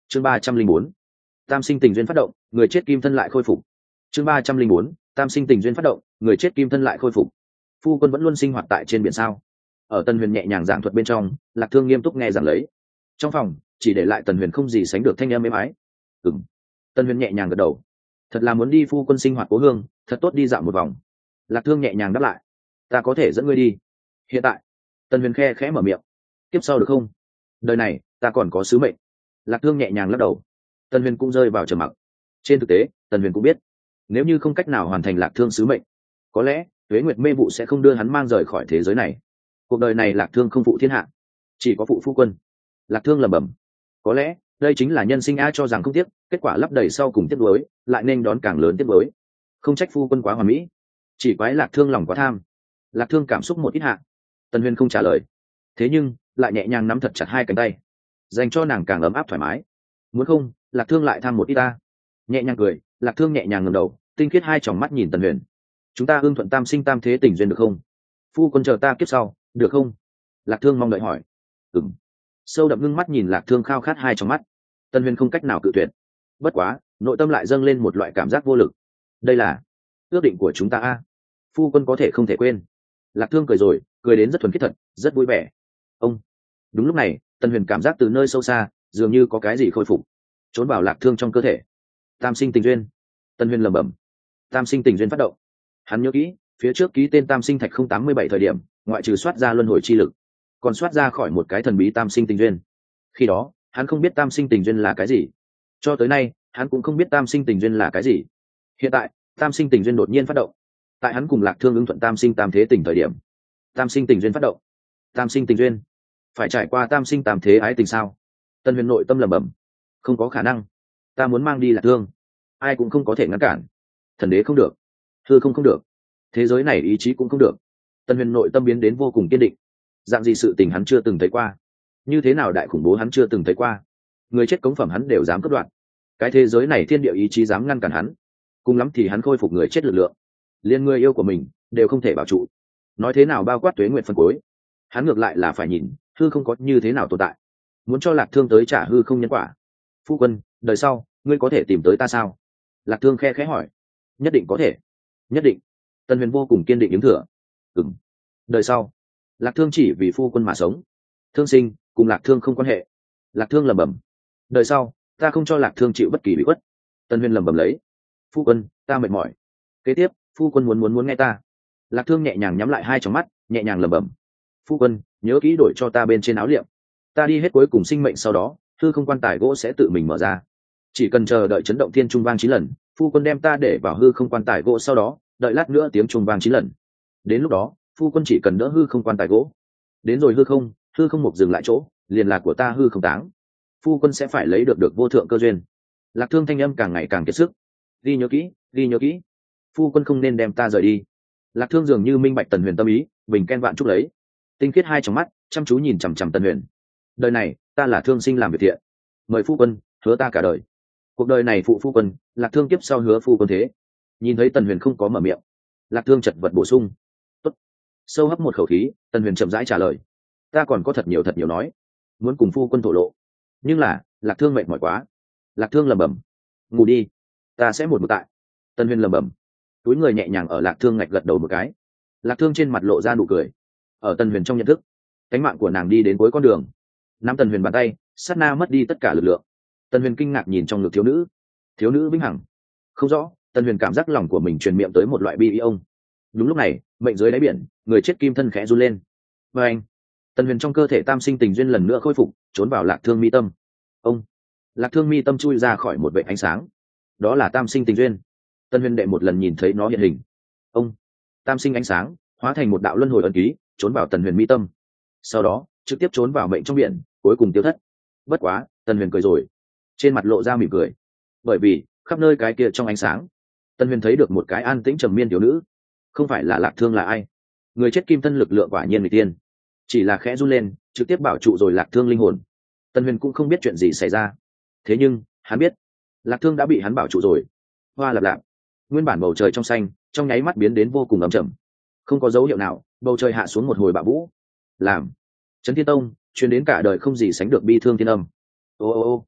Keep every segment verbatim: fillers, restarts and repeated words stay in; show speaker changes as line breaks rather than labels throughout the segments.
chương ba trăm linh bốn tam sinh tình duyên phát động, người chết kim thân lại khôi phục. chương ba trăm linh bốn tam sinh tình duyên phát động, người chết kim thân lại khôi phục. Phu quân vẫn luôn sinh hoạt tại trên biển sao? Ở Tần Huyền nhẹ nhàng giảng thuật bên trong, Lạc Thương nghiêm túc nghe giảng lấy. Trong phòng chỉ để lại Tần Huyền không gì sánh được thanh âm êm ái. Ừm. Tần Huyền nhẹ nhàng gật đầu. Thật là muốn đi phu quân sinh hoạt cố hương, thật tốt đi dạo một vòng. Lạc Thương nhẹ nhàng đáp lại. Ta có thể dẫn ngươi đi. Hiện tại, Tần Huyền khe khẽ mở miệng. Tiếp sau được không? Đời này ta còn có sứ mệnh. Lạc Thương nhẹ nhàng lắc đầu. Tần Huyền cũng rơi vào trầm mặc. Trên thực tế, Tần Huyền cũng biết, nếu như không cách nào hoàn thành Lạc Thương sứ mệnh, có lẽ Tuế Nguyệt mê vụ sẽ không đưa hắn mang rời khỏi thế giới này. Cuộc đời này Lạc Thương không phụ thiên hạ, chỉ có phụ phu quân. Lạc Thương lẩm bẩm. Có lẽ đây chính là nhân sinh a, cho rằng không tiếc, kết quả lấp đầy sau cùng tiếc nuối, lại nên đón càng lớn tiếc nuối. Không trách phu quân quá hoàn mỹ, chỉ quái Lạc Thương lòng quá tham. Lạc Thương cảm xúc một ít hạ. Tần Huyền không trả lời, thế nhưng lại nhẹ nhàng nắm thật chặt hai cánh tay, dành cho nàng càng ấm áp thoải mái. Muốn không, Lạc Thương lại tham một ít ta. Nhẹ nhàng cười, Lạc Thương nhẹ nhàng ngẩng đầu, tinh khiết hai tròng mắt nhìn Tần Huyền. Chúng ta ưng thuận tam sinh tam thế tình duyên được không? Phu quân chờ ta kiếp sau, được không? Lạc Thương mong đợi hỏi. Ừm. Sâu đậm ngưng mắt nhìn Lạc Thương khao khát hai trong mắt. Tần Huyền không cách nào cự tuyệt. Bất quá, nội tâm lại dâng lên một loại cảm giác vô lực. Đây là ước định của chúng ta a. Phu quân có thể không thể quên. Lạc Thương cười rồi, cười đến rất thuần khiết thật, rất vui vẻ. Ông. Đúng lúc này, Tần Huyền cảm giác từ nơi sâu xa, dường như có cái gì khôi phục, trốn vào Lạc Thương trong cơ thể. Tam sinh tình duyên. Tần Huyền lẩm bẩm. Tam sinh tình duyên phát động. Hắn nhớ kỹ, phía trước ký tên Tam sinh thạch không tám mươi bảy thời điểm, ngoại trừ soát ra luân hồi chi lực, còn soát ra khỏi một cái thần bí tam sinh tình duyên. Khi đó hắn không biết tam sinh tình duyên là cái gì, cho tới nay hắn cũng không biết tam sinh tình duyên là cái gì. Hiện tại tam sinh tình duyên đột nhiên phát động, tại hắn cùng Lạc Thương ứng thuận tam sinh tam thế tình thời điểm, tam sinh tình duyên phát động. Tam sinh tình duyên phải trải qua tam sinh tam thế ái tình sao? Tần Huyền nội tâm lẩm bẩm. Không có khả năng, ta muốn mang đi Lạc Thương, ai cũng không có thể ngăn cản. Thần đế không được, hư không không được, thế giới này ý chí cũng không được. Tần Huyền nội tâm biến đến vô cùng kiên định. Dạng gì sự tình hắn chưa từng thấy qua, như thế nào đại khủng bố hắn chưa từng thấy qua. Người chết cống phẩm hắn đều dám cất đoạn, cái thế giới này thiên địa ý chí dám ngăn cản hắn. Cùng lắm thì hắn khôi phục người chết lực lượng, liên người yêu của mình đều không thể bảo trụ. Nói thế nào bao quát tuế nguyện phân cuối, hắn ngược lại là phải nhìn hư không có như thế nào tồn tại. Muốn cho Lạc Thương tới trả hư không nhân quả. Phu quân, đời sau ngươi có thể tìm tới ta sao? Lạc Thương khe khẽ hỏi. Nhất định có thể, nhất định. Tần Huyền vô cùng kiên định ứng thừa. Ừm. Đời sau Lạc Thương chỉ vì phu quân mà sống, thương sinh cùng Lạc Thương không quan hệ. Lạc Thương lẩm bẩm. Đời sau ta không cho Lạc Thương chịu bất kỳ bị khuất. Tần Huyền lẩm bẩm lấy. Phu quân, ta mệt mỏi. Kế tiếp phu quân muốn muốn muốn nghe ta. Lạc Thương nhẹ nhàng nhắm lại hai tròng mắt, nhẹ nhàng lẩm bẩm. Phu quân, nhớ kỹ đổi cho ta bên trên áo liệm. Ta đi hết cuối cùng sinh mệnh sau đó, hư không quan tài gỗ sẽ tự mình mở ra. Chỉ cần chờ đợi chấn động thiên trung vang chín lần, phu quân đem ta để vào hư không quan tài gỗ, sau đó đợi lát nữa tiếng trung vang chín lần. Đến lúc đó phu quân chỉ cần đỡ hư không quan tài gỗ, đến rồi hư không hư không mục dừng lại chỗ, liền là của ta hư không táng. Phu quân sẽ phải lấy được được vô thượng cơ duyên. Lạc Thương thanh âm càng ngày càng kiệt sức. Ghi nhớ kỹ, ghi nhớ kỹ. Phu quân không nên đem ta rời đi. Lạc Thương dường như minh bạch Tần Huyền tâm ý, bình ken vạn chúc lấy, tinh khiết hai trong mắt chăm chú nhìn chằm chằm Tần Huyền. Đời này ta là thương sinh làm việc thiện, mời phu quân hứa ta cả đời. Cuộc đời này phụ phu quân, Lạc Thương kiếp sau hứa phu quân thế. Nhìn thấy Tần Huyền không có mở miệng, Lạc Thương chật vật bổ sung. Tốt. Sâu hấp một khẩu khí, Tần Huyền chậm rãi trả lời. Ta còn có thật nhiều thật nhiều nói, muốn cùng phu quân thổ lộ, nhưng là Lạc Thương mệt mỏi quá. Lạc Thương lẩm bẩm. Ngủ đi, ta sẽ một mực tại. Tần Huyền lẩm bẩm, túi người nhẹ nhàng ở Lạc Thương ngạch gật đầu một cái. Lạc Thương trên mặt lộ ra nụ cười. Ở Tần Huyền trong nhận thức, cánh mạng của nàng đi đến cuối con đường. Nắm Tần Huyền bàn tay, sát na mất đi tất cả lực lượng. Tần Huyền kinh ngạc nhìn trong ngực thiếu nữ. Thiếu nữ vĩnh hằng. Không rõ, Tần Huyền cảm giác lòng của mình truyền miệng tới một loại bi ý ông. Đúng lúc này, mệnh dưới đáy biển, người chết kim thân khẽ run lên. Và anh, Tần Huyền trong cơ thể tam sinh tình duyên lần nữa khôi phục, trốn vào Lạc Thương mi tâm. Ông, Lạc Thương mi tâm chui ra khỏi một vệt ánh sáng. Đó là tam sinh tình duyên. Tần Huyền đệ một lần nhìn thấy nó hiện hình. Ông, tam sinh ánh sáng hóa thành một đạo luân hồi ấn ký, trốn vào Tần Huyền mi tâm. Sau đó trực tiếp trốn vào mệnh trong biển, cuối cùng tiêu thất. Bất quá, Tần Huyền cười rồi, trên mặt lộ ra mỉm cười, bởi vì khắp nơi cái kia trong ánh sáng, Tần Huyền thấy được một cái an tĩnh trầm miên thiếu nữ. Không phải là Lạc Thương là ai? Người chết kim thân lực lượng quả nhiên người tiên, chỉ là khẽ run lên, trực tiếp bảo trụ rồi Lạc Thương linh hồn. Tần Huyền cũng không biết chuyện gì xảy ra, thế nhưng hắn biết Lạc Thương đã bị hắn bảo trụ rồi. Hoa lạp lạp, nguyên bản bầu trời trong xanh trong nháy mắt biến đến vô cùng ấm trầm, không có dấu hiệu nào, bầu trời hạ xuống một hồi bạo vũ, làm Trấn Thiên Tông truyền đến cả đời không gì sánh được bi thương thiên âm. Ô ô ô,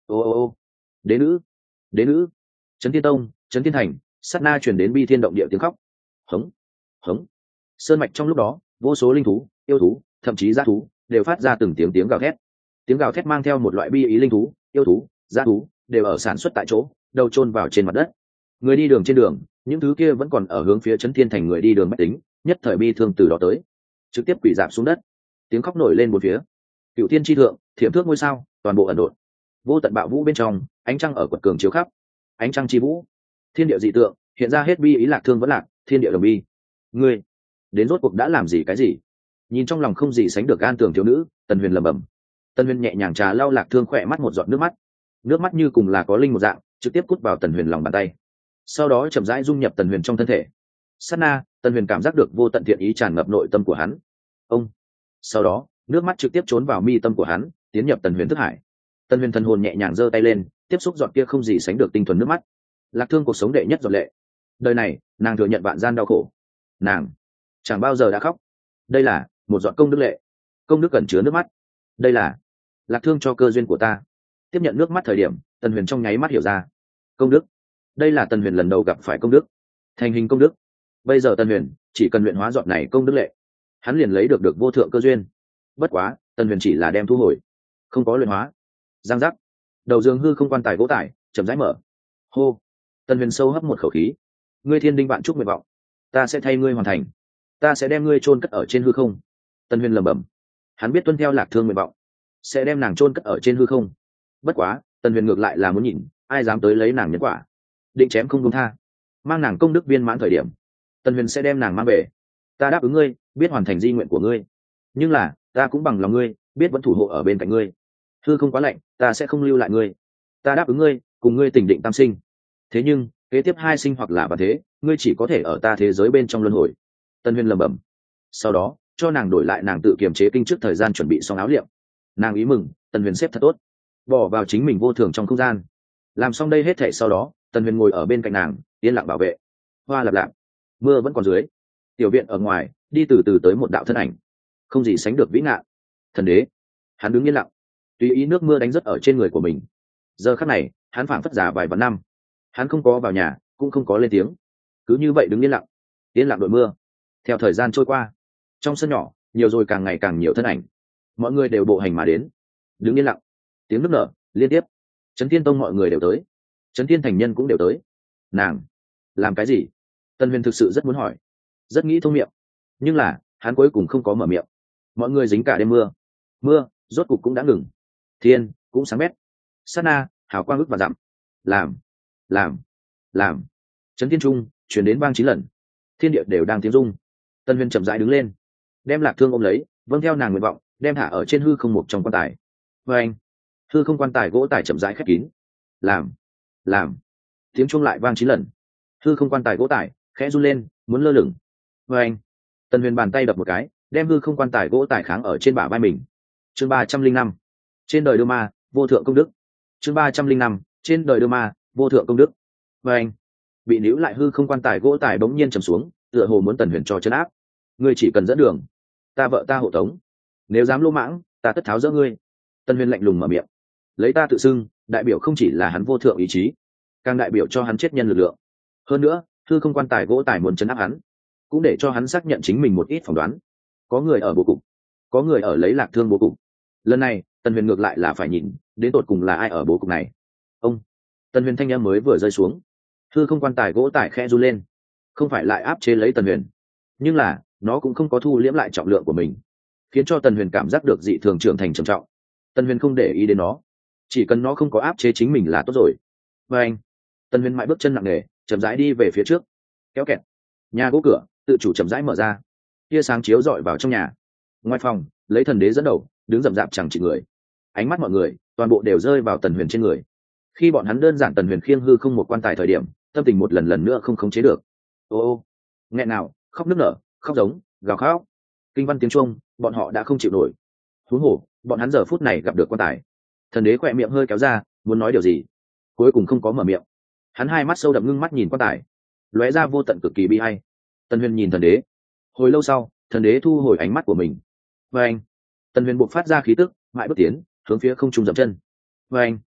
ô ô ô đế nữ, đế nữ, trấn thiên tông, trấn thiên thành, sát na truyền đến bi thiên động địa tiếng khóc. Hống, hống. Sơn mạch trong lúc đó, vô số linh thú, yêu thú, thậm chí g thú đều phát ra từng tiếng tiếng gào thét. Tiếng gào thét mang theo một loại bi ý, linh thú, yêu thú, g thú đều ở sản xuất tại chỗ, đầu chôn vào trên mặt đất. Người đi đường trên đường, những thứ kia vẫn còn ở hướng phía trấn thiên thành người đi đường mách tính, nhất thời bi thương từ đó tới, trực tiếp quỳ rạp xuống đất. Tiếng khóc nổi lên một phía. Cựu thiên tri thượng, thiểm thước ngôi sao, toàn bộ ẩn độn. Vô tận bạo vũ bên trong, ánh trăng ở quật cường chiếu khắp. Ánh trăng chi vũ, thiên địa dị tượng hiện ra hết bi ý, lạc thương vẫn lạc, thiên địa đồng bi. Ngươi đến rốt cuộc đã làm gì cái gì? Nhìn trong lòng không gì sánh được an tường thiếu nữ, Tần Huyền lẩm bẩm. Tần Huyền nhẹ nhàng trà lau lạc thương khỏe mắt một giọt nước mắt, nước mắt như cùng là có linh một dạng, trực tiếp cút vào Tần Huyền lòng bàn tay, sau đó chậm rãi dung nhập Tần Huyền trong thân thể. Sát na, Tần Huyền cảm giác được vô tận thiện ý tràn ngập nội tâm của hắn. Ông, sau đó nước mắt trực tiếp trốn vào mi tâm của hắn, tiến nhập Tần Huyền thức hải. Tần Huyền thần hồn nhẹ nhàng giơ tay lên, tiếp xúc giọt kia không gì sánh được tinh thuần nước mắt. Lạc thương cuộc sống đệ nhất giọt lệ. Đời này, nàng thừa nhận vạn gian đau khổ, nàng chẳng bao giờ đã khóc. Đây là một giọt công đức lệ, công đức cẩn chứa nước mắt. Đây là lạc thương cho cơ duyên của ta. Tiếp nhận nước mắt thời điểm, Tần Huyền trong nháy mắt hiểu ra, công đức. Đây là Tần Huyền lần đầu gặp phải công đức, thành hình công đức. Bây giờ Tần Huyền chỉ cần luyện hóa giọt này công đức lệ, hắn liền lấy được được vô thượng cơ duyên. Bất quá, Tần Huyền chỉ là đem thu hồi, không có luyện hóa. Giang giác, đầu giường hư không quan tài gỗ tải chậm rãi mở. Hô, Tần Huyền sâu hấp một khẩu khí. Ngươi thiên đinh vạn chúc nguyện vọng, ta sẽ thay ngươi hoàn thành. Ta sẽ đem ngươi chôn cất ở trên hư không. Tần Huyền lẩm bẩm. Hắn biết tuân theo lạc thương nguyện vọng, sẽ đem nàng chôn cất ở trên hư không. Bất quá, Tần Huyền ngược lại là muốn nhìn, ai dám tới lấy nàng nhân quả, định chém không công tha. Mang nàng công đức viên mãn thời điểm, Tần Huyền sẽ đem nàng mang về. Ta đáp ứng ngươi, biết hoàn thành di nguyện của ngươi. Nhưng là, ta cũng bằng lòng ngươi, biết vẫn thủ hộ ở bên cạnh ngươi. Hư không quá lạnh, ta sẽ không lưu lại ngươi. Ta đáp ứng ngươi, cùng ngươi tình định tam sinh. Thế nhưng, kế tiếp hai sinh hoặc là và thế, ngươi chỉ có thể ở ta thế giới bên trong luân hồi. Tần Huyền lẩm bẩm. Sau đó, cho nàng đổi lại nàng tự kiềm chế kinh trước thời gian chuẩn bị xong áo liệm. Nàng ý mừng, Tần Huyền xếp thật tốt, bỏ vào chính mình vô thường trong không gian. Làm xong đây hết thảy sau đó, Tần Huyền ngồi ở bên cạnh nàng, yên lặng bảo vệ. Hoa lập lạp, mưa vẫn còn dưới. Tiểu viện ở ngoài, đi từ từ tới một đạo thân ảnh, không gì sánh được vĩ ngạn. Thần đế. Hắn đứng yên lặng, tùy ý nước mưa đánh rớt ở trên người của mình. Giờ khắc này, hắn phảng phất già vài vạn năm. Hắn không có vào nhà, cũng không có lên tiếng, cứ như vậy đứng yên lặng, yên lặng đội mưa. Theo thời gian trôi qua, trong sân nhỏ nhiều rồi càng ngày càng nhiều thân ảnh, mọi người đều bộ hành mà đến, đứng yên lặng. Tiếng nước nở liên tiếp. Trấn Thiên Tông mọi người đều tới, Trấn Thiên Thành nhân cũng đều tới. Nàng làm cái gì? Tần Huyền thực sự rất muốn hỏi, rất nghĩ thông miệng, nhưng là hắn cuối cùng không có mở miệng. Mọi người dính cả đêm mưa, mưa rốt cục cũng đã ngừng, thiên cũng sáng bét. Sát na, hào quang ức và dặm. Làm, làm, làm. Trấn Thiên Trung chuyển đến vang chín lần, thiên địa đều đang tiếng rung. Tần Huyền chậm rãi đứng lên, đem lạc thương ôm lấy, vâng theo nàng nguyện vọng, đem thả ở trên hư không một trong quan tài. Và anh, hư không quan tài gỗ tài chậm rãi khép kín. Làm, làm. Tiếng chuông lại vang chín lần, hư không quan tài gỗ tài khẽ run lên, muốn lơ lửng. Và anh, Tần Huyền bàn tay đập một cái, đem hư không quan tài gỗ tài kháng ở trên bả vai mình. Chương ba trăm linh năm, trên đời đưa ma, vô thượng công đức. Chương ba trăm linh năm, trên đời đưa ma, vô thượng công đức. Và anh, bị níu lại hư không quan tài gỗ tài bỗng nhiên trầm xuống, tựa hồ muốn Tần Huyền cho chân áp. Ngươi chỉ cần dẫn đường, ta vợ ta hộ tống. Nếu dám lô mãng, ta tất tháo dỡ ngươi. Tần Huyền lạnh lùng mở miệng, lấy ta tự xưng, đại biểu không chỉ là hắn vô thượng ý chí, càng đại biểu cho hắn chết nhân lực lượng. Hơn nữa, hư không quan tài gỗ tài muốn chấn áp hắn, cũng để cho hắn xác nhận chính mình một ít phỏng đoán. Có người ở bố cục, có người ở lấy lạc thương bố cục. Lần này, Tần Huyền ngược lại là phải nhìn, đến tột cùng là ai ở bố cục này. Ông, Tần Huyền thanh âm mới vừa rơi xuống, hư không quan tài gỗ tài khẽ run lên, không phải lại áp chế lấy Tần Huyền, nhưng là nó cũng không có thu liễm lại trọng lượng của mình, khiến cho Tần Huyền cảm giác được dị thường trưởng thành trầm trọng. Tần Huyền không để ý đến nó, chỉ cần nó không có áp chế chính mình là tốt rồi. Và anh, Tần Huyền mãi bước chân nặng nề, chậm rãi đi về phía trước. Kéo kẹt, nhà gỗ cửa tự chủ chậm rãi mở ra, tia sáng chiếu rọi vào trong nhà. Ngoài phòng, lấy thần đế dẫn đầu, đứng rậm rạp chẳng chỉ người. Ánh mắt mọi người toàn bộ đều rơi vào Tần Huyền trên người. Khi bọn hắn đơn giản Tần Huyền khiêng hư không một quan tài thời điểm, tâm tình một lần lần nữa không khống chế được. Ô ô, nghẹn nào, khóc nức nở, khóc giống, gào khóc. Kinh văn tiếng chuông, bọn họ đã không chịu nổi. Huống hồ, bọn hắn giờ phút này gặp được quan tài. Thần đế khỏe miệng hơi kéo ra, muốn nói điều gì, cuối cùng không có mở miệng. Hắn hai mắt sâu đậm ngưng mắt nhìn quan tài, lóe ra vô tận cực kỳ bi hay. Tần Huyền nhìn thần đế, hồi lâu sau, thần đế thu hồi ánh mắt của mình. Và anh, Tần Huyền buộc phát ra khí tức, mãi bước tiến, hướng phía không trung dậm chân. Và anh,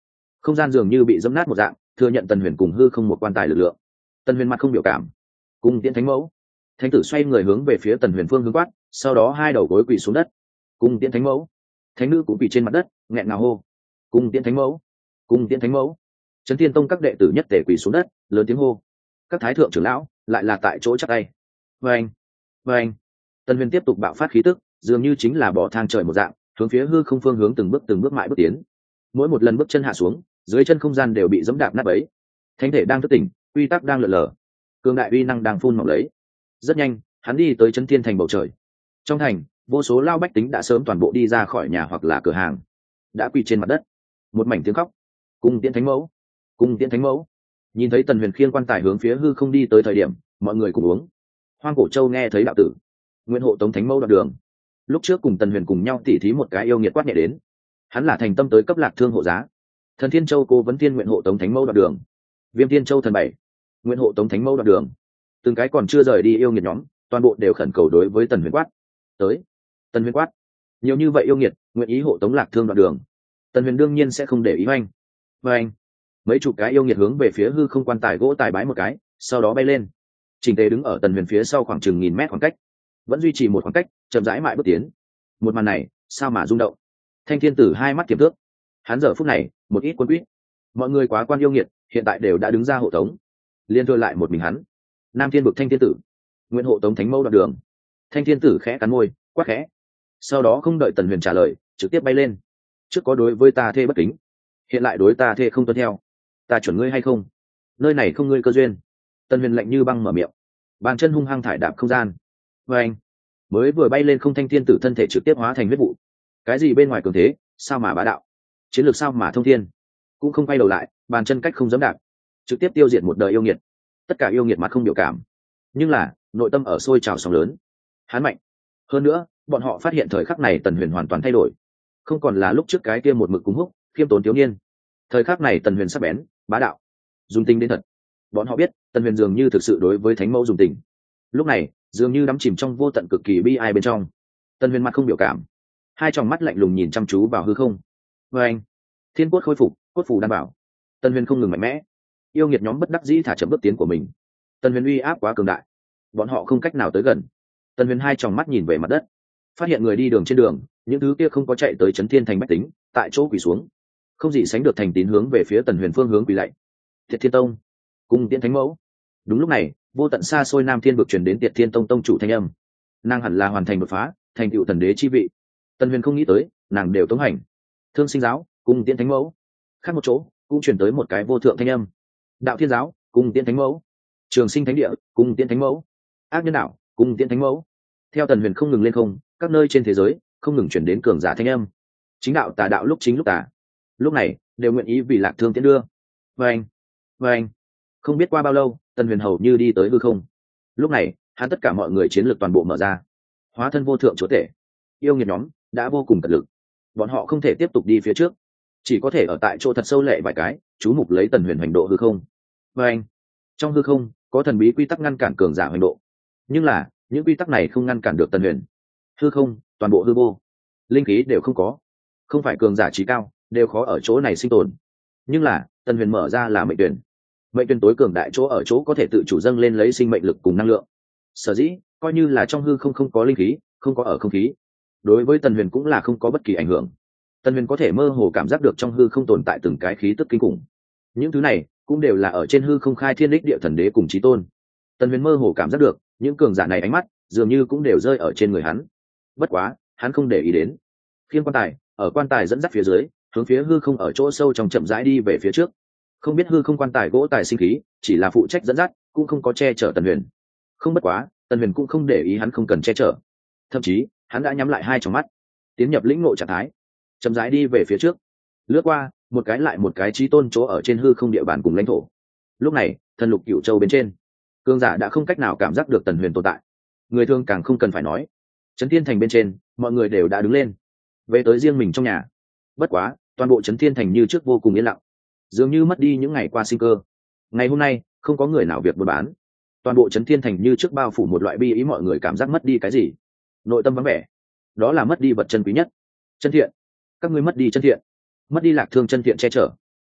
không gian dường như bị dẫm nát một dạng, thừa nhận tần huyền cùng hư không một quan tài lực lượng. Tần huyền mặt không biểu cảm, cung tiễn thánh mẫu. Thánh tử xoay người hướng về phía tần huyền phương hướng quát, sau đó hai đầu gối quỳ xuống đất. Cung tiễn thánh mẫu. Thánh nữ cũng quỳ trên mặt đất, nghẹn ngào hô, cung tiễn thánh mẫu, cung tiễn thánh mẫu. Trấn Thiên Tông các đệ tử nhất tề quỳ xuống đất, lớn tiếng hô. Các thái thượng trưởng lão lại là tại chỗ chắc tay. Vâng, vâng. Tần huyền tiếp tục bạo phát khí tức, dường như chính là bỏ thang trời một dạng, hướng phía hư không phương hướng từng bước từng bước mãi bước tiến. Mỗi một lần bước chân hạ xuống, dưới chân không gian đều bị giẫm đạp nát bấy. Thánh thể đang thức tỉnh, uy tắc đang lượn lờ, cường đại uy năng đang phun mỏng lấy. Rất nhanh, hắn đi tới Trấn Thiên Thành bầu trời. Trong thành, vô số lao bách tính đã sớm toàn bộ đi ra khỏi nhà hoặc là cửa hàng, đã quỳ trên mặt đất, một mảnh tiếng khóc. Cung tiễn thánh mẫu, cung tiễn thánh mẫu. Nhìn thấy tần huyền khiêng quan tài hướng phía hư không đi tới thời điểm, mọi người cùng uống. Hoang Cổ Châu nghe thấy đạo tử, nguyện hộ tống thánh mẫu đoạn đường. Lúc trước cùng tần huyền cùng nhau tỉ thí một cái yêu nghiệt quát nhẹ đến, hắn là thành tâm tới cấp lạc thương hộ giá. Thần Thiên Châu Cố Vấn Thiên nguyện hộ tống thánh mẫu đoạn đường. Viêm Thiên Châu thần bảy nguyện hộ tống thánh mẫu đoạn đường. Từng cái còn chưa rời đi yêu nghiệt nhóm, toàn bộ đều khẩn cầu đối với tần huyền quát. Tới. Tần huyền quát, nhiều như vậy yêu nghiệt nguyện ý hộ tống lạc thương đoạn đường, tần huyền đương nhiên sẽ không để ý oanh. Và anh, mấy chục cái yêu nghiệt hướng về phía hư không quan tài gỗ tài bái một cái, sau đó bay lên, chỉnh tề đứng ở tần huyền phía sau khoảng chừng nghìn mét khoảng cách, vẫn duy trì một khoảng cách, chậm rãi mãi bước tiến. Một màn này sao mà rung động. Thanh thiên tử hai mắt tiềm thước, hắn giờ phút này một ít quân quýt, mọi người quá quan yêu nghiệt hiện tại đều đã đứng ra hộ tống, liên thôi lại một mình hắn. Nam thiên bực thanh thiên tử nguyện hộ tống thánh mẫu đoạn đường. Thanh thiên tử khẽ cắn môi, quát khẽ, sau đó không đợi tần huyền trả lời, trực tiếp bay lên. Trước có đối với ta thê bất kính, hiện lại đối ta thê không tuân theo, ta chuẩn ngươi hay không? Nơi này không ngươi cơ duyên. Tần huyền lạnh như băng mở miệng, bàn chân hung hăng thải đạp không gian. Và anh, mới vừa bay lên không, thanh thiên tử thân thể trực tiếp hóa thành huyết vụ. Cái gì bên ngoài cường thế, sao mà bá đạo, chiến lược sao mà thông thiên. Cũng không quay đầu lại, bàn chân cách không dẫm đạp, trực tiếp tiêu diệt một đời yêu nghiệt. Tất cả yêu nghiệt mặt không biểu cảm, nhưng là nội tâm ở sôi trào sóng lớn. Hắn mạnh hơn nữa, bọn họ phát hiện thời khắc này tần huyền hoàn toàn thay đổi, không còn là lúc trước cái kia một mực cúng húc khiêm tốn thiếu niên. Thời khắc này tần huyền sắc bén bá đạo, dùng tình đến thật. Bọn họ biết tần huyền dường như thực sự đối với thánh mẫu dùng tình, lúc này dường như đắm chìm trong vô tận cực kỳ bi ai bên trong. Tần huyền mặt không biểu cảm, hai tròng mắt lạnh lùng nhìn chăm chú vào hư không. Vê anh, thiên cốt khôi phục, cốt phủ đảm bảo. Tần huyền không ngừng mạnh mẽ, yêu nghiệt nhóm bất đắc dĩ thả chậm bước tiến của mình. Tần huyền uy áp quá cường đại, bọn họ không cách nào tới gần. Tần huyền hai tròng mắt nhìn về mặt đất, phát hiện người đi đường trên đường, những thứ kia không có chạy tới Trấn Thiên Thành bách tính, tại chỗ quỳ xuống, không gì sánh được thành tín hướng về phía tần huyền phương hướng quỳ lạy. Tiệt Thiên Tông, cung tiễn thánh mẫu. Đúng lúc này, vô tận xa xôi Nam Thiên vực truyền đến Tiệt Thiên Tông tông chủ thanh âm, nàng hẳn là hoàn thành đột phá, thành tựu thần đế chi vị. Tần huyền không nghĩ tới, nàng đều tống hành. Thương Sinh giáo, cung tiễn thánh mẫu. Khác một chỗ cũng truyền tới một cái vô thượng thanh âm, Đạo Thiên giáo, cung tiễn thánh mẫu. Trường Sinh thánh địa, cung tiễn thánh mẫu. Ác nhân đạo, cung tiễn thánh mẫu. Theo tần huyền không ngừng lên không, các nơi trên thế giới không ngừng chuyển đến cường giả thanh âm. Chính đạo tà đạo lúc chính lúc tà, lúc này đều nguyện ý vì lạc thương tiến đưa. Và anh, và anh, không biết qua bao lâu, tần huyền hầu như đi tới hư không. Lúc này hắn tất cả mọi người chiến lược toàn bộ mở ra, hóa thân vô thượng chúa tể. Yêu nghiệt nhóm đã vô cùng cật lực, bọn họ không thể tiếp tục đi phía trước, chỉ có thể ở tại chỗ thật sâu lệ vài cái, chú mục lấy tần huyền hành độ hư không. Và anh, trong hư không có thần bí quy tắc ngăn cản cường giả hành độ, nhưng là những quy tắc này không ngăn cản được tần huyền. Hư không toàn bộ hư vô, linh khí đều không có, không phải cường giả trí cao đều khó ở chỗ này sinh tồn. Nhưng là tần huyền mở ra là mệnh tuyển, mệnh tuyển tối cường đại chỗ ở chỗ có thể tự chủ dâng lên lấy sinh mệnh lực cùng năng lượng. Sở dĩ coi như là trong hư không không có linh khí, không có ở không khí, đối với tần huyền cũng là không có bất kỳ ảnh hưởng. Tần huyền có thể mơ hồ cảm giác được trong hư không tồn tại từng cái khí tức kinh khủng, những thứ này cũng đều là ở trên hư không khai thiên đích địa thần đế cùng chí tôn. Tần huyền mơ hồ cảm giác được những cường giả này ánh mắt dường như cũng đều rơi ở trên người hắn. Bất quá hắn không để ý đến, khiên quan tài ở quan tài dẫn dắt phía dưới, hướng phía hư không ở chỗ sâu trong chậm rãi đi về phía trước. Không biết hư không quan tài gỗ tài sinh khí chỉ là phụ trách dẫn dắt, cũng không có che chở tần huyền. Không, bất quá tần huyền cũng không để ý, hắn không cần che chở, thậm chí hắn đã nhắm lại hai tròng mắt, tiến nhập lĩnh ngộ trạng thái, chậm rãi đi về phía trước, lướt qua một cái lại một cái chí tôn chỗ ở trên hư không địa bàn cùng lãnh thổ. Lúc này thần lục cửu châu bên trên, cường giả đã không cách nào cảm giác được tần huyền tồn tại, người thường càng không cần phải nói. Trấn Thiên Thành bên trên mọi người đều đã đứng lên, về tới riêng mình trong nhà. Bất quá toàn bộ Trấn Thiên Thành như trước vô cùng yên lặng, dường như mất đi những ngày qua sinh cơ. Ngày hôm nay không có người nào việc buôn bán, toàn bộ Trấn Thiên Thành như trước bao phủ một loại bi ý, mọi người cảm giác mất đi cái gì, nội tâm vắng vẻ, đó là mất đi vật chân quý nhất. Chân thiện, các ngươi mất đi chân thiện, mất đi lạc thương chân thiện che chở,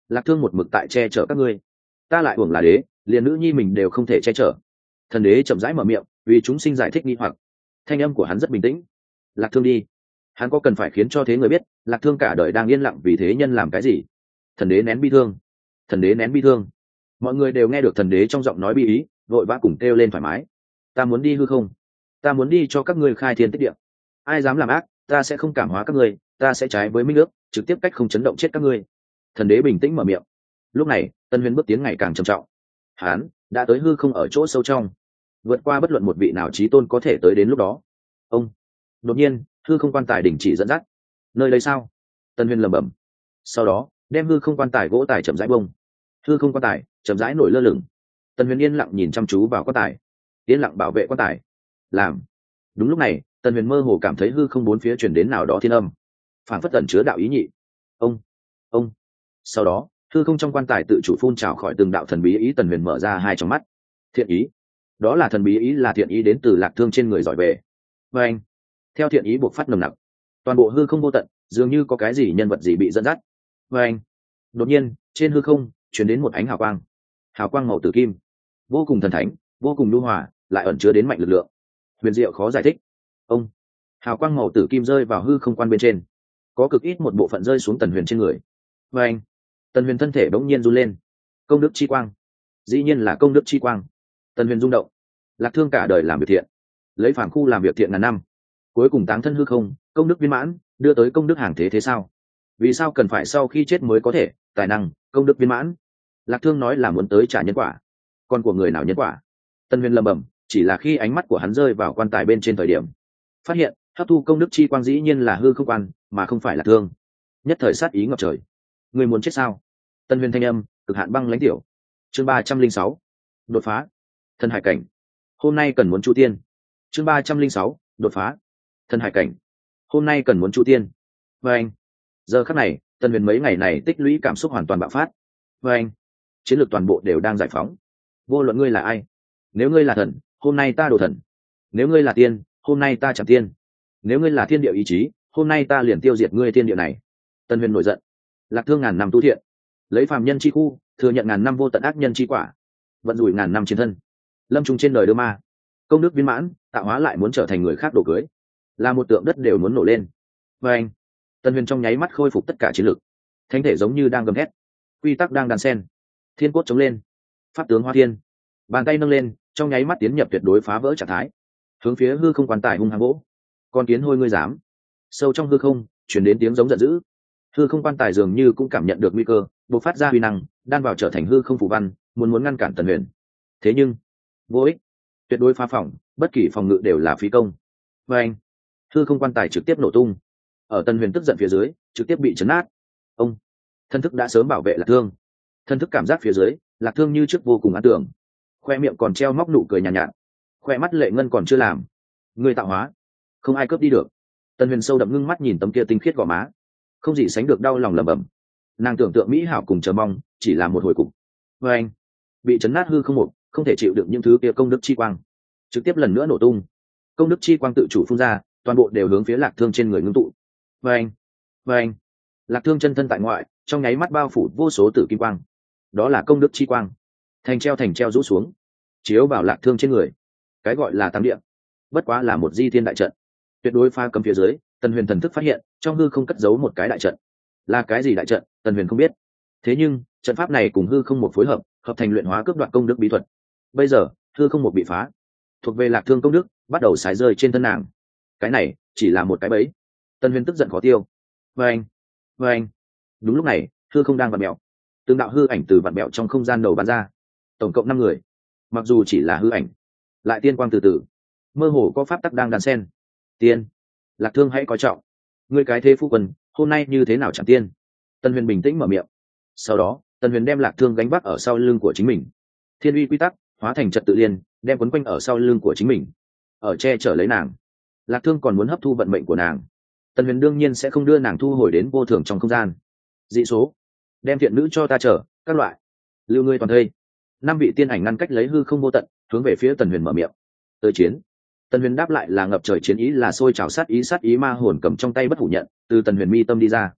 Lạc Thương một mực tại che chở các ngươi, ta lại uổng là đế, liền nữ nhi mình đều không thể che chở. Thần đế chậm rãi mở miệng, vì chúng sinh giải thích nghi hoặc. Thanh âm của hắn rất bình tĩnh. Lạc Thương đi, hắn có cần phải khiến cho thế người biết Lạc Thương cả đời đang yên lặng vì thế nhân làm cái gì? Thần đế nén bi thương, thần đế nén bi thương. Mọi người đều nghe được thần đế trong giọng nói bi ý, vội vã cùng kêu lên thoải mái. Ta muốn đi hư không, ta muốn đi cho các ngươi khai thiên tích địa. Ai dám làm ác, ta sẽ không cảm hóa các ngươi, ta sẽ trái với minh ước, trực tiếp cách không chấn động chết các ngươi. Thần đế bình tĩnh mở miệng. Lúc này Tân Huyền bước tiến ngày càng trầm trọng. Hắn đã tới hư không ở chỗ sâu trong, vượt qua bất luận một vị nào chí tôn có thể tới đến lúc đó. Ông đột nhiên hư không quan tài đình chỉ dẫn dắt. Nơi đây sao? Tân Huyền lẩm bẩm. Sau đó đem hư không quan tài gỗ tài chậm rãi bông. Hư không quan tài chậm rãi nổi lơ lửng. Tân Huyền yên lặng nhìn chăm chú vào quan tài, yên lặng bảo vệ quan tài. Làm đúng lúc này Tân Huyền mơ hồ cảm thấy hư không bốn phía truyền đến nào đó thiên âm, phản phất tẩn chứa đạo ý nhị. Ông ông sau đó hư không trong quan tài tự chủ phun trào khỏi từng đạo thần bí ý. Tần Huyền mở ra hai trong mắt. Thiện ý, đó là thần bí ý, là thiện ý đến từ Lạc Thương trên người giỏi về. Và anh theo thiện ý buộc phát nồng nặc, toàn bộ hư không vô tận dường như có cái gì nhân vật gì bị dẫn dắt. Và anh đột nhiên trên hư không chuyển đến một ánh hào quang, hào quang màu tử kim, vô cùng thần thánh, vô cùng nhu hòa, lại ẩn chứa đến mạnh lực lượng huyền diệu khó giải thích. Ông hào quang màu tử kim rơi vào hư không quan bên trên, có cực ít một bộ phận rơi xuống Tần Huyền trên người. Và anh Tần Huyền thân thể bỗng nhiên run lên. Công đức chi quang, dĩ nhiên là công đức chi quang. Tần Huyền rung động. Lạc Thương cả đời làm việc thiện, lấy phàm khu làm việc thiện ngàn năm, cuối cùng táng thân hư không, công đức viên mãn, đưa tới công đức hàng thế. Thế sao? Vì sao cần phải sau khi chết mới có thể tài năng công đức viên mãn? Lạc Thương nói là muốn tới trả nhân quả, còn của người nào nhân quả? Tần Huyền lẩm bẩm. Chỉ là khi ánh mắt của hắn rơi vào quan tài bên trên thời điểm, phát hiện hấp thu công đức chi quang dĩ nhiên là hư không quan, mà không phải là Thương. Nhất thời sát ý ngập trời. Người muốn chết sao? Tân Huyền thanh âm cực hạn băng lãnh tiểu. Chương ba trăm linh sáu đột phá thần hải cảnh. Hôm nay cần muốn chu tiên. Chương ba trăm linh sáu đột phá thần hải cảnh. Hôm nay cần muốn chu tiên. Và anh giờ khắc này Tân Huyền mấy ngày này tích lũy cảm xúc hoàn toàn bạo phát. Và anh chiến lược toàn bộ đều đang giải phóng. Vô luận ngươi là ai, nếu ngươi là thần, hôm nay ta đồ thần. Nếu ngươi là tiên, hôm nay ta chẳng tiên. Nếu ngươi là thiên địa ý chí, hôm nay ta liền tiêu diệt ngươi thiên địa này. Tân Huyền nổi giận. Lạc Thương ngàn năm tu thiện, lấy phàm nhân chi khu, thừa nhận ngàn năm vô tận ác nhân chi quả, vận rủi ngàn năm chiến thân, lâm trùng trên đời đưa ma, công đức viên mãn, tạo hóa lại muốn trở thành người khác đổ cưới, là một tượng đất đều muốn nổ lên. Và anh Tân Huyền trong nháy mắt khôi phục tất cả chiến lực. Thánh thể giống như đang gầm thét, quy tắc đang đan sen, thiên cốt chống lên, pháp tướng hoa thiên, bàn tay nâng lên, trong nháy mắt tiến nhập tuyệt đối phá vỡ trạng thái, hướng phía hư không quan tài hung hăng gỗ. Con kiến hôi ngươi dám? Sâu trong hư không chuyển đến tiếng giống giận dữ. Hư không quan tài dường như cũng cảm nhận được nguy cơ, bộc phát ra huy năng, đan vào trở thành hư không phù văn, muốn muốn ngăn cản Tần Huyền. Thế nhưng vô ích, tuyệt đối phá phòng, bất kỳ phòng ngự đều là phí công. Và anh hư không quan tài trực tiếp nổ tung, ở Tần Huyền tức giận phía dưới trực tiếp bị chấn nát. Ông thân thức đã sớm bảo vệ Lạc Thương, thân thức cảm giác phía dưới Lạc Thương như trước vô cùng an tưởng, khoe miệng còn treo móc nụ cười nhàn nhạt, nhạt, khoe mắt lệ ngân còn chưa làm. Người tạo hóa, không ai cướp đi được. Tần Huyền sâu đậm ngưng mắt nhìn tấm kia tinh khiết gò má, không gì sánh được đau lòng lẩm bẩm. Nàng tưởng tượng mỹ hảo cùng chờ mong chỉ là một hồi cục. Và anh bị chấn nát hư không một, không thể chịu được những thứ kia công đức chi quang, trực tiếp lần nữa nổ tung. Công đức chi quang tự chủ phun ra, toàn bộ đều hướng phía Lạc Thương trên người ngưng tụ. Và anh và anh Lạc Thương chân thân tại ngoại, trong nháy mắt bao phủ vô số tử kim quang. Đó là công đức chi quang, thành treo thành treo rũ xuống, chiếu vào Lạc Thương trên người. Cái gọi là tam địa, bất quá là một di thiên đại trận, tuyệt đối pha cấm phía dưới. Tần Huyền thần thức phát hiện trong hư không cất giấu một cái đại trận. Là cái gì đại trận, Tần Huyền không biết. Thế nhưng trận pháp này cùng hư không một phối hợp, hợp thành luyện hóa cướp đoạt công đức bí thuật. Bây giờ hư không một bị phá, thuộc về Lạc Thương công đức bắt đầu xài rơi trên thân nàng. Cái này chỉ là một cái bẫy. Tần Huyền tức giận khó tiêu. Và anh và anh đúng lúc này hư không đang vặn mèo, tương đạo hư ảnh từ vặn mèo trong không gian đầu bắn ra. Tổng cộng năm người, mặc dù chỉ là hư ảnh, lại tiên quang từ từ, mơ hồ có pháp tắc đang đan sen. Tiên, Lạc Thương hãy coi trọng, ngươi cái thế phu quân hôm nay như thế nào chẳng tiên. Tần Huyền bình tĩnh mở miệng. Sau đó Tần Huyền đem Lạc Thương gánh vác ở sau lưng của chính mình, thiên uy quy tắc hóa thành trật tự liên, đem quấn quanh ở sau lưng của chính mình, ở che chở lấy nàng. Lạc Thương còn muốn hấp thu vận mệnh của nàng, Tần Huyền đương nhiên sẽ không đưa nàng thu hồi đến vô thường trong không gian. Dị số, đem thiện nữ cho ta chở các loại, lưu ngươi toàn thây. Năm vị tiên ảnh ngăn cách lấy hư không vô tận, hướng về phía Tần Huyền mở miệng. Tới chiến. Tần Huyền đáp lại là ngập trời chiến ý, là sôi trào sát ý. Sát ý ma hồn cầm trong tay bất hủ nhận, từ Tần Huyền mi tâm đi ra.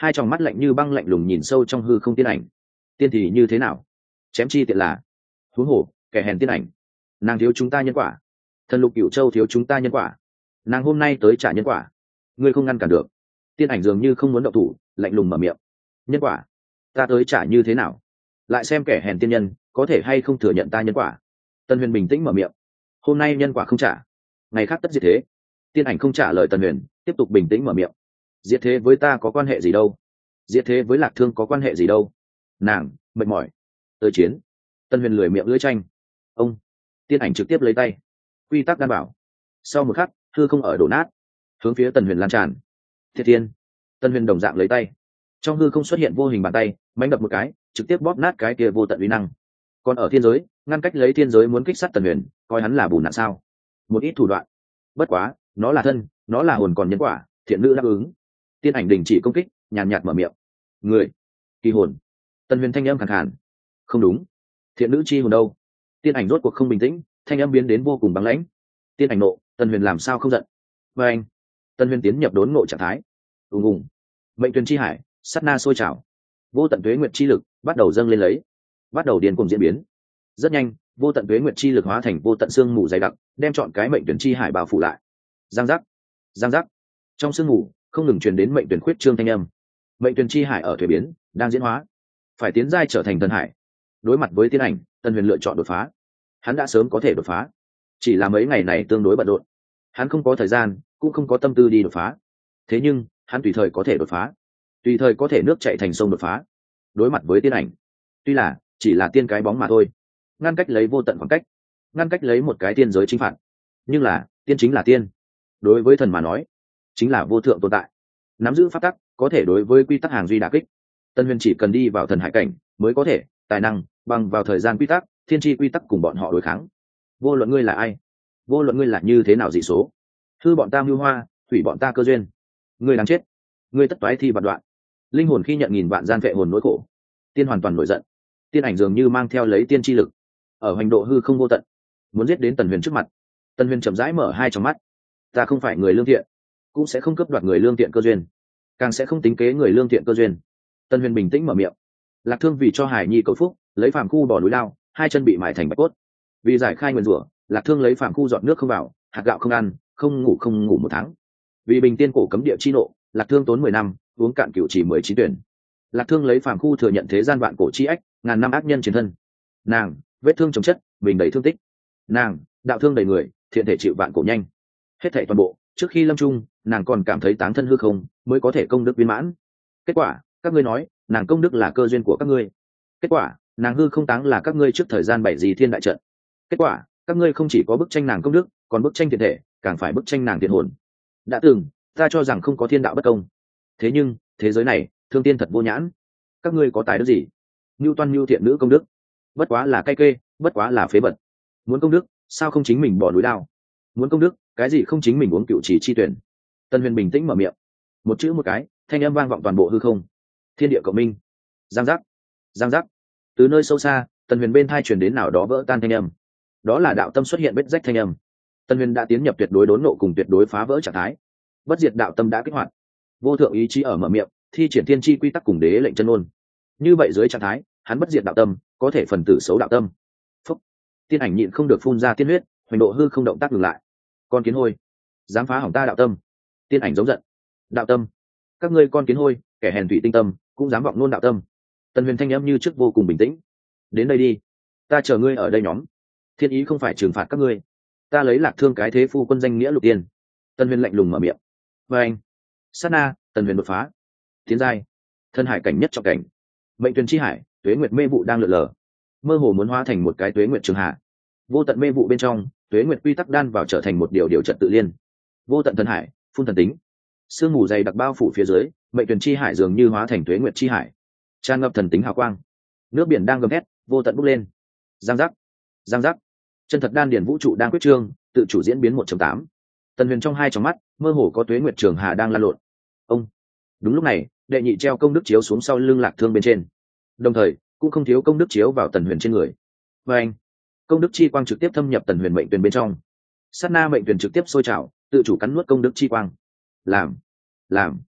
hai tròng mắt lạnh như băng lạnh lùng nhìn sâu trong hư không tiên ảnh. Tiên thì như thế nào? Chém chi tiện là huống hồ kẻ hèn tiên ảnh, nàng thiếu chúng ta nhân quả, thần lục cửu châu thiếu chúng ta nhân quả, nàng hôm nay tới trả nhân quả, ngươi không ngăn cản được. Tiên ảnh dường như không muốn động thủ, lạnh lùng mở miệng. Nhân quả? Ta tới trả như thế nào? Lại xem kẻ hèn tiên nhân có thể hay không thừa nhận ta nhân quả. Tần Huyền bình tĩnh mở miệng. Hôm nay nhân quả không trả, ngày khác tất diệt thế. Tiên ảnh không trả lời Tần Huyền, tiếp tục bình tĩnh mở miệng. Diệt thế với ta có quan hệ gì đâu? Diệt thế với Lạc Thương có quan hệ gì đâu? Nàng mệt mỏi, tới chiến. Tần Huyền lười miệng lưỡi tranh. Ông. Tiên ảnh trực tiếp lấy tay. Quy tắc đan bảo. Sau một khắc, hư không ở đổ nát, hướng phía Tần Huyền lan tràn. Thiệt thiên. Tần Huyền đồng dạng lấy tay, trong hư không xuất hiện vô hình bàn tay, mánh đập một cái, trực tiếp bóp nát cái kia vô tận uy năng. Còn ở thiên giới, ngăn cách lấy thiên giới muốn kích sát Tần Huyền, coi hắn là bùn nạn sao? Một ít thủ đoạn. Bất quá, nó là thân, nó là hồn còn nhân quả, thiện nữ đáp ứng. Tiên ảnh đình chỉ công kích, nhàn nhạt mở miệng. Người, kỳ hồn. Tần Huyền thanh âm khàn khàn. Không đúng, thiện nữ chi hồn đâu? Tiên ảnh rốt cuộc không bình tĩnh, thanh âm biến đến vô cùng băng lãnh. Tiên ảnh nộ, Tần Huyền làm sao không giận? Và anh, Tần Huyền tiến nhập đốn ngộ trạng thái. Ùng ùng, mệnh truyền chi hải, sát na sôi trào, vô tận tuế nguyệt chi lực bắt đầu dâng lên lấy, bắt đầu điên cuồng diễn biến. Rất nhanh, vô tận tuế nguyệt chi lực hóa thành vô tận sương mù dày đặc, đem chọn cái mệnh truyền chi hải bao phủ lại. Giang giác, giang giác, trong sương mù không ngừng truyền đến mệnh truyền khuyết trương thanh âm. Mệnh truyền chi hải ở thuế biến, đang diễn hóa, phải tiến giai trở thành thần hải. Đối mặt với tiên ảnh, Tần Huyền lựa chọn đột phá. Hắn đã sớm có thể đột phá, chỉ là mấy ngày này tương đối bận rộn, hắn không có thời gian, cũng không có tâm tư đi đột phá. Thế nhưng hắn tùy thời có thể đột phá, tùy thời có thể nước chạy thành sông đột phá. Đối mặt với tiên ảnh, tuy là chỉ là tiên cái bóng mà thôi, ngăn cách lấy vô tận khoảng cách, ngăn cách lấy một cái tiên giới chính phạt, nhưng là tiên chính là tiên, đối với thần mà nói chính là vô thượng tồn tại, nắm giữ pháp tắc, có thể đối với quy tắc hàng duy đả kích. Tân Huyền chỉ cần đi vào thần hải cảnh mới có thể tài năng bằng vào thời gian quy tắc, thiên tri quy tắc cùng bọn họ đối kháng. Vô luận ngươi là ai, vô luận ngươi là như thế nào dị số, hư bọn ta mưu hoa, hủy bọn ta cơ duyên, ngươi đáng chết, ngươi tất toái thi vạn đoạn. Linh hồn khi nhận nghìn vạn gian vệ hồn nỗi khổ, tiên hoàn toàn nổi giận. Tiên ảnh dường như mang theo lấy tiên chi lực, ở hành độ hư không vô tận, muốn giết đến Tần Huyền trước mặt. Tần Huyền chậm rãi mở hai tròng mắt. Ta không phải người lương thiện, cũng sẽ không cướp đoạt người lương thiện cơ duyên, càng sẽ không tính kế người lương thiện cơ duyên. Tần Huyền bình tĩnh mở miệng. Lạc Thương vì cho Hải Nhi cầu phúc, lấy phàm khu bỏ núi lao, hai chân bị mài thành bạch cốt. Vì giải khai nguyên rủa, Lạc Thương lấy phàm khu dọn nước không vào, hạt gạo không ăn, không ngủ không ngủ một tháng. Vì bình tiên cổ cấm địa chi nộ, Lạc Thương tốn mười năm, uống cạn cửu chỉ mười chín tuyển. Lạc Thương lấy phàm khu thừa nhận thế gian vạn cổ chi ách, ngàn năm ác nhân chiến thân. Nàng vết thương chồng chất, mình đầy thương tích. Nàng đạo thương đầy người, thiện thể chịu vạn cổ nhanh. Hết thảy toàn bộ, trước khi lâm chung, nàng còn cảm thấy táng thân hư không, mới có thể công đức viên mãn. Kết quả, các ngươi nói, nàng công đức là cơ duyên của các ngươi. Kết quả, nàng hư không táng là các ngươi trước thời gian bảy gì thiên đại trận. Kết quả, các ngươi không chỉ có bức tranh nàng công đức, còn bức tranh thiện thể, càng phải bức tranh nàng thiện hồn. Đã từng, ta cho rằng không có thiên đạo bất công. Thế nhưng, thế giới này, thương tiên thật vô nhãn. Các ngươi có tài đức gì? Nưu toan nưu thiện nữ công đức, bất quá là cay kê, bất quá là phế vật. Muốn công đức, sao không chính mình bỏ núi đao? Muốn công đức, cái gì không chính mình uống cựu chỉ chi tuyển? Tần Huyền bình tĩnh mở miệng, một chữ một cái, thanh âm vang vọng toàn bộ hư không. Thiên địa cộng minh. Giang giác, giang giác. Từ nơi sâu xa, Tần Huyền bên thai truyền đến nào đó vỡ tan thanh âm. Đó là đạo tâm xuất hiện vết rách thanh âm. Tần Huyền đã tiến nhập tuyệt đối đốn nộ cùng tuyệt đối phá vỡ trạng thái. Bất diệt đạo tâm đã kích hoạt, vô thượng ý chí ở mở miệng, thi triển thiên chi quy tắc cùng đế lệnh chân ôn. Như vậy dưới trạng thái, hắn bất diệt đạo tâm, có thể phần tử xấu đạo tâm. Phúc. Tiên ảnh nhịn không được phun ra tiên huyết, hoành độ hư không động tác ngừng lại. Con kiến hôi, dám phá hỏng ta đạo tâm. Tiên ảnh giống giận. Đạo tâm, các ngươi con kiến hôi, kẻ hèn thủy tinh tâm, cũng dám vọng nôn đạo tâm. Tần Huyền thanh âm như trước vô cùng bình tĩnh. Đến đây đi, ta chờ ngươi ở đây nhóm. Thiên ý không phải trừng phạt các ngươi, ta lấy Lạc Thương cái thế phu quân danh nghĩa lục tiên. Tần Huyền lạnh lùng mở miệng. Và anh, sát na, Tần Huyền đột phá, tiến giai, thân hải cảnh nhất trọng cảnh. Mệnh truyền chi hải, tuế nguyệt mê vụ đang lượn lờ, mơ hồ muốn hóa thành một cái tuế nguyệt trường hạ. Vô tận mê vụ bên trong, tuế nguyệt quy tắc đan vào trở thành một điều điều trận tự liên. Vô tận thần hải, phun thần tính, sương mù dày đặc bao phủ phía dưới, mệnh truyền chi hải dường như hóa thành tuế nguyệt chi hải, tràn ngập thần tính hào quang. Nước biển đang gầm thét, vô tận bốc lên. Giang giác, giang giác. Chân thật đan điển vũ trụ đang quyết trương, tự chủ diễn biến một chấm tám. Tần Huyền trong hai tròng mắt, mơ hồ có tuế nguyệt trường hà đang lan lộn. Ông. Đúng lúc này, đệ nhị treo công đức chiếu xuống sau lưng Lạc Thương bên trên, đồng thời cũng không thiếu công đức chiếu vào Tần Huyền trên người. Và anh, công đức chi quang trực tiếp thâm nhập Tần Huyền mệnh tuyển bên trong. Sát na mệnh tuyển trực tiếp sôi trào, tự chủ cắn nuốt công đức chi quang. Làm, làm.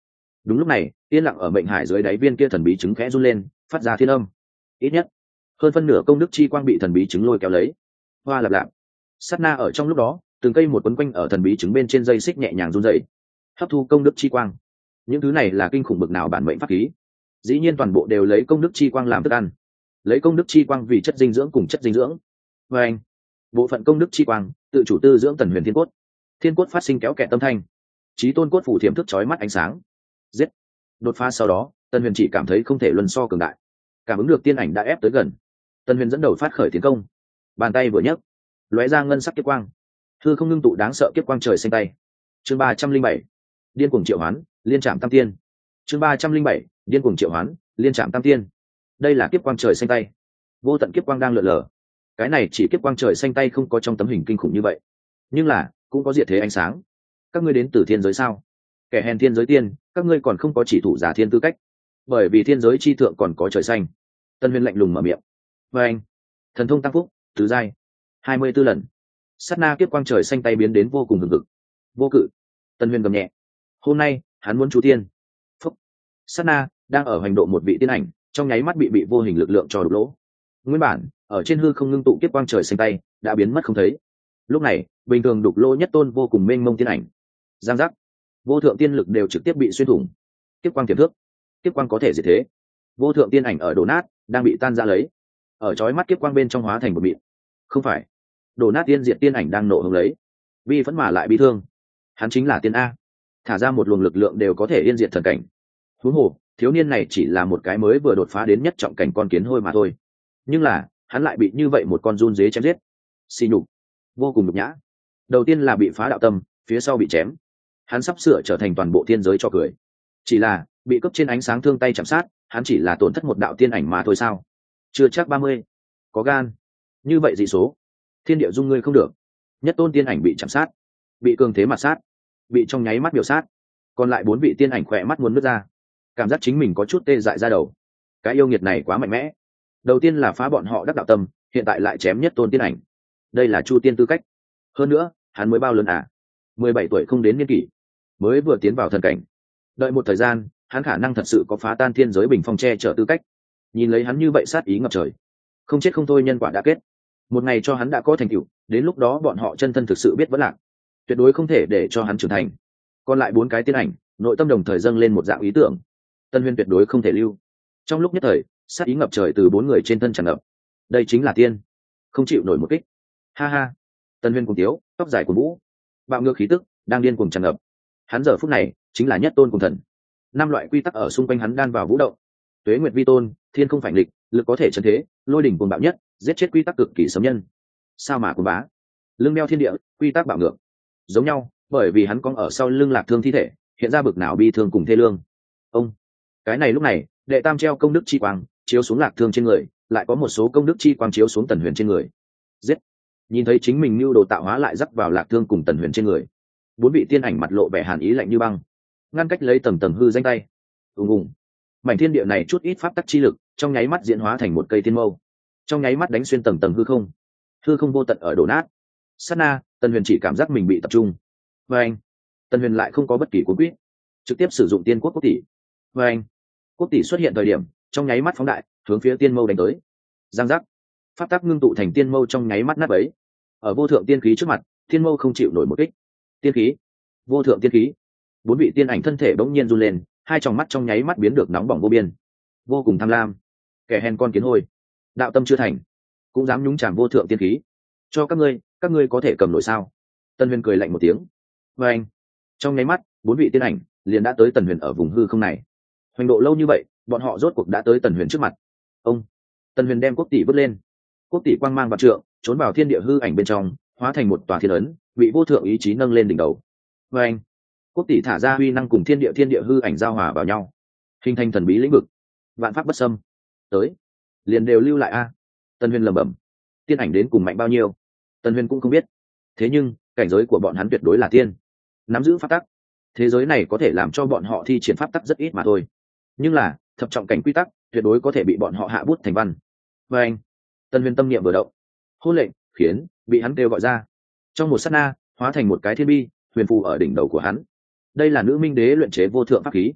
Đúng lúc này, yên lặng ở mệnh hải dưới đáy viên kia thần bí trứng khẽ run lên, phát ra thiên âm. Ít nhất hơn phân nửa công đức chi quang bị thần bí trứng lôi kéo lấy. Hoa lạp lạp. Sát na ở trong lúc đó, từng cây một quấn quanh ở thần bí trứng bên trên dây xích nhẹ nhàng run dậy, hấp thu công đức chi quang. Những thứ này là kinh khủng bực nào bản mệnh pháp khí. Dĩ nhiên toàn bộ đều lấy công đức chi quang làm thức ăn, lấy công đức chi quang vì chất dinh dưỡng cùng chất dinh dưỡng. Và anh, bộ phận công đức chi quang tự chủ tư dưỡng tần huyền thiên cốt. Thiên cốt phát sinh kéo kẹt tâm thanh, chí tôn cốt phủ thiểm thức chói mắt ánh sáng. Giết. Đột phá sau đó, tần huyền chỉ cảm thấy không thể luân so cường đại, cảm ứng được tiên ảnh đã ép tới gần. Tần huyền dẫn đầu phát khởi tiến công, bàn tay vừa nhấc, lóe ra ngân sắc kiếp quang, thư không ngưng tụ đáng sợ kiếp quang trời xanh tay. Chương ba trăm linh bảy, điên cuồng triệu hoán liên trạm tam tiên. Chương ba trăm linh bảy, điên cuồng triệu hoán liên trạm tam tiên. Đây là kiếp quang trời xanh tay, vô tận kiếp quang đang lượn lờ. Cái này chỉ kiếp quang trời xanh tay không có trong tấm hình kinh khủng như vậy, nhưng là cũng có diệt thế ánh sáng. Các ngươi đến từ thiên giới sao? Kẻ hèn thiên giới tiên, các ngươi còn không có chỉ thủ giả thiên tư cách, bởi vì thiên giới chi thượng còn có trời xanh. Tân huyền lạnh lùng mở miệng. Và anh, thần thông tăng phúc tứ giai hai mươi b ố lần. Sát na kiếp quang trời xanh tay biến đến vô cùng hừng hực. Vô cự. Tân huyền gầm nhẹ. Hôm nay hắn muốn chú tiên. Phúc. Sát na đang ở hành độ một vị tiên ảnh, trong nháy mắt bị bị vô hình lực lượng cho đục lỗ. Nguyên bản ở trên hư không ngưng tụ kiếp quang trời xanh tay đã biến mất không thấy. Lúc này bình thường đục lỗ nhất tôn vô cùng mênh mông tiên ảnh. Giang giác. Vô thượng tiên lực đều trực tiếp bị xuyên thủng. Kiếp quang tiềm thước, kiếp quang có thể diệt thế. Vô thượng tiên ảnh ở đổ nát đang bị tan ra lấy, ở chói mắt kiếp quang bên trong hóa thành một mịn. Không phải, đổ nát tiên diệt tiên ảnh đang nộ hứng lấy, bi phẫn mà lại bi thương. Hắn chính là tiên a, thả ra một luồng lực lượng đều có thể yên diệt thần cảnh. Huống hồ thiếu niên này chỉ là một cái mới vừa đột phá đến nhất trọng cảnh con kiến hôi mà thôi, nhưng là hắn lại bị như vậy một con run dế chém giết. Xì nhục, vô cùng nhục nhã. Đầu tiên là bị phá đạo tâm, phía sau bị chém. Hắn sắp sửa trở thành toàn bộ thiên giới cho cười. Chỉ là bị cấp trên ánh sáng thương tay chạm sát, hắn chỉ là tổn thất một đạo tiên ảnh mà thôi sao? Chưa chắc ba mươi, có gan. Như vậy dị số, thiên địa dung ngươi không được. Nhất tôn tiên ảnh bị chạm sát, bị cường thế mặt sát, bị trong nháy mắt biểu sát. Còn lại bốn vị tiên ảnh khỏe mắt muốn nứt ra, cảm giác chính mình có chút tê dại ra đầu. Cái yêu nghiệt này quá mạnh mẽ. Đầu tiên là phá bọn họ đắc đạo tâm, hiện tại lại chém nhất tôn tiên ảnh. Đây là chu tiên tư cách. Hơn nữa hắn mới bao lớn à? Mười bảy tuổi không đến niên kỷ, mới vừa tiến vào thần cảnh. Đợi một thời gian, hắn khả năng thật sự có phá tan thiên giới bình phong che chở tư cách. Nhìn lấy hắn như vậy sát ý ngập trời, không chết không thôi nhân quả đã kết. Một ngày cho hắn đã có thành tựu, đến lúc đó bọn họ chân thân thực sự biết vẫn lạc, tuyệt đối không thể để cho hắn trưởng thành. Còn lại bốn cái tiên ảnh, nội tâm đồng thời dâng lên một dạng ý tưởng: Tân Huyên tuyệt đối không thể lưu. Trong lúc nhất thời, sát ý ngập trời từ bốn người trên thân tràn ngập. Đây chính là tiên, không chịu nổi một kích. Ha ha. Tân Huyên cùng tiếu, tóc dài của vũ, bạo ngược khí tức đang điên cuồng tràn ngập. Hắn giờ phút này chính là nhất tôn cùng thần. Năm loại quy tắc ở xung quanh hắn đan vào vũ động. Tuế nguyệt vi tôn, thiên không phải nghịch, lực có thể chân thế, lôi đỉnh cuồng bạo nhất, giết chết quy tắc cực kỳ sấm nhân. Sao mà cuồng bá, lưng đeo thiên địa, quy tắc bạo ngược. Giống nhau, bởi vì hắn có ở sau lưng lạc thương thi thể, hiện ra bực nào bi thương cùng thê lương. Ông, cái này lúc này, đệ tam treo công đức chi quang chiếu xuống lạc thương trên người, lại có một số công đức chi quang chiếu xuống tần huyền trên người. Giết. Nhìn thấy chính mình mưu đồ tạo hóa lại rắc vào lạc thương cùng tần huyền trên người, bốn vị tiên ảnh mặt lộ vẻ hàn ý lạnh như băng, ngăn cách lấy tầng tầng hư danh tay. Ùng ùng, mảnh thiên địa này chút ít pháp tắc chi lực trong nháy mắt diễn hóa thành một cây tiên mâu, trong nháy mắt đánh xuyên tầng tầng hư không. Hư không vô tận ở đổ nát. Sát na, tần huyền chỉ cảm giác mình bị tập trung. Và anh, tần huyền lại không có bất kỳ cuốn quýt, trực tiếp sử dụng tiên quốc quốc tỷ. Và anh, quốc tỷ xuất hiện thời điểm trong nháy mắt phóng đại, hướng phía tiên mâu đánh tới. Giang giác, pháp tắc ngưng tụ thành tiên mâu trong nháy mắt nát bấy. Ở vô thượng tiên khí trước mặt, tiên mâu không chịu nổi một kích. Tiên khí, vô thượng tiên khí. Bốn vị tiên ảnh thân thể bỗng nhiên run lên, hai tròng mắt trong nháy mắt biến được nóng bỏng vô biên, vô cùng tham lam. Kẻ hèn con kiến hôi, đạo tâm chưa thành, cũng dám nhúng chàm vô thượng tiên khí. Cho các ngươi, các ngươi có thể cầm nổi sao? Tần Huyền cười lạnh một tiếng. Và anh, trong nháy mắt, bốn vị tiên ảnh liền đã tới Tần Huyền ở vùng hư không này. Hoành độ lâu như vậy, bọn họ rốt cuộc đã tới Tần Huyền trước mặt. Ông, Tần Huyền đem quốc tỷ vứt lên, quốc tỷ quang mang vạn trượng, trốn vào thiên địa hư ảnh bên trong, hóa thành một tòa thiên ấn, bị vô thượng ý chí nâng lên đỉnh đầu. Và anh, quốc tỷ thả ra huy năng cùng thiên địa thiên địa hư ảnh giao hòa vào nhau, hình thành thần bí lĩnh vực, vạn pháp bất xâm. Tới, liền đều lưu lại a. À. Tần Huyền lẩm bẩm, tiên ảnh đến cùng mạnh bao nhiêu, Tần Huyền cũng không biết. Thế nhưng cảnh giới của bọn hắn tuyệt đối là tiên, nắm giữ pháp tắc. Thế giới này có thể làm cho bọn họ thi triển pháp tắc rất ít mà thôi, nhưng là thập trọng cảnh quy tắc tuyệt đối có thể bị bọn họ hạ bút thành văn. Và anh, Tần Huyền tâm niệm vừa động, hôn lệnh khiến bị hắn kêu gọi ra, trong một sát na hóa thành một cái thiên bi huyền phù ở đỉnh đầu của hắn. Đây là nữ minh đế luyện chế vô thượng pháp khí,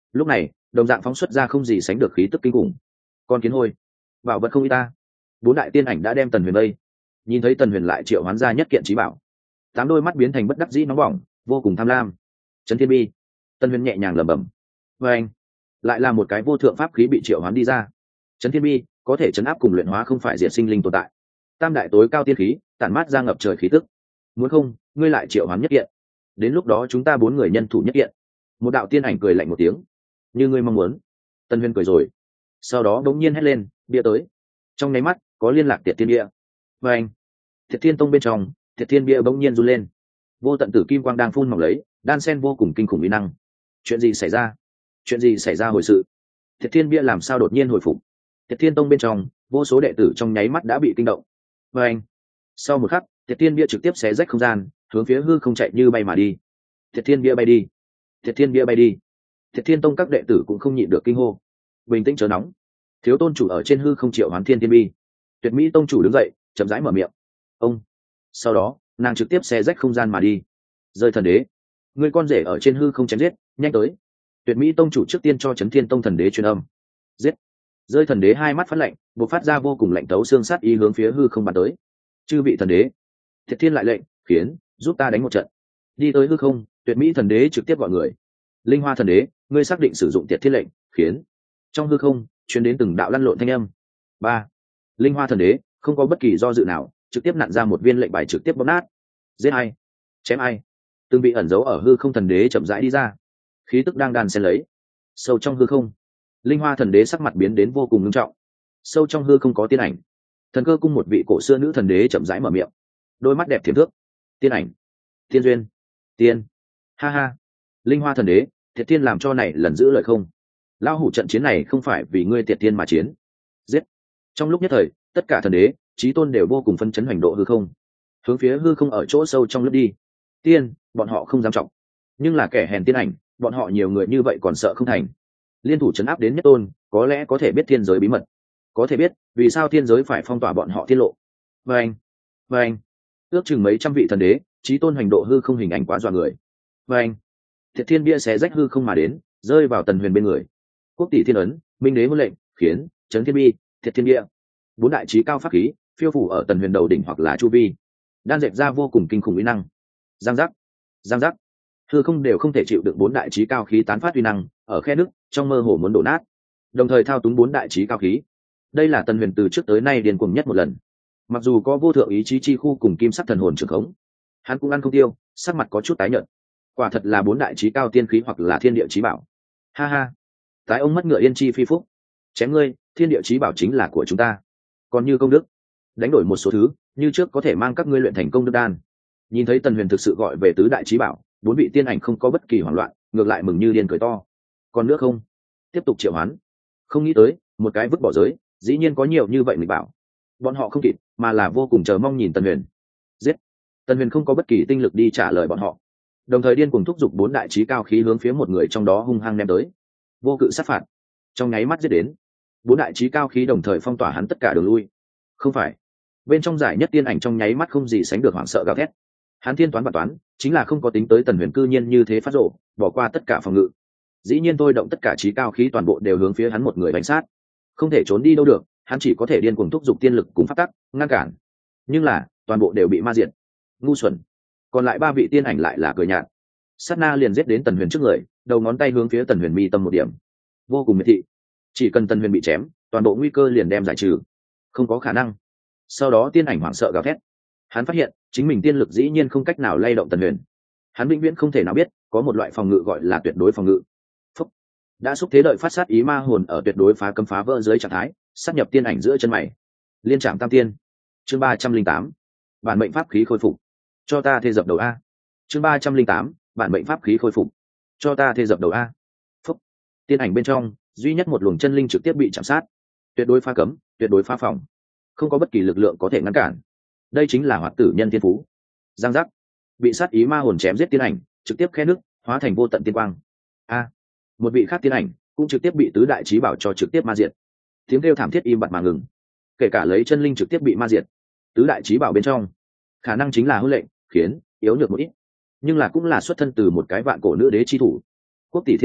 lúc này đồng dạng phóng xuất ra không gì sánh được khí tức kinh khủng. Con kiến hôi, bảo vật không y ta. Bốn đại tiên ảnh đã đem Tần Huyền vây, nhìn thấy Tần Huyền lại triệu hoán ra nhất kiện trí bảo, tám đôi mắt biến thành bất đắc dĩ nóng bỏng, vô cùng tham lam. Chấn Thiên Bi. Tần Huyền nhẹ nhàng lẩm bẩm. Và anh, lại là một cái vô thượng pháp khí bị triệu hoán đi ra. Chấn Thiên Bi có thể chấn áp cùng luyện hóa không phải diệt sinh linh tồn tại. Tam đại tối cao tiên khí tản mát ra ngập trời khí tức. Muốn không, ngươi lại triệu hoán nhất kiện. Đến lúc đó chúng ta bốn người nhân thủ nhất kiện. Một đạo tiên ảnh cười lạnh một tiếng. Như ngươi mong muốn. Tần Huyền cười rồi. Sau đó bỗng nhiên hét lên, bia tới. Trong nháy mắt, có liên lạc Tiệt Thiên Bia. Và anh, Tiệt Thiên Tông bên trong, Tiệt Thiên Bia bỗng nhiên run lên. Vô tận tử kim quang đang phun mỏng lấy, đan sen vô cùng kinh khủng uy năng. Chuyện gì xảy ra? Chuyện gì xảy ra hồi sự? Tiệt Thiên Bia làm sao đột nhiên hồi phục? Tiệt Thiên Tông bên trong, vô số đệ tử trong nháy mắt đã bị kinh động. Và anh, sau một khắc, Tiệt Thiên Bia trực tiếp xé rách không gian, hướng phía hư không chạy như bay mà đi. Tiệt Thiên Bia bay đi. Tiệt Thiên Bia bay đi. Tiệt Thiên Tông các đệ tử cũng không nhịn được kinh hô. Bình tĩnh chớ nóng. Thiếu tôn chủ ở trên hư không triệu hoán Thiên Thiên Bi. Tuyệt Mỹ tông chủ đứng dậy, chậm rãi mở miệng. Ông. Sau đó, nàng trực tiếp xé rách không gian mà đi. Rơi thần đế, người con rể ở trên hư không chém giết, nhanh tới. Tuyệt Mỹ tông chủ trước tiên cho Chấn Thiên Tông thần đế truyền âm. Giết. Rơi thần đế hai mắt phát lạnh, bộc phát ra vô cùng lạnh tấu xương sát ý hướng phía hư không bắn tới. Chư vị thần đế, Thiệt Thiên lại lệnh, khiến giúp ta đánh một trận. Đi tới hư không, Tuyệt Mỹ thần đế trực tiếp gọi người. Linh Hoa thần đế, ngươi xác định sử dụng Tiệt Thiên lệnh, khiến trong hư không truyền đến từng đạo lăn lộn thanh âm. Ba. Linh Hoa thần đế không có bất kỳ do dự nào, trực tiếp nặn ra một viên lệnh bài trực tiếp bóp nát. Giết ai? Chém ai? Từng bị ẩn giấu ở hư không thần đế chậm rãi đi ra, khí tức đang đàn xen lấy. Sâu trong hư không, Linh Hoa thần đế sắc mặt biến đến vô cùng nghiêm trọng. Sâu trong hư không có tiên ảnh. Thần Cơ cung một vị cổ xưa nữ thần đế chậm rãi mở miệng, đôi mắt đẹp thiểm thước. Tiên ảnh, tiên duyên, tiên. Ha ha. Linh Hoa thần đế, Thiệt Thiên làm cho này lần giữ lời không? Lao hủ trận chiến này không phải vì ngươi Tiệt Thiên mà chiến. Giết. Trong lúc nhất thời, tất cả thần đế, chí tôn đều vô cùng phân chấn hành độ hư không, hướng phía hư không ở chỗ sâu trong lướt đi. Tiên, bọn họ không dám trọng, nhưng là kẻ hèn tiên ảnh, bọn họ nhiều người như vậy còn sợ không thành. Liên thủ chấn áp đến nhất tôn, có lẽ có thể biết thiên giới bí mật, có thể biết vì sao thiên giới phải phong tỏa bọn họ tiết lộ. Và anh, và anh, ước chừng mấy trăm vị thần đế, chí tôn hành độ hư không hình ảnh quá dọa người. Và anh, Thiệt Thiên bia xé rách hư không mà đến, rơi vào Tần Huyền bên người. Quốc tỷ thiên ấn, minh đế huân lệnh, khiến chấn thiên bi, Thiệt Thiên bia, bốn đại chí cao pháp khí phiêu phủ ở Tần Huyền đầu đỉnh hoặc là chu vi, đan dệt ra vô cùng kinh khủng uy năng. Giang giác, giang giác, hư không đều không thể chịu được bốn đại chí cao khí tán phát uy năng, ở khe nước trong mơ hồ muốn đổ nát, đồng thời thao túng bốn đại chí cao khí. Đây là Tần Huyền từ trước tới nay điên cuồng nhất một lần. Mặc dù có vô thượng ý chí chi khu cùng kim sắc thần hồn trường khống, hắn cũng ăn không tiêu, sắc mặt có chút tái nhợt. Quả thật là bốn đại chí cao tiên khí hoặc là thiên địa chí bảo. Ha ha, tái ông mất ngựa yên chi phi phúc. Chém ngươi, thiên địa chí bảo chính là của chúng ta. Còn như công đức, đánh đổi một số thứ, như trước có thể mang các ngươi luyện thành công đức đan. Nhìn thấy Tần Huyền thực sự gọi về tứ đại chí bảo, bốn vị tiên ảnh không có bất kỳ hoảng loạn, ngược lại mừng như điên cười to. Còn nữa không? Tiếp tục triệu hoán. Không nghĩ tới, một cái vứt bỏ giới, dĩ nhiên có nhiều như vậy mình bảo. Bọn họ không kịp, mà là vô cùng chờ mong nhìn Tần Huyền. Giết. Tần Huyền không có bất kỳ tinh lực đi trả lời bọn họ, đồng thời điên cuồng thúc giục bốn đại chí cao khí hướng phía một người trong đó hung hăng ném tới. Vô cự sát phạt, trong nháy mắt giết đến. Bốn đại chí cao khí đồng thời phong tỏa hắn tất cả đường lui. Không phải. Bên trong giải nhất tiên ảnh trong nháy mắt không gì sánh được hoảng sợ gào thét. Hắn thiên toán và toán, chính là không có tính tới Tần Huyền cư nhiên như thế phát rộ, bỏ qua tất cả phòng ngự. Dĩ nhiên tôi động tất cả chí cao khí toàn bộ đều hướng phía hắn một người đánh sát. Không thể trốn đi đâu được, hắn chỉ có thể điên cuồng thúc giục tiên lực cùng pháp tắc ngăn cản. Nhưng là, toàn bộ đều bị ma diệt. Ngu xuẩn. Còn lại ba vị tiên ảnh lại là cười nhạt. Sát na liền giết đến Tần Huyền trước người, đầu ngón tay hướng phía Tần Huyền mi tâm một điểm. Vô cùng miệt thị. Chỉ cần Tần Huyền bị chém, toàn bộ nguy cơ liền đem giải trừ. Không có khả năng. Sau đó tiên ảnh hoảng sợ gào thét. Hắn phát hiện, chính mình tiên lực dĩ nhiên không cách nào lay động Tần Huyền. Hắn vĩnh viễn không thể nào biết, có một loại phòng ngự gọi là tuyệt đối phòng ngự. Phúc. Đã xúc thế đợi phát sát ý ma hồn ở tuyệt đối phá cấm phá vỡ dưới trạng thái, sát nhập tiên ảnh giữa chân mày. Liên trạm tam tiên. Chương ba trăm linh tám. Bản mệnh pháp khí khôi phục. Cho ta thê dập đầu a. Chương ba trăm linh tám. Bản mệnh pháp khí khôi phục. Cho ta thê dập đầu a. Phúc. Tiên ảnh bên trong, duy nhất một luồng chân linh trực tiếp bị chạm sát. Tuyệt đối phá cấm, tuyệt đối phá phòng. Không có bất kỳ lực lượng có thể ngăn cản. Đây chính là hoạt tử nhân tiên phú. Giang giác. Bị sát ý ma hồn chém giết tiên ảnh, trực tiếp khe nước, hóa thành vô tận tiên quang. A. Một vị khác tiên ảnh cũng trực tiếp bị tứ đại chí bảo cho trực tiếp ma diệt. Tiếng kêu thảm thiết im bặt mà ngừng. Kể cả lấy chân linh trực tiếp bị ma diệt. Tứ đại chí bảo bên trong, khả năng chính là huân lệnh, khiến yếu nhược một ít, nhưng là cũng là xuất thân từ một cái vạn cổ nữ đế chi thủ. Quốc tỷ thiên ấn,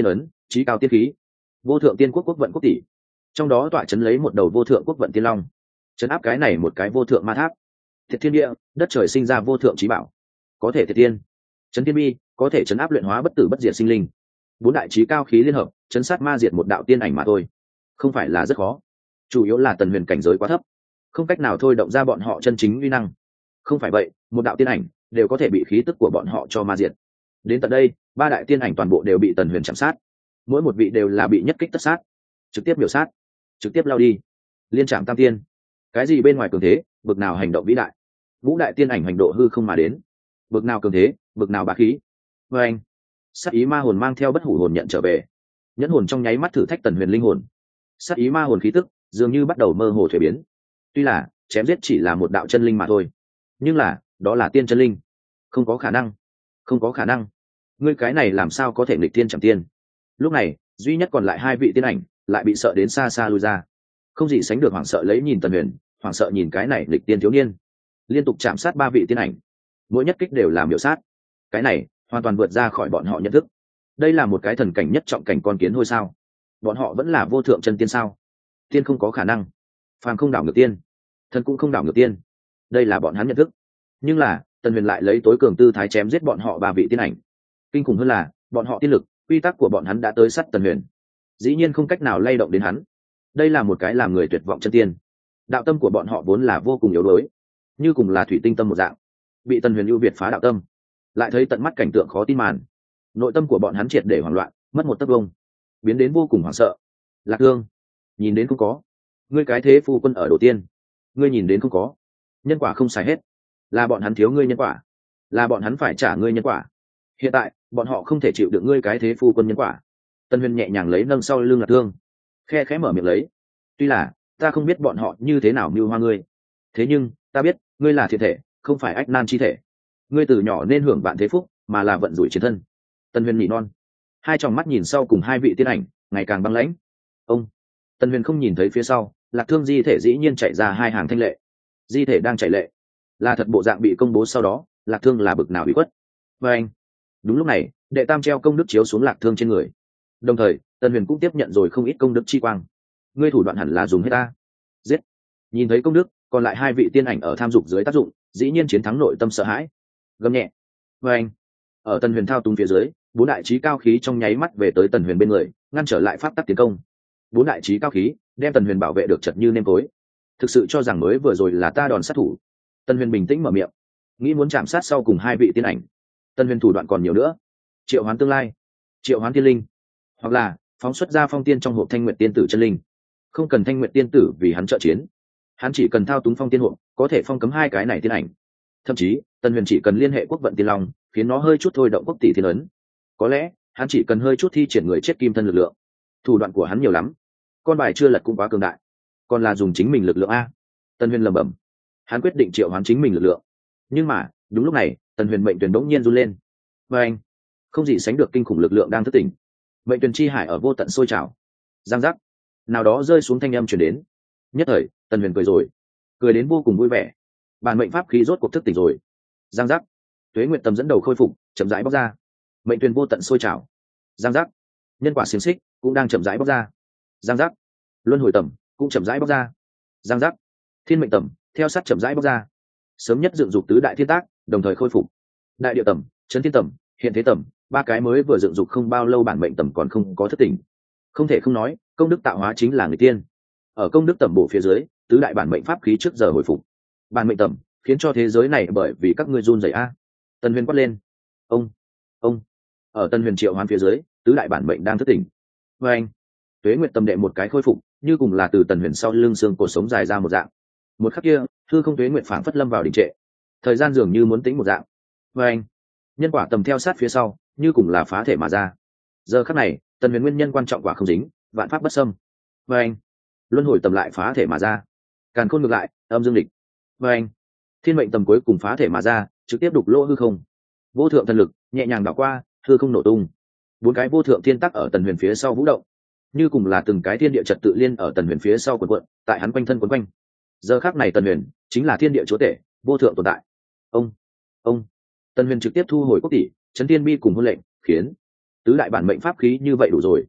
trí cao tiên khí, vô thượng tiên quốc quốc vận quốc tỷ, trong đó tọa chấn lấy một đầu vô thượng quốc vận tiên long, chấn áp cái này một cái vô thượng ma tháp. Thiệt thiên địa, đất trời sinh ra vô thượng trí bảo, có thể thiệt tiên, chấn tiên bi, có thể chấn áp luyện hóa bất tử bất diệt sinh linh. Bốn đại trí cao khí liên hợp, chấn sát ma diệt một đạo tiên ảnh mà thôi, không phải là rất khó. Chủ yếu là Tần Huyền cảnh giới quá thấp, không cách nào thôi động ra bọn họ chân chính uy năng. Không phải vậy, một đạo tiên ảnh đều có thể bị khí tức của bọn họ cho ma diệt. Đến tận đây, ba đại tiên ảnh toàn bộ đều bị Tần Huyền chạm sát, mỗi một vị đều là bị nhất kích tất sát, trực tiếp biểu sát, trực tiếp lao đi. Liên trạm tam tiên, cái gì bên ngoài cường thế, bực nào hành động vĩ đại. Ngũ đại tiên ảnh hành độ hư không mà đến, bực nào cường thế, bực nào bá khí. Và anh, sát ý ma hồn mang theo bất hủ hồn nhận trở về, nhẫn hồn trong nháy mắt thử thách Tần Huyền linh hồn. Sát ý ma hồn khí tức dường như bắt đầu mơ hồ thuế biến. Tuy là chém giết chỉ là một đạo chân linh mà thôi, nhưng là đó là tiên chân linh, không có khả năng, không có khả năng. Ngươi cái này làm sao có thể nghịch tiên chẳng tiên? Lúc này duy nhất còn lại hai vị tiên ảnh lại bị sợ đến xa xa lui ra, không gì sánh được hoảng sợ lấy nhìn Tần Huyền, hoảng sợ nhìn cái này nghịch tiên thiếu niên, liên tục chạm sát ba vị tiên ảnh, mỗi nhất kích đều làm miểu sát. Cái này hoàn toàn vượt ra khỏi bọn họ nhận thức. Đây là một cái thần cảnh nhất trọng cảnh con kiến hôi sao? Bọn họ vẫn là vô thượng chân tiên sao? Tiên không có khả năng, phàm không đảo ngược tiên, thần cũng không đảo ngược tiên. Đây là bọn hắn nhận thức. Nhưng là Tần Huyền lại lấy tối cường tư thái chém giết bọn họ ba vị tiên ảnh. Kinh khủng hơn là bọn họ tiên lực, quy tắc của bọn hắn đã tới sát Tần Huyền, dĩ nhiên không cách nào lay động đến hắn. Đây là một cái làm người tuyệt vọng chân tiên. Đạo tâm của bọn họ vốn là vô cùng yếu đuối, như cùng là thủy tinh tâm một dạng, bị Tần Huyền ưu việt phá đạo tâm, lại thấy tận mắt cảnh tượng khó tin màn, nội tâm của bọn hắn triệt để hoảng loạn, mất một tấc vông, biến đến vô cùng hoảng sợ. Lạc Thương, nhìn đến không có, ngươi cái thế phu quân ở đầu tiên, ngươi nhìn đến không có, nhân quả không xài hết, là bọn hắn thiếu ngươi nhân quả, là bọn hắn phải trả ngươi nhân quả. Hiện tại bọn họ không thể chịu được ngươi cái thế phu quân nhân quả. Tần Huyền nhẹ nhàng lấy nâng sau lưng Lạc Thương, khe khẽ mở miệng lấy. Tuy là ta không biết bọn họ như thế nào mưu hoa ngươi, thế nhưng ta biết ngươi là thiện thể, không phải ách nan chi thể. Ngươi từ nhỏ nên hưởng vạn thế phúc, mà là vận rủi chiến thân. Tần Huyền nhị non, hai tròng mắt nhìn sau cùng hai vị tiên ảnh ngày càng băng lãnh. Ông Tần Huyền không nhìn thấy phía sau, Lạc Thương di thể dĩ nhiên chạy ra hai hàng thanh lệ. Di thể đang chảy lệ, là thật bộ dạng bị công bố sau đó, Lạc Thương là bực nào bị khuất. Và anh, đúng lúc này, đệ tam treo công đức chiếu xuống Lạc Thương trên người. Đồng thời, Tần Huyền cũng tiếp nhận rồi không ít công đức chi quang. Ngươi thủ đoạn hẳn là dùng hết ta. Giết. Nhìn thấy công đức, còn lại hai vị tiên ảnh ở tham dục dưới tác dụng, dĩ nhiên chiến thắng nội tâm sợ hãi. Gầm nhẹ. Và anh, ở Tần Huyền thao túng phía dưới, bốn đại chí cao khí trong nháy mắt về tới Tần Huyền bên người, ngăn trở lại pháp tắc tiến công. Bốn đại chí cao khí đem Tần Huyền bảo vệ được chật như nêm tối. Thực sự cho rằng mới vừa rồi là ta đòn sát thủ? Tần Huyền bình tĩnh mở miệng, nghĩ muốn chạm sát sau cùng hai vị tiên ảnh. Tần Huyền thủ đoạn còn nhiều nữa, triệu hoán tương lai, triệu hoán tiên linh, hoặc là phóng xuất ra phong tiên trong hộp thanh nguyệt tiên tử chân linh. Không cần thanh nguyệt tiên tử vì hắn trợ chiến, hắn chỉ cần thao túng phong tiên hộp, có thể phong cấm hai cái này tiên ảnh. Thậm chí Tần Huyền chỉ cần liên hệ quốc vận tiên long, khiến nó hơi chút thôi động quốc tỷ thiên ấn. Có lẽ hắn chỉ cần hơi chút thi triển người chết kim thân lực lượng. Thủ đoạn của hắn nhiều lắm, con bài chưa lật cũng quá cường đại, còn là dùng chính mình lực lượng a. Tần Huyền lẩm bẩm, hắn quyết định triệu hoán chính mình lực lượng. Nhưng mà đúng lúc này, Tần Huyền mệnh tuyển đống nhiên run lên. Và anh, không gì sánh được kinh khủng lực lượng đang thức tỉnh. Mệnh tuyển chi hải ở vô tận sôi trào. Giang giác, nào đó rơi xuống thanh âm truyền đến. Nhất thời Tần Huyền cười rồi, cười đến vô cùng vui vẻ. Bản mệnh pháp khí rốt cuộc thức tỉnh rồi. Giang giác, tuế nguyệt tầm dẫn đầu khôi phục, chậm rãi bóc ra. Mệnh tuyển vô tận sôi trào. Giang giác, nhân quả xiềng xích cũng đang chậm rãi bóc ra. Giang giác, luân hồi tầm cũng chậm rãi bóc ra. Giang giác, thiên mệnh tầm theo sát chậm rãi bóc ra. Sớm nhất dựng dục tứ đại thiên tác đồng thời khôi phục. Đại địa tầm, chấn thiên tầm, hiện thế tầm, ba cái mới vừa dựng dục không bao lâu bản mệnh tầm còn không có thất tỉnh. Không thể không nói, công đức tạo hóa chính là người tiên. Ở công đức tầm bổ phía dưới, tứ đại bản mệnh pháp khí trước giờ hồi phục. Bản mệnh tầm khiến cho thế giới này bởi vì các ngươi run rẩy a. Tần Huyền quát lên. Ông, ông. Ở Tần Huyền triệu hoán phía dưới, tứ đại bản mệnh đang thất tỉnh. Và anh, tuế nguyệt tầm đệ một cái khôi phục, như cùng là từ Tần Huyền sau lưng xương cổ sống dài ra một dạng. Một khắc kia, hư không tuế nguyệt phảng phất lâm vào đình trệ, thời gian dường như muốn tĩnh một dạng. Và anh, nhân quả tầm theo sát phía sau, như cùng là phá thể mà ra. Giờ khắc này, Tần Huyền nguyên nhân quan trọng quả không dính, vạn pháp bất xâm. Và anh, luân hồi tầm lại phá thể mà ra. Càn khôn ngược lại, âm dương địch. Và anh, thiên mệnh tầm cuối cùng phá thể mà ra, trực tiếp đục lỗ hư không. Vô thượng thần lực nhẹ nhàng đảo qua, hư không nổ tung. Bốn cái vô thượng thiên tắc ở Tần Huyền phía sau vũ động, như cùng là từng cái thiên địa trật tự liên ở Tần Huyền phía sau quần quận, tại hắn quanh thân quấn quanh. Giờ khắc này Tần Huyền chính là thiên địa chúa tể, vô thượng tồn tại. Ông, ông. Tần Huyền trực tiếp thu hồi quốc tỷ, chấn tiên bi cùng hôn lệnh, khiến tứ đại bản mệnh pháp khí như vậy đủ rồi,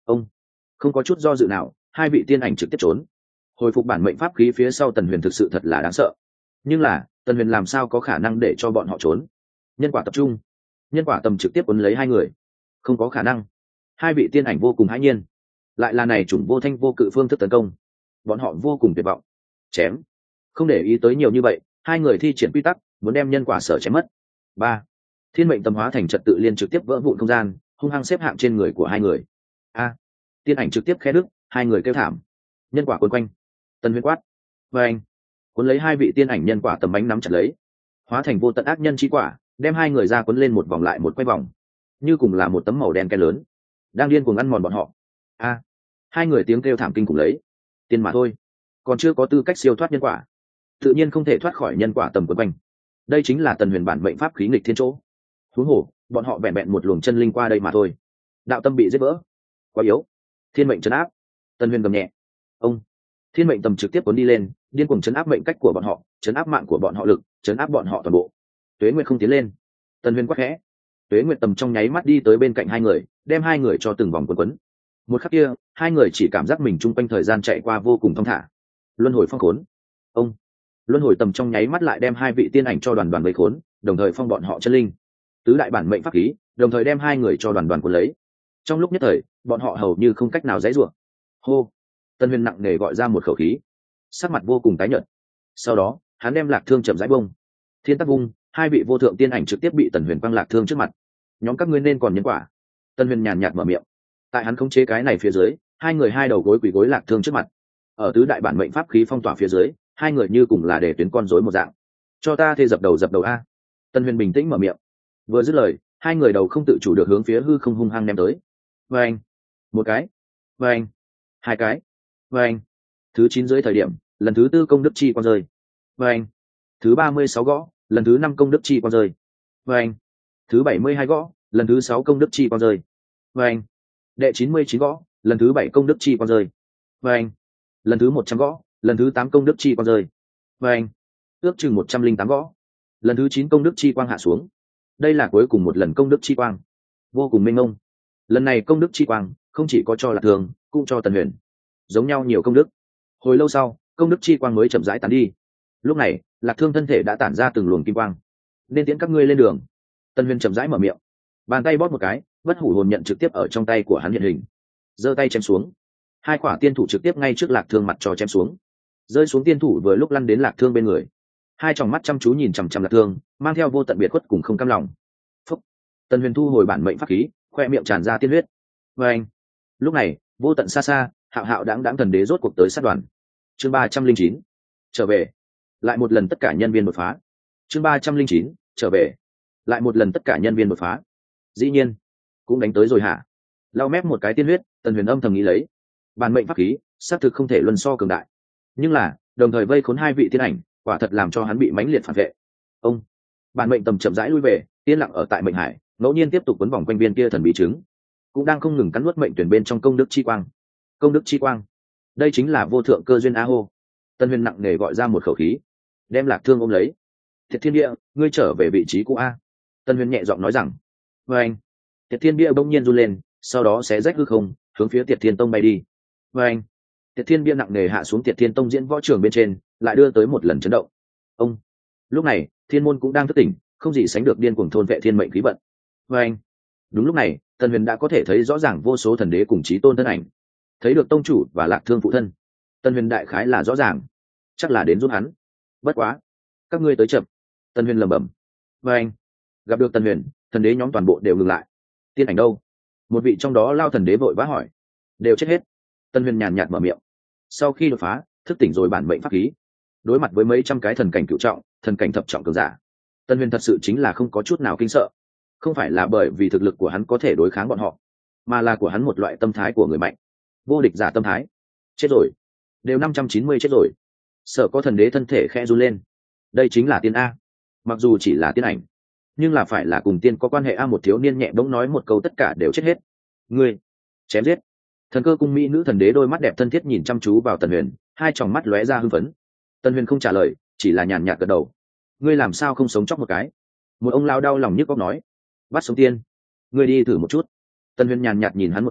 ông không có chút do dự nào, hai vị tiên ảnh trực tiếp trốn. Hồi phục bản mệnh pháp khí phía sau Tần Huyền thực sự thật là đáng sợ. Nhưng là Tần Huyền làm sao có khả năng để cho bọn họ trốn? Nhân quả tập trung, nhân quả tầm trực tiếp cuốn lấy hai người, không có khả năng. Hai vị tiên ảnh vô cùng hãi nhiên, lại là này chủng vô thanh vô cự phương thức tấn công, bọn họ vô cùng tuyệt vọng. Chém, không để ý tới nhiều như vậy, hai người thi triển quy tắc, muốn đem nhân quả sở chém mất. Ba, thiên mệnh tầm hóa thành trật tự liên trực tiếp vỡ vụn không gian, hung hăng xếp hạng trên người của hai người. A, tiên ảnh trực tiếp khe đứt, hai người kêu thảm. Nhân quả cuốn quanh, Tần Huyền quát, và anh cuốn lấy hai vị tiên ảnh nhân quả tầm bánh nắm chặt lấy, hóa thành vô tận ác nhân chi quả, đem hai người ra cuốn lên một vòng lại một quay vòng, như cùng là một tấm màu đen cái lớn đang điên cuồng ăn mòn bọn họ. A, hai người tiếng kêu thảm kinh cùng lấy, tiên mà thôi, còn chưa có tư cách siêu thoát nhân quả, tự nhiên không thể thoát khỏi nhân quả tầm quấn quanh. Đây chính là Tần Huyền bản mệnh pháp khí nghịch thiên chỗ. Huống hồ bọn họ vẹn vẹn một luồng chân linh qua đây mà thôi, đạo tâm bị giết vỡ, quá yếu. Thiên mệnh trấn áp, Tần Huyền gầm nhẹ. Ông thiên mệnh tầm trực tiếp cuốn đi lên, điên cuồng trấn áp mệnh cách của bọn họ, trấn áp mạng của bọn họ lực, trấn áp bọn họ toàn bộ. Tuế Nguyệt không tiến lên. Tần Huyền quát khẽ. Tuế Nguyệt tầm trong nháy mắt đi tới bên cạnh hai người, đem hai người cho từng vòng quấn quấn. Một khắc kia, hai người chỉ cảm giác mình chung quanh thời gian chạy qua vô cùng thong thả. Luân hồi phong khốn. Ông luân hồi tầm trong nháy mắt lại đem hai vị tiên ảnh cho đoàn đoàn vây khốn, đồng thời phong bọn họ chân linh. Tứ đại bản mệnh pháp khí, đồng thời đem hai người cho đoàn đoàn cuốn lấy. Trong lúc nhất thời, bọn họ hầu như không cách nào giãy giụa. Hô, Tần Huyền nặng nề gọi ra một khẩu khí, sắc mặt vô cùng tái nhợt. Sau đó, hắn đem lạc thương chậm rãi bông. Thiên tắc vung, hai vị vô thượng tiên ảnh trực tiếp bị Tần Huyền quăng lạc thương trước mặt. Nhóm các ngươi nên còn nhân quả. Tần Huyền nhàn nhạt mở miệng. Tại hắn khống chế cái này phía dưới, hai người hai đầu gối quỳ gối lạc thương trước mặt. Ở tứ đại bản mệnh pháp khí phong tỏa phía dưới, hai người như cùng là để tuyến con rối một dạng. Cho ta thê dập đầu dập đầu a. Tần Huyền bình tĩnh mở miệng. Vừa dứt lời, hai người đầu không tự chủ được hướng phía hư không hung hăng ném tới. Vâng, một cái, vâng, hai cái, vâng. Thứ chín dưới thời điểm, lần thứ tư công đức chi quang rơi. Vâng. Thứ ba mươi sáu gõ, lần thứ năm công đức chi quang rơi. Vâng. Thứ bảy mươi hai gõ, lần thứ sáu công đức chi quang rơi. Vâng. Đệ chín mươi chín gõ, lần thứ bảy công đức chi quang rơi. Vâng. Lần thứ một trăm gõ, lần thứ tám công đức chi quang rơi. Vâng. Ước chừng một trăm linh tám gõ, lần thứ chín công đức chi quang hạ xuống. Đây là cuối cùng một lần công đức chi quang, vô cùng mênh mông. Lần này công đức chi quang không chỉ có cho Lạc Thường, cũng cho Tần Huyền, giống nhau nhiều công đức. Hồi lâu sau, công đức chi quang mới chậm rãi tán đi. Lúc này, Lạc Thương thân thể đã tản ra từng luồng kim quang. Nên tiễn các ngươi lên đường. Tần Huyền chậm rãi mở miệng, bàn tay bóp một cái, bất hủ hồn nhận trực tiếp ở trong tay của hắn hiện hình, giơ tay chém xuống. Hai quả tiên thủ trực tiếp ngay trước Lạc Thương mặt cho chém xuống. Rơi xuống tiên thủ vừa lúc lăn đến Lạc Thương bên người. Hai tròng mắt chăm chú nhìn chằm chằm Lạc Thương, mang theo vô tận biệt khuất cùng không cam lòng. Phúc. Tần Huyền thu hồi bản mệnh pháp khí, khoe miệng tràn ra tiên huyết. Và anh. Lúc này, vô tận xa xa, hạo hạo đáng đáng thần đế rốt cuộc tới sát đoàn. Chương ba trăm linh chín, trở về. Lại một lần tất cả nhân viên đột phá. Chương ba trăm linh chín, trở về. Lại một lần tất cả nhân viên đột phá. Dĩ nhiên, cũng đánh tới rồi hả? Lau mép một cái tiên huyết, Tần Huyền âm thầm nghĩ lấy. Bản mệnh pháp khí, xác thực không thể luân so cường đại. Nhưng là, đồng thời vây khốn hai vị tiên ảnh, quả thật làm cho hắn bị mãnh liệt phản vệ. Ông, bản mệnh tầm chậm rãi lui về, yên lặng ở tại mệnh hải, ngẫu nhiên tiếp tục quấn vòng quanh viên kia thần bí trứng, cũng đang không ngừng cắn nuốt mệnh tuyển bên trong công đức chi quang. Công đức chi quang, đây chính là vô thượng cơ duyên a hô. Tần Huyền nặng nề gọi ra một khẩu khí, đem Lạc Thương ôm lấy. Thiệt Thiên Địa, ngươi trở về vị trí cũ a. Tần Huyền nhẹ giọng nói rằng. Và anh, Thiệt Thiên Địa bỗng nhiên run lên, sau đó xé rách hư không, hướng phía Tiệt Thiên Tông bay đi. Và anh, Tiệt Thiên Bia nặng nề hạ xuống Tiệt Thiên Tông diễn võ trường bên trên, lại đưa tới một lần chấn động. Ông, lúc này, Thiên môn cũng đang thức tỉnh, không gì sánh được điên cuồng thôn vệ thiên mệnh khí vận. Và anh, đúng lúc này, Tần Huyền đã có thể thấy rõ ràng vô số thần đế cùng chí tôn thân ảnh, thấy được tông chủ và Lạc Thương phụ thân. Tần Huyền đại khái là rõ ràng, chắc là đến giúp hắn. Bất quá, các ngươi tới chậm. Tần Huyền lẩm bẩm. Và anh, gặp được Tần Huyền, thần đế nhóm toàn bộ đều ngừng lại. Tiên ảnh đâu? Một vị trong đó lao thần đế vội vã hỏi. Đều chết hết. Tần Huyền nhàn nhạt mở miệng. Sau khi đột phá, thức tỉnh rồi bản mệnh pháp khí, đối mặt với mấy trăm cái thần cảnh cửu trọng, thần cảnh thập trọng cường giả, Tần Huyền thật sự chính là không có chút nào kinh sợ. Không phải là bởi vì thực lực của hắn có thể đối kháng bọn họ, mà là của hắn một loại tâm thái của người mạnh, vô địch giả tâm thái. Chết rồi, đều năm trăm chín mươi chết rồi. Sợ có thần đế thân thể khẽ run lên. Đây chính là tiên a. Mặc dù chỉ là tiên ảnh, nhưng là phải là cùng tiên có quan hệ a. Một thiếu niên nhẹ bỗng nói một câu tất cả đều chết hết. Ngươi chém giết. Thần cơ cung mỹ nữ thần đế đôi mắt đẹp thân thiết nhìn chăm chú vào Tần Huyền, hai tròng mắt lóe ra hưng phấn. Tần Huyền không trả lời, chỉ là nhàn nhạt gật đầu. Ngươi làm sao không sống chóc một cái? Một ông lao đau lòng nhức óc nói. Bắt sống tiên, ngươi đi thử một chút. Tần Huyền nhàn nhạt nhìn hắn một cái,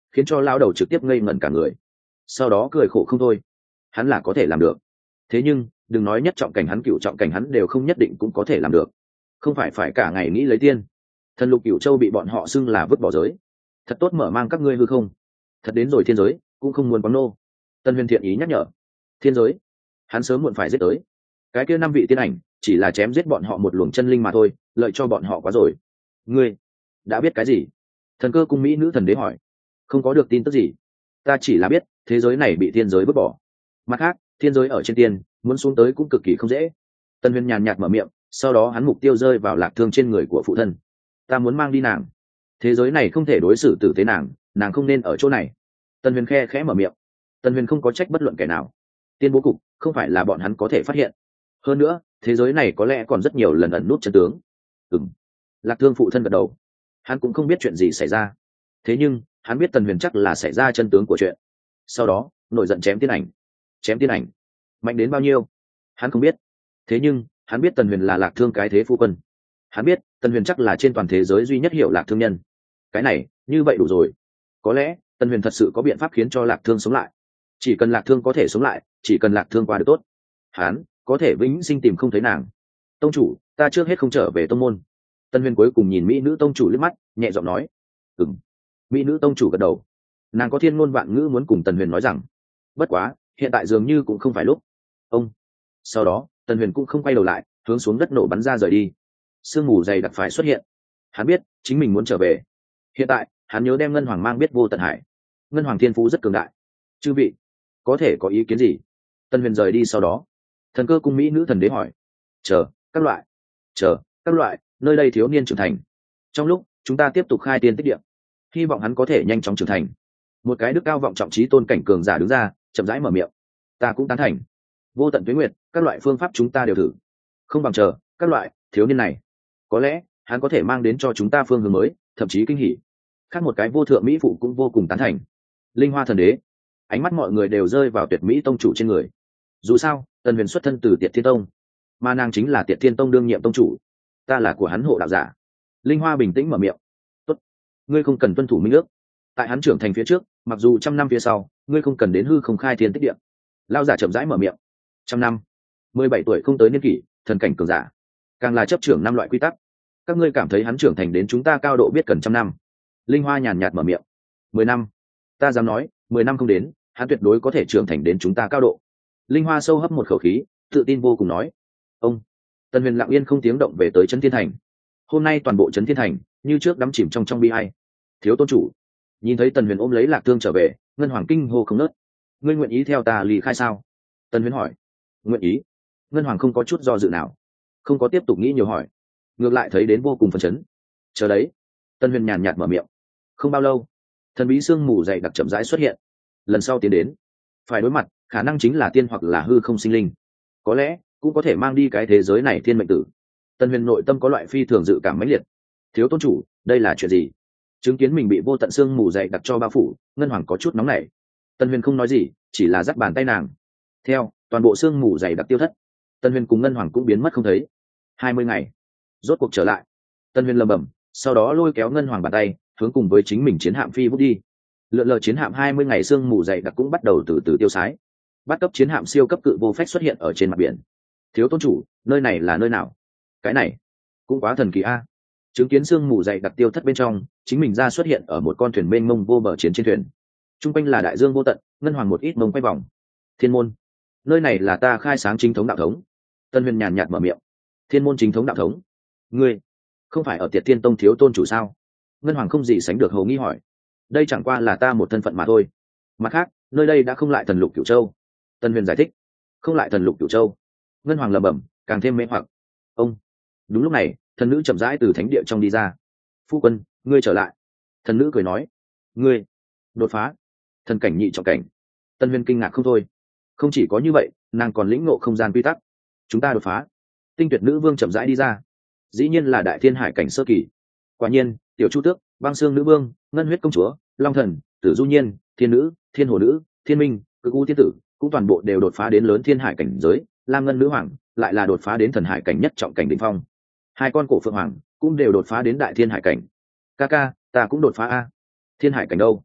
khiến cho lao đầu trực tiếp ngây ngẩn cả người, sau đó cười khổ không thôi. Hắn là có thể làm được, thế nhưng đừng nói nhất trọng cảnh, hắn cựu trọng cảnh hắn đều không nhất định cũng có thể làm được. Không phải phải cả ngày nghĩ lấy tiên. Thần lục cựu châu bị bọn họ xưng là vứt bỏ giới, thật tốt mở mang các ngươi hư không, thật đến rồi thiên giới cũng không muốn quán nô. Tân Huyền thiện ý nhắc nhở. Thiên giới hắn sớm muộn phải giết tới. Cái kia năm vị tiên ảnh chỉ là chém giết bọn họ một luồng chân linh mà thôi, lợi cho bọn họ quá rồi. Ngươi đã biết cái gì? Thần Cơ cung mỹ nữ thần đế hỏi. Không có được tin tức gì, ta chỉ là biết thế giới này bị thiên giới vứt bỏ. Mặt khác thiên giới ở trên tiên, muốn xuống tới cũng cực kỳ không dễ. Tân Huyền nhàn nhạt mở miệng, sau đó hắn mục tiêu rơi vào Lạc Thương trên người của phụ thân. Ta muốn mang đi nàng, thế giới này không thể đối xử tử tế nàng, nàng không nên ở chỗ này. Tân Huyền khe khẽ mở miệng. Tân Huyền không có trách bất luận kẻ nào, tiên bố cục không phải là bọn hắn có thể phát hiện. Hơn nữa thế giới này có lẽ còn rất nhiều lần ẩn nút chân tướng. Ừm. Lạc Thương phụ thân gật đầu. Hắn cũng không biết chuyện gì xảy ra, thế nhưng hắn biết Tần Huyền chắc là xảy ra chân tướng của chuyện. Sau đó nổi giận chém tiên ảnh. Chém tiên ảnh mạnh đến bao nhiêu hắn không biết, thế nhưng hắn biết Tần Huyền là Lạc Thương cái thế phu quân. Hắn biết Tần Huyền chắc là trên toàn thế giới duy nhất hiểu Lạc Thương nhân. Cái này như vậy đủ rồi. Có lẽ Tần Huyền thật sự có biện pháp khiến cho Lạc Thương sống lại. Chỉ cần Lạc Thương có thể sống lại, chỉ cần Lạc Thương qua được tốt, hắn có thể vĩnh sinh tìm không thấy nàng. Tông chủ, ta trước hết không trở về tông môn. Tần Huyền cuối cùng nhìn mỹ nữ tông chủ liếc mắt, nhẹ giọng nói. Ừm. Mỹ nữ tông chủ gật đầu. Nàng có thiên ngôn vạn ngữ muốn cùng Tần Huyền nói rằng, bất quá hiện tại dường như cũng không phải lúc. Ông. Sau đó Tần Huyền cũng không quay đầu lại, hướng xuống đất nổ bắn ra rời đi. Sương mù dày đặc phải xuất hiện. Hắn biết chính mình muốn trở về. Hiện tại hắn nhớ đem Ngân Hoàng mang biết vô tận hải. Ngân Hoàng thiên phú rất cường đại. Chư vị có thể có ý kiến gì? Tần Huyền rời đi sau đó, Thần Cơ cung mỹ nữ thần đế hỏi. Chờ các loại, chờ các loại, nơi đây thiếu niên trưởng thành. Trong lúc chúng ta tiếp tục khai tiên tích điện, hy vọng hắn có thể nhanh chóng trưởng thành. Một cái đức cao vọng trọng trí tôn cảnh cường giả đứng ra, chậm rãi mở miệng. Ta cũng tán thành. Vô tận tuế nguyệt, các loại phương pháp chúng ta đều thử, không bằng chờ các loại thiếu niên này, có lẽ hắn có thể mang đến cho chúng ta phương hướng mới, thậm chí kinh hỉ. Khác một cái vô thượng mỹ phụ cũng vô cùng tán thành. Linh Hoa thần đế. Ánh mắt mọi người đều rơi vào Tuyệt Mỹ tông chủ trên người. Dù sao Tần Huyền xuất thân từ Tiệt Thiên tông, mà nàng chính là Tiệt Thiên tông đương nhiệm tông chủ. Ta là của hắn hộ đạo giả. Linh Hoa bình tĩnh mở miệng. Tốt, ngươi không cần tuân thủ minh ước. Tại hắn trưởng thành phía trước, mặc dù trăm năm phía sau, ngươi không cần đến hư không khai thiên tích địa. Lao giả chậm rãi mở miệng. Trăm năm, mười bảy tuổi không tới niên kỷ, thần cảnh cường giả, càng là chấp trưởng năm loại quy tắc. Các ngươi cảm thấy hắn trưởng thành đến chúng ta cao độ biết cần trăm năm? Linh Hoa nhàn nhạt mở miệng. Mười năm, ta dám nói, mười năm không đến, hắn tuyệt đối có thể trưởng thành đến chúng ta cao độ. Linh Hoa sâu hấp một khẩu khí, tự tin vô cùng nói. Ông. Tần Huyền lặng yên không tiếng động về tới Trấn Thiên Thành. Hôm nay toàn bộ Trấn Thiên Thành như trước đắm chìm trong trong bi ai. Thiếu tôn chủ. Nhìn thấy Tần Huyền ôm lấy Lạc Thương trở về, Ngân Hoàng kinh hô không nớt. Ngươi nguyện ý theo ta ly khai sao? Tần Huyền hỏi. Nguyện ý. Ngân Hoàng không có chút do dự nào, không có tiếp tục nghĩ nhiều hỏi, ngược lại thấy đến vô cùng phấn chấn. Chờ đấy. Tần Huyền nhàn nhạt mở miệng. Không bao lâu, thần bí sương mù dày đặc chậm rãi xuất hiện. Lần sau tiến đến, phải đối mặt khả năng chính là tiên hoặc là hư không sinh linh, có lẽ cũng có thể mang đi cái thế giới này thiên mệnh tử. Tần Huyền nội tâm có loại phi thường dự cảm mãnh liệt. Thiếu tôn chủ, đây là chuyện gì? Chứng kiến mình bị vô tận sương mù dày đặc cho bao phủ, Ngân Hoàng có chút nóng nảy. Tần Huyền không nói gì, chỉ là dắt bàn tay nàng. Theo toàn bộ sương mù dày đặc tiêu thất, Tần Huyền cùng Ngân Hoàng cũng biến mất không thấy. Hai mươi ngày rốt cuộc trở lại. Tần Huyền lầm bầm, sau đó lôi kéo Ngân Hoàng bàn tay, hướng cùng với chính mình chiến hạm phi vút đi. Lượn lờ chiến hạm hai mươi ngày sương mù dày đặc cũng bắt đầu từ từ tiêu sái. Bắt cấp chiến hạm siêu cấp cự vô phách xuất hiện ở trên mặt biển. Thiếu tôn chủ, nơi này là nơi nào? Cái này cũng quá thần kỳ a. Chứng kiến sương mù dày đặc tiêu thất bên trong, chính mình ra xuất hiện ở một con thuyền mênh mông vô bờ chiến trên thuyền. Trung quanh là đại dương vô tận, Ngân Hoàng một ít mông quay vòng. Thiên môn, nơi này là ta khai sáng chính thống đạo thống. Tân Huyền nhàn nhạt mở miệng. Thiên môn chính thống đạo thống? Ngươi không phải ở Tiệt Thiên tông thiếu tôn chủ sao? Ngân Hoàng không gì sánh được hầu nghi hỏi. Đây chẳng qua là ta một thân phận mà thôi. Mặt khác, nơi đây đã không lại thần lục Cửu Châu. Tân Huyền giải thích. Không lại thần lục Cửu Châu. Ngân Hoàng lẩm bẩm, càng thêm mê hoặc. Ông. Đúng lúc này, thần nữ chậm rãi từ thánh địa trong đi ra. Phu quân, ngươi trở lại. Thần nữ cười nói. Ngươi đột phá thần cảnh nhị trọng cảnh. Tân Huyền kinh ngạc không thôi. Không chỉ có như vậy, nàng còn lĩnh ngộ không gian quy tắc. Chúng ta đột phá. Tinh tuyệt nữ vương chậm rãi đi ra. Dĩ nhiên là đại thiên hải cảnh sơ kỳ. Quả nhiên, tiểu chu tước, băng xương nữ vương, ngân huyết công chúa, long thần, tử du nhiên, thiên nữ, thiên hồ nữ, thiên minh, cực u thiên tử cũng toàn bộ đều đột phá đến lớn thiên hải cảnh giới. Lam ngân nữ hoàng lại là đột phá đến thần hải cảnh nhất trọng cảnh đỉnh phong. Hai con cổ phượng hoàng cũng đều đột phá đến đại thiên hải cảnh. Ca ca, ta cũng đột phá a. Thiên hải cảnh đâu?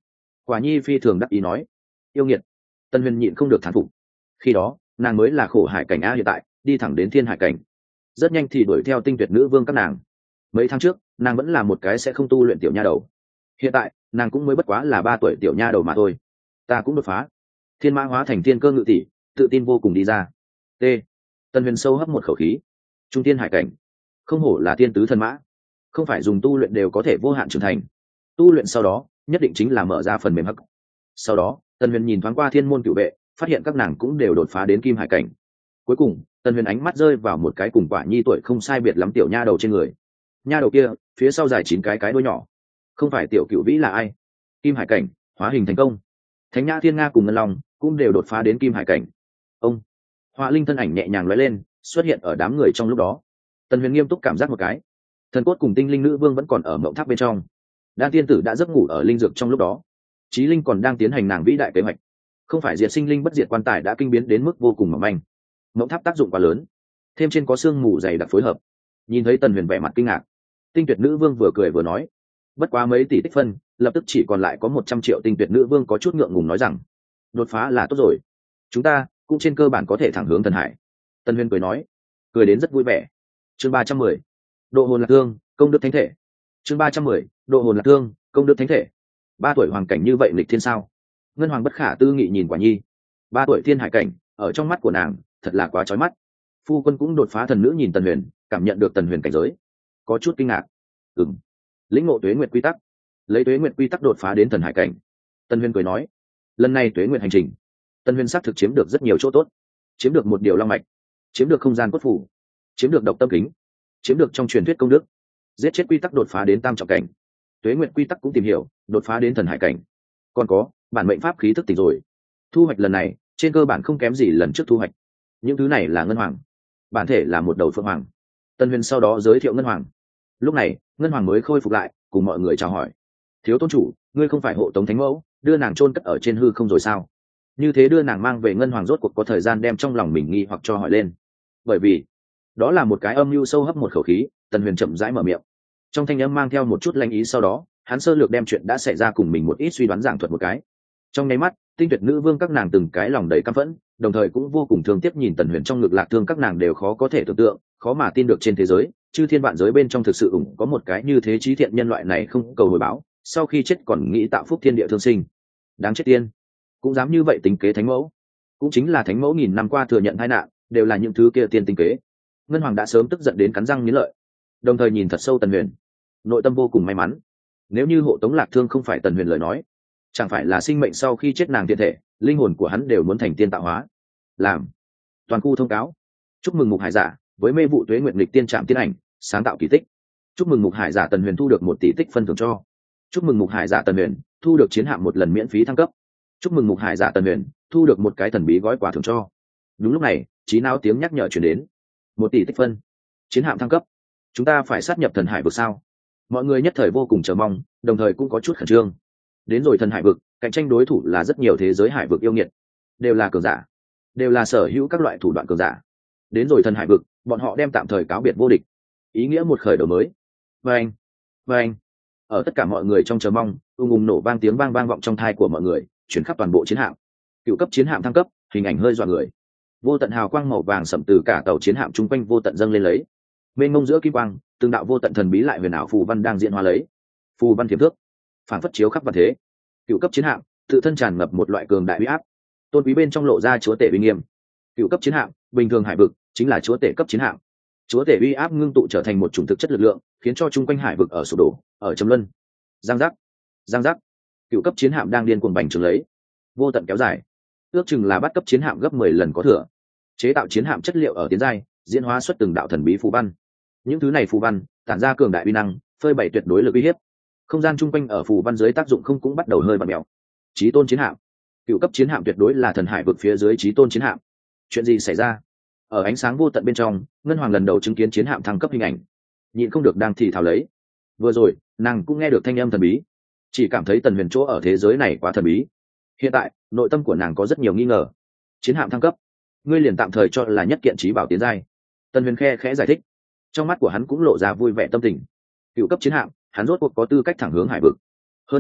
Quả nhi phi thường đắc ý nói. Yêu nghiệt. Tần huyền nhịn không được thán phục. Khi đó nàng mới là khổ hải cảnh a, hiện tại đi thẳng đến thiên hải cảnh, rất nhanh thì đuổi theo tinh tuyệt nữ vương các nàng. Mấy tháng trước nàng vẫn là một cái sẽ không tu luyện tiểu nha đầu, hiện tại nàng cũng mới bất quá là ba tuổi tiểu nha đầu mà thôi. Ta cũng đột phá, thiên mã hóa thành thiên cơ ngự tỷ, tự tin vô cùng đi ra. T. Tần huyền sâu hấp một khẩu khí. Trung tiên hải cảnh, không hổ là tiên tứ thần mã, không phải dùng tu luyện đều có thể vô hạn trưởng thành, tu luyện sau đó nhất định chính là mở ra phần mềm hắc. Sau đó tần huyền nhìn thoáng qua thiên môn cựu vệ, phát hiện các nàng cũng đều đột phá đến kim hải cảnh. Cuối cùng tần huyền ánh mắt rơi vào một cái cùng quả nhi tuổi không sai biệt lắm tiểu nha đầu trên người. Nha đầu kia phía sau dài chín cái cái đuôi nhỏ, không phải tiểu cựu vĩ là ai? Kim hải cảnh, hóa hình thành công. Thánh nhã thiên nga cùng ngân long cũng đều đột phá đến kim hải cảnh. Ông họa linh thân ảnh nhẹ nhàng lóe lên, xuất hiện ở đám người trong lúc đó. Tần huyền nghiêm túc cảm giác một cái, thần cốt cùng tinh linh nữ vương vẫn còn ở mộng tháp bên trong, đan tiên tử đã giấc ngủ ở linh dược trong lúc đó, chí linh còn đang tiến hành nàng vĩ đại kế hoạch. Không phải diệt sinh linh bất diệt quan tài đã kinh biến đến mức vô cùng mỏng manh, mộng tháp tác dụng quá lớn, thêm trên có sương mù dày đặc phối hợp. Nhìn thấy tần huyền vẻ mặt kinh ngạc, tinh tuyệt nữ vương vừa cười vừa nói, bất quá mấy tỷ tích phân, lập tức chỉ còn lại có một trăm triệu. Tinh tuyệt nữ vương có chút ngượng ngùng nói rằng, đột phá là tốt rồi, chúng ta cũng trên cơ bản có thể thẳng hướng thần hải. Tần huyền cười nói, cười đến rất vui vẻ. Chương ba trăm mười, độ hồn lạc thương, công đức thánh thể. Chương ba trăm mười, độ hồn lạc thương, công đức thánh thể. Ba tuổi hoàng cảnh như vậy lịch thiên sao? Ngân hoàng bất khả tư nghị nhìn quả nhi. Ba tuổi thiên hải cảnh, ở trong mắt của nàng thật là quá chói mắt. Phu quân cũng đột phá. Thần nữ nhìn tần huyền, cảm nhận được tần huyền cảnh giới, có chút kinh ngạc. Ừm, lĩnh ngộ tuế nguyệt quy tắc, lấy tuế nguyệt quy tắc đột phá đến thần hải cảnh. Tần huyền cười nói, lần này tuế nguyệt hành trình, tần huyền xác thực chiếm được rất nhiều chỗ tốt. Chiếm được một điều long mạch, chiếm được không gian cốt phủ, chiếm được độc tâm kính, chiếm được trong truyền thuyết công đức, giết chết quy tắc đột phá đến tam trọng cảnh, tuế nguyệt quy tắc cũng tìm hiểu, đột phá đến thần hải cảnh. Còn có bản mệnh pháp khí thức tỉnh rồi. Thu hoạch lần này trên cơ bản không kém gì lần trước thu hoạch. Những thứ này là ngân hoàng, bản thể là một đầu phượng hoàng. Tần huyền sau đó giới thiệu ngân hoàng. Lúc này ngân hoàng mới khôi phục lại, cùng mọi người chào hỏi. Thiếu tôn chủ, ngươi không phải hộ tống thánh mẫu đưa nàng chôn cất ở trên hư không rồi sao? Như thế đưa nàng mang về. Ngân hoàng rốt cuộc có thời gian đem trong lòng mình nghi hoặc cho hỏi lên, bởi vì đó là một cái âm mưu sâu. Hấp một khẩu khí, tần huyền chậm rãi mở miệng, trong thanh âm mang theo một chút lanh ý. Sau đó hắn sơ lược đem chuyện đã xảy ra cùng mình một ít suy đoán giảng thuật một cái. Trong nháy mắt tinh tuyệt nữ vương các nàng từng cái lòng đầy căm phẫn, đồng thời cũng vô cùng thương tiếc nhìn tần huyền trong ngực lạc thương. Các nàng đều khó có thể tưởng tượng, khó mà tin được trên thế giới chư thiên vạn giới bên trong thực sự ủng có một cái như thế trí thiện nhân loại này, không cầu hồi báo, sau khi chết còn nghĩ tạo phúc thiên địa thương sinh. Đáng chết tiên, cũng dám như vậy tính kế thánh mẫu. Cũng chính là thánh mẫu nghìn năm qua thừa nhận tai nạn, đều là những thứ kia tiên tính kế. Ngân hoàng đã sớm tức giận đến cắn răng nghiến lợi, đồng thời nhìn thật sâu tần huyền, nội tâm vô cùng may mắn. Nếu như hộ tống lạc thương không phải tần huyền lời nói, chẳng phải là sinh mệnh sau khi chết nàng thiện thể, linh hồn của hắn đều muốn thành tiên tạo hóa. Làm toàn khu thông cáo, chúc mừng mục hải giả với mê vụ tuế nguyện lịch tiên trạm tiên ảnh sáng tạo kỳ tích. Chúc mừng mục hải giả Tần huyền thu được một tỷ tích phân thưởng cho. Chúc mừng mục hải giả Tần huyền thu được chiến hạm một lần miễn phí thăng cấp. Chúc mừng mục hải giả Tần huyền thu được một cái thần bí gói quà thưởng cho. Đúng lúc này trí não tiếng nhắc nhở chuyển đến, một tỷ tích phân, chiến hạm thăng cấp, chúng ta phải sát nhập thần hải vực sao? Mọi người nhất thời vô cùng chờ mong, đồng thời cũng có chút khẩn trương. Đến rồi thần hải vực, cạnh tranh đối thủ là rất nhiều thế giới hải vực yêu nghiệt, đều là cường giả, đều là sở hữu các loại thủ đoạn cường giả. Đến rồi thần hải vực, bọn họ đem tạm thời cáo biệt vô địch, ý nghĩa một khởi đầu mới. Vâng, vâng. Ở tất cả mọi người trong chờ mong, ung ung nổ vang tiếng vang vang vọng trong thai của mọi người, chuyển khắp toàn bộ chiến hạm. Cựu cấp chiến hạm thăng cấp, hình ảnh hơi dọa người. Vô tận hào quang màu vàng sẫm từ cả tàu chiến hạm chung quanh vô tận dâng lên lấy. Bên ngông giữa kim quang, từng đạo vô tận thần bí lại huyền ảo phù văn đang diễn hóa lấy. Phù văn thiểm thước, phản phất chiếu khắp vật thế. Cựu cấp chiến hạm, tự thân tràn ngập một loại cường đại uy áp, tôn quý bên trong lộ ra chúa tể uy nghiêm. Cựu cấp chiến hạm, bình thường hải vực chính là chúa tể cấp chiến hạm. Chúa tể uy áp ngưng tụ trở thành một chủng thực chất lực lượng, khiến cho chung quanh hải vực ở sụp đổ, ở trầm luân. Giang giác, giang giác. Cựu cấp chiến hạm đang điên cuồng bành trướng lấy, vô tận kéo dài, ước chừng là bắt cấp chiến hạm gấp mười lần có thừa. Chế tạo chiến hạm chất liệu ở tiến giai, diễn hóa xuất từng đạo thần bí phù văn. Những thứ này phù văn tản ra cường đại uy năng, phơi bày tuyệt đối lực uy hiếp. Không gian chung quanh ở phù văn dưới tác dụng không cũng bắt đầu hơi bặm mèo. Chí tôn chiến hạm, cựu cấp chiến hạm tuyệt đối là thần hải vực phía dưới chí tôn chiến hạm. Chuyện gì xảy ra? Ở ánh sáng vô tận bên trong, ngân hoàng lần đầu chứng kiến chiến hạm thăng cấp hình ảnh, nhịn không được đang thì thào lấy. Vừa rồi nàng cũng nghe được thanh âm thần bí, chỉ cảm thấy tần huyền chỗ ở thế giới này quá thần bí. Hiện tại nội tâm của nàng có rất nhiều nghi ngờ. Chiến hạm thăng cấp, ngươi liền tạm thời cho là nhất kiện trí bảo tiến giai. Tần huyền khe khẽ giải thích, trong mắt của hắn cũng lộ ra vui vẻ tâm tình. Cựu cấp chiến hạm, hắn rốt cuộc có tư cách thẳng hướng hải vực. Hơn nữa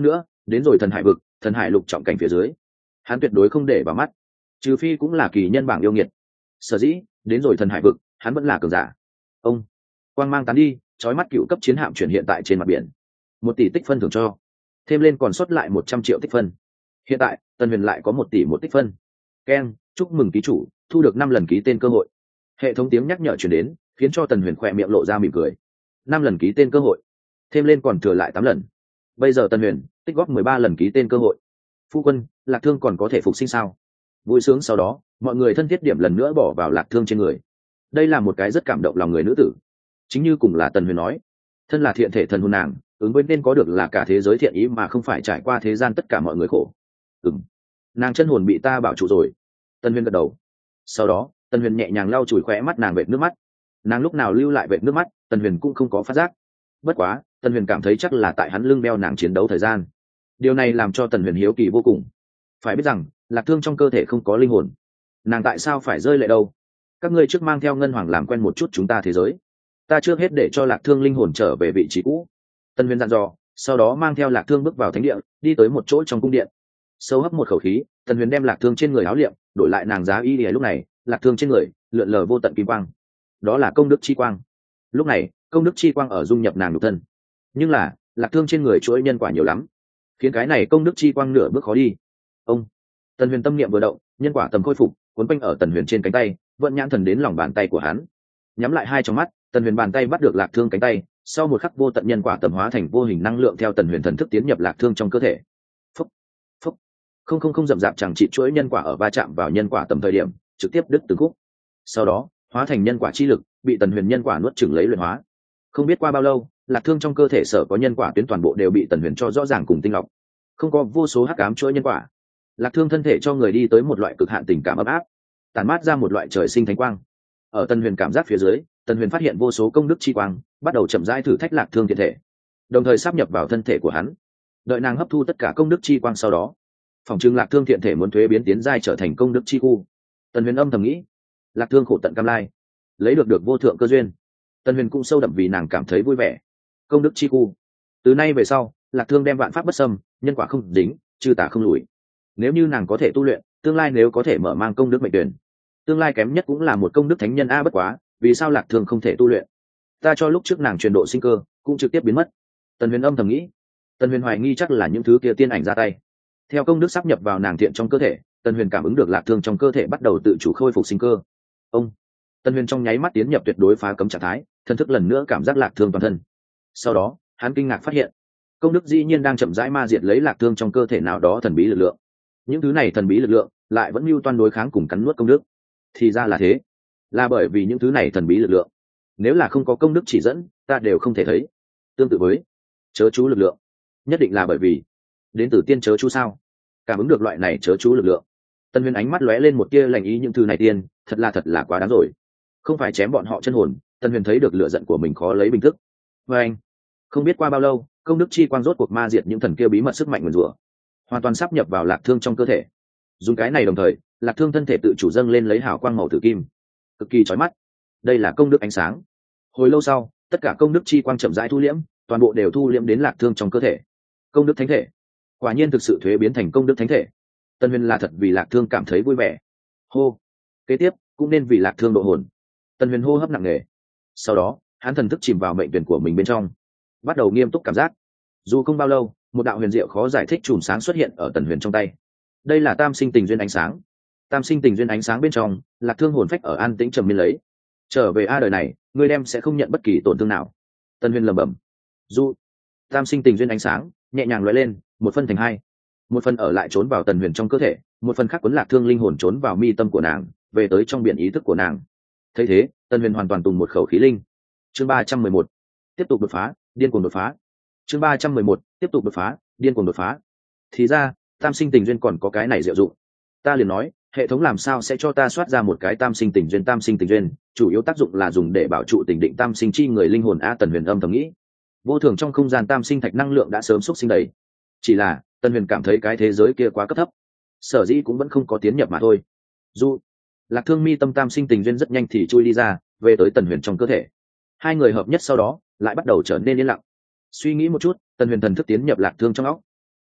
đến rồi thần hải vực, thần hải lục trọng cảnh phía dưới, hắn tuyệt đối không để vào mắt, trừ phi cũng là kỳ nhân bảng yêu nghiệt. Sở dĩ đến rồi thần hải vực, hắn vẫn là cường giả. Ông quang mang tán đi, chói mắt cựu cấp chiến hạm chuyển hiện tại trên mặt biển. Một tỷ tích phân thưởng cho, thêm lên còn sót lại một trăm triệu tích phân. Hiện tại Tần Huyền lại có một tỷ một tích phân. Ken, chúc mừng ký chủ thu được năm lần ký tên cơ hội. Hệ thống tiếng nhắc nhở chuyển đến, khiến cho Tần Huyền khỏe miệng lộ ra mỉm cười. Năm lần ký tên cơ hội, thêm lên còn thừa lại tám lần. Bây giờ Tần Huyền tích góp mười ba lần ký tên cơ hội. Phu quân, Lạc Thương còn có thể phục sinh sao? Vui sướng sau đó, mọi người thân thiết điểm lần nữa bỏ vào Lạc Thương trên người. Đây là một cái rất cảm động lòng người nữ tử. Chính như cùng là Tần Huyền nói, thân là thiện thể thần hồn nàng, ứng với nên có được là cả thế giới thiện ý mà không phải trải qua thế gian tất cả mọi người khổ. Ừm, nàng chân hồn bị ta bảo trụ rồi. Tần Huyền gật đầu. Sau đó, Tần Huyền nhẹ nhàng lau chùi khóe mắt nàng vệt nước mắt. Nàng lúc nào lưu lại vệt nước mắt, Tần Huyền cũng không có phát giác. Bất quá, Tần Huyền cảm thấy chắc là tại hắn lưng beo nàng chiến đấu thời gian. Điều này làm cho Tần Huyền hiếu kỳ vô cùng. Phải biết rằng, Lạc Thương trong cơ thể không có linh hồn, nàng tại sao phải rơi lệ đâu? Các ngươi trước mang theo Ngân Hoàng làm quen một chút chúng ta thế giới. Ta trước hết để cho Lạc Thương linh hồn trở về vị trí cũ. Tần Huyền dặn dò, sau đó mang theo Lạc Thương bước vào thánh địa, đi tới một chỗ trong cung điện. Sâu hấp một khẩu khí, Tần Huyền đem Lạc Thương trên người áo liệm đổi lại nàng giá y. Lúc này, Lạc Thương trên người lượn lờ vô tận kim quang, đó là công đức chi quang. Lúc này, công đức chi quang ở dung nhập nàng nhục thân, nhưng là Lạc Thương trên người chuỗi nhân quả nhiều lắm, khiến cái này công đức chi quang nửa bước khó đi. Ông Tần Huyền tâm niệm vừa động, nhân quả tầm khôi phục cuốn quanh ở Tần Huyền trên cánh tay, vận nhãn thần đến lòng bàn tay của hắn. Nhắm lại hai trong mắt, Tần Huyền bàn tay bắt được Lạc Thương cánh tay, sau một khắc vô tận nhân quả tầm hóa thành vô hình năng lượng theo Tần Huyền thần thức tiến nhập Lạc Thương trong cơ thể. Phúc, phúc, không không không rậm rạp chẳng trị chuỗi nhân quả ở va chạm vào nhân quả tầm thời điểm, trực tiếp đứt từng khúc. Sau đó, hóa thành nhân quả chi lực, bị Tần Huyền nhân quả nuốt chửng lấy luyện hóa. Không biết qua bao lâu, Lạc Thương trong cơ thể sở có nhân quả tuyến toàn bộ đều bị Tần Huyền cho rõ ràng cùng tinh lọc. Không có vô số hắc ám chuỗi nhân quả. Lạc Thương thân thể cho người đi tới một loại cực hạn tình cảm ấm áp, tản mát ra một loại trời sinh thánh quang. Ở Tần Huyền cảm giác phía dưới, Tần Huyền phát hiện vô số công đức chi quang, bắt đầu chậm rãi thử thách Lạc Thương thiện thể, đồng thời sáp nhập vào thân thể của hắn. Đợi nàng hấp thu tất cả công đức chi quang sau đó, phòng trưng Lạc Thương thiện thể muốn thuế biến tiến giai trở thành công đức chi khu. Tần Huyền âm thầm nghĩ, Lạc Thương khổ tận cam lai, lấy được được vô thượng cơ duyên. Tần Huyền cũng sâu đậm vì nàng cảm thấy vui vẻ. Công đức chi khu, từ nay về sau, Lạc Thương đem vạn pháp bất xâm, nhân quả không dính, chư tả không lùi. Nếu như nàng có thể tu luyện, tương lai nếu có thể mở mang công đức mệnh tuyển, tương lai kém nhất cũng là một công đức thánh nhân a. Bất quá, vì sao Lạc Thương không thể tu luyện? Ta cho lúc trước nàng truyền độ sinh cơ cũng trực tiếp biến mất. Tần Huyền âm thầm nghĩ. Tần Huyền hoài nghi chắc là những thứ kia tiên ảnh ra tay. Theo công đức sắp nhập vào nàng thiện trong cơ thể, Tần Huyền cảm ứng được Lạc Thương trong cơ thể bắt đầu tự chủ khôi phục sinh cơ. Ông Tần Huyền trong nháy mắt tiến nhập tuyệt đối phá cấm trạng thái, thân thức lần nữa cảm giác Lạc Thương toàn thân. Sau đó, hắn kinh ngạc phát hiện, công đức dĩ nhiên đang chậm rãi ma diệt lấy Lạc Thương trong cơ thể nào đó thần bí lực lượng. Những thứ này thần bí lực lượng lại vẫn mưu toan đối kháng cùng cắn nuốt công đức. Thì ra là thế, là bởi vì những thứ này thần bí lực lượng, nếu là không có công đức chỉ dẫn, ta đều không thể thấy. Tương tự với chớ chú lực lượng, nhất định là bởi vì đến từ tiên chớ chú sao? Cảm ứng được loại này chớ chú lực lượng, Tần Huyền ánh mắt lóe lên một tia lành ý. Những thứ này tiên, thật là thật là quá đáng rồi. Không phải chém bọn họ chân hồn, Tần Huyền thấy được lửa giận của mình khó lấy bình tức. Và anh, không biết qua bao lâu, công đức chi quang rốt cuộc ma diệt những thần kia bí mật sức mạnh nguyền rủa, hoàn toàn sắp nhập vào Lạc Thương trong cơ thể. Dùng cái này đồng thời, Lạc Thương thân thể tự chủ dâng lên lấy hào quang màu tử kim, cực kỳ chói mắt. Đây là công đức ánh sáng. Hồi lâu sau, tất cả công đức chi quang chậm rãi thu liễm, toàn bộ đều thu liễm đến Lạc Thương trong cơ thể. Công đức thánh thể, quả nhiên thực sự thuế biến thành công đức thánh thể. Tần Huyền là thật vì Lạc Thương cảm thấy vui vẻ. Hô, kế tiếp cũng nên vì Lạc Thương độ hồn. Tần Huyền hô hấp nặng nề. Sau đó, hắn thần thức chìm vào mệnh tuyển của mình bên trong, bắt đầu nghiêm túc cảm giác. Dù không bao lâu, một đạo huyền diệu khó giải thích chùm sáng xuất hiện ở Tần Huyền trong tay. Đây là tam sinh tình duyên ánh sáng. Tam sinh tình duyên ánh sáng bên trong, Lạc Thương hồn phách ở an tĩnh trầm miên lấy. Trở về a đời này, ngươi đem sẽ không nhận bất kỳ tổn thương nào. Tần Huyền lẩm bẩm. Dù tam sinh tình duyên ánh sáng nhẹ nhàng lóe lên, một phân thành hai. Một phần ở lại trốn vào Tần Huyền trong cơ thể, một phần khác cuốn Lạc Thương linh hồn trốn vào mi tâm của nàng, về tới trong biển ý thức của nàng. Thấy thế, Tần Huyền hoàn toàn tùng một khẩu khí linh. Chương ba trăm mười một, tiếp tục đột phá, điên cuồng đột phá. Chương ba trăm mười một, tiếp tục đột phá, điên cuồng đột phá. Thì ra, tam sinh tình duyên còn có cái này diệu dụng. Ta liền nói, hệ thống làm sao sẽ cho ta soát ra một cái tam sinh tình duyên? Tam sinh tình duyên chủ yếu tác dụng là dùng để bảo trụ tình định tam sinh chi người linh hồn a. Tần Huyền âm thầm nghĩ. Vô thường trong không gian tam sinh thạch năng lượng đã sớm xúc sinh đầy, chỉ là Tần Huyền cảm thấy cái thế giới kia quá cấp thấp, sở dĩ cũng vẫn không có tiến nhập mà thôi. Dù Lạc Thương mi tâm tam sinh tình duyên rất nhanh thì chui đi ra, về tới Tần Huyền trong cơ thể. Hai người hợp nhất sau đó lại bắt đầu trở nên yên lặng. Suy nghĩ một chút, Tần Huyền thần thức tiến nhập Lạc Thương trong óc.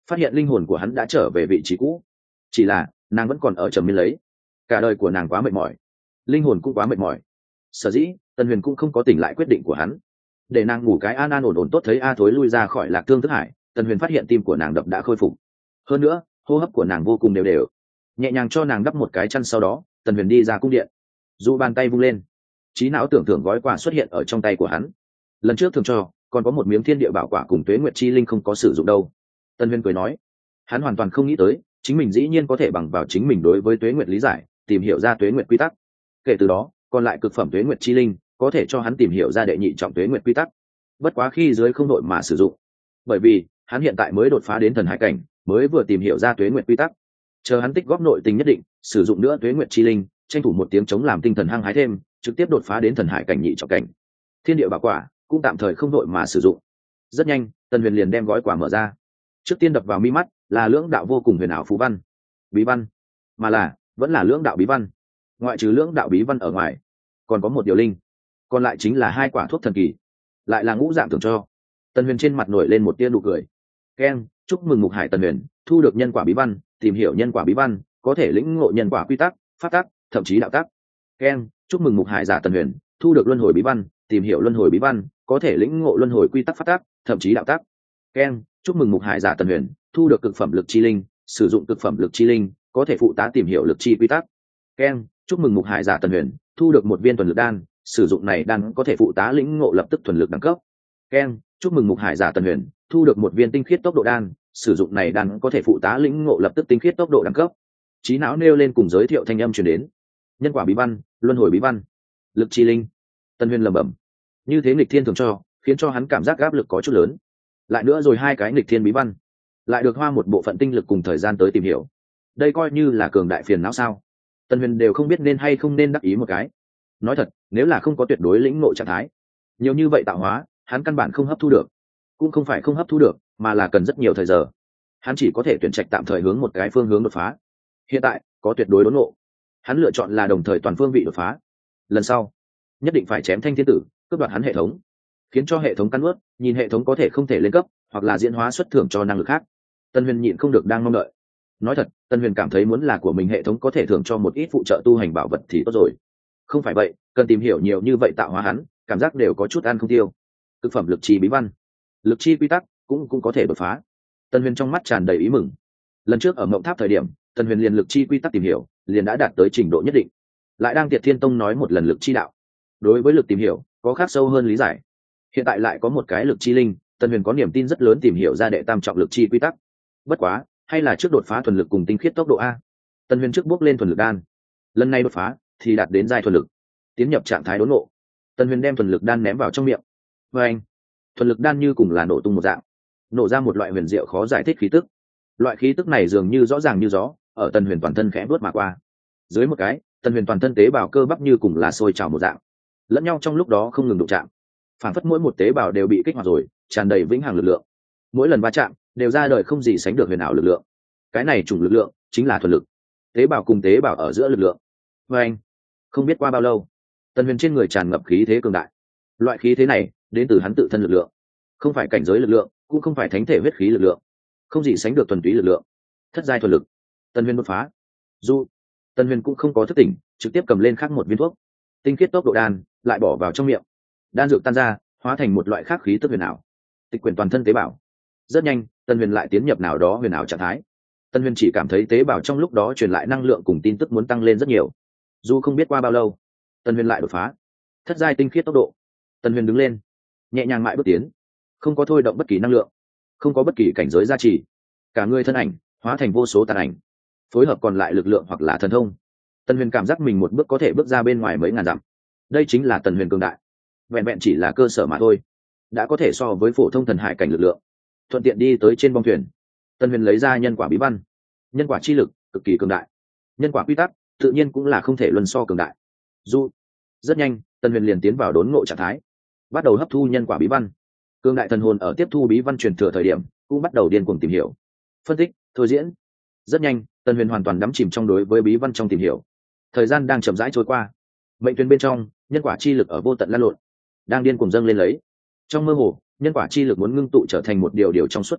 phát hiện linh hồn của hắn đã trở về vị trí cũ. Chỉ là nàng vẫn còn ở trầm miên lấy. Cả đời của nàng quá mệt mỏi, linh hồn cũng quá mệt mỏi. Sở dĩ Tần Huyền cũng không có tỉnh lại quyết định của hắn, để nàng ngủ cái an an ổn ổn tốt. Thấy A Thối lui ra khỏi Lạc Thương Thức Hải, Tần Huyền phát hiện tim của nàng đập đã khôi phục, hơn nữa hô hấp của nàng vô cùng đều đều. Nhẹ nhàng cho nàng đắp một cái chăn, sau đó Tần Huyền đi ra cung điện. Dù bàn tay vung lên, trí não tưởng tượng gói quà xuất hiện ở trong tay của hắn. Lần trước thường cho còn có một miếng thiên địa bảo quả cùng tuế nguyệt chi linh không có sử dụng đâu. Tần Huyền cười nói, hắn hoàn toàn không nghĩ tới chính mình dĩ nhiên có thể bằng vào chính mình đối với tuế nguyệt lý giải tìm hiểu ra tuế nguyệt quy tắc. Kể từ đó còn lại cực phẩm tuế nguyệt chi linh có thể cho hắn tìm hiểu ra đệ nhị trọng tuế nguyệt quy tắc. Bất quá khi dưới không đội mà sử dụng, bởi vì hắn hiện tại mới đột phá đến thần hải cảnh, mới vừa tìm hiểu ra tuế nguyệt quy tắc. Chờ hắn tích góp nội tình nhất định, sử dụng nữa tuế nguyệt chi linh, tranh thủ một tiếng chống làm tinh thần hăng hái thêm, trực tiếp đột phá đến thần hải cảnh nhị trọng cảnh. Thiên địa bảo quả cũng tạm thời không đội mà sử dụng. Rất nhanh Tần Huyền liền đem gói quả mở ra. Trước tiên đập vào mi mắt là lưỡng đạo vô cùng huyền ảo phú văn, bí văn, mà là vẫn là lưỡng đạo bí văn. Ngoại trừ lưỡng đạo bí văn ở ngoài, còn có một điều linh, còn lại chính là hai quả thuốc thần kỳ, lại là ngũ dạng thưởng cho. Tần Huyền trên mặt nổi lên một tia nụ cười. Keng, chúc mừng Mục Hải Tần Huyền thu được nhân quả bí văn, tìm hiểu nhân quả bí văn có thể lĩnh ngộ nhân quả quy tắc, pháp tắc, thậm chí đạo tắc. Keng, chúc mừng Mục Hải giả Tần Huyền thu được luân hồi bí văn, tìm hiểu luân hồi bí văn có thể lĩnh ngộ luân hồi quy tắc, pháp tắc, thậm chí đạo tắc. Keng, chúc mừng Mục Hải giả Tần Huyền thu được cực phẩm lực chi linh, sử dụng cực phẩm lực chi linh có thể phụ tá tìm hiểu lực chi quy tắc. Keng, chúc mừng Mục Hải giả Tần Huyền thu được một viên thuần lực đan, sử dụng này đan có thể phụ tá lĩnh ngộ lập tức thuần lực đẳng cấp. Keng, chúc mừng Mục Hải giả Tần Huyền thu được một viên tinh khiết tốc độ đan, sử dụng này đan có thể phụ tá lĩnh ngộ lập tức tinh khiết tốc độ đẳng cấp. Trí não nêu lên cùng giới thiệu thanh âm truyền đến. Nhân quả bí văn, luân hồi bí văn, lực chi linh. Tần Huyền lẩm bẩm, như thế nghịch thiên thường cho khiến cho hắn cảm giác áp lực có chút lớn. Lại nữa rồi hai cái nghịch thiên bí văn, lại được hoa một bộ phận tinh lực cùng thời gian tới tìm hiểu, đây coi như là cường đại phiền não sao? Tần Huyền đều không biết nên hay không nên đắc ý một cái. Nói thật, nếu là không có tuyệt đối lĩnh ngộ trạng thái, nhiều như vậy tạo hóa hắn căn bản không hấp thu được. Cũng không phải không hấp thu được, mà là cần rất nhiều thời giờ. Hắn chỉ có thể tuyển trạch tạm thời hướng một cái phương hướng đột phá. Hiện tại có tuyệt đối đốn ngộ, hắn lựa chọn là đồng thời toàn phương vị đột phá. Lần sau nhất định phải chém Thanh Thiên Tử, cướp đoạt hắn hệ thống, khiến cho hệ thống cắn ướt, nhìn hệ thống có thể không thể lên cấp, hoặc là diễn hóa xuất thưởng cho năng lực khác. Tần Huyền nhịn không được đang mong đợi. Nói thật, Tần Huyền cảm thấy muốn là của mình hệ thống có thể thưởng cho một ít phụ trợ tu hành bảo vật thì tốt rồi. Không phải vậy, cần tìm hiểu nhiều như vậy tạo hóa hắn, cảm giác đều có chút ăn không tiêu. Cực phẩm lực chi bí văn, lực chi quy tắc cũng cũng có thể đột phá. Tần Huyền trong mắt tràn đầy ý mừng. Lần trước ở Mộng Tháp thời điểm, Tần Huyền liền lực chi quy tắc tìm hiểu, liền đã đạt tới trình độ nhất định. Lại đang Tiệt Thiên Tông nói một lần lực chi đạo, đối với lực tìm hiểu có khác sâu hơn lý giải. Hiện tại lại có một cái lực chi linh, Tần Huyền có niềm tin rất lớn tìm hiểu ra đệ tam trọng lực chi quy tắc. Bất quá, hay là trước đột phá thuần lực cùng tinh khiết tốc độ a. Tần Huyền trước bước lên thuần lực đan, lần này đột phá thì đạt đến giai thuần lực, tiến nhập trạng thái đốn ngộ. Tần Huyền đem thuần lực đan ném vào trong miệng. Và anh, thuần lực đan như cùng là nổ tung một dạng, nổ ra một loại huyền diệu khó giải thích khí tức. Loại khí tức này dường như rõ ràng như gió, ở Tần Huyền toàn thân khẽ vuốt mà qua. Dưới một cái, Tần Huyền toàn thân tế bào cơ bắp như cùng là sôi trào một dạng, lẫn nhau trong lúc đó không ngừng đụng chạm, phản phất mỗi một tế bào đều bị kích hoạt rồi, tràn đầy vĩnh hằng lực lượng. Mỗi lần va chạm đều ra đời không gì sánh được huyền ảo lực lượng. Cái này chủng lực lượng chính là thuần lực, tế bào cùng tế bào ở giữa lực lượng. Và anh, không biết qua bao lâu, Tần Huyền trên người tràn ngập khí thế cường đại. Loại khí thế này đến từ hắn tự thân lực lượng, không phải cảnh giới lực lượng, cũng không phải thánh thể huyết khí lực lượng, không gì sánh được thuần túy lực lượng, thất giai thuần lực. Tần Huyền đột phá. Dù Tần Huyền cũng không có thức tỉnh, trực tiếp cầm lên khác một viên thuốc, tinh khiết tốc độ đan, lại bỏ vào trong miệng. Đan dược tan ra, hóa thành một loại khác khí tức huyền ảo, tịch quyển toàn thân tế bào. Rất nhanh, Tần Huyền lại tiến nhập nào đó huyền ảo trạng thái. Tần Huyền chỉ cảm thấy tế bào trong lúc đó truyền lại năng lượng cùng tin tức muốn tăng lên rất nhiều. Dù không biết qua bao lâu, Tần Huyền lại đột phá thất giai tinh khiết tốc độ. Tần Huyền đứng lên, nhẹ nhàng mại bước tiến, không có thôi động bất kỳ năng lượng, không có bất kỳ cảnh giới gia trì, cả người thân ảnh hóa thành vô số tàn ảnh, phối hợp còn lại lực lượng hoặc là thần thông. Tần Huyền cảm giác mình một bước có thể bước ra bên ngoài mấy ngàn dặm. Đây chính là Tần Huyền cường đại. Vẹn vẹn chỉ là cơ sở mà thôi, đã có thể so với phổ thông thần hải cảnh lực lượng. Thuận tiện đi tới trên bong thuyền, Tần Huyền lấy ra nhân quả bí văn. Nhân quả chi lực cực kỳ cường đại, nhân quả quy tắc tự nhiên cũng là không thể luân so cường đại. Dù rất nhanh, Tần Huyền liền tiến vào đốn ngộ trạng thái, bắt đầu hấp thu nhân quả bí văn. Cường đại thần hồn ở tiếp thu bí văn truyền thừa thời điểm cũng bắt đầu điên cuồng tìm hiểu, phân tích, thôi diễn. Rất nhanh, Tần Huyền hoàn toàn đắm chìm trong đối với bí văn trong tìm hiểu. Thời gian đang chậm rãi trôi qua, mệnh tuyến bên trong nhân quả chi lực ở vô tận lan lộn, đang điên cuồng dâng lên lấy. Trong mơ hồ, nhân quả chi lực muốn ngưng tụ trở thành một điều điều trong suốt tuyến,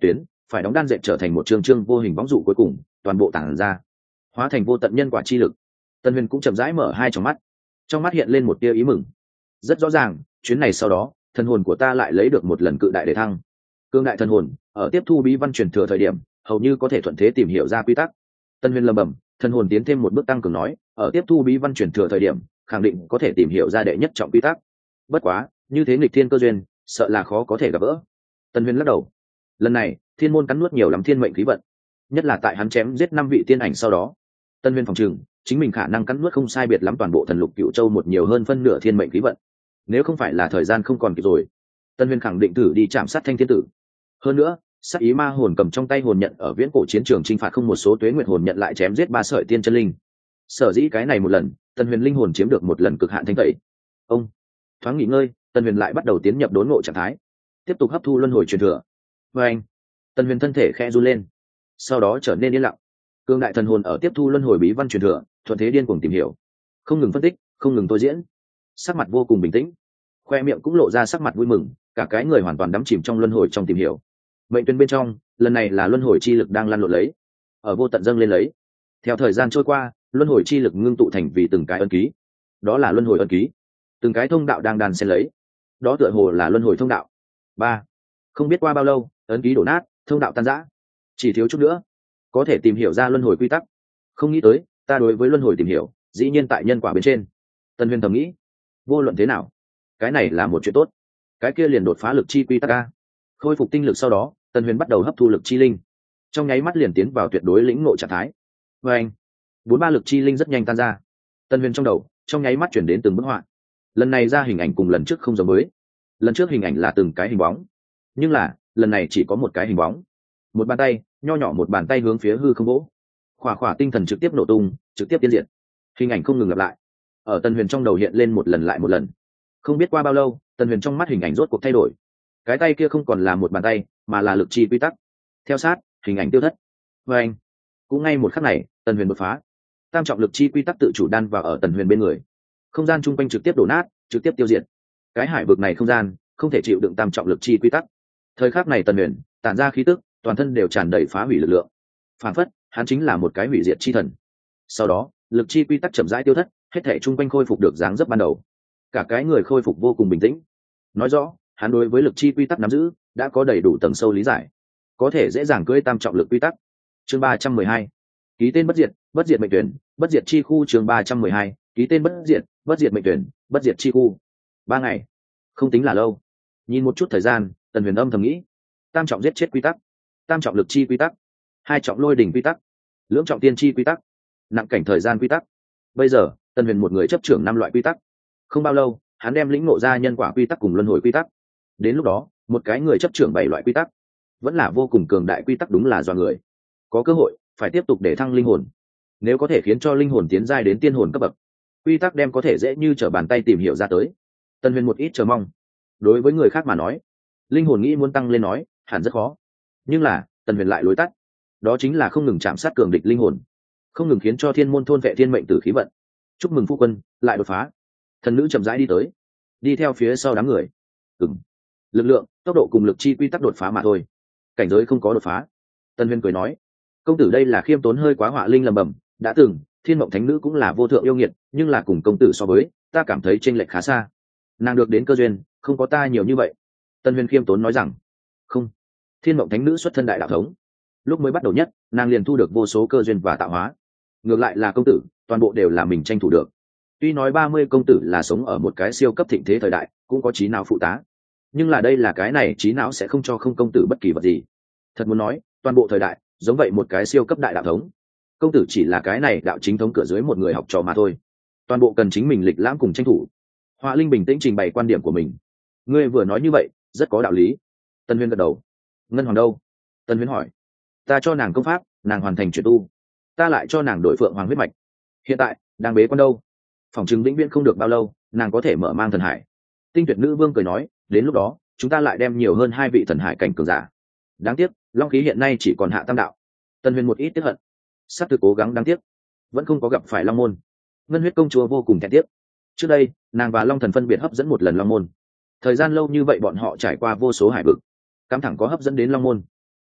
phải đóng đan dệt trở thành một chương chương vô hình bóng dụ cuối cùng toàn bộ tản ra hóa thành vô tận nhân quả chi lực. Tần Huyền cũng chậm rãi mở hai tròng mắt, trong mắt hiện lên một tia ý mừng. Rất rõ ràng chuyến này sau đó thần hồn của ta lại lấy được một lần cự đại để thăng. Cương đại thần hồn ở tiếp thu bí văn truyền thừa thời điểm hầu như có thể thuận thế tìm hiểu ra quy tắc. Tần Huyền lầm bầm, thần hồn tiến thêm một bước tăng cường nói, ở tiếp thu bí văn truyền thừa thời điểm khẳng định có thể tìm hiểu ra đệ nhất trọng quy tắc. Bất quá như thế nghịch thiên cơ duyên sợ là khó có thể gặp gỡ. Tần Huyền lắc đầu, lần này thiên môn cắn nuốt nhiều lắm thiên mệnh khí vận, nhất là tại hắn chém giết năm vị tiên ảnh sau đó. Tần Huyền phòng trường chính mình khả năng cắn nuốt không sai biệt lắm toàn bộ thần lục cựu châu một nhiều hơn phân nửa thiên mệnh khí vận. Nếu không phải là thời gian không còn kịp rồi, Tần Huyền khẳng định thử đi chạm sát thanh thiên tử. Hơn nữa sát ý ma hồn cầm trong tay hồn nhận ở viễn cổ chiến trường chinh phạt không một số tuế nguyệt hồn nhận lại chém giết ba sợi tiên chân linh. Sở dĩ cái này một lần Tần Huyền linh hồn chiếm được một lần cực hạn thanh tẩy. Ông thoáng nghỉ ngơi, Tần Huyền lại bắt đầu tiến nhập đốn ngộ trạng thái, tiếp tục hấp thu luân hồi truyền thừa. Và anh Tần Huyền thân thể khẽ run lên, sau đó trở nên yên lặng. Cương đại thần hồn ở tiếp thu luân hồi bí văn truyền thừa, thuận thế điên cuồng tìm hiểu, không ngừng phân tích, không ngừng tôi diễn, sắc mặt vô cùng bình tĩnh, khoe miệng cũng lộ ra sắc mặt vui mừng, cả cái người hoàn toàn đắm chìm trong luân hồi trong tìm hiểu. Mệnh tuyến bên trong lần này là luân hồi chi lực đang lăn lộn lấy, ở vô tận dâng lên lấy. Theo thời gian trôi qua, luân hồi chi lực ngưng tụ thành vì từng cái ấn ký, đó là luân hồi ấn ký. Từng cái thông đạo đang đan xen lấy, đó tựa hồ là luân hồi thông đạo. Ba không biết qua bao lâu, ấn ký đổ nát, thông đạo tan rã, chỉ thiếu chút nữa có thể tìm hiểu ra luân hồi quy tắc. Không nghĩ tới ta đối với luân hồi tìm hiểu dĩ nhiên tại nhân quả bên trên. Tần Huyền thầm nghĩ, vô luận thế nào cái này là một chuyện tốt, cái kia liền đột phá lực chi quy tắc a. Khôi phục tinh lực sau đó, Tần Huyền bắt đầu hấp thu lực chi linh, trong nháy mắt liền tiến vào tuyệt đối lĩnh ngộ trạng thái. Và anh bốn ba lực chi linh rất nhanh tan ra. Tần Huyền trong đầu trong nháy mắt chuyển đến từng bức họa. Lần này ra hình ảnh cùng lần trước không giống với, lần trước hình ảnh là từng cái hình bóng, nhưng là lần này chỉ có một cái hình bóng, một bàn tay nho nhỏ, một bàn tay hướng phía hư không vỗ, khỏa khỏa tinh thần trực tiếp nổ tung, trực tiếp tiến diệt. Hình ảnh không ngừng lặp lại ở Tần Huyền trong đầu, hiện lên một lần lại một lần. Không biết qua bao lâu, Tần Huyền trong mắt hình ảnh rốt cuộc thay đổi, cái tay kia không còn là một bàn tay mà là lực chi quy tắc. Theo sát hình ảnh tiêu thất. Và anh cũng ngay một khắc này, Tần Huyền đột phá, tam trọng lực chi quy tắc tự chủ đan vào ở Tần Huyền bên người, không gian chung quanh trực tiếp đổ nát, trực tiếp tiêu diệt. Cái hải vực này không gian không thể chịu đựng tam trọng lực chi quy tắc. Thời khắc này Tần Huyền tản ra khí tức, toàn thân đều tràn đầy phá hủy lực lượng, phản phất hắn chính là một cái hủy diệt chi thần. Sau đó lực chi quy tắc chậm rãi tiêu thất, hết thể chung quanh khôi phục được dáng dấp ban đầu, cả cái người khôi phục vô cùng bình tĩnh. Nói rõ hắn đối với lực chi quy tắc nắm giữ đã có đầy đủ tầng sâu lý giải, có thể dễ dàng cưỡi tam trọng lực quy tắc. Chương ba trăm mười hai, ký tên bất diệt, bất diệt mệnh tuyển, bất diệt chi khu. Chương ba trăm mười hai, ký tên bất diệt, bất diệt mệnh tuyển, bất diệt chi khu. Ba ngày không tính là lâu. Nhìn một chút thời gian, Tần Huyền âm thầm nghĩ, tam trọng giết chết quy tắc, tam trọng lực chi quy tắc, hai trọng lôi đỉnh quy tắc, lưỡng trọng tiên chi quy tắc, nặng cảnh thời gian quy tắc. Bây giờ Tần Huyền một người chấp trưởng năm loại quy tắc, không bao lâu hắn đem lĩnh ngộ ra nhân quả quy tắc cùng luân hồi quy tắc. Đến lúc đó một cái người chấp trưởng bảy loại quy tắc, vẫn là vô cùng cường đại quy tắc, đúng là do người có cơ hội phải tiếp tục để thăng linh hồn. Nếu có thể khiến cho linh hồn tiến giai đến tiên hồn cấp bậc, quy tắc đem có thể dễ như trở bàn tay tìm hiểu ra tới. Tần Huyền một ít chờ mong. Đối với người khác mà nói, linh hồn nghĩ muốn tăng lên nói hẳn rất khó, nhưng là Tần Huyền lại lối tắt, đó chính là không ngừng chạm sát cường địch linh hồn, không ngừng khiến cho thiên môn thôn vệ thiên mệnh tử khí vận. Chúc mừng phu quân lại đột phá. Thần nữ chậm rãi đi tới, đi theo phía sau đám người. Ừm, lực lượng, tốc độ cùng lực chi quy tắc đột phá mà thôi, cảnh giới không có đột phá. Tần Huyền cười nói, công tử đây là khiêm tốn hơi quá. Họa linh lầm bầm, đã từng thiên mộng thánh nữ cũng là vô thượng yêu nghiệt, nhưng là cùng công tử so với, ta cảm thấy chênh lệch khá xa. Nàng được đến cơ duyên không có ta nhiều như vậy. Tần Huyền khiêm tốn nói rằng, không, thiên mộng thánh nữ xuất thân đại đạo thống, lúc mới bắt đầu nhất nàng liền thu được vô số cơ duyên và tạo hóa. Ngược lại là công tử toàn bộ đều là mình tranh thủ được. Tuy nói ba mươi công tử là sống ở một cái siêu cấp thịnh thế thời đại, cũng có trí não phụ tá, nhưng là đây là cái này trí não sẽ không cho không công tử bất kỳ vật gì. Thật muốn nói toàn bộ thời đại giống vậy một cái siêu cấp đại đạo thống, công tử chỉ là cái này đạo chính thống cửa dưới một người học trò mà thôi, toàn bộ cần chính mình lịch lãm cùng tranh thủ. Họa linh bình tĩnh trình bày quan điểm của mình. Ngươi vừa nói như vậy rất có đạo lý. Tân Huyên gật đầu. Ngân Hoàng đâu? Tân Huyên hỏi. Ta cho nàng công pháp, nàng hoàn thành chuyển tu, ta lại cho nàng đổi phượng hoàng huyết mạch, hiện tại đang bế quan đâu. Phòng chứng vĩnh viễn không được bao lâu nàng có thể mở mang thần hải. Tinh Tuyệt Nữ Vương cười nói, đến lúc đó chúng ta lại đem nhiều hơn hai vị thần hải cảnh cường giả. Đáng tiếc long khí hiện nay chỉ còn hạ tam đạo. Tân Huyền một ít tiếc hận, sắp từ cố gắng đáng tiếc vẫn không có gặp phải long môn. Ngân Huyết công chúa vô cùng thẹn tiếc. Trước đây nàng và long thần phân biệt hấp dẫn một lần long môn, thời gian lâu như vậy bọn họ trải qua vô số hải vực, cắm thẳng có hấp dẫn đến long môn.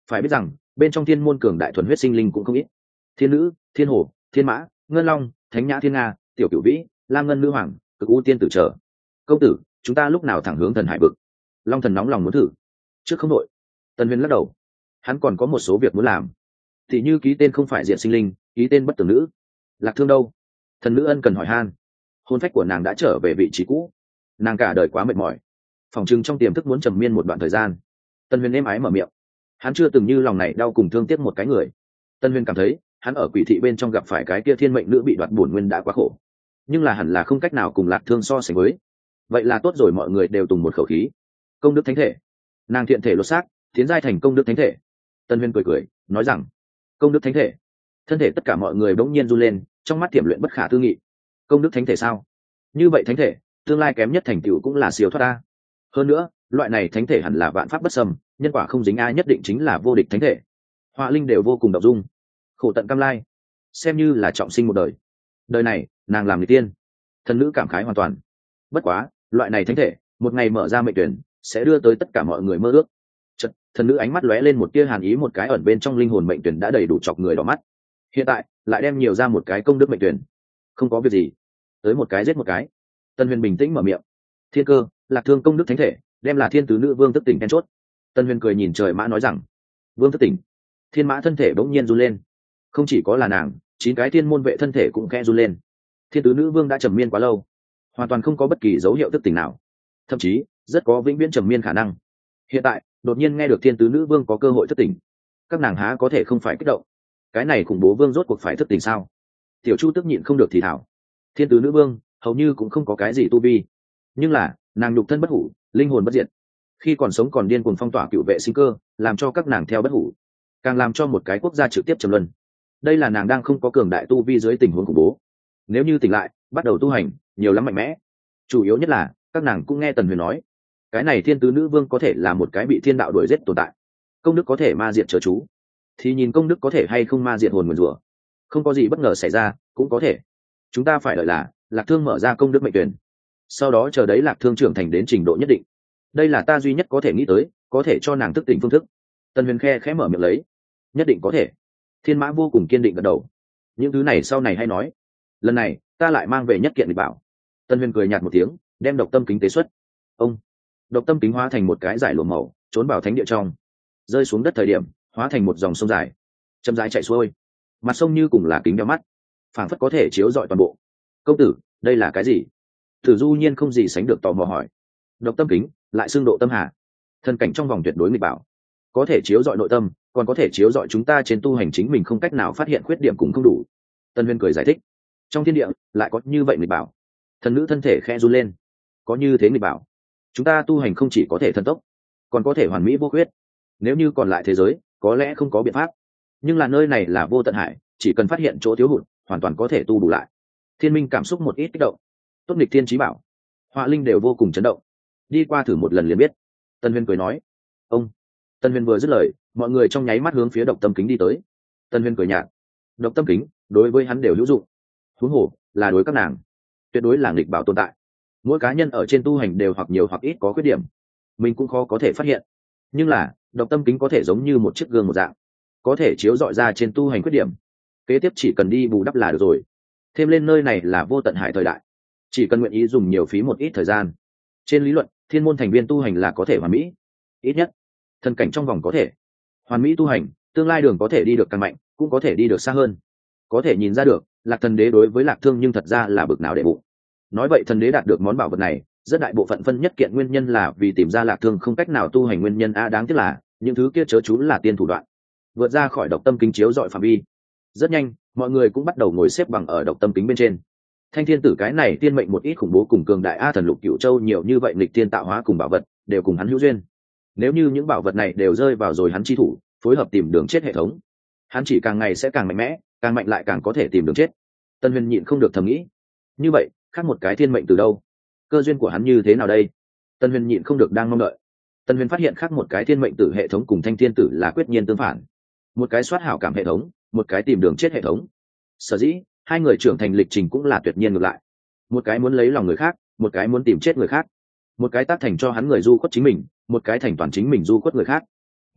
phải biết rằng bên trong thiên môn cường đại thuần huyết sinh linh cũng không ít. Thiên nữ, thiên hồ, thiên mã, ngân long, thánh nhã thiên nga, tiểu cửu vĩ, lam ngân nữ hoàng, cực u tiên tử trở. Công tử, chúng ta lúc nào thẳng hướng thần hải vực? Long thần nóng lòng muốn thử. Trước không đội. Tần Huyền lắc đầu. Hắn còn có một số việc muốn làm, thì như ký tên không phải diện sinh linh, ký tên bất tử nữ. Lạc Thương đâu? Thần nữ ân cần hỏi han. Hồn phách của nàng đã trở về vị trí cũ, nàng cả đời quá mệt mỏi, phòng chừng trong tiềm thức muốn trầm miên một đoạn thời gian. Tần Huyền êm ái mở miệng. Hắn chưa từng như lòng này đau cùng thương tiếc một cái người. Tần Huyền cảm thấy hắn ở quỷ thị bên trong gặp phải cái kia thiên mệnh nữ bị đoạt bổn nguyên đã quá khổ, nhưng là hẳn là không cách nào cùng Lạc Thương so sánh với. Vậy là tốt rồi, mọi người đều tùng một khẩu khí. Công đức thánh thể, nàng thiện thể lột xác tiến giai thành công đức thánh thể. Tần Huyền cười cười nói rằng, công đức thánh thể. Thân thể tất cả mọi người bỗng nhiên run lên, trong mắt tiềm luyện bất khả tư nghị. Công đức thánh thể sao? Như vậy thánh thể tương lai kém nhất thành tựu cũng là siêu thoát ta. Hơn nữa loại này thánh thể hẳn là vạn pháp bất xâm, nhân quả không dính ai, nhất định chính là vô địch thánh thể. Họa linh đều vô cùng động dung. Khổ tận cam lai, xem như là trọng sinh một đời. Đời này nàng làm người tiên. Thần nữ cảm khái hoàn toàn. Bất quá loại này thánh thể một ngày mở ra mệnh tuyển sẽ đưa tới tất cả mọi người mơ ước. Chật, thần nữ ánh mắt lóe lên một tia hàn ý, một cái ẩn bên trong linh hồn mệnh tuyển đã đầy đủ chọc người đỏ mắt. Hiện tại lại đem nhiều ra một cái công đức mệnh tuyển, không có việc gì, tới một cái giết một cái. Tần Huyền bình tĩnh mở miệng. Thiên cơ, Lạc Thương công đức thánh thể đem là thiên tứ nữ vương thức tỉnh then chốt. Tần Huyền cười nhìn trời mã nói rằng, vương thức tỉnh. Thiên mã thân thể bỗng nhiên run lên. Không chỉ có là nàng, chín cái thiên môn vệ thân thể cũng khẽ run lên. Thiên tứ nữ vương đã trầm miên quá lâu, hoàn toàn không có bất kỳ dấu hiệu thức tỉnh nào, thậm chí rất có vĩnh viễn trầm miên khả năng. Hiện tại đột nhiên nghe được thiên tứ nữ vương có cơ hội thức tỉnh, các nàng há có thể không phải kích động. Cái này khủng bố vương rốt cuộc phải thức tỉnh sao? Tiểu Chu tức nhịn không được thì thảo. Thiên tứ nữ vương hầu như cũng không có cái gì tu vi, nhưng là nàng nhục thân bất hủ, linh hồn bất diệt, khi còn sống còn điên cuồng phong tỏa cựu vệ sinh cơ, làm cho các nàng theo bất hủ, càng làm cho một cái quốc gia trực tiếp trầm luân. Đây là nàng đang không có cường đại tu vi dưới tình huống khủng bố. Nếu như tỉnh lại bắt đầu tu hành, nhiều lắm mạnh mẽ. Chủ yếu nhất là các nàng cũng nghe Tần Huyền nói, cái này thiên tứ nữ vương có thể là một cái bị thiên đạo đuổi giết tồn tại. Công đức có thể ma diệt chớ chú, thì nhìn công đức có thể hay không ma diệt hồn nguyền rủa. Không có gì bất ngờ xảy ra cũng có thể. Chúng ta phải đợi là Lạc Thương mở ra công đức mệnh tuyển, sau đó chờ đấy Lạc Thương trưởng thành đến trình độ nhất định. Đây là ta duy nhất có thể nghĩ tới có thể cho nàng thức tỉnh phương thức. Tần Huyền khe khẽ mở miệng lấy. Nhất định có thể. Thiên mã vô cùng kiên định gật đầu. Những thứ này sau này hay nói, lần này ta lại mang về nhất kiện lịch bảo. Tần Huyền cười nhạt một tiếng, đem độc tâm kính tế xuất. Ông độc tâm kính hóa thành một cái giải lụa màu, trốn vào thánh địa trong, rơi xuống đất thời điểm hóa thành một dòng sông dài chậm rãi chạy xuôi, mặt sông như cùng là kính đeo mắt, phảng phất có thể chiếu rọi toàn bộ. Công tử, đây là cái gì? Tử Du Nhiên không gì sánh được tò mò hỏi. Độc tâm kính lại xưng độ tâm hà, thần cảnh trong vòng tuyệt đối nghịch bảo, có thể chiếu rọi nội tâm, còn có thể chiếu rọi chúng ta trên tu hành chính mình không cách nào phát hiện khuyết điểm cũng không đủ. Tân Huyên cười giải thích. Trong thiên địa lại có như vậy nghịch bảo? Thần nữ thân thể khẽ run lên. Có như thế nghịch bảo, chúng ta tu hành không chỉ có thể thần tốc, còn có thể hoàn mỹ vô khuyết. Nếu như còn lại thế giới có lẽ không có biện pháp, nhưng là nơi này là vô tận hải, chỉ cần phát hiện chỗ thiếu hụt hoàn toàn có thể tu bù lại. Thiên Minh cảm xúc một ít kích động. Tốt nghịch thiên chí bảo, Họa Linh đều vô cùng chấn động. Đi qua thử một lần liền biết. Tân Huyên cười nói. Ông Tân Huyên vừa dứt lời, mọi người trong nháy mắt hướng phía độc tâm kính đi tới. Tân Huyên cười nhạt. Độc tâm kính đối với hắn đều hữu dụng, huống hồ là đối các nàng tuyệt đối là nghịch bảo tồn tại. Mỗi cá nhân ở trên tu hành đều hoặc nhiều hoặc ít có khuyết điểm, mình cũng khó có thể phát hiện, nhưng là độc tâm kính có thể giống như một chiếc gương một dạng, có thể chiếu rọi ra trên tu hành khuyết điểm. Kế tiếp chỉ cần đi bù đắp là được rồi. Thêm lên nơi này là vô tận hải thời đại, chỉ cần nguyện ý dùng nhiều phí một ít thời gian, trên lý luận thiên môn thành viên tu hành là có thể hoàn mỹ. Ít nhất thần cảnh trong vòng có thể hoàn mỹ tu hành, tương lai đường có thể đi được càng mạnh, cũng có thể đi được xa hơn. Có thể nhìn ra được Lạc Thần Đế đối với Lạc Thương nhưng thật ra là bực nào để bụng. Nói vậy Thần Đế đạt được món bảo vật này, rất đại bộ phận phân nhất kiện nguyên nhân là vì tìm ra Lạc Thương không cách nào tu hành nguyên nhân. A đáng tiếc là những thứ kia chớ chú là tiên thủ đoạn, vượt ra khỏi độc tâm kính chiếu dọi phạm vi. Rất nhanh mọi người cũng bắt đầu ngồi xếp bằng ở độc tâm kính bên trên. Thanh thiên tử cái này tiên mệnh một ít khủng bố cùng cường đại A thần lục cựu châu nhiều như vậy, nghịch tiên tạo hóa cùng bảo vật đều cùng hắn hữu duyên. Nếu như những bảo vật này đều rơi vào rồi hắn chi thủ, phối hợp tìm đường chết hệ thống, hắn chỉ càng ngày sẽ càng mạnh mẽ, càng mạnh lại càng có thể tìm đường chết. Tân Huyền nhịn không được thầm nghĩ, như vậy khác một cái thiên mệnh từ đâu, cơ duyên của hắn như thế nào đây? Tân Huyền nhịn không được đang mong đợi. Tân Huyền phát hiện khác một cái thiên mệnh tử hệ thống cùng thanh thiên tử là quyết nhiên tương phản, một cái soát hảo cảm hệ thống, một cái tìm đường chết hệ thống. Sở dĩ hai người trưởng thành lịch trình cũng là tuyệt nhiên ngược lại, một cái muốn lấy lòng người khác, một cái muốn tìm chết người khác. Một cái tác thành cho hắn người du khuất chính mình, một cái thành toàn chính mình du khuất người khác.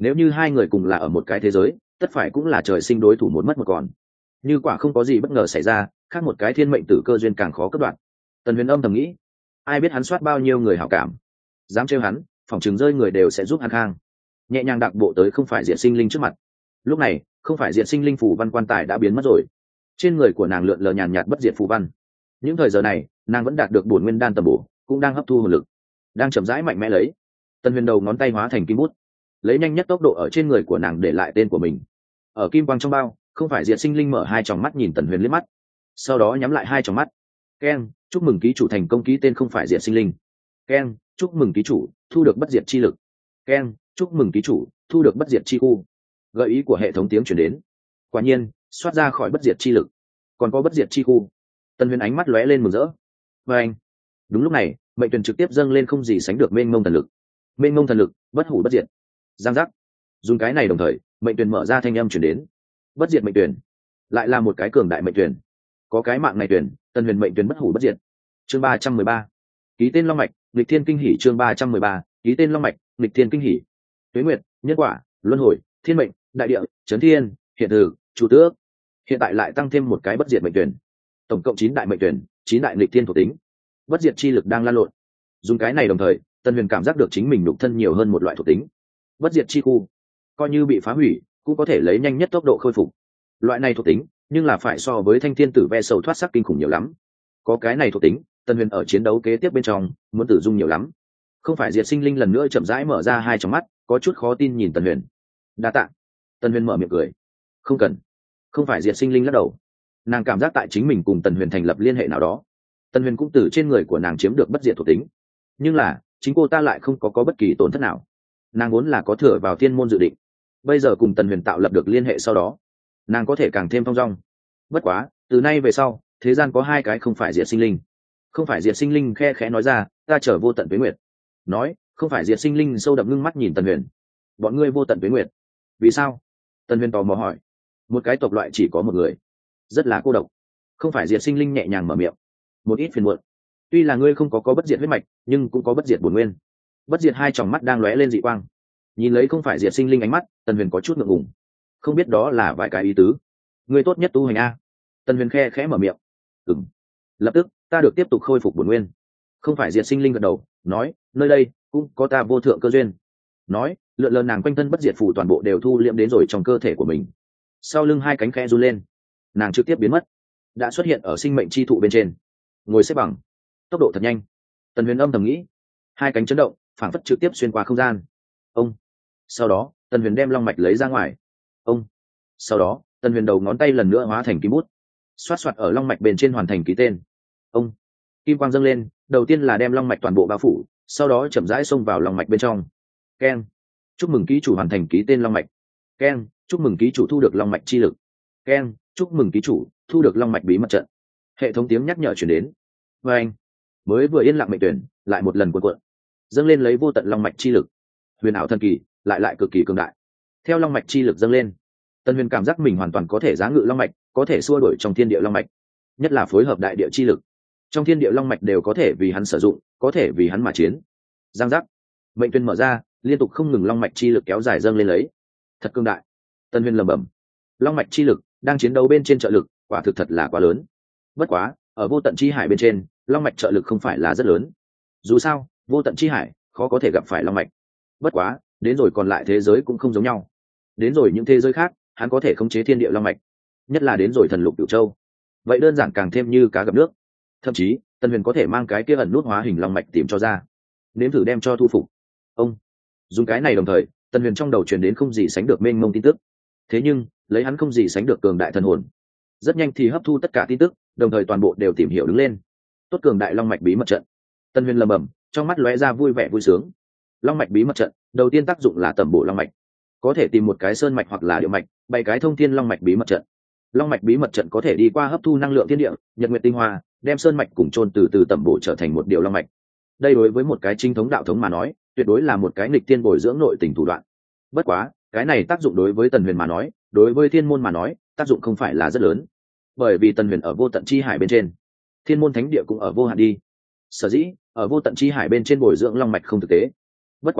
nếu như hai người cùng là ở một cái thế giới tất phải cũng là trời sinh đối thủ một mất một còn. Như quả không có gì bất ngờ xảy ra, khác một cái thiên mệnh tử cơ duyên càng khó cất đoạn. Tần Huyền âm thầm nghĩ, ai biết hắn soát bao nhiêu người hảo cảm, dám trêu hắn phòng chừng rơi người đều sẽ giúp hắn khang. Nhẹ nhàng đạc bộ tới không phải diện sinh linh trước mặt. Lúc này không phải diện sinh linh phù văn quan tài đã biến mất rồi, trên người của nàng lượn lờ nhàn nhạt bất diệt phù văn. Những thời giờ này nàng vẫn đạt được bổn nguyên đan tầm bổ, cũng đang hấp thu hồn lực, đang chậm rãi mạnh mẽ lấy. Tần Huyền đầu ngón tay hóa thành kim bút, lấy nhanh nhất tốc độ ở trên người của nàng để lại tên của mình. Ở kim quang trong bao, không phải diện sinh linh mở hai tròng mắt nhìn Tần Huyền liếc mắt, sau đó nhắm lại hai tròng mắt. Keng, chúc mừng ký chủ thành công ký tên không phải diện sinh linh. Keng, chúc mừng ký chủ thu được bất diệt chi lực. Keng, chúc mừng ký chủ thu được bất diệt chi khu. Gợi ý của hệ thống tiếng chuyển đến. Quả nhiên xoát ra khỏi bất diệt chi lực, còn có bất diệt chi khu. Tần Huyền ánh mắt lóe lên mừng rỡ. Và anh, đúng lúc này mệnh tuyển trực tiếp dâng lên không gì sánh được mênh mông thần lực. Mênh mông thần lực, bất hủ bất diệt. Giang giác, dùng cái này đồng thời mệnh tuyển mở ra thanh âm chuyển đến. Bất diệt mệnh tuyển, lại là một cái cường đại mệnh tuyển. Có cái mạng này tuyển, Tần Huyền mệnh tuyển bất hủ bất diệt. Chương ba trăm mười ba, ký tên long mạch nghịch thiên kinh hỉ. Chương ba trăm mười ba, ký tên long mạch nghịch thiên kinh hỉ. Tuế nguyệt, nhân quả, luân hồi, thiên mệnh, đại địa, chấn thiên, hiện thực, chủ tước. Hiện tại lại tăng thêm một cái bất diệt mệnh tuyển, tổng cộng chín đại mệnh tuyển, chín đại nghịch thiên thuộc tính. Bất diệt chi lực đang lan lộn. Dùng cái này đồng thời Tần Huyền cảm giác được chính mình nhục thân nhiều hơn một loại thuộc tính. Bất diệt chi khu, coi như bị phá hủy cũng có thể lấy nhanh nhất tốc độ khôi phục. Loại này thuộc tính nhưng là phải so với thanh thiên tử ve sầu thoát sắc kinh khủng nhiều lắm. Có cái này thuộc tính, Tần Huyền ở chiến đấu kế tiếp bên trong muốn tử dung nhiều lắm. Không phải diệt sinh linh lần nữa chậm rãi mở ra hai tròng mắt, có chút khó tin nhìn Tần Huyền. Đa tạ. Tần Huyền mở miệng cười. Không cần. Không phải diệt sinh linh lắc đầu. Nàng cảm giác tại chính mình cùng Tần Huyền thành lập liên hệ nào đó. Tần Huyền cũng từ trên người của nàng chiếm được bất diệt thuộc tính, nhưng là chính cô ta lại không có có bất kỳ tổn thất nào. Nàng vốn là có thừa vào thiên môn dự định, bây giờ cùng Tần Huyền tạo lập được liên hệ sau đó, nàng có thể càng thêm thong dong. Bất quá từ nay về sau thế gian có hai cái không phải diệt sinh linh. Không phải diệt sinh linh khe khẽ nói ra, ta chờ vô tận tuế nguyệt. Nói không phải diệt sinh linh sâu đậm ngưng mắt nhìn Tần Huyền. Bọn ngươi vô tận tuế nguyệt? Vì sao? Tần Huyền tò mò hỏi. Một cái tộc loại chỉ có một người, rất là cô độc. Không phải diệt sinh linh nhẹ nhàng mở miệng. Một ít phiền muộn. Tuy là ngươi không có có bất diệt huyết mạch, nhưng cũng có bất diệt bổn nguyên. Bất diệt hai tròng mắt đang lóe lên dị quang, nhìn lấy không phải diệt sinh linh ánh mắt, Tần Huyền có chút ngượng ngùng, không biết đó là vài cái ý tứ. Ngươi tốt nhất tu hành a. Tần Huyền khe khẽ mở miệng. Ừm. Lập tức ta được tiếp tục khôi phục bổn nguyên. Không phải diệt sinh linh gật đầu, nói, nơi đây cũng có ta vô thượng cơ duyên. Nói lượn lờ nàng quanh thân bất diệt phù toàn bộ đều thu liễm đến rồi trong cơ thể của mình. Sau lưng hai cánh khẽ run lên, nàng trực tiếp biến mất, đã xuất hiện ở sinh mệnh chi thụ bên trên, ngồi xếp bằng, tốc độ thật nhanh. Tần Huyền âm thầm nghĩ, hai cánh chấn động, phảng phất trực tiếp xuyên qua không gian. Ông. Sau đó Tần Huyền đem long mạch lấy ra ngoài. Ông. Sau đó Tần Huyền đầu ngón tay lần nữa hóa thành kim bút, xoát xoát ở long mạch bên trên hoàn thành ký tên. Ông. Kim quang dâng lên, đầu tiên là đem long mạch toàn bộ bao phủ, sau đó chậm rãi xông vào long mạch bên trong. Keng, chúc mừng ký chủ hoàn thành ký tên long mạch. Keng, chúc mừng ký chủ thu được long mạch chi lực. Keng, chúc mừng ký chủ thu được long mạch bí mật trận. Hệ thống tiếng nhắc nhở chuyển đến. Và anh mới vừa yên lặng mệnh tuyển lại một lần cuộn cuộn dâng lên lấy vô tận long mạch chi lực, huyền ảo thần kỳ, lại lại cực kỳ cường đại. Theo long mạch chi lực dâng lên, Tần Huyền cảm giác mình hoàn toàn có thể giá ngự long mạch, có thể xua đuổi trong thiên địa long mạch, nhất là phối hợp đại địa chi lực, trong thiên địa long mạch đều có thể vì hắn sử dụng, có thể vì hắn mà chiến. Giang giác, mệnh tuyển mở ra, liên tục không ngừng long mạch chi lực kéo dài dâng lên lấy. Thật cường đại. Tần Huyền lẩm bẩm, long mạch chi lực đang chiến đấu bên trên trợ lực quả thực thật là quá lớn. Bất quá ở vô tận chi hải bên trên, long mạch trợ lực không phải là rất lớn. Dù sao vô tận chi hải khó có thể gặp phải long mạch. Bất quá đến rồi còn lại thế giới cũng không giống nhau. Đến rồi những thế giới khác hắn có thể khống chế thiên địa long mạch, nhất là đến rồi thần lục cửu châu, vậy đơn giản càng thêm như cá gặp nước. Thậm chí Tần Huyền có thể mang cái kia ẩn nút hóa hình long mạch tìm cho ra, nếm thử đem cho thu phục. Ông dùng cái này đồng thời Tần Huyền trong đầu truyền đến không gì sánh được mênh mông tin tức. Thế nhưng lấy hắn không gì sánh được cường đại thần hồn, rất nhanh thì hấp thu tất cả tin tức, đồng thời toàn bộ đều tìm hiểu đứng lên. Tốt cường đại long mạch bí mật trận. Tần Huyền lẩm bẩm, trong mắt lóe ra vui vẻ vui sướng. Long mạch bí mật trận đầu tiên tác dụng là tẩm bổ long mạch, có thể tìm một cái sơn mạch hoặc là địa mạch, bày cái thông thiên long mạch bí mật trận. Long mạch bí mật trận có thể đi qua hấp thu năng lượng thiên địa, nhật nguyệt tinh hoa, đem sơn mạch cùng chôn từ từ tẩm bổ trở thành một điều long mạch. Đây đối với một cái chính thống đạo thống mà nói, tuyệt đối là một cái nghịch tiên bồi dưỡng nội tình thủ đoạn. Bất quá cái này tác dụng đối với Tần Huyền mà nói, đối với thiên môn mà nói, tác dụng không phải là rất lớn, bởi vì Tần Huyền ở vô tận chi hải bên trên, thiên môn thánh địa cũng ở vô hạn đi. Sở dĩ ở vô tận chi hải bên trên bồi dưỡng long mạch không thực tế. Bất quá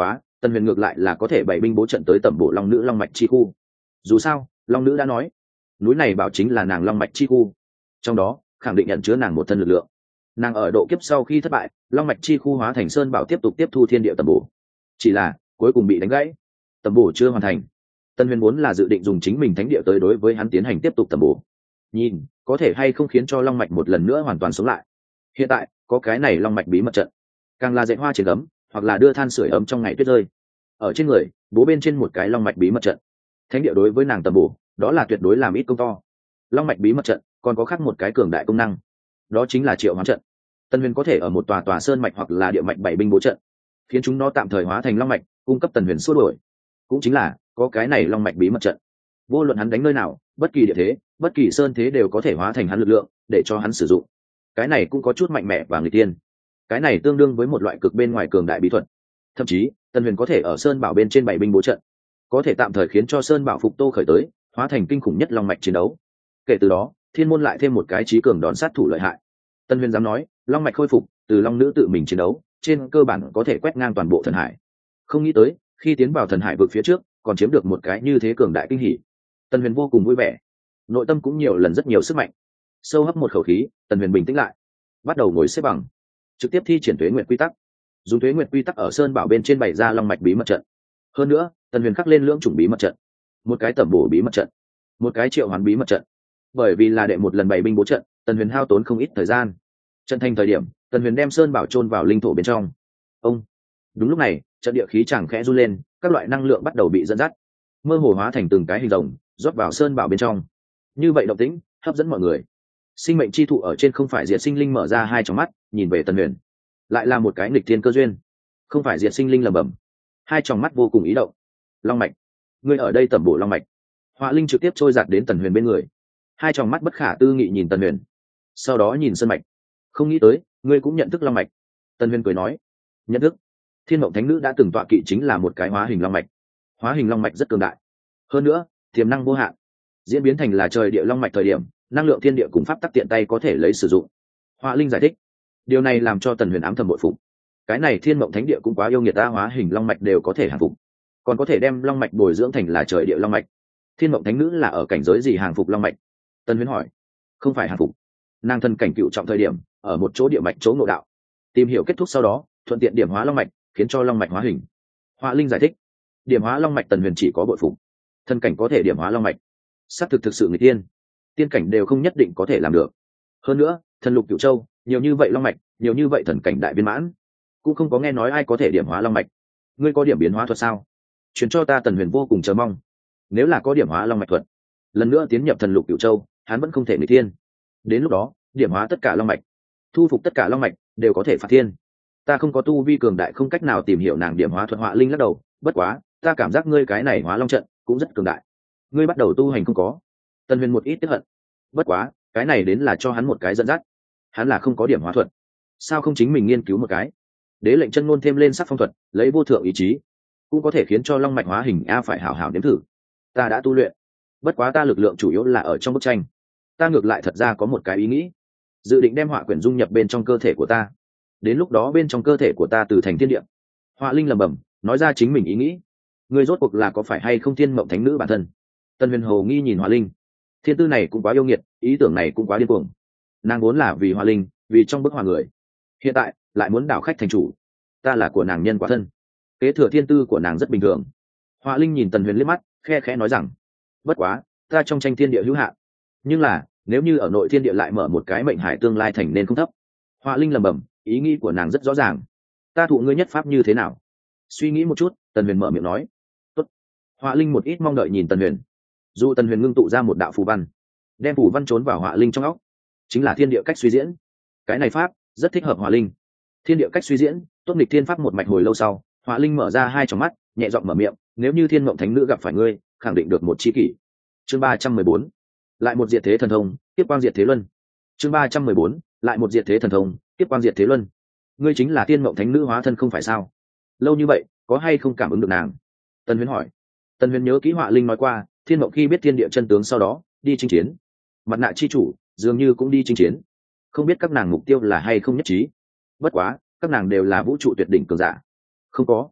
Tần Huyền ngược lại là có thể bày binh bố trận tới tẩm bổ long nữ long mạch chi khu. Dù sao long nữ đã nói núi này bảo chính là nàng long mạch chi khu, trong đó khẳng định nhận chứa nàng một thân lực lượng. Nàng ở độ kiếp sau khi thất bại, long mạch chi khu hóa thành sơn bảo tiếp tục tiếp thu thiên địa tẩm bổ, chỉ là cuối cùng bị đánh gãy, tẩm bổ chưa hoàn thành. Tần Huyền muốn là dự định dùng chính mình thánh địa tới đối với hắn tiến hành tiếp tục tẩm bổ, nhìn có thể hay không khiến cho long mạch một lần nữa hoàn toàn sống lại. Hiện tại có cái này long mạch bí mật trận, càng là dạy hoa trên ấm hoặc là đưa than sưởi ấm trong ngày tuyết rơi. Ở trên người bố bên trên một cái long mạch bí mật trận, thánh địa đối với nàng tẩm bổ đó là tuyệt đối làm ít công to. Long mạch bí mật trận còn có khác một cái cường đại công năng, đó chính là triệu hoán trận. Tần Huyền có thể ở một tòa tòa sơn mạch hoặc là địa mạch bảy binh bố trận, khiến chúng nó tạm thời hóa thành long mạch, cung cấp Tần Huyền xua đuổi. Cũng chính là có cái này long mạch bí mật trận, vô luận hắn đánh nơi nào, bất kỳ địa thế, bất kỳ sơn thế đều có thể hóa thành hắn lực lượng để cho hắn sử dụng. Cái này cũng có chút mạnh mẽ và người tiên. Cái này tương đương với một loại cực bên ngoài cường đại bí thuật. Thậm chí Tần Huyền có thể ở sơn bảo bên trên bảy binh bố trận, có thể tạm thời khiến cho sơn bảo phục tô khởi tới, hóa thành kinh khủng nhất long mạch chiến đấu. Kể từ đó thiên môn lại thêm một cái trí cường đòn sát thủ lợi hại. Tần Huyền dám nói long mạch khôi phục từ long nữ tự mình chiến đấu, trên cơ bản có thể quét ngang toàn bộ thần hải. Không nghĩ tới khi tiến vào thần hải vực phía trước còn chiếm được một cái như thế cường đại kinh hỉ. Tần Huyền vô cùng vui vẻ, nội tâm cũng nhiều lần rất nhiều sức mạnh. Sâu hấp một khẩu khí, Tần Huyền bình tĩnh lại, bắt đầu ngồi xếp bằng, trực tiếp thi triển tuế nguyệt quy tắc. Dùng tuế nguyệt quy tắc ở sơn bảo bên trên bày ra long mạch bí mật trận. Hơn nữa Tần Huyền khắc lên lưỡng chủng bí mật trận, một cái tẩm bổ bí mật trận, một cái triệu hoán bí mật trận. Bởi vì là đệ một lần bày binh bố trận, Tần Huyền hao tốn không ít thời gian. Trận thành thời điểm Tần Huyền đem sơn bảo chôn vào linh thổ bên trong. Ông đúng lúc này trận địa khí chẳng khẽ run lên, các loại năng lượng bắt đầu bị dẫn dắt, mơ hồ hóa thành từng cái hình rồng rót vào sơn bảo bên trong. Như vậy động tĩnh hấp dẫn mọi người. Sinh mệnh chi thụ ở trên không phải diệt sinh linh mở ra hai tròng mắt nhìn về Tần Huyền, lại là một cái nghịch thiên cơ duyên. Không phải diệt sinh linh lẩm bẩm, hai tròng mắt vô cùng ý động. Long mạch, ngươi ở đây tẩm bổ long mạch. Họa linh trực tiếp trôi giạt đến Tần Huyền bên người, hai tròng mắt bất khả tư nghị nhìn Tần Huyền, sau đó nhìn sơn mạch. Không nghĩ tới ngươi cũng nhận thức long mạch. Tần Huyền cười nói, nhận thức. Thiên mộng thánh nữ đã từng tọa kỵ chính là một cái hóa hình long mạch. Hóa hình long mạch rất cường đại, hơn nữa tiềm năng vô hạn. Diễn biến thành là trời địa long mạch thời điểm, năng lượng thiên địa cùng pháp tắc tiện tay có thể lấy sử dụng. Họa linh giải thích. Điều này làm cho Tần Huyền ám thầm bội phục. Cái này thiên mộng thánh địa cũng quá yêu nghiệt ta, hóa hình long mạch đều có thể hàng phục, còn có thể đem long mạch bồi dưỡng thành là trời địa long mạch. Thiên mộng thánh nữ là ở cảnh giới gì hàng phục long mạch? Tần Huyền hỏi. Không phải hàng phục, nàng thân cảnh cựu trọng thời điểm ở một chỗ địa mạch chỗ ngộ đạo, tìm hiểu kết thúc sau đó thuận tiện điểm hóa long mạch, khiến cho long mạch hóa hình. Họa linh giải thích. Điểm hóa long mạch Tần Huyền chỉ có bội phục. Thân cảnh có thể điểm hóa long mạch, xác thực thực sự người tiên, tiên cảnh đều không nhất định có thể làm được. Hơn nữa thần lục cửu châu nhiều như vậy long mạch, nhiều như vậy thần cảnh đại viên mãn, cũng không có nghe nói ai có thể điểm hóa long mạch. Ngươi có điểm biến hóa thuật sao? Truyền cho ta. Tần Huyền vô cùng chờ mong. Nếu là có điểm hóa long mạch thuật, lần nữa tiến nhập thần lục cửu châu, hắn vẫn không thể người thiên. Đến lúc đó điểm hóa tất cả long mạch, thu phục tất cả long mạch, đều có thể phạt thiên. Ta không có tu vi cường đại, không cách nào tìm hiểu nàng điểm hóa thuật. Họa linh lắc đầu. Bất quá ta cảm giác ngươi cái này hóa long trận cũng rất cường đại. Ngươi bắt đầu tu hành không có? Tần Huyền một ít tức hận. Bất quá cái này đến là cho hắn một cái dẫn dắt. Hắn là không có điểm hóa thuật, sao không chính mình nghiên cứu một cái? Đế lệnh chân ngôn thêm lên sắc phong thuật, lấy vô thượng ý chí cũng có thể khiến cho long mạch hóa hình. A phải hảo hảo nếm thử. Ta đã tu luyện, bất quá ta lực lượng chủ yếu là ở trong bức tranh. Ta ngược lại thật ra có một cái ý nghĩ, dự định đem họa quyển dung nhập bên trong cơ thể của ta. Đến lúc đó bên trong cơ thể của ta từ thành thiên địa. Họa linh lẩm bẩm nói ra chính mình ý nghĩ. Ngươi rốt cuộc là có phải hay không thiên mộng thánh nữ bản thân? Tần Huyền hồ nghi nhìn Họa linh. Thiên tư này cũng quá yêu nghiệt, ý tưởng này cũng quá điên cuồng. Nàng vốn là vì Họa linh, vì trong bức họa người, hiện tại lại muốn đảo khách thành chủ. Ta là của nàng nhân quả thân, kế thừa thiên tư của nàng rất bình thường. Họa linh nhìn Tần Huyền liếc mắt, khe khẽ nói rằng, bất quá ta trong tranh thiên địa hữu hạn, nhưng là nếu như ở nội thiên địa lại mở một cái mệnh hải, tương lai thành nên không thấp. Họa linh lẩm bẩm, ý nghĩ của nàng rất rõ ràng. Ta thụ ngươi nhất pháp như thế nào? Suy nghĩ một chút, Tần Huyền mở miệng nói. Tốt. Họa linh một ít mong đợi nhìn Tần Huyền. Dù Tần Huyền ngưng tụ ra một đạo phù văn, đem phù văn trốn vào Họa linh trong óc, chính là thiên địa cách suy diễn. Cái này pháp rất thích hợp Họa linh. Thiên địa cách suy diễn, tốt nghịch thiên pháp. Một mạch hồi lâu sau, Họa linh mở ra hai tròng mắt, nhẹ giọng mở miệng, nếu như thiên mộng thánh nữ gặp phải ngươi, khẳng định được một chi kỷ. Chương ba trăm mười bốn, lại một diệt thế thần thông, tiếp quang diệt thế luân. Chương ba trăm mười bốn, lại một diệt thế thần thông, tiếp quang diệt thế luân. Ngươi chính là thiên mộng thánh nữ hóa thân không phải sao? Lâu như vậy có hay không cảm ứng được nàng? Tần Huyền hỏi. Tần Huyền nhớ kỹ Họa linh nói qua, thiên mộng khi biết thiên địa chân tướng sau đó đi chinh chiến, mặt nạ chi chủ dường như cũng đi chinh chiến. Không biết các nàng mục tiêu là hay không nhất trí. Bất quá các nàng đều là vũ trụ tuyệt đỉnh cường giả. Không có,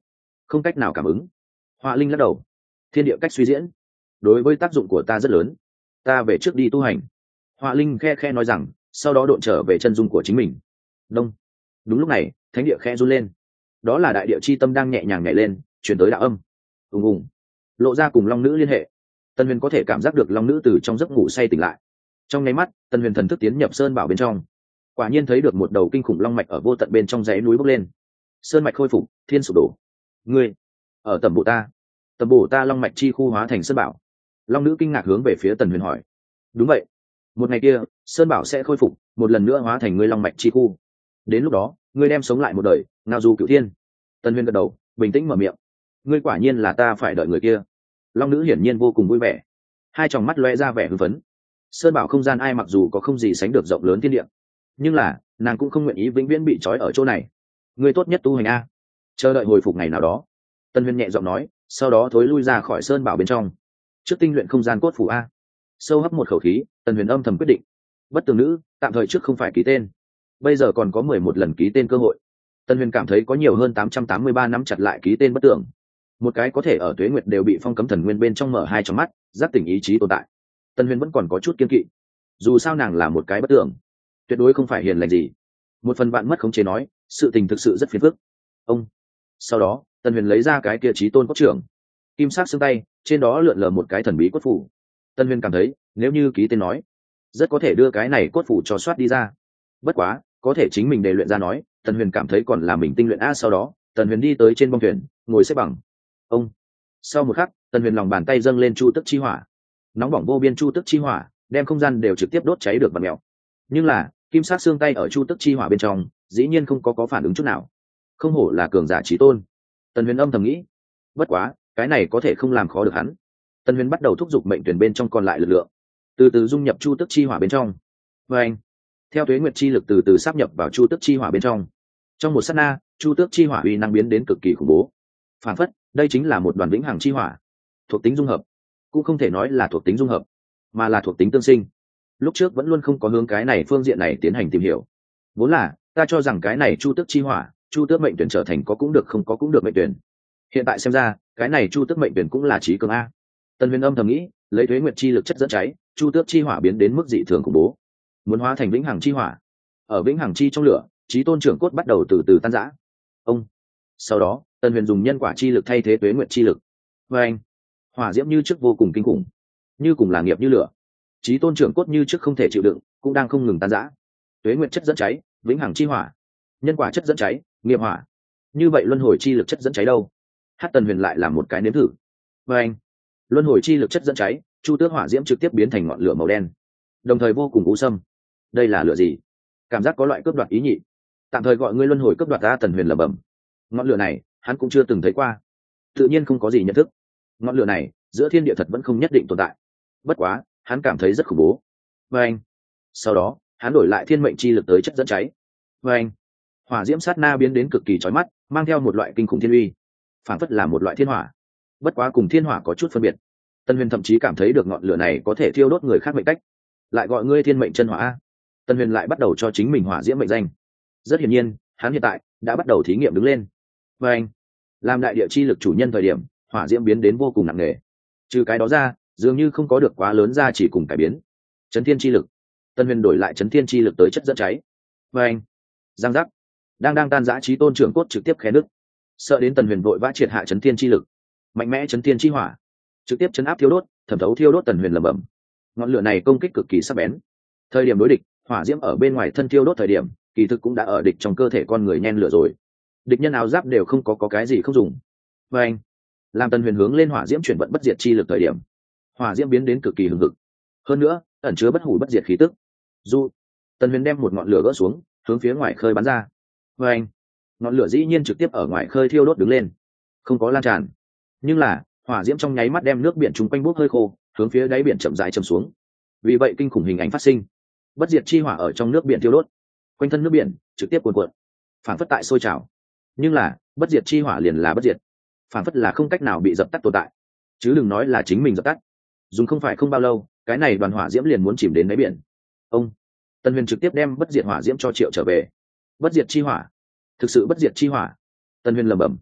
không cách nào cảm ứng. Họa linh lắc đầu. Thiên địa cách suy diễn, đối với tác dụng của ta rất lớn, ta về trước đi tu hành. Họa linh khe khe nói rằng, sau đó độn trở về chân dung của chính mình. Đông. Đúng lúc này, thánh địa khe run lên. Đó là đại địa chi tâm đang nhẹ nhàng nhảy lên, chuyển tới đạo âm. Ùng ùng. Lộ ra cùng long nữ liên hệ. Tần Huyền có thể cảm giác được long nữ từ trong giấc ngủ say tỉnh lại. Trong nháy mắt, Tần Huyền thần thức tiến nhập sơn bảo bên trong, quả nhiên thấy được một đầu kinh khủng long mạch ở vô tận bên trong dãy núi bốc lên. Sơn mạch khôi phục, thiên sụp đổ. Ngươi ở tầm bộ ta? Tầm bộ ta long mạch chi khu hóa thành sơn bảo. Long nữ kinh ngạc hướng về phía Tần Huyền hỏi. Đúng vậy, một ngày kia sơn bảo sẽ khôi phục, một lần nữa hóa thành ngươi long mạch chi khu. Đến lúc đó ngươi đem sống lại một đời, ngao du cửu thiên. Tần Huyền gật đầu, bình tĩnh mở miệng. Ngươi quả nhiên là ta phải đợi người kia. Long nữ hiển nhiên vô cùng vui vẻ, hai tròng mắt loe ra vẻ hưng phấn. Sơn bảo không gian ai mặc dù có không gì sánh được rộng lớn thiên địa, nhưng là nàng cũng không nguyện ý vĩnh viễn bị trói ở chỗ này. Ngươi tốt nhất tu hành a, chờ đợi hồi phục ngày nào đó. Tân Huyền nhẹ giọng nói, sau đó thối lui ra khỏi sơn bảo bên trong, trước tinh luyện không gian cốt phủ a. Sâu hấp một khẩu khí, Tần Huyền âm thầm quyết định, bất tường nữ tạm thời trước không phải ký tên, bây giờ còn có mười một lần ký tên cơ hội. Tần Huyền cảm thấy có nhiều hơn tám trăm tám mươi ba năm chặt lại ký tên bất tưởng, một cái có thể ở tuế nguyệt đều bị phong cấm thần nguyên bên trong mở hai trong mắt giác tỉnh ý chí tồn tại. Tần Huyền vẫn còn có chút kiên kỵ, dù sao nàng là một cái bất tưởng, tuyệt đối không phải hiền lành gì. Một phần bạn mất khống chế nói, sự tình thực sự rất phiền phức. Ông. Sau đó Tần Huyền lấy ra cái kia chí tôn cốt trưởng, kim sắc xương tay trên đó lượn lờ một cái thần bí cốt phủ. Tần Huyền cảm thấy nếu như ký tên nói, rất có thể đưa cái này cốt phủ cho soát đi ra. Bất quá có thể chính mình đề luyện ra nói, Tần Huyền cảm thấy còn là mình tinh luyện a. Sau đó Tần Huyền đi tới trên bông thuyền, ngồi xếp bằng. Ông. Sau một khắc, Tần Huyền lòng bàn tay dâng lên chu tức chi hỏa, nóng bỏng vô biên chu tức chi hỏa đem không gian đều trực tiếp đốt cháy được bật mèo. Nhưng là kim sát xương tay ở chu tức chi hỏa bên trong dĩ nhiên không có có phản ứng chút nào. Không hổ là cường giả chí tôn, Tần Huyền âm thầm nghĩ. Bất quá cái này có thể không làm khó được hắn. Tần Huyền bắt đầu thúc giục mệnh tuyển bên trong còn lại lực lượng, từ từ dung nhập chu tức chi hỏa bên trong. Và anh, theo tuế nguyệt chi lực từ từ sáp nhập vào chu tức chi hỏa bên trong, trong một sát na chu tước chi hỏa uy năng biến đến cực kỳ khủng bố. Phản phất đây chính là một đoàn vĩnh hằng chi hỏa, thuộc tính dung hợp, cũng không thể nói là thuộc tính dung hợp, mà là thuộc tính tương sinh. Lúc trước vẫn luôn không có hướng cái này phương diện này tiến hành tìm hiểu, vốn là ta cho rằng cái này chu tước chi hỏa, chu tước mệnh tuyển trở thành có cũng được không có cũng được mệnh tuyển. Hiện tại xem ra cái này chu tước mệnh tuyển cũng là trí cường a. Tần Huyền âm thầm nghĩ, lấy tuế nguyệt chi lực chất dẫn cháy, chu tước chi hỏa biến đến mức dị thường khủng bố, muốn hóa thành vĩnh hằng chi hỏa. Ở vĩnh hằng chi trong lửa, chí tôn trưởng cốt bắt đầu từ từ tan rã. Ông. Sau đó Tần Huyền dùng nhân quả chi lực thay thế tuế nguyệt chi lực. Và anh, hỏa diễm như trước vô cùng kinh khủng, như cùng là nghiệp như lửa. Chí tôn trưởng cốt như trước không thể chịu đựng, cũng đang không ngừng tan rã. Tuế nguyệt chất dẫn cháy, vĩnh hằng chi hỏa, nhân quả chất dẫn cháy, nghiệp hỏa. Như vậy luân hồi chi lực chất dẫn cháy đâu? Hát Tần Huyền lại làm một cái nếm thử. Và anh, luân hồi chi lực chất dẫn cháy, chu tước hỏa diễm trực tiếp biến thành ngọn lửa màu đen, đồng thời vô cùng u sâm. Đây là lửa gì? Cảm giác có loại cướp đoạt ý nhị. Tạm thời gọi ngươi luân hồi cướp đoạt ta. Tần Huyền lẩm bẩm. Ngọn lửa này hắn cũng chưa từng thấy qua, tự nhiên không có gì nhận thức. Ngọn lửa này giữa thiên địa thật vẫn không nhất định tồn tại, bất quá hắn cảm thấy rất khủng bố. Và anh, sau đó hắn đổi lại thiên mệnh chi lực tới chất dẫn cháy. Và anh, hỏa diễm sát na biến đến cực kỳ chói mắt, mang theo một loại kinh khủng thiên uy, phản phất là một loại thiên hỏa, bất quá cùng thiên hỏa có chút phân biệt. Tần Huyền thậm chí cảm thấy được ngọn lửa này có thể thiêu đốt người khác mệnh cách. Lại gọi ngươi thiên mệnh chân hỏa. Tần Huyền lại bắt đầu cho chính mình hỏa diễm mệnh danh. Rất hiển nhiên hắn hiện tại đã bắt đầu thí nghiệm đứng lên. Và anh, làm đại địa chi lực chủ nhân thời điểm, hỏa diễm biến đến vô cùng nặng nề. Trừ cái đó ra, dường như không có được quá lớn ra chỉ cùng cải biến. Chấn thiên chi lực. Tần Huyền đổi lại chấn thiên chi lực tới chất dẫn cháy. Và anh, giang giác, đang đang tan rã chí tôn trưởng cốt trực tiếp khé nứt. Sợ đến Tần Huyền vội vã triệt hạ chấn thiên chi lực, mạnh mẽ chấn thiên chi hỏa, trực tiếp chấn áp thiêu đốt, thẩm thấu thiêu đốt. Tần Huyền lẩm bẩm, ngọn lửa này công kích cực kỳ sắc bén. Thời điểm đối địch, hỏa diễm ở bên ngoài thân thiêu đốt thời điểm, kỳ thực cũng đã ở địch trong cơ thể con người nhen lửa rồi. Địch nhân áo giáp đều không có có cái gì không dùng. Và anh, làm Tần Huyền hướng lên hỏa diễm chuyển vận bất diệt chi lực thời điểm, hỏa diễm biến đến cực kỳ hừng hực, hơn nữa ẩn chứa bất hủ bất diệt khí tức. Dù Tần Huyền đem một ngọn lửa gỡ xuống, hướng phía ngoài khơi bắn ra. Và anh, ngọn lửa dĩ nhiên trực tiếp ở ngoài khơi thiêu đốt đứng lên, không có lan tràn, nhưng là hỏa diễm trong nháy mắt đem nước biển chung quanh bốc hơi khô, hướng phía đáy biển chậm rãi chìm xuống. Vì vậy kinh khủng hình ảnh phát sinh, bất diệt chi hỏa ở trong nước biển thiêu đốt, quanh thân nước biển trực tiếp cuồn cuộn, phản phất tại sôi trào. Nhưng là bất diệt chi hỏa liền là bất diệt, phản phất là không cách nào bị dập tắt tồn tại, chứ đừng nói là chính mình dập tắt. Dùng không phải không bao lâu, cái này đoàn hỏa diễm liền muốn chìm đến đáy biển. Ông Tần Huyền trực tiếp đem bất diệt hỏa diễm cho triệu trở về. Bất diệt chi hỏa, thực sự bất diệt chi hỏa. Tần Huyền lẩm bẩm,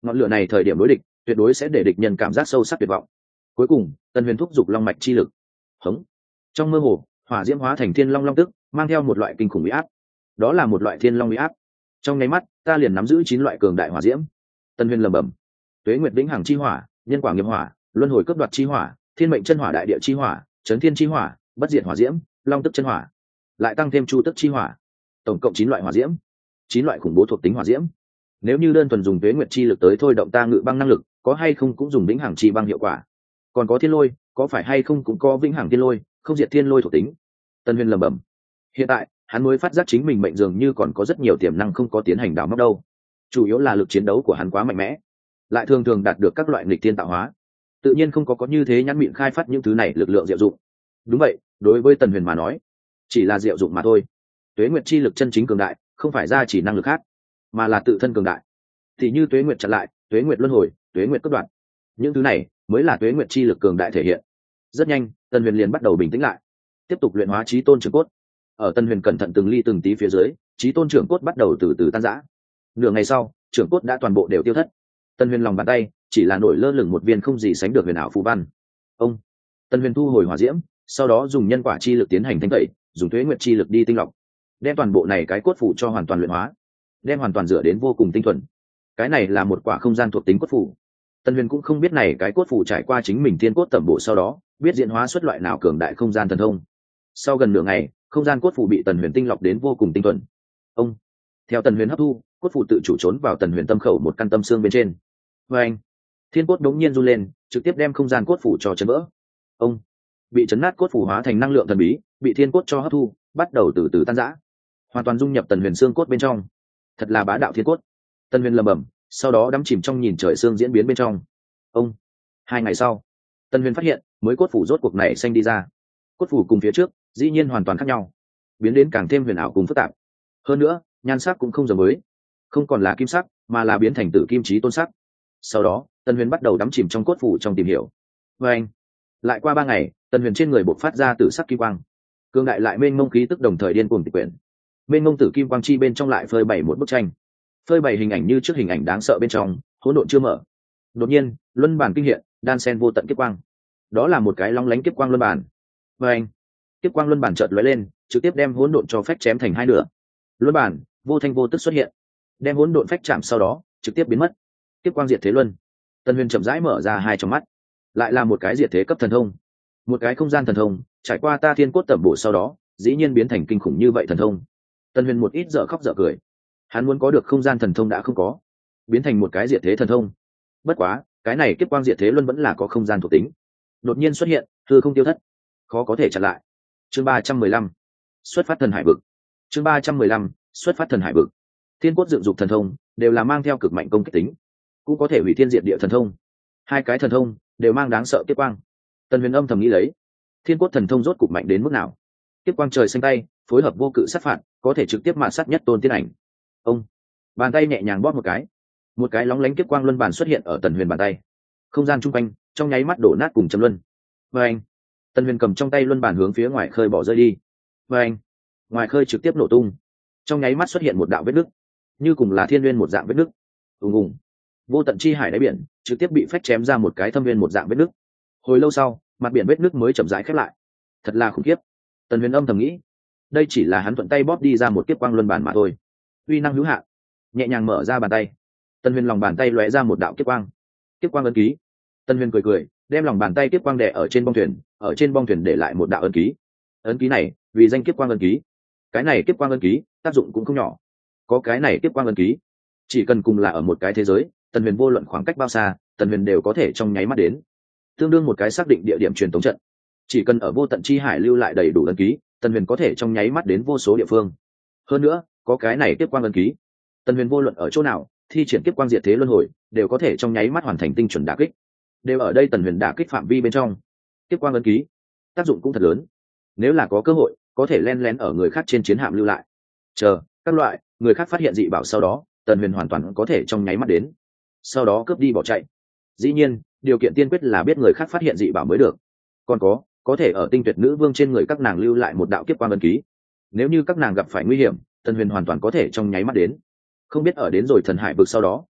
ngọn lửa này thời điểm đối địch tuyệt đối sẽ để địch nhân cảm giác sâu sắc tuyệt vọng. Cuối cùng tần huyền thúc giục long mạch chi lực, hống, trong mơ hồ hỏa diễm hóa thành thiên long long tức, mang theo một loại kinh khủng uy áp. Đó là một loại thiên long uy áp. Trong nháy mắt ta liền nắm giữ chín loại cường đại hỏa diễm. Tần huyền lẩm bẩm: tuế nguyệt vĩnh hằng chi hỏa, nhân quả nghiệp hỏa, luân hồi cấp đoạt chi hỏa, thiên mệnh chân hỏa, đại địa chi hỏa, chấn thiên chi hỏa, bất diệt hỏa diễm, long tức chân hỏa, lại tăng thêm chu tức chi hỏa, tổng cộng chín loại hỏa diễm, chín loại khủng bố thuộc tính hỏa diễm. Nếu như đơn thuần dùng tuế nguyệt chi lực tới thôi động ta ngự băng năng lực, có hay không cũng dùng vĩnh hằng chi băng hiệu quả. Còn có thiên lôi, có phải hay không cũng có vĩnh hằng thiên lôi, không diệt thiên lôi thuộc tính. Tần huyền lẩm bẩm. Hiện tại hắn mới phát giác chính mình mệnh dường như còn có rất nhiều tiềm năng không có tiến hành đào móc đâu. Chủ yếu là lực chiến đấu của hắn quá mạnh mẽ, lại thường thường đạt được các loại nghịch thiên tạo hóa, tự nhiên không có có như thế nhãn miệng khai phát những thứ này lực lượng diệu dụng. Đúng vậy, đối với tần huyền mà nói chỉ là diệu dụng mà thôi. Tuế nguyệt chi lực chân chính cường đại không phải ra chỉ năng lực khác, mà là tự thân cường đại. Thì như tuế nguyệt chặn lại, tuế nguyệt luân hồi, tuế nguyệt cắt đoạn, những thứ này mới là tuế nguyệt chi lực cường đại thể hiện. Rất nhanh tần huyền liền bắt đầu bình tĩnh lại, tiếp tục luyện hóa chí tôn trưởng cốt. Ở tần huyền cẩn thận từng ly từng tí phía dưới, chí tôn trưởng cốt bắt đầu từ từ tan rã. Nửa ngày sau trưởng cốt đã toàn bộ đều tiêu thất. Tần huyền lòng bàn tay chỉ là nổi lơ lửng một viên không gì sánh được huyền ảo phù văn. Ông tần huyền thu hồi hỏa diễm, sau đó dùng nhân quả chi lực tiến hành thanh tẩy, dùng tuế nguyệt chi lực đi tinh lọc, đem toàn bộ này cái cốt phủ cho hoàn toàn luyện hóa, đem hoàn toàn rửa đến vô cùng tinh thuần. Cái này là một quả không gian thuộc tính cốt phủ. Tần huyền cũng không biết này cái cốt phủ trải qua chính mình thiên cốt tẩm bổ sau đó biết diễn hóa xuất loại nào cường đại không gian thần thông. Sau gần nửa ngày, không gian cốt phủ bị tần huyền tinh lọc đến vô cùng tinh thuần. Ông theo tần huyền hấp thu, cốt phủ tự chủ trốn vào tần huyền tâm khẩu một căn tâm xương bên trên. Và anh thiên cốt đống nhiên run lên, trực tiếp đem không gian cốt phủ cho chấn vỡ. Ông bị chấn nát cốt phủ hóa thành năng lượng thần bí, bị thiên cốt cho hấp thu, bắt đầu từ từ tan rã, hoàn toàn dung nhập tần huyền xương cốt bên trong. Thật là bá đạo thiên cốt. Tần huyền lầm bầm, sau đó đắm chìm trong nhìn trời xương diễn biến bên trong. Ông hai ngày sau, tần huyền phát hiện mới cốt phủ rốt cuộc này xanh đi ra. Cốt phủ cùng phía trước dĩ nhiên hoàn toàn khác nhau, biến đến càng thêm huyền ảo cùng phức tạp. Hơn nữa nhan sắc cũng không giống mới, không còn là kim sắc mà là biến thành tử kim chí tôn sắc. Sau đó tần huyền bắt đầu đắm chìm trong cốt phủ trong tìm hiểu. Và anh lại qua ba ngày, tần huyền trên người bộc phát ra tử sắc kim quang, cường đại lại mênh mông khí tức đồng thời điên cuồng tịch quyển. Mênh mông tử kim quang chi bên trong lại phơi bày một bức tranh, phơi bày hình ảnh như trước hình ảnh đáng sợ bên trong, hỗn độn chưa mở. Đột nhiên luân bản kinh hiện, đan sen vô tận kiếp quang. Đó là một cái long lánh kiếp quang luân bản. Và anh kiếp quang luân bản chợt lóe lên, trực tiếp đem hỗn độn cho phách chém thành hai nửa. Luân bản vô thanh vô tức xuất hiện, đem hỗn độn phách chạm, sau đó trực tiếp biến mất. Kiếp quang diệt thế luân. Tần huyền chậm rãi mở ra hai trong mắt, lại là một cái diệt thế cấp thần thông, một cái không gian thần thông, trải qua ta thiên cốt tẩm bổ sau đó dĩ nhiên biến thành kinh khủng như vậy thần thông. Tần huyền một ít dở khóc dở cười, hắn muốn có được không gian thần thông đã không có, biến thành một cái diệt thế thần thông. Bất quá cái này kiếp quang diệt thế luân vẫn là có không gian thuộc tính, đột nhiên xuất hiện, hư không tiêu thất, khó có thể chặn lại. Chương ba trăm mười lăm xuất phát thần hải vực. Chương ba trăm mười lăm xuất phát thần hải vực. Thiên cốt dựng dục thần thông đều là mang theo cực mạnh công kích tính, cũng có thể hủy thiên diệt địa thần thông. Hai cái thần thông đều mang đáng sợ kiếp quang. Tần huyền âm thầm nghĩ lấy, thiên cốt thần thông rốt cục mạnh đến mức nào? Kiếp quang trời xanh tay phối hợp vô cự sát phạt, có thể trực tiếp mạn sát nhất tôn tiên ảnh. Ông bàn tay nhẹ nhàng bóp một cái, một cái lóng lánh kiếp quang luân bản xuất hiện ở tần huyền bàn tay. Không gian chung quanh trong nháy mắt đổ nát cùng châm luân. Và anh tần huyền cầm trong tay luân bản hướng phía ngoài khơi bỏ rơi đi. Và anh ngoài khơi trực tiếp nổ tung, trong nháy mắt xuất hiện một đạo vết nứt, như cùng là thiên nguyên một dạng vết nứt. ùng ùng vô tận chi hải đáy biển trực tiếp bị phách chém ra một cái thâm viên một dạng vết nứt. Hồi lâu sau, mặt biển vết nứt mới chậm rãi khép lại. Thật là khủng khiếp, tần huyền âm thầm nghĩ. Đây chỉ là hắn thuận tay bóp đi ra một kiếp quang luân bản mà thôi, uy năng hữu hạn. Nhẹ nhàng mở ra bàn tay, tần huyền lòng bàn tay lóe ra một đạo kiếp quang. Kiếp quang ấn ký. Tần huyền cười cười, đem lòng bàn tay kiếp quang đè ở trên bong thuyền, ở trên bong thuyền để lại một đạo ấn ký. Ấn ký này vì danh kiếp quang ấn ký. Cái này kiếp quang ấn ký tác dụng cũng không nhỏ. Có cái này kiếp quang ấn ký, chỉ cần cùng là ở một cái thế giới, tần huyền vô luận khoảng cách bao xa, tần huyền đều có thể trong nháy mắt đến, tương đương một cái xác định địa điểm truyền tống trận. Chỉ cần ở vô tận chi hải lưu lại đầy đủ ấn ký, tần huyền có thể trong nháy mắt đến vô số địa phương. Hơn nữa có cái này kiếp quang ấn ký, tần huyền vô luận ở chỗ nào thi triển kiếp quang diệt thế luân hồi đều có thể trong nháy mắt hoàn thành tinh chuẩn đả kích, đều ở đây tần huyền đả kích phạm vi bên trong. Kiếp quang ấn ký tác dụng cũng thật lớn, nếu là có cơ hội có thể len lén ở người khác trên chiến hạm lưu lại, chờ các loại người khác phát hiện dị bảo sau đó, tần huyền hoàn toàn có thể trong nháy mắt đến, sau đó cướp đi bỏ chạy. Dĩ nhiên điều kiện tiên quyết là biết người khác phát hiện dị bảo mới được. Còn có có thể ở tinh tuyệt nữ vương trên người các nàng lưu lại một đạo kiếp quang ấn ký, nếu như các nàng gặp phải nguy hiểm, tần huyền hoàn toàn có thể trong nháy mắt đến. Không biết ở đến rồi thần hải vực sau đó,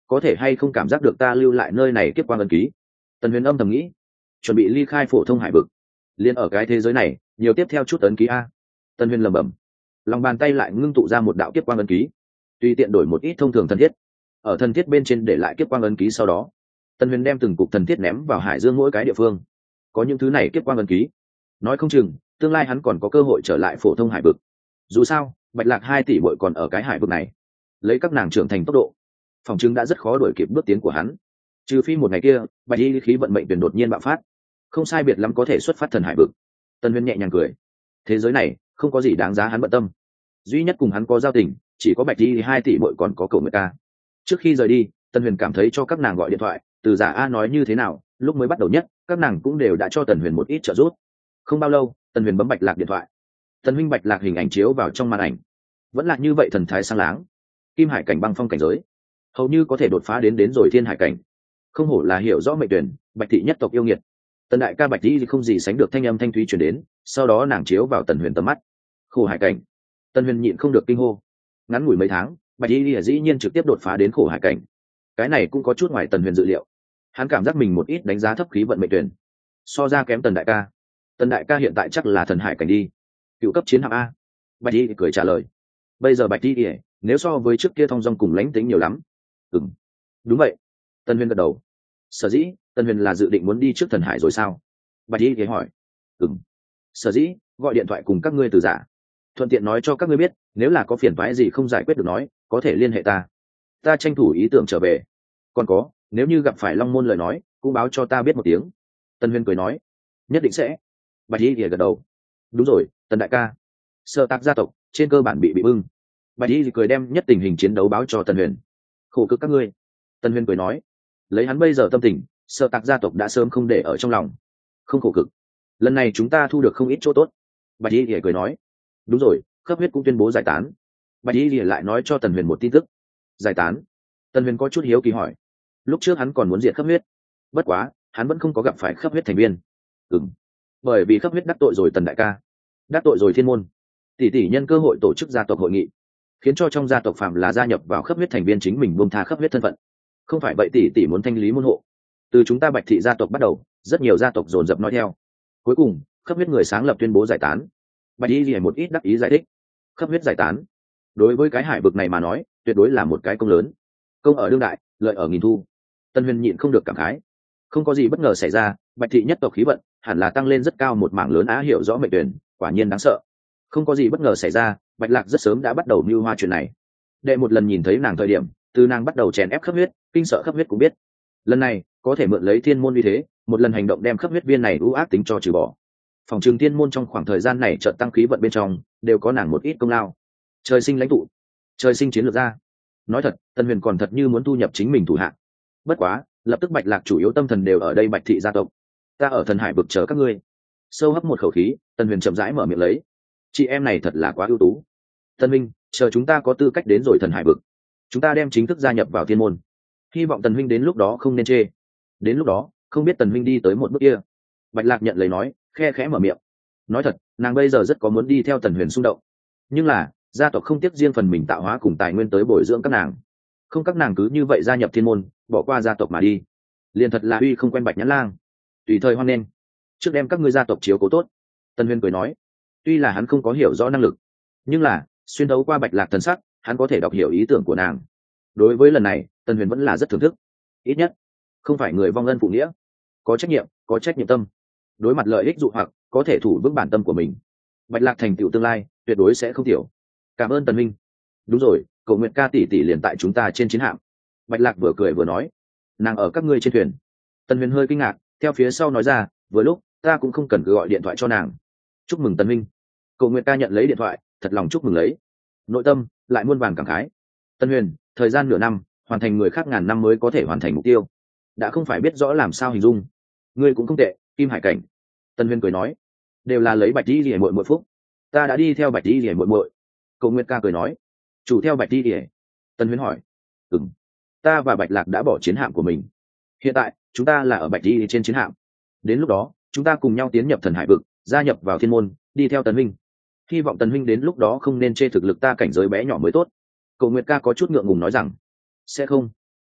có thể hay không cảm giác được ta lưu lại nơi này kiếp quang ấn ký. Tần Huyền âm thầm nghĩ, chuẩn bị ly khai phổ thông hải vực, liên ở cái thế giới này nhiều tiếp theo chút ấn ký a. Tần Huyền lẩm bẩm, lòng bàn tay lại ngưng tụ ra một đạo kiếp quang ấn ký, tùy tiện đổi một ít thông thường thần thiết, ở thần thiết bên trên để lại kiếp quang ấn ký. Sau đó Tần Huyền đem từng cục thần thiết ném vào hải dương mỗi cái địa phương, có những thứ này kiếp quang ấn ký, nói không chừng tương lai hắn còn có cơ hội trở lại phổ thông hải vực. Dù sao Bạch Lạc hai tỷ bội còn ở cái hải vực này, lấy các nàng trưởng thành tốc độ, phòng chứng đã rất khó đuổi kịp bước tiến của hắn, trừ phi một ngày kia bạch y khí vận mệnh tuyển đột nhiên bạo phát, không sai biệt lắm có thể xuất phát thần hải vực. Tân Huyền nhẹ nhàng cười, thế giới này không có gì đáng giá hắn bận tâm, duy nhất cùng hắn có giao tình chỉ có bạch y hai tỷ bội còn có Cổ Nguyệt ca. Trước khi rời đi, Tân Huyền cảm thấy cho các nàng gọi điện thoại, từ giả a nói như thế nào, lúc mới bắt đầu nhất các nàng cũng đều đã cho Tần Huyền một ít trợ giúp. Không bao lâu Tần Huyền bấm Bạch Lạc điện thoại. Tần huynh Bạch Lạc hình ảnh chiếu vào trong màn ảnh, vẫn là như vậy thần thái sáng láng, kim hải cảnh băng phong cảnh giới, hầu như có thể đột phá đến đến rồi thiên hải cảnh. Không hổ là hiểu rõ mệnh tuyển, Bạch thị nhất tộc yêu nghiệt. Tần đại ca Bạch thị không gì sánh được thanh âm thanh thúy truyền đến, sau đó nàng chiếu vào Tần Huyền tầm mắt. Khổ hải cảnh. Tần Huyền nhịn không được kinh hô. Ngắn ngủi mấy tháng, Bạch thị dĩ nhiên trực tiếp đột phá đến khổ hải cảnh. Cái này cũng có chút ngoài Tần Huyền dự liệu. Hắn cảm giác mình một ít đánh giá thấp khí vận mệnh tuyển, so ra kém Tần đại ca. Tần đại ca hiện tại chắc là thần hải cảnh đi, cựu cấp chiến hạm a. Bạch thị cười trả lời. Bây giờ Bạch thị nếu so với trước kia thong dong cùng lãnh tính nhiều lắm. Ừm, đúng vậy. Tần Huyền gật đầu. Sở dĩ Tần Huyền là dự định muốn đi trước thần hải rồi sao? Bạch y ghé hỏi. Ừm, sở dĩ gọi điện thoại cùng các ngươi từ giả, thuận tiện nói cho các ngươi biết, nếu là có phiền toái gì không giải quyết được nói, có thể liên hệ ta, ta tranh thủ ý tưởng trở về. Còn có, nếu như gặp phải Long Môn lời nói, cũng báo cho ta biết một tiếng. Tần Huyền cười nói. Nhất định sẽ. Bạch y ghé gật đầu. Đúng rồi, Tần đại ca, Sở Tạc gia tộc trên cơ bản bị bị bưng. Bạch y cười đem nhất tình hình chiến đấu báo cho Tần Huyền. Khổ cực các ngươi. Tần Huyền cười nói, lấy hắn bây giờ tâm tình, Sở Tạc gia tộc đã sớm không để ở trong lòng. Không khổ cực, lần này chúng ta thu được không ít chỗ tốt. Bạch y cười nói. Đúng rồi, Khớp Huyết cũng tuyên bố giải tán. Bạch y lại nói cho Tần Huyền một tin tức. Giải tán? Tần Huyền có chút hiếu kỳ hỏi. Lúc trước hắn còn muốn diệt Khớp Huyết, bất quá hắn vẫn không có gặp phải Khớp Huyết thành viên. Ừm, bởi vì Khớp Huyết đắc tội rồi Tần đại ca, đắc tội rồi Thiên môn. Tỷ tỷ nhân cơ hội tổ chức gia tộc hội nghị, khiến cho trong gia tộc phạm là gia nhập vào Khớp Huyết thành viên chính mình buông tha Khớp Huyết thân phận. Không phải vậy tỷ tỷ muốn thanh lý môn hộ. Từ chúng ta Bạch thị gia tộc bắt đầu, rất nhiều gia tộc dồn dập nói theo. Cuối cùng Khớp Huyết người sáng lập tuyên bố giải tán. Bạch y liền một ít đắc ý giải thích. Khớp Huyết giải tán, đối với cái hải vực này mà nói tuyệt đối là một cái công lớn. Công ở đương đại, lợi ở nghìn thu. Tân Huyền nhịn không được cảm khái. Không có gì bất ngờ xảy ra, Bạch thị nhất tộc khí vận hẳn là tăng lên rất cao một mảng lớn á, hiểu rõ mệnh tuyển, quả nhiên đáng sợ. Không có gì bất ngờ xảy ra, Bạch Lạc rất sớm đã bắt đầu mưu hoa chuyện này. Đệ một lần nhìn thấy nàng thời điểm, từ nàng bắt đầu chèn ép Khớp Huyết, kinh sợ Khớp Huyết cũng biết. Lần này có thể mượn lấy Thiên môn uy thế, một lần hành động đem Khớp Huyết viên này ưu ác tính cho trừ bỏ. Phòng trường Thiên môn trong khoảng thời gian này chợt tăng khí vận bên trong, đều có nàng một ít công lao. Trời sinh lãnh tụ, trời sinh chiến lược gia. Nói thật, Tần Huyền còn thật như muốn thu nhập chính mình thủ hạ. Bất quá, lập tức Bạch Lạc chủ yếu tâm thần đều ở đây Bạch thị gia tộc. Ta ở thần hải vực chờ các ngươi. Sâu hấp một khẩu khí, Tần Huyền chậm rãi mở miệng lấy. Chị em này thật là quá ưu tú. Tân Minh, chờ chúng ta có tư cách đến rồi thần hải vực, chúng ta đem chính thức gia nhập vào Thiên môn. Hy vọng Tần Minh đến lúc đó không nên chê. Đến lúc đó, không biết Tần Minh đi tới một bước kia. Bạch Lạc nhận lấy nói, khe khẽ mở miệng. Nói thật, nàng bây giờ rất có muốn đi theo Tần Huyền xung động. Nhưng là, gia tộc không tiếc riêng phần mình tạo hóa cùng tài nguyên tới bồi dưỡng các nàng. Không các nàng cứ như vậy gia nhập Thiên môn, bỏ qua gia tộc mà đi. Liền thật là uy không quen Bạch Nhãn Lang. Tùy thời hoan nghênh. Trước đem các ngươi gia tộc chiếu cố tốt. Tần Huyền cười nói. Tuy là hắn không có hiểu rõ năng lực, nhưng là xuyên thấu qua Bạch Lạc thần sắc, hắn có thể đọc hiểu ý tưởng của nàng. Đối với lần này, Tần Huyền vẫn là rất thưởng thức. Ít nhất không phải người vong ân phụ nghĩa, có trách nhiệm, có trách nhiệm tâm. Đối mặt lợi ích dụ hoặc, có thể thủ vững bản tâm của mình. Bạch Lạc thành tựu tương lai tuyệt đối sẽ không tiểu. Cảm ơn Tần Minh. Đúng rồi, Cổ Nguyệt ca tỷ tỷ liền tại chúng ta trên chiến hạm. Bạch Lạc vừa cười vừa nói. Nàng ở các ngươi trên thuyền. Tần Huyền hơi kinh ngạc, theo phía sau nói ra, vừa lúc ta cũng không cần cứ gọi điện thoại cho nàng. Chúc mừng Tần Minh. Cổ Nguyệt ca nhận lấy điện thoại, thật lòng chúc mừng lấy. Nội tâm lại muôn vàn cảm khái. Tần Huyền, thời gian nửa năm, hoàn thành người khác ngàn năm mới có thể hoàn thành mục tiêu, đã không phải biết rõ làm sao hình dung. Ngươi cũng không tệ, Kim Hải cảnh. Tần Huyền cười nói, đều là lấy Bạch Di Liễu muội muội phúc. Ta đã đi theo Bạch Di Liễu muội muội. Cổ Nguyệt ca cười nói, chủ theo Bạch Di Liễu. Tần Huyền hỏi, ừm, ta và Bạch Lạc đã bỏ chiến hạm của mình. Hiện tại chúng ta là ở Bạch Di trên chiến hạm. Đến lúc đó, chúng ta cùng nhau tiến nhập thần hải vực, gia nhập vào Thiên môn, đi theo Tần Minh. Hy vọng Tần Minh đến lúc đó không nên chê thực lực ta cảnh giới bé nhỏ mới tốt. Cổ Nguyệt ca có chút ngượng ngùng nói rằng, sẽ không,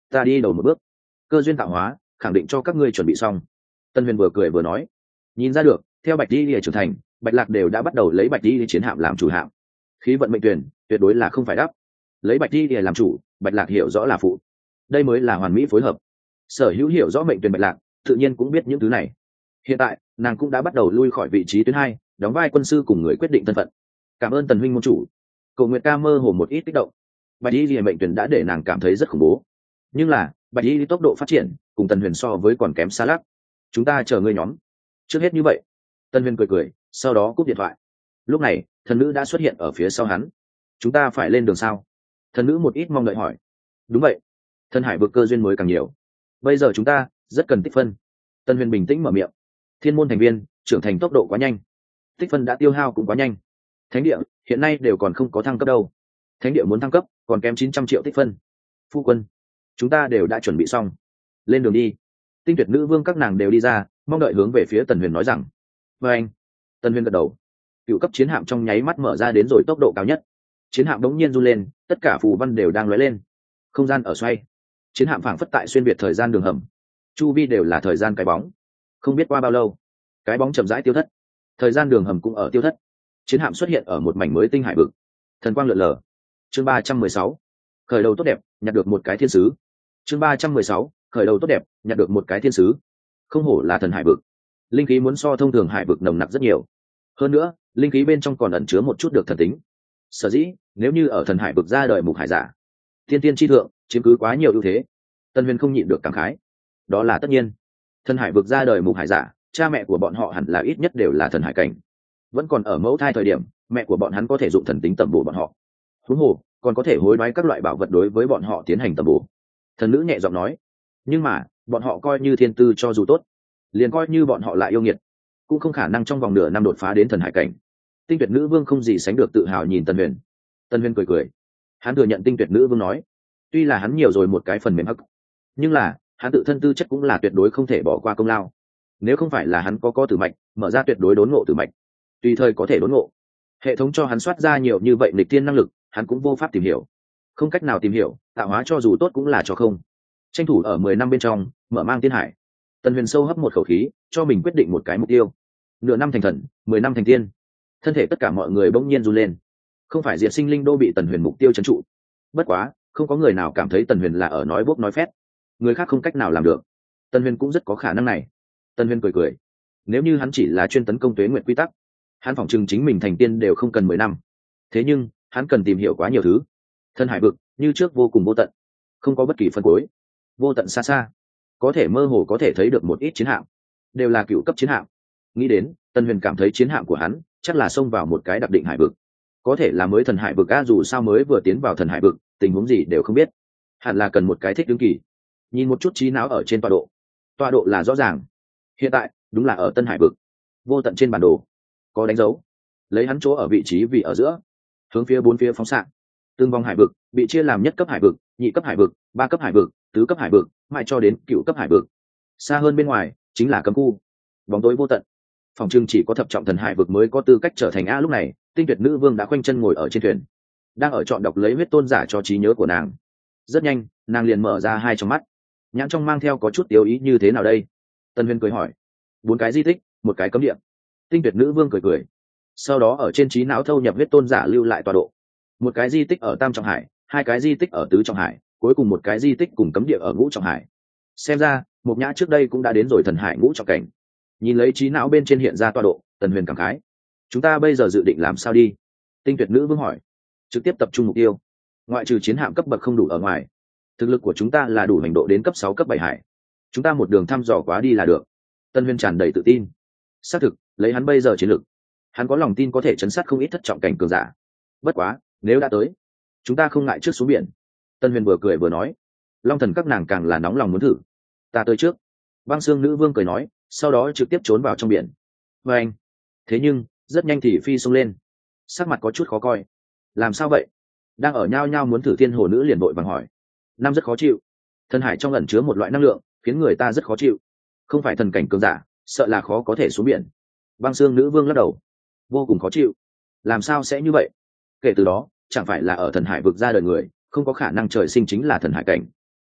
ta đi đầu một bước. Cơ duyên tạo hóa khẳng định cho các ngươi chuẩn bị xong. Tân Huyền vừa cười vừa nói. Nhìn ra được, theo Bạch Di Lìa trưởng thành, Bạch Lạc đều đã bắt đầu lấy Bạch Di Lìa chiến hạm làm chủ hạm. Khí vận mệnh tuyển tuyệt đối là không phải đắp. Lấy Bạch Di Lìa làm chủ, Bạch Lạc hiểu rõ là phụ. Đây mới là hoàn mỹ phối hợp. Sở Hữu hiểu rõ mệnh tuyển Bạch Lạc, tự nhiên cũng biết những thứ này. Hiện tại, nàng cũng đã bắt đầu lui khỏi vị trí tuyến hai, đóng vai quân sư cùng người quyết định thân phận. Cảm ơn Tần huynh môn chủ. Cổ Nguyệt ca mơ hồ một ít kích động. Bạch Di Lìa mệnh tuyển đã để nàng cảm thấy rất khủng bố. Nhưng là, Bạch Di Lìa tốc độ phát triển, cùng Tần Huyền so với còn kém xa lắc. Chúng ta chờ ngươi nhóm. Trước hết như vậy. Tần Huyền cười cười, sau đó cúp điện thoại. Lúc này, thần nữ đã xuất hiện ở phía sau hắn. Chúng ta phải lên đường sao? Thần nữ một ít mong đợi hỏi. Đúng vậy. Thần hải vực cơ duyên mới càng nhiều. Bây giờ chúng ta rất cần tích phân. Tần Huyền bình tĩnh mở miệng. Thiên môn thành viên trưởng thành tốc độ quá nhanh, tích phân đã tiêu hao cũng quá nhanh. Thánh địa hiện nay đều còn không có thăng cấp đâu. Thánh địa muốn thăng cấp còn kém chín trăm triệu tích phân. Phu quân, chúng ta đều đã chuẩn bị xong, lên đường đi. Tinh tuyệt nữ vương các nàng đều đi ra, mong đợi hướng về phía Tần Huyền nói rằng. Và anh. Tần Huyền gật đầu. Cựu cấp chiến hạm trong nháy mắt mở ra đến rồi tốc độ cao nhất. Chiến hạm đống nhiên run lên, tất cả phù văn đều đang lóe lên. Không gian ở xoay. Chiến hạm phảng phất tại xuyên việt thời gian đường hầm. Chu vi đều là thời gian cái bóng. Không biết qua bao lâu, cái bóng chậm rãi tiêu thất. Thời gian đường hầm cũng ở tiêu thất. Chiến hạm xuất hiện ở một mảnh mới tinh hải vực. Thần quang lượn lờ. Chương ba trăm mười sáu, khởi đầu tốt đẹp, nhặt được một cái thiên sứ. Chương ba trăm mười sáu, khởi đầu tốt đẹp, nhặt được một cái thiên sứ. Không hổ là thần hải vực, linh khí muốn so thông thường hải vực nồng nặc rất nhiều. Hơn nữa, linh khí bên trong còn ẩn chứa một chút được thần tính. Sở dĩ, nếu như ở thần hải vực ra đời mục hải giả, thiên tiên chi thượng chiếm cứ quá nhiều ưu thế. Tân Huyền không nhịn được cảm khái. Đó là tất nhiên. Thần hải vực ra đời mục hải giả, cha mẹ của bọn họ hẳn là ít nhất đều là thần hải cảnh. Vẫn còn ở mẫu thai thời điểm, mẹ của bọn hắn có thể dụng thần tính tẩm bổ bọn họ. Huống hồ, còn có thể hối đoái các loại bảo vật đối với bọn họ tiến hành tẩm bổ. Thần nữ nhẹ giọng nói. Nhưng mà, bọn họ coi như thiên tư cho dù tốt, liền coi như bọn họ lại yêu nghiệt, cũng không khả năng trong vòng nửa năm đột phá đến thần hải cảnh. Tinh tuyệt nữ vương không gì sánh được tự hào nhìn Tân Huyền. Tân Huyền cười cười. Hắn thừa nhận tinh tuyệt nữ vương nói. Tuy là hắn nhiều rồi một cái phần mềm hắc, nhưng là hắn tự thân tư chất cũng là tuyệt đối không thể bỏ qua công lao. Nếu không phải là hắn có có tử mạch, mở ra tuyệt đối đốn ngộ tử mạch, tùy thời có thể đốn ngộ. Hệ thống cho hắn soát ra nhiều như vậy nghịch tiên năng lực, hắn cũng vô pháp tìm hiểu. Không cách nào tìm hiểu, tạo hóa cho dù tốt cũng là cho không. Tranh thủ ở mười năm bên trong, mở mang tiên hải. Tần Huyền sâu hấp một khẩu khí, cho mình quyết định một cái mục tiêu. Nửa năm thành thần, mười năm thành tiên. Thân thể tất cả mọi người bỗng nhiên run lên. Không phải diệt sinh linh đô bị Tần Huyền mục tiêu trấn trụ. Bất quá, không có người nào cảm thấy Tần Huyền là ở nói bốc nói phét. Người khác không cách nào làm được. Tần Huyền cũng rất có khả năng này. Tần Huyền cười cười. Nếu như hắn chỉ là chuyên tấn công tuế nguyệt quy tắc, hắn phỏng chừng chính mình thành tiên đều không cần mười năm. Thế nhưng, hắn cần tìm hiểu quá nhiều thứ. Thân hải vực, như trước vô cùng vô tận, không có bất kỳ phân cuối. Vô tận xa xa, có thể mơ hồ có thể thấy được một ít chiến hạm, đều là cựu cấp chiến hạm. Nghĩ đến, Tần Huyền cảm thấy chiến hạm của hắn chắc là xông vào một cái đặc định hải vực. Có thể là mới thần hải vực a, dù sao mới vừa tiến vào thần hải vực, tình huống gì đều không biết. Hẳn là cần một cái thích ứng kỳ. Nhìn một chút trí não ở trên tọa độ. Tọa độ là rõ ràng. Hiện tại, đúng là ở Tân Hải vực. Vô tận trên bản đồ có đánh dấu, lấy hắn chỗ ở vị trí vì ở giữa, hướng phía bốn phía phóng xạ. Từng vòng hải vực bị chia làm nhất cấp hải vực, nhị cấp hải vực, ba cấp hải vực, tứ cấp hải vực, mãi cho đến cựu cấp hải vực. Xa hơn bên ngoài chính là cấm khu, bóng tối vô tận. Phòng trưng chỉ có thập trọng thần hải vực mới có tư cách trở thành a. Lúc này, tinh tuyệt nữ vương đã khoanh chân ngồi ở trên thuyền, đang ở chọn đọc lấy huyết tôn giả cho trí nhớ của nàng. Rất nhanh, nàng liền mở ra hai trong mắt, nhãn trong mang theo có chút tiêu ý. Như thế nào đây? Tân Huyền cười hỏi. Bốn cái di tích, một cái cấm địa. Tinh tuyệt nữ vương cười cười. Sau đó ở trên trí não thâu nhập huyết tôn giả lưu lại tọa độ. Một cái di tích ở tam trọng hải, hai cái di tích ở tứ trọng hải, cuối cùng một cái di tích cùng cấm địa ở ngũ trọng hải. Xem ra, Mục Nhã trước đây cũng đã đến rồi thần hải ngũ trọng cảnh. Nhìn lấy trí não bên trên hiện ra tọa độ, Tần Huyền cảm khái. Chúng ta bây giờ dự định làm sao đi? Tinh tuyệt nữ vương hỏi. Trực tiếp tập trung mục tiêu. Ngoại trừ chiến hạm cấp bậc không đủ ở ngoài, thực lực của chúng ta là đủ hành độ đến cấp sáu cấp bảy hải. Chúng ta một đường thăm dò quá đi là được. Tân Huyền tràn đầy tự tin. Xác thực, lấy hắn bây giờ chiến lực, hắn có lòng tin có thể chấn sát không ít thất trọng cảnh cường giả. Bất quá, nếu đã tới, chúng ta không ngại trước xuống biển. Tân Huyền vừa cười vừa nói. Long thần các nàng càng là nóng lòng muốn thử. Ta tới trước. Băng xương nữ vương cười nói, sau đó trực tiếp trốn vào trong biển. Và anh. Thế nhưng, rất nhanh thì phi xông lên. Sắc mặt có chút khó coi. Làm sao vậy? Đang ở nhao nhao muốn thử thiên hồ nữ liền vội vàng hỏi. Nam rất khó chịu. Thần hải trong ẩn chứa một loại năng lượng, khiến người ta rất khó chịu. Không phải thần cảnh cường giả, sợ là khó có thể xuống biển. Băng xương nữ vương lắc đầu. Vô cùng khó chịu. Làm sao sẽ như vậy? Kể từ đó, chẳng phải là ở thần hải vực ra đời người, không có khả năng trời sinh chính là thần hải cảnh.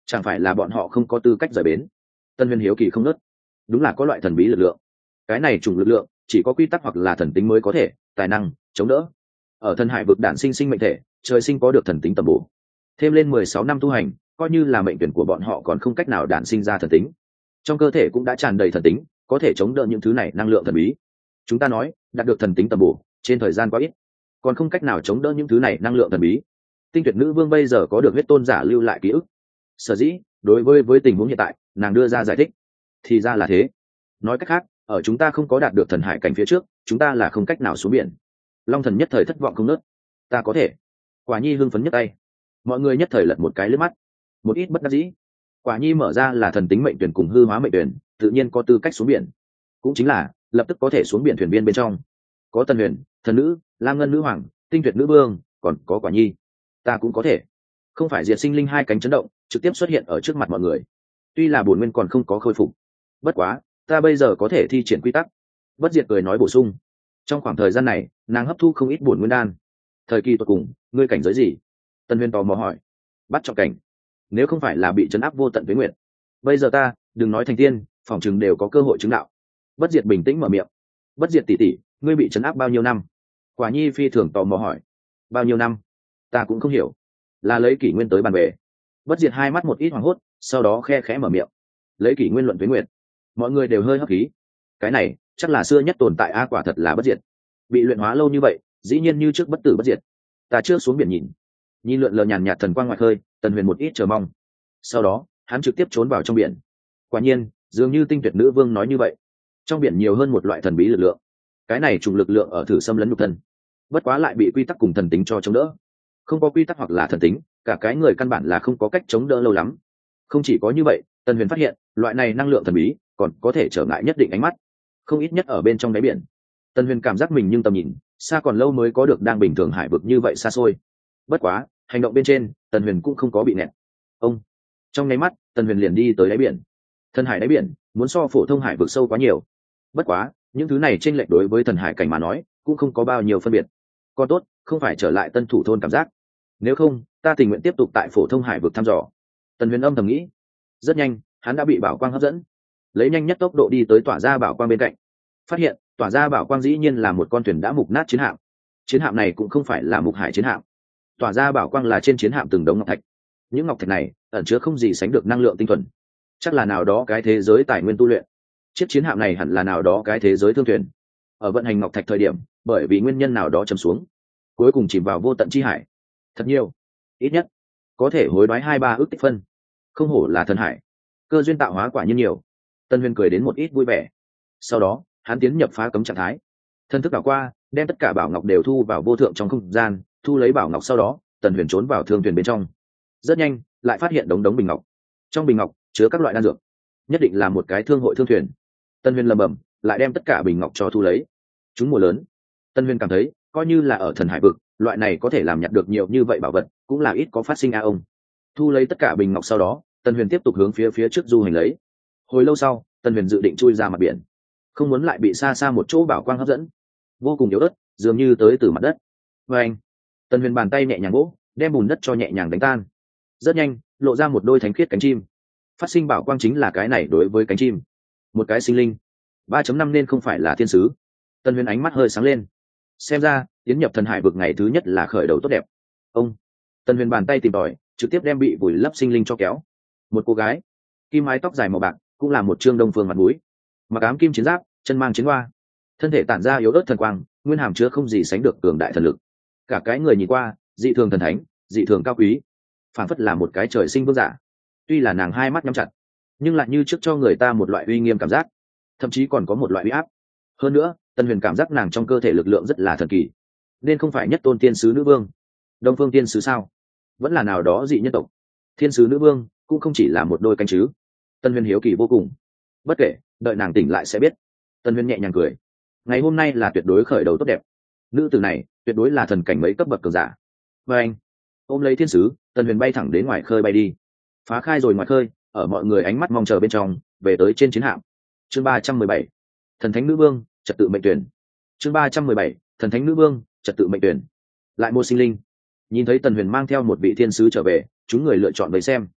chẳng phải là bọn họ không có tư cách rời bến? Tân huyền hiếu kỳ không nớt. Đúng là có loại thần bí lực lượng, cái này chủng lực lượng chỉ có quy tắc hoặc là thần tính mới có thể tài năng chống đỡ. Ở thần hải vực đản sinh sinh mệnh thể, trời sinh có được thần tính tầm bổ, thêm lên mười sáu năm tu hành, coi như là mệnh tuyển của bọn họ còn không cách nào đản sinh ra thần tính, trong cơ thể cũng đã tràn đầy thần tính, có thể chống đỡ những thứ này năng lượng thần bí. Chúng ta nói đạt được thần tính tầm bổ trên thời gian quá ít, còn không cách nào chống đỡ những thứ này năng lượng thần bí. Tinh tuyệt nữ vương bây giờ có được huyết tôn giả lưu lại ký ức, sở dĩ đối với với tình huống hiện tại, nàng đưa ra giải thích. Thì ra là thế. Nói cách khác, ở chúng ta không có đạt được thần hải cảnh phía trước, chúng ta là không cách nào xuống biển. Long thần nhất thời thất vọng không nớt. Ta có thể. Quả nhi hưng phấn nhất tay. Mọi người nhất thời lật một cái lướt mắt, một ít bất đắc dĩ. Quả nhi mở ra là thần tính mệnh tuyển cùng hư hóa mệnh tuyển, tự nhiên có tư cách xuống biển, cũng chính là lập tức có thể xuống biển thuyền viên bên trong có Tân Huyền, thần nữ, lam ngân nữ hoàng, tinh tuyệt nữ vương, còn có Quả nhi. Ta cũng có thể. Không phải diệt sinh linh hai cánh chấn động trực tiếp xuất hiện ở trước mặt mọi người. Tuy là bổn nguyên còn không có khôi phục, bất quá ta bây giờ có thể thi triển quy tắc. Bất diệt cười nói bổ sung. Trong khoảng thời gian này nàng hấp thu không ít bổn nguyên đan. Thời kỳ cuối cùng ngươi cảnh giới gì? Tân Huyền tò mò hỏi. Bắt trọng cảnh. Nếu không phải là bị trấn áp vô tận với nguyện, bây giờ ta đừng nói thành tiên, phỏng chừng đều có cơ hội chứng đạo. Bất diệt bình tĩnh mở miệng. Bất diệt tỷ tỷ, ngươi bị trấn áp bao nhiêu năm? Quả nhi phi thường tò mò hỏi. Bao nhiêu năm? Ta cũng không hiểu. Là lấy kỷ nguyên tới bàn về. Bất diệt hai mắt một ít hoảng hốt, sau đó khe khẽ mở miệng. Lấy kỷ nguyên luận với nguyện. Mọi người đều hơi hấp khí. Cái này chắc là xưa nhất tồn tại a, quả thật là bất diệt. Bị luyện hóa lâu như vậy, dĩ nhiên như trước bất tử bất diệt. Ta trước xuống biển nhìn. Nhìn lượn lờ nhàn nhạt thần quang ngoài khơi, Tần Huyền một ít chờ mong. Sau đó hắn trực tiếp trốn vào trong biển. Quả nhiên dường như tinh tuyệt nữ vương nói như vậy, trong biển nhiều hơn một loại thần bí lực lượng. Cái này trùng lực lượng ở thử xâm lấn nhục thân, bất quá lại bị quy tắc cùng thần tính cho chống đỡ. Không có quy tắc hoặc là thần tính, cả cái người căn bản là không có cách chống đỡ lâu lắm. Không chỉ có như vậy, Tần Huyền phát hiện loại này năng lượng thần bí còn có thể trở ngại nhất định ánh mắt, không ít nhất ở bên trong đáy biển. Tần Huyền cảm giác mình nhưng tầm nhìn xa còn lâu mới có được đang bình thường hải vực như vậy xa xôi. Bất quá hành động bên trên, Tần Huyền cũng không có bị nẹt. Ông trong nháy mắt, Tần Huyền liền đi tới đáy biển. Thần hải đáy biển muốn so phổ thông hải vực sâu quá nhiều. Bất quá những thứ này chênh lệch đối với thần hải cảnh mà nói cũng không có bao nhiêu phân biệt. Còn tốt không phải trở lại tân thủ thôn cảm giác, nếu không ta tình nguyện tiếp tục tại phổ thông hải vực thăm dò. Tần Huyền âm thầm nghĩ. Rất nhanh hắn đã bị bảo quang hấp dẫn, lấy nhanh nhất tốc độ đi tới tỏa ra bảo quang bên cạnh. Phát hiện tỏa ra bảo quang dĩ nhiên là một con thuyền đã mục nát chiến hạm. Chiến hạm này cũng không phải là mục hải chiến hạm. Tỏa ra bảo quang là trên chiến hạm từng đống ngọc thạch. Những ngọc thạch này ẩn chứa không gì sánh được năng lượng tinh thuần, chắc là nào đó cái thế giới tài nguyên tu luyện. Chiếc chiến hạm này hẳn là nào đó cái thế giới thương thuyền, ở vận hành ngọc thạch thời điểm bởi vì nguyên nhân nào đó chìm xuống, cuối cùng chìm vào vô tận chi hải. Thật nhiều, ít nhất có thể hối đoái hai ba ước tích phân. Không hổ là thần hải, cơ duyên tạo hóa quả nhiên nhiều. Tân Huyền cười đến một ít vui vẻ. Sau đó hắn tiến nhập phá cấm trạng thái, thân thức đảo qua, đem tất cả bảo ngọc đều thu vào vô thượng trong không gian. Thu lấy bảo ngọc sau đó, Tần Huyền trốn vào thương thuyền bên trong. Rất nhanh lại phát hiện đống đống bình ngọc. Trong bình ngọc chứa các loại đan dược, nhất định là một cái thương hội thương thuyền. Tân Huyền lầm bầm, lại đem tất cả bình ngọc cho thu lấy. Chúng mùa lớn, Tân Huyền cảm thấy coi như là ở thần hải vực, loại này có thể làm nhặt được nhiều như vậy bảo vật cũng là ít có phát sinh a ông. Thu lấy tất cả bình ngọc sau đó, Tân Huyền tiếp tục hướng phía phía trước du hành lấy. Hồi lâu sau, Tân Huyền dự định chui ra mặt biển, không muốn lại bị xa xa một chỗ bảo quang hấp dẫn, vô cùng yếu ớt, dường như tới từ mặt đất. Và anh, Tân Huyền bàn tay nhẹ nhàng vỗ, đem bùn đất cho nhẹ nhàng đánh tan. Rất nhanh lộ ra một đôi thánh khiết cánh chim. Phát sinh bảo quang chính là cái này đối với cánh chim, một cái sinh linh ba chấm năm nên không phải là thiên sứ. Tân Huyền ánh mắt hơi sáng lên, xem ra tiến nhập thần hải vực ngày thứ nhất là khởi đầu tốt đẹp. Ông Tân Huyền bàn tay tìm tòi, trực tiếp đem bị vùi lấp sinh linh cho kéo. Một cô gái, kim mái tóc dài màu bạc, cũng là một trương đông phương mặt mũi, mặc ám kim chiến giáp, chân mang chiến hoa, thân thể tản ra yếu ớt thần quang, nguyên hàm chứa không gì sánh được cường đại thần lực. Cả cái người nhìn qua dị thường thần thánh, dị thường cao quý, phản phất là một cái trời sinh vương giả. Tuy là nàng hai mắt nhắm chặt, nhưng lại như trước cho người ta một loại uy nghiêm cảm giác, thậm chí còn có một loại uy áp. Hơn nữa Tân Huyền cảm giác nàng trong cơ thể lực lượng rất là thần kỳ, nên không phải nhất tôn tiên sứ nữ vương, đông phương tiên sứ sao, vẫn là nào đó dị nhân tộc. Thiên sứ nữ vương cũng không chỉ là một đôi cánh chứ. Tân Huyền hiếu kỳ vô cùng. Bất kể, đợi nàng tỉnh lại sẽ biết. Tân Huyền nhẹ nhàng cười. Ngày hôm nay là tuyệt đối khởi đầu tốt đẹp. Nữ tử này tuyệt đối là thần cảnh mấy cấp bậc cường giả. Và anh ôm lấy thiên sứ, Tân Huyền bay thẳng đến ngoài khơi bay đi. Phá khai rồi ngoài khơi, ở mọi người ánh mắt mong chờ bên trong, về tới trên chiến hạm. Chương ba trăm mười bảy, thần thánh nữ vương, trật tự mệnh tuyển. Chương ba trăm mười bảy, thần thánh nữ vương, trật tự mệnh tuyển. Lại một sinh linh. Nhìn thấy Tần Huyền mang theo một vị thiên sứ trở về, chúng người lựa chọn với xem.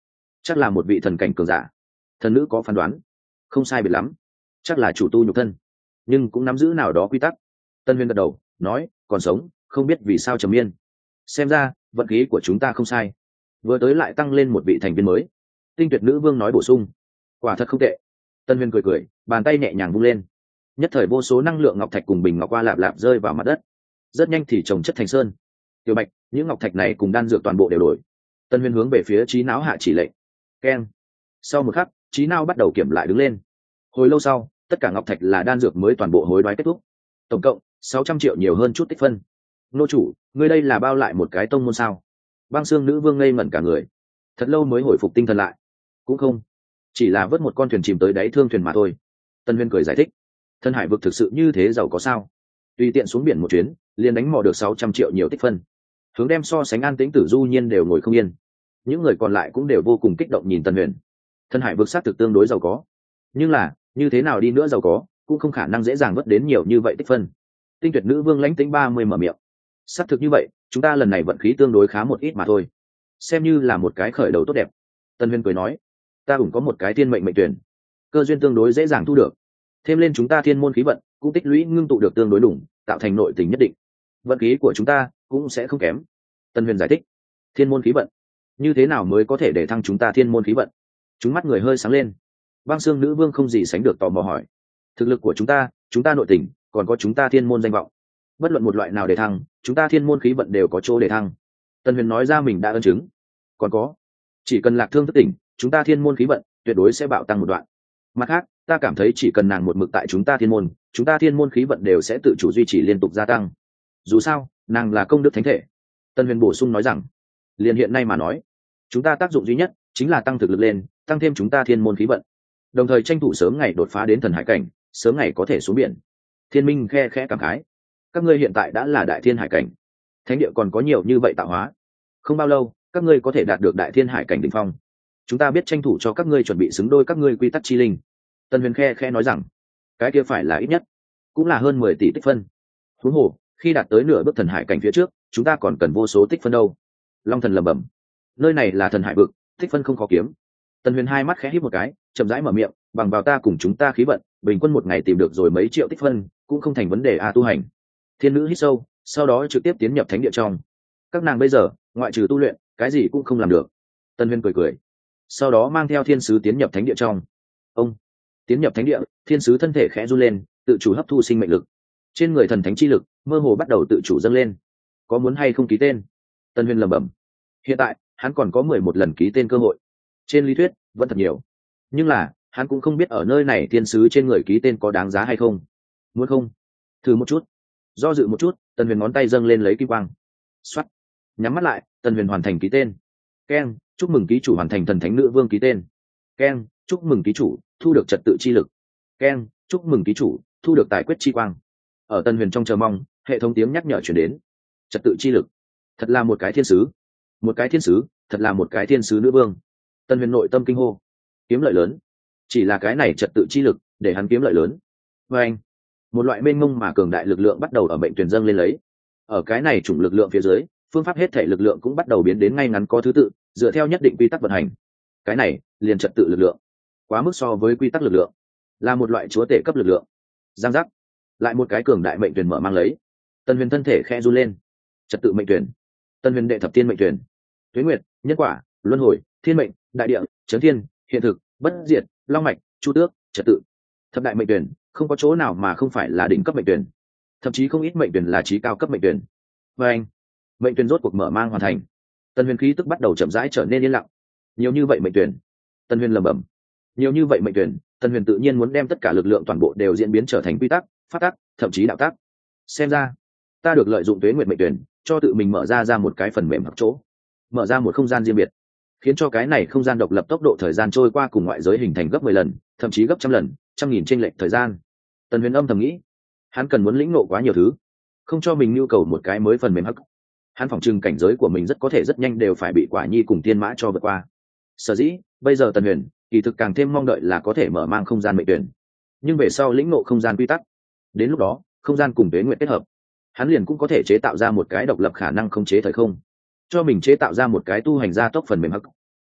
chắc là một vị thần cảnh cường giả. Thần nữ có phán đoán, không sai biệt lắm, chắc là chủ tu nhục thân, nhưng cũng nắm giữ nào đó quy tắc. Tân Huyền gật đầu nói, còn sống, không biết vì sao trầm miên. Xem ra vận khí của chúng ta không sai, vừa tới lại tăng lên một vị thành viên mới. Tinh Tuyệt Nữ Vương nói bổ sung, quả thật không tệ. Tân Huyền cười cười, bàn tay nhẹ nhàng vung lên, nhất thời vô số năng lượng ngọc thạch cùng bình ngọc qua lạp lạp rơi vào mặt đất, rất nhanh thì trồng chất thành sơn. Tiểu Bạch, những ngọc thạch này cùng đan dược toàn bộ đều đổi. Tân Huyền hướng về phía trí não hạ chỉ lệnh. Keng. Sau một khắc, trí não bắt đầu kiểm lại đứng lên. Hồi lâu sau, tất cả ngọc thạch là đan dược mới toàn bộ hối đoái kết thúc. Tổng cộng sáu trăm triệu nhiều hơn chút tích phân. Nô chủ, ngươi đây là bao lại một cái tông môn sao? Băng Xương Nữ Vương ngây ngẩn cả người, thật lâu mới hồi phục tinh thần lại. Cũng không, chỉ là vớt một con thuyền chìm tới đáy thương thuyền mà thôi. Tân Huyền cười giải thích, Thân Hải vực thực sự như thế giàu có sao? Tùy tiện xuống biển một chuyến, liền đánh mò được sáu trăm triệu nhiều tích phân. Hướng đem so sánh An Tĩnh Tử Du Nhiên đều ngồi không yên. Những người còn lại cũng đều vô cùng kích động nhìn Tân Huyền. Thân Hải vực xác thực tương đối giàu có, nhưng là như thế nào đi nữa giàu có cũng không khả năng dễ dàng vớt đến nhiều như vậy tích phân. Tinh Tuyệt Nữ Vương lãnh tĩnh ba mươi mở miệng, xác thực như vậy, chúng ta lần này vận khí tương đối khá một ít mà thôi, xem như là một cái khởi đầu tốt đẹp. Tân Huyền cười nói, ta cũng có một cái thiên mệnh mệnh tuyển, cơ duyên tương đối dễ dàng thu được, thêm lên chúng ta thiên môn khí vận cũng tích lũy ngưng tụ được tương đối đủ, tạo thành nội tình nhất định, vận khí của chúng ta cũng sẽ không kém. Tân Huyền giải thích, thiên môn khí vận, như thế nào mới có thể để thăng chúng ta thiên môn khí vận? Chúng mắt người hơi sáng lên. Băng Xương Nữ Vương không gì sánh được tò mò hỏi, thực lực của chúng ta, chúng ta nội tình, còn có chúng ta thiên môn danh vọng, bất luận một loại nào để thăng, chúng ta thiên môn khí vận đều có chỗ để thăng. Tân Huyền nói ra mình đã ân chứng. Còn có, chỉ cần Lạc Thương thức tỉnh, chúng ta thiên môn khí vận tuyệt đối sẽ bạo tăng một đoạn. Mặt khác, ta cảm thấy chỉ cần nàng một mực tại chúng ta thiên môn, chúng ta thiên môn khí vận đều sẽ tự chủ duy trì liên tục gia tăng. Dù sao, nàng là công đức thánh thể. Tân Huyền bổ sung nói rằng, liền hiện nay mà nói, chúng ta tác dụng duy nhất chính là tăng thực lực lên, tăng thêm chúng ta thiên môn khí vận, đồng thời tranh thủ sớm ngày đột phá đến thần hải cảnh, sớm ngày có thể xuống biển. Thiên Minh khe khẽ cảm khái, các ngươi hiện tại đã là đại thiên hải cảnh, thánh địa còn có nhiều như vậy tạo hóa, không bao lâu các ngươi có thể đạt được đại thiên hải cảnh đỉnh phong. Chúng ta biết tranh thủ cho các ngươi chuẩn bị xứng đôi các ngươi quy tắc chi linh. Tân Huyền khe khẽ nói rằng, cái kia phải là ít nhất cũng là hơn mười tỷ tích phân. Huống hồ, khi đạt tới nửa bước thần hải cảnh phía trước, chúng ta còn cần vô số tích phân đâu. Long Thần lẩm bẩm, nơi này là thần hải vực, tích phân không khó kiếm. Tân Huyền hai mắt khẽ híp một cái, chậm rãi mở miệng, bằng vào ta cùng chúng ta khí vận, bình quân một ngày tìm được rồi mấy triệu tích phân, cũng không thành vấn đề a tu hành. Thiên Nữ hít sâu, sau đó trực tiếp tiến nhập thánh địa trong. Các nàng bây giờ, ngoại trừ tu luyện, cái gì cũng không làm được. Tân Huyền cười cười, sau đó mang theo thiên sứ tiến nhập thánh địa trong. Ông tiến nhập thánh địa, thiên sứ thân thể khẽ run lên, tự chủ hấp thu sinh mệnh lực. Trên người thần thánh chi lực mơ hồ bắt đầu tự chủ dâng lên. Có muốn hay không ký tên? Tân Huyền lẩm bẩm. Hiện tại hắn còn có mười một lần ký tên cơ hội. Trên lý thuyết vẫn thật nhiều, nhưng là hắn cũng không biết ở nơi này thiên sứ trên người ký tên có đáng giá hay không. Muốn không thử một chút? Do dự một chút, Tân Huyền ngón tay dâng lên lấy kim quang, xoắt, nhắm mắt lại. Tân Huyền hoàn thành ký tên. Keng, chúc mừng ký chủ hoàn thành thần thánh nữ vương ký tên. Keng, chúc mừng ký chủ thu được trật tự chi lực. Keng, chúc mừng ký chủ thu được tài quyết chi quang. Ở Tân Huyền trong chờ mong, hệ thống tiếng nhắc nhở chuyển đến. Trật tự chi lực, thật là một cái thiên sứ, một cái thiên sứ, thật là một cái thiên sứ nữ vương. Tân Huyền nội tâm kinh hô, kiếm lợi lớn. Chỉ là cái này trật tự chi lực để hắn kiếm lợi lớn. Và anh, một loại mênh mông mà cường đại lực lượng bắt đầu ở mệnh tuyển dâng lên lấy. Ở cái này chủng lực lượng phía dưới, phương pháp hết thể lực lượng cũng bắt đầu biến đến ngay ngắn có thứ tự, dựa theo nhất định quy tắc vận hành. Cái này liền trật tự lực lượng, quá mức so với quy tắc lực lượng, là một loại chúa tể cấp lực lượng. Giang giác, lại một cái cường đại mệnh tuyển mở mang lấy. Tân Huyền thân thể khẽ run lên. Trật tự mệnh tuyển, Tân Huyền đệ thập tiên mệnh tuyển, tuế nguyệt, nhân quả, luân hồi, thiên mệnh, đại địa, chấn thiên, hiện thực, bất diệt, long mạch, chu tước, trật tự. Thập đại mệnh tuyển không có chỗ nào mà không phải là đỉnh cấp mệnh tuyển, thậm chí không ít mệnh tuyển là trí cao cấp mệnh tuyển. Và anh, mệnh tuyển rốt cuộc mở mang hoàn thành. Tân Huyền khí tức bắt đầu chậm rãi trở nên yên lặng. Nhiều như vậy mệnh tuyển, Tân Huyền lẩm bẩm. Nhiều như vậy mệnh tuyển, Tân Huyền tự nhiên muốn đem tất cả lực lượng toàn bộ đều diễn biến trở thành quy tắc, pháp tắc, thậm chí đạo tắc. Xem ra, ta được lợi dụng tuế nguyệt mệnh tuyển, cho tự mình mở ra ra một cái phần mềm hoặc chỗ, mở ra một không gian riêng biệt, khiến cho cái này không gian độc lập tốc độ thời gian trôi qua cùng ngoại giới hình thành gấp mười lần, thậm chí gấp trăm lần, trăm nghìn chênh lệch thời gian. Tân Huyền âm thầm nghĩ, hắn cần muốn lĩnh ngộ quá nhiều thứ, không cho mình nhu cầu một cái mới phần mềm hắc. Hắn phỏng chừng cảnh giới của mình rất có thể rất nhanh đều phải bị Quả Nhi cùng Tiên Mã cho vượt qua. Sở dĩ bây giờ Tân Huyền kỳ thực càng thêm mong đợi là có thể mở mang không gian mệnh tuyển, nhưng về sau lĩnh ngộ không gian quy tắc, đến lúc đó không gian cùng tuế nguyệt kết hợp, hắn liền cũng có thể chế tạo ra một cái độc lập khả năng khống chế thời không, cho mình chế tạo ra một cái tu hành gia tốc phần mềm hắc.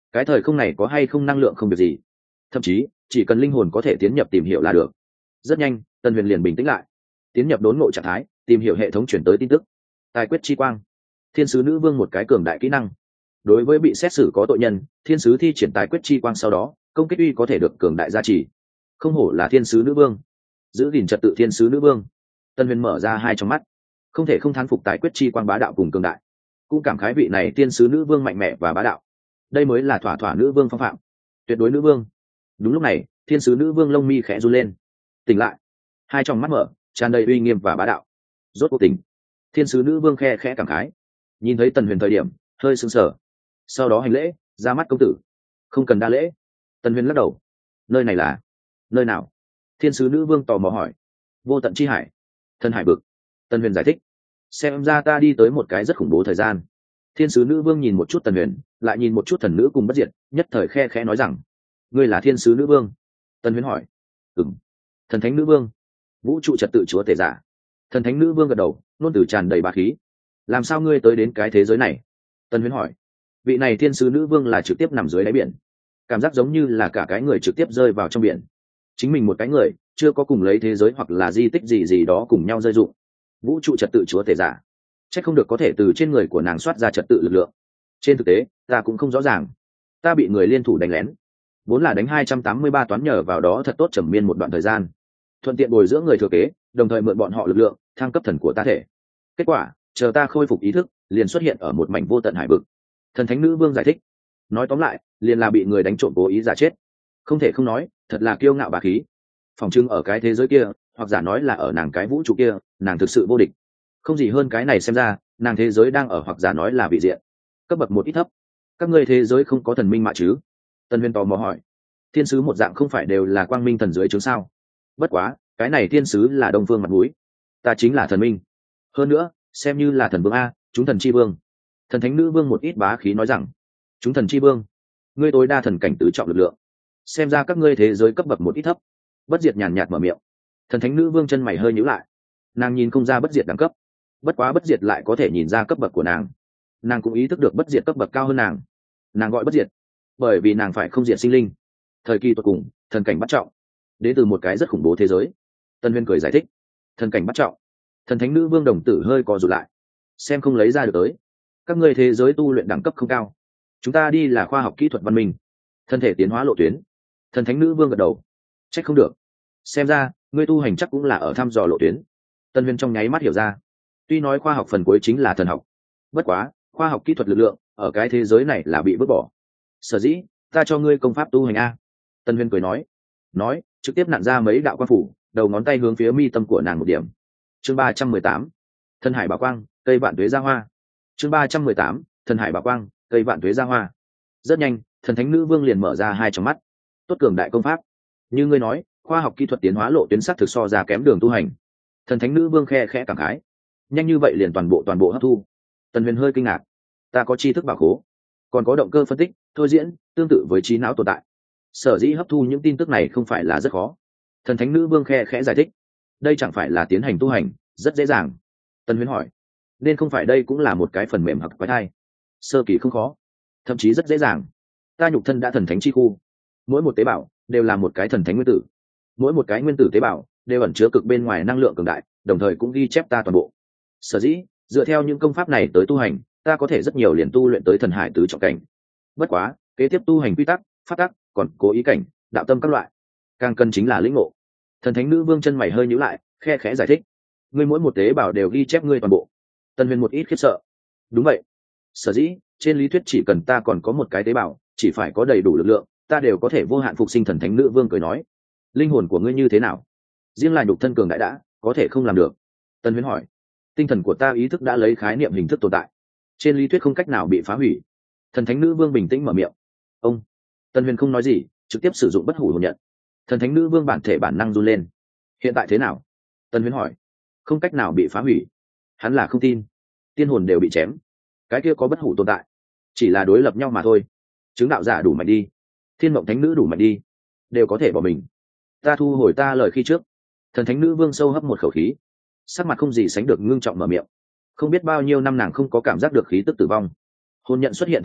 cái thời không này có hay không năng lượng không việc gì, thậm chí chỉ cần linh hồn có thể tiến nhập tìm hiểu là được. Rất nhanh Tần Huyền liền bình tĩnh lại, tiến nhập đốn ngộ trạng thái, tìm hiểu hệ thống chuyển tới tin tức. Tài quyết chi quang, thiên sứ nữ vương một cái cường đại kỹ năng. Đối với bị xét xử có tội nhân, thiên sứ thi triển tài quyết chi quang sau đó công kích uy có thể được cường đại gia trì. Không hổ là thiên sứ nữ vương, giữ gìn trật tự thiên sứ nữ vương. Tần Huyền mở ra hai trong mắt, không thể không thán phục tài quyết chi quang bá đạo cùng cường đại, cũng cảm khái vị này thiên sứ nữ vương mạnh mẽ và bá đạo. Đây mới là thỏa thỏa nữ vương phong phạm, tuyệt đối nữ vương. Đúng lúc này thiên sứ nữ vương lông mi khẽ run lên, tỉnh lại, hai trong mắt mở tràn đầy uy nghiêm và bá đạo. Rốt cuộc tỉnh. Thiên sứ nữ vương khe khẽ cảm khái, nhìn thấy Tần Huyền thời điểm hơi sững sờ, sau đó hành lễ, ra mắt công tử. Không cần đa lễ. Tần Huyền lắc đầu. Nơi này là nơi nào? Thiên sứ nữ vương tò mò hỏi. Vô tận chi hải, thần hải vực. Tần Huyền giải thích. Xem ra ta đi tới một cái rất khủng bố thời gian. Thiên sứ nữ vương nhìn một chút Tần Huyền, lại nhìn một chút thần nữ cùng bất diệt, nhất thời khe khẽ nói rằng: ngươi là thiên sứ nữ vương? Tần Huyền hỏi. Ừm. Thần thánh nữ vương, vũ trụ trật tự chúa tể giả. Thần thánh nữ vương gật đầu, nôn từ tràn đầy bá khí. Làm sao ngươi tới đến cái thế giới này? Tần Huyền hỏi. Vị này thiên sứ nữ vương là trực tiếp nằm dưới đáy biển, cảm giác giống như là cả cái người trực tiếp rơi vào trong biển. Chính mình một cái người chưa có cùng lấy thế giới hoặc là di tích gì gì đó cùng nhau rơi dụng. Vũ trụ trật tự chúa tể giả, chắc không được có thể từ trên người của nàng soát ra trật tự lực lượng. Trên thực tế ta cũng không rõ ràng, ta bị người liên thủ đánh lén, vốn là đánh hai trăm tám mươi ba toán, nhờ vào đó thật tốt trầm miên một đoạn thời gian, thuận tiện bồi dưỡng người thừa kế, đồng thời mượn bọn họ lực lượng thăng cấp thần của ta thể. Kết quả chờ ta khôi phục ý thức liền xuất hiện ở một mảnh vô tận hải vực. Thần thánh nữ vương giải thích. Nói tóm lại liền là bị người đánh trộm cố ý giả chết. Không thể không nói, thật là kiêu ngạo bá khí. Phỏng chừng ở cái thế giới kia, hoặc giả nói là ở nàng cái vũ trụ kia, nàng thực sự vô địch. Không gì hơn cái này, xem ra nàng thế giới đang ở hoặc giả nói là vị diện cấp bậc một ít thấp. Các ngươi thế giới không có thần minh mà chứ? Tân Huyền tò mò hỏi. Thiên sứ một dạng không phải đều là quang minh thần dưới chứng sao? Bất quá cái này thiên sứ là đông phương mặt mũi, ta chính là thần minh, hơn nữa xem như là thần vương a, chúng thần chi vương. Thần thánh nữ vương một ít bá khí nói rằng. Chúng thần chi vương, ngươi tối đa thần cảnh tứ trọng lực lượng, xem ra các ngươi thế giới cấp bậc một ít thấp. Bất diệt nhàn nhạt mở miệng. Thần thánh nữ vương chân mày hơi nhíu lại, nàng nhìn không ra bất diệt đẳng cấp, bất quá bất diệt lại có thể nhìn ra cấp bậc của nàng. Nàng cũng ý thức được bất diệt cấp bậc cao hơn nàng. Nàng gọi bất diệt bởi vì nàng phải không diệt sinh linh, thời kỳ tuyệt cùng thần cảnh bắt trọng, đến từ một cái rất khủng bố thế giới. Tân Huyên cười giải thích. Thần cảnh bắt trọng. Thần thánh nữ vương đồng tử hơi co rụt lại, xem không lấy ra được tới. Các ngươi thế giới tu luyện đẳng cấp không cao, chúng ta đi là khoa học kỹ thuật văn minh, thân thể tiến hóa lộ tuyến. Thần thánh nữ vương gật đầu. Trách không được, xem ra ngươi tu hành chắc cũng là ở thăm dò lộ tuyến. Tân Huyên trong nháy mắt hiểu ra. Tuy nói khoa học phần cuối chính là thần học, bất quá khoa học kỹ thuật lực lượng ở cái thế giới này là bị vứt bỏ. Sở dĩ ta cho ngươi công pháp tu hành a. Tân Huyên cười nói, nói trực tiếp nặn ra mấy đạo quang phủ, đầu ngón tay hướng phía mi tâm của nàng một điểm. Chương ba trăm mười tám, thần hải bảo quang, cây vạn tuế ra hoa. Chương ba trăm mười tám, thần hải bảo quang, cây vạn tuế ra hoa. Rất nhanh thần thánh nữ vương liền mở ra hai trong mắt. Tốt cường đại công pháp, như ngươi nói khoa học kỹ thuật tiến hóa lộ tuyến sắc thực so ra kém đường tu hành. Thần thánh nữ vương khe khẽ cảm khái. Nhanh như vậy liền toàn bộ toàn bộ hấp thu. Tần Huyền hơi kinh ngạc. Ta có tri thức bảo khố, còn có động cơ phân tích, thôi diễn, tương tự với trí não tồn tại, sở dĩ hấp thu những tin tức này không phải là rất khó. Thần thánh nữ vương khe khẽ giải thích. Đây chẳng phải là tiến hành tu hành rất dễ dàng? Tần Huyền hỏi. Nên không phải đây cũng là một cái phần mềm hoặc quái thai? Sơ kỳ không khó, thậm chí rất dễ dàng. Ta nhục thân đã thần thánh chi khu, mỗi một tế bào đều là một cái thần thánh nguyên tử, mỗi một cái nguyên tử tế bào đều ẩn chứa cực bên ngoài năng lượng cường đại, đồng thời cũng ghi chép ta toàn bộ. Sở dĩ dựa theo những công pháp này tới tu hành, ta có thể rất nhiều liền tu luyện tới thần hải tứ trọng cảnh. Bất quá kế tiếp tu hành quy tắc, pháp tắc, còn cố ý cảnh, đạo tâm các loại, càng cần chính là lĩnh ngộ. Thần thánh nữ vương chân mày hơi nhíu lại, khe khẽ giải thích. Ngươi mỗi một tế bào đều ghi chép ngươi toàn bộ. Tân Huyền một ít khiếp sợ. Đúng vậy, sở dĩ trên lý thuyết chỉ cần ta còn có một cái tế bào, chỉ phải có đầy đủ lực lượng, ta đều có thể vô hạn phục sinh. Thần thánh nữ vương cười nói. Linh hồn của ngươi như thế nào? Riêng là nhục thân cường đại đã có thể không làm được? Tân Huyền hỏi. Tinh thần của ta ý thức đã lấy khái niệm hình thức tồn tại, trên lý thuyết không cách nào bị phá hủy. Thần thánh nữ vương bình tĩnh mở miệng. Ông. Tân Huyền không nói gì, trực tiếp sử dụng bất hủ hồn nhận. Thần thánh nữ vương bản thể bản năng run lên. Hiện tại thế nào? Tân Huyền hỏi. Không cách nào bị phá hủy. Hắn là không tin. Tiên hồn đều bị chém, cái kia có bất hủ tồn tại, chỉ là đối lập nhau mà thôi. Chứng đạo giả đủ mạnh đi, thiên mộng thánh nữ đủ mạnh đi, đều có thể bỏ mình. Ta thu hồi ta lời khi trước. Thần thánh nữ vương sâu hấp một khẩu khí, sắc mặt không gì sánh được ngưng trọng mở miệng. Không biết bao nhiêu năm nàng không có cảm giác được khí tức tử vong. Hồn nhận xuất hiện thời điểm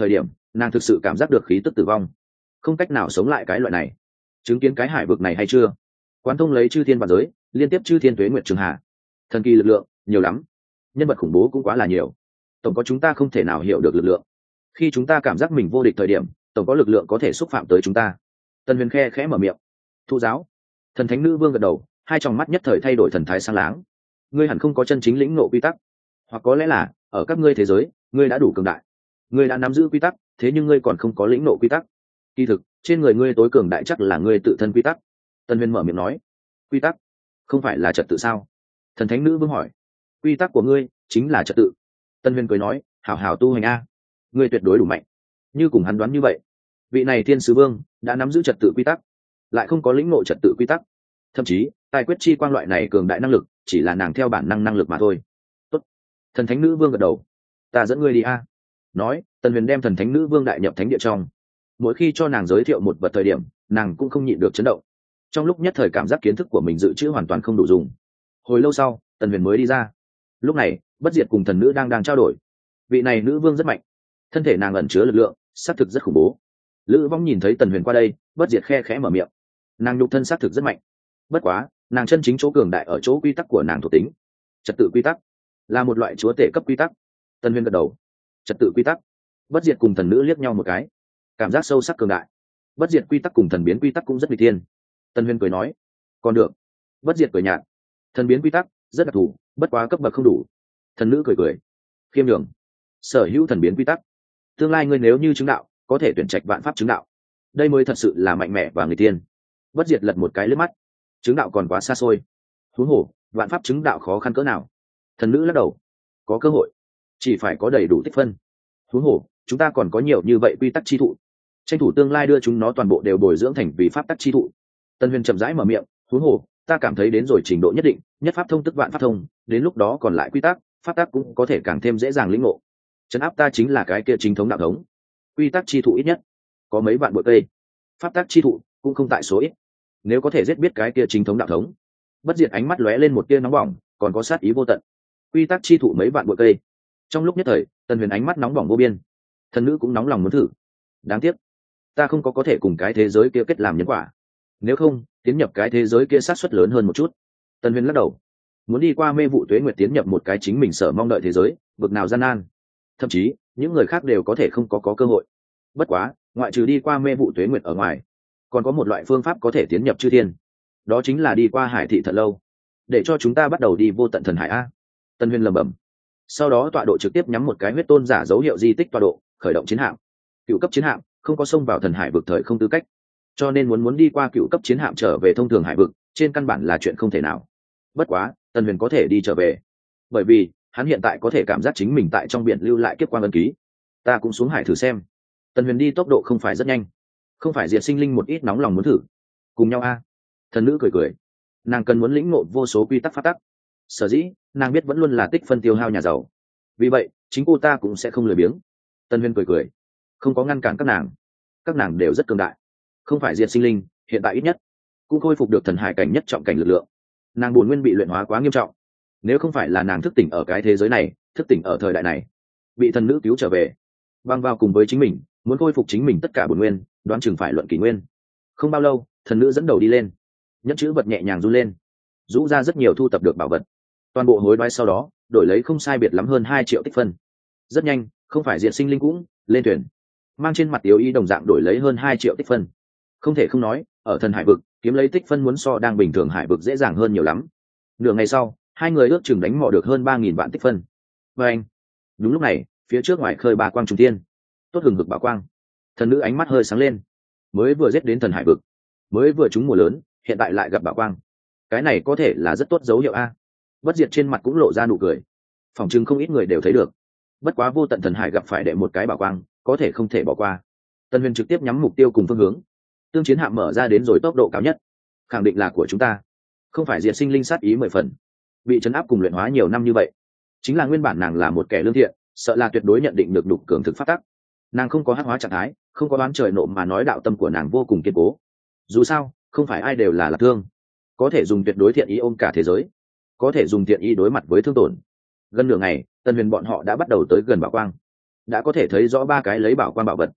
nàng thực sự cảm giác được khí tức tử vong, không cách nào sống lại cái loại này. Chứng kiến cái hải vực này hay chưa? Quán thông lấy chư thiên và giới, liên tiếp chư thiên tuế nguyệt trường hạ, thần kỳ lực lượng nhiều lắm, nhân vật khủng bố cũng quá là nhiều, tổng có chúng ta không thể nào hiểu được lực lượng. Khi chúng ta cảm giác mình vô địch thời điểm, tổng có lực lượng có thể xúc phạm tới chúng ta. Tần Huyền khe khẽ mở miệng. Thụ giáo. Thần thánh nữ vương gật đầu, hai tròng mắt nhất thời thay đổi thần thái sáng láng. Ngươi hẳn không có chân chính lĩnh ngộ quy tắc, hoặc có lẽ là ở các ngươi thế giới ngươi đã đủ cường đại, ngươi đã nắm giữ quy tắc, thế nhưng ngươi còn không có lĩnh ngộ quy tắc. Kỳ thực trên người ngươi tối cường đại chắc là ngươi tự thân quy tắc. Tần Huyền mở miệng nói. Quy tắc không phải là trật tự sao? Thần thánh nữ vương hỏi. Quy tắc của ngươi chính là trật tự. Tần Huyền cười nói, hảo hảo tu hành a, ngươi tuyệt đối đủ mạnh. Như cùng hắn đoán như vậy, vị này thiên sứ vương đã nắm giữ trật tự quy tắc, lại không có lĩnh ngộ trật tự quy tắc, thậm chí tài quyết chi quang loại này cường đại năng lực chỉ là nàng theo bản năng năng lực mà thôi. Tốt. Thần thánh nữ vương gật đầu. Ta dẫn ngươi đi a. Nói, Tần Huyền đem thần thánh nữ vương đại nhập thánh địa trong. Mỗi khi cho nàng giới thiệu một vật thời điểm, nàng cũng không nhịn được chấn động. Trong lúc nhất thời cảm giác kiến thức của mình dự trữ hoàn toàn không đủ dùng. Hồi lâu sau, Tần Huyền mới đi ra. Lúc này, Bất Diệt cùng thần nữ đang đang trao đổi. Vị này nữ vương rất mạnh, thân thể nàng ẩn chứa lực lượng xác thực rất khủng bố. Lữ Vong nhìn thấy Tần Huyền qua đây, Bất Diệt khe khẽ mở miệng. Nàng nhục thân xác thực rất mạnh, bất quá nàng chân chính chỗ cường đại ở chỗ quy tắc của nàng thuộc tính. Trật tự quy tắc là một loại chúa tể cấp quy tắc. Tần Huyền gật đầu. Trật tự quy tắc. Bất Diệt cùng thần nữ liếc nhau một cái, cảm giác sâu sắc cường đại. Bất Diệt quy tắc cùng thần biến quy tắc cũng rất nguy tiên. Tần Huyền cười nói, còn được. Bất Diệt cười nhạt. Thần biến quy tắc rất đặc thù, bất quá cấp bậc không đủ. Thần nữ cười cười, khiêm đường. Sở hữu thần biến quy tắc, tương lai ngươi nếu như chứng đạo, có thể tuyển trạch vạn pháp chứng đạo. Đây mới thật sự là mạnh mẽ và người tiên. Bất Diệt lật một cái lướt mắt, chứng đạo còn quá xa xôi, huống hồ vạn pháp chứng đạo khó khăn cỡ nào. Thần nữ lắc đầu, có cơ hội, chỉ phải có đầy đủ tích phân. Huống hồ chúng ta còn có nhiều như vậy quy tắc chi thụ, tranh thủ tương lai đưa chúng nó toàn bộ đều bồi dưỡng thành vì pháp tắc chi thụ. Tân Huyền chậm rãi mở miệng, huống hồ ta cảm thấy đến rồi trình độ nhất định, nhất pháp thông tức vạn pháp thông, đến lúc đó còn lại quy tắc pháp tắc cũng có thể càng thêm dễ dàng lĩnh ngộ. Trấn áp ta chính là cái kia chính thống đạo thống. Quy tắc chi thụ ít nhất có mấy vạn bội cây, pháp tắc chi thụ cũng không tại số ít. Nếu có thể giết biết cái kia chính thống đạo thống. Bất Diệt ánh mắt lóe lên một tia nóng bỏng, còn có sát ý vô tận. Quy tắc chi thụ mấy vạn bội cây. Trong lúc nhất thời, Tần Huyền ánh mắt nóng bỏng vô biên. Thần nữ cũng nóng lòng muốn thử. Đáng tiếc, ta không có có thể cùng cái thế giới kia kết làm nhân quả. Nếu không, tiến nhập cái thế giới kia sát suất lớn hơn một chút. Tần Huyền lắc đầu. Muốn đi qua mê vụ tuế nguyệt tiến nhập một cái chính mình sở mong đợi thế giới, vực nào gian nan. Thậm chí, những người khác đều có thể không có có cơ hội. Bất quá, ngoại trừ đi qua mê vụ tuế nguyệt ở ngoài, còn có một loại phương pháp có thể tiến nhập chư thiên, đó chính là đi qua hải thị thật lâu. Để cho chúng ta bắt đầu đi vô tận thần hải a. Tân Huyền lẩm bẩm. Sau đó tọa độ trực tiếp nhắm một cái huyết tôn giả dấu hiệu di tích tọa độ, khởi động chiến hạm. Cựu cấp chiến hạm không có xông vào thần hải vực thời không tư cách, cho nên muốn muốn đi qua cựu cấp chiến hạm trở về thông thường hải vực, trên căn bản là chuyện không thể nào. Bất quá, Tân Huyền có thể đi trở về, bởi vì hắn hiện tại có thể cảm giác chính mình tại trong biển lưu lại kiếp quang ấn ký. Ta cũng xuống hải thử xem. Tân Huyền đi tốc độ không phải rất nhanh, không phải Diệt Sinh Linh một ít nóng lòng muốn thử. Cùng nhau a. Thần nữ cười cười. Nàng cần muốn lĩnh ngộ vô số quy tắc pháp tắc. Sở dĩ nàng biết vẫn luôn là tích phân tiêu hao nhà giàu, vì vậy chính cô ta cũng sẽ không lười biếng. Tân Huyền cười cười, không có ngăn cản các nàng. Các nàng đều rất cường đại, không phải Diệt Sinh Linh hiện tại ít nhất cũng khôi phục được thần hải cảnh nhất trọng cảnh lực lượng. Nàng buồn nguyên bị luyện hóa quá nghiêm trọng, nếu không phải là nàng thức tỉnh ở cái thế giới này, thức tỉnh ở thời đại này, bị thần nữ cứu trở về, băng vào cùng với chính mình, muốn khôi phục chính mình tất cả bổn nguyên, đoán chừng phải luận kỷ nguyên. Không bao lâu, thần nữ dẫn đầu đi lên, nhẫn chữ vật nhẹ nhàng run lên, rũ ra rất nhiều thu tập được bảo vật, toàn bộ hối đoái sau đó đổi lấy không sai biệt lắm hơn hai triệu tích phân. Rất nhanh, không phải Diệt Sinh Linh cũng lên thuyền, mang trên mặt yếu y đồng dạng đổi lấy hơn hai triệu tích phân. Không thể không nói, ở thần hải vực kiếm lấy tích phân muốn so đang bình thường hải vực dễ dàng hơn nhiều lắm. Nửa ngày sau, hai người ước chừng đánh mò được hơn ba nghìn vạn tích phân. Và anh, đúng lúc này, phía trước ngoài khơi bà quang trung thiên, tốt hừng hực bảo quang. Thần nữ ánh mắt hơi sáng lên, mới vừa giết đến thần hải vực, mới vừa trúng mùa lớn, hiện tại lại gặp bảo quang, cái này có thể là rất tốt dấu hiệu a. Bất Diệt trên mặt cũng lộ ra nụ cười, phòng chừng không ít người đều thấy được. Bất quá vô tận thần hải gặp phải đệ một cái bảo quang, có thể không thể bỏ qua. Tân Huyền trực tiếp nhắm mục tiêu cùng phương hướng, tương chiến hạm mở ra đến rồi tốc độ cao nhất, khẳng định là của chúng ta. Không phải Diệt Sinh Linh sát ý mười phần, bị trấn áp cùng luyện hóa nhiều năm như vậy, chính là nguyên bản nàng là một kẻ lương thiện, sợ là tuyệt đối nhận định được đục cường thực phát tắc. Nàng không có hắc hóa trạng thái, không có đoán trời nộ, mà nói đạo tâm của nàng vô cùng kiên cố. Dù sao, không phải ai đều là lạc thương, có thể dùng tuyệt đối thiện ý ôm cả thế giới, có thể dùng thiện ý đối mặt với thương tổn. Gần nửa ngày, Tân Huyền bọn họ đã bắt đầu tới gần bảo quang, đã có thể thấy rõ ba cái lấy bảo quang bảo vật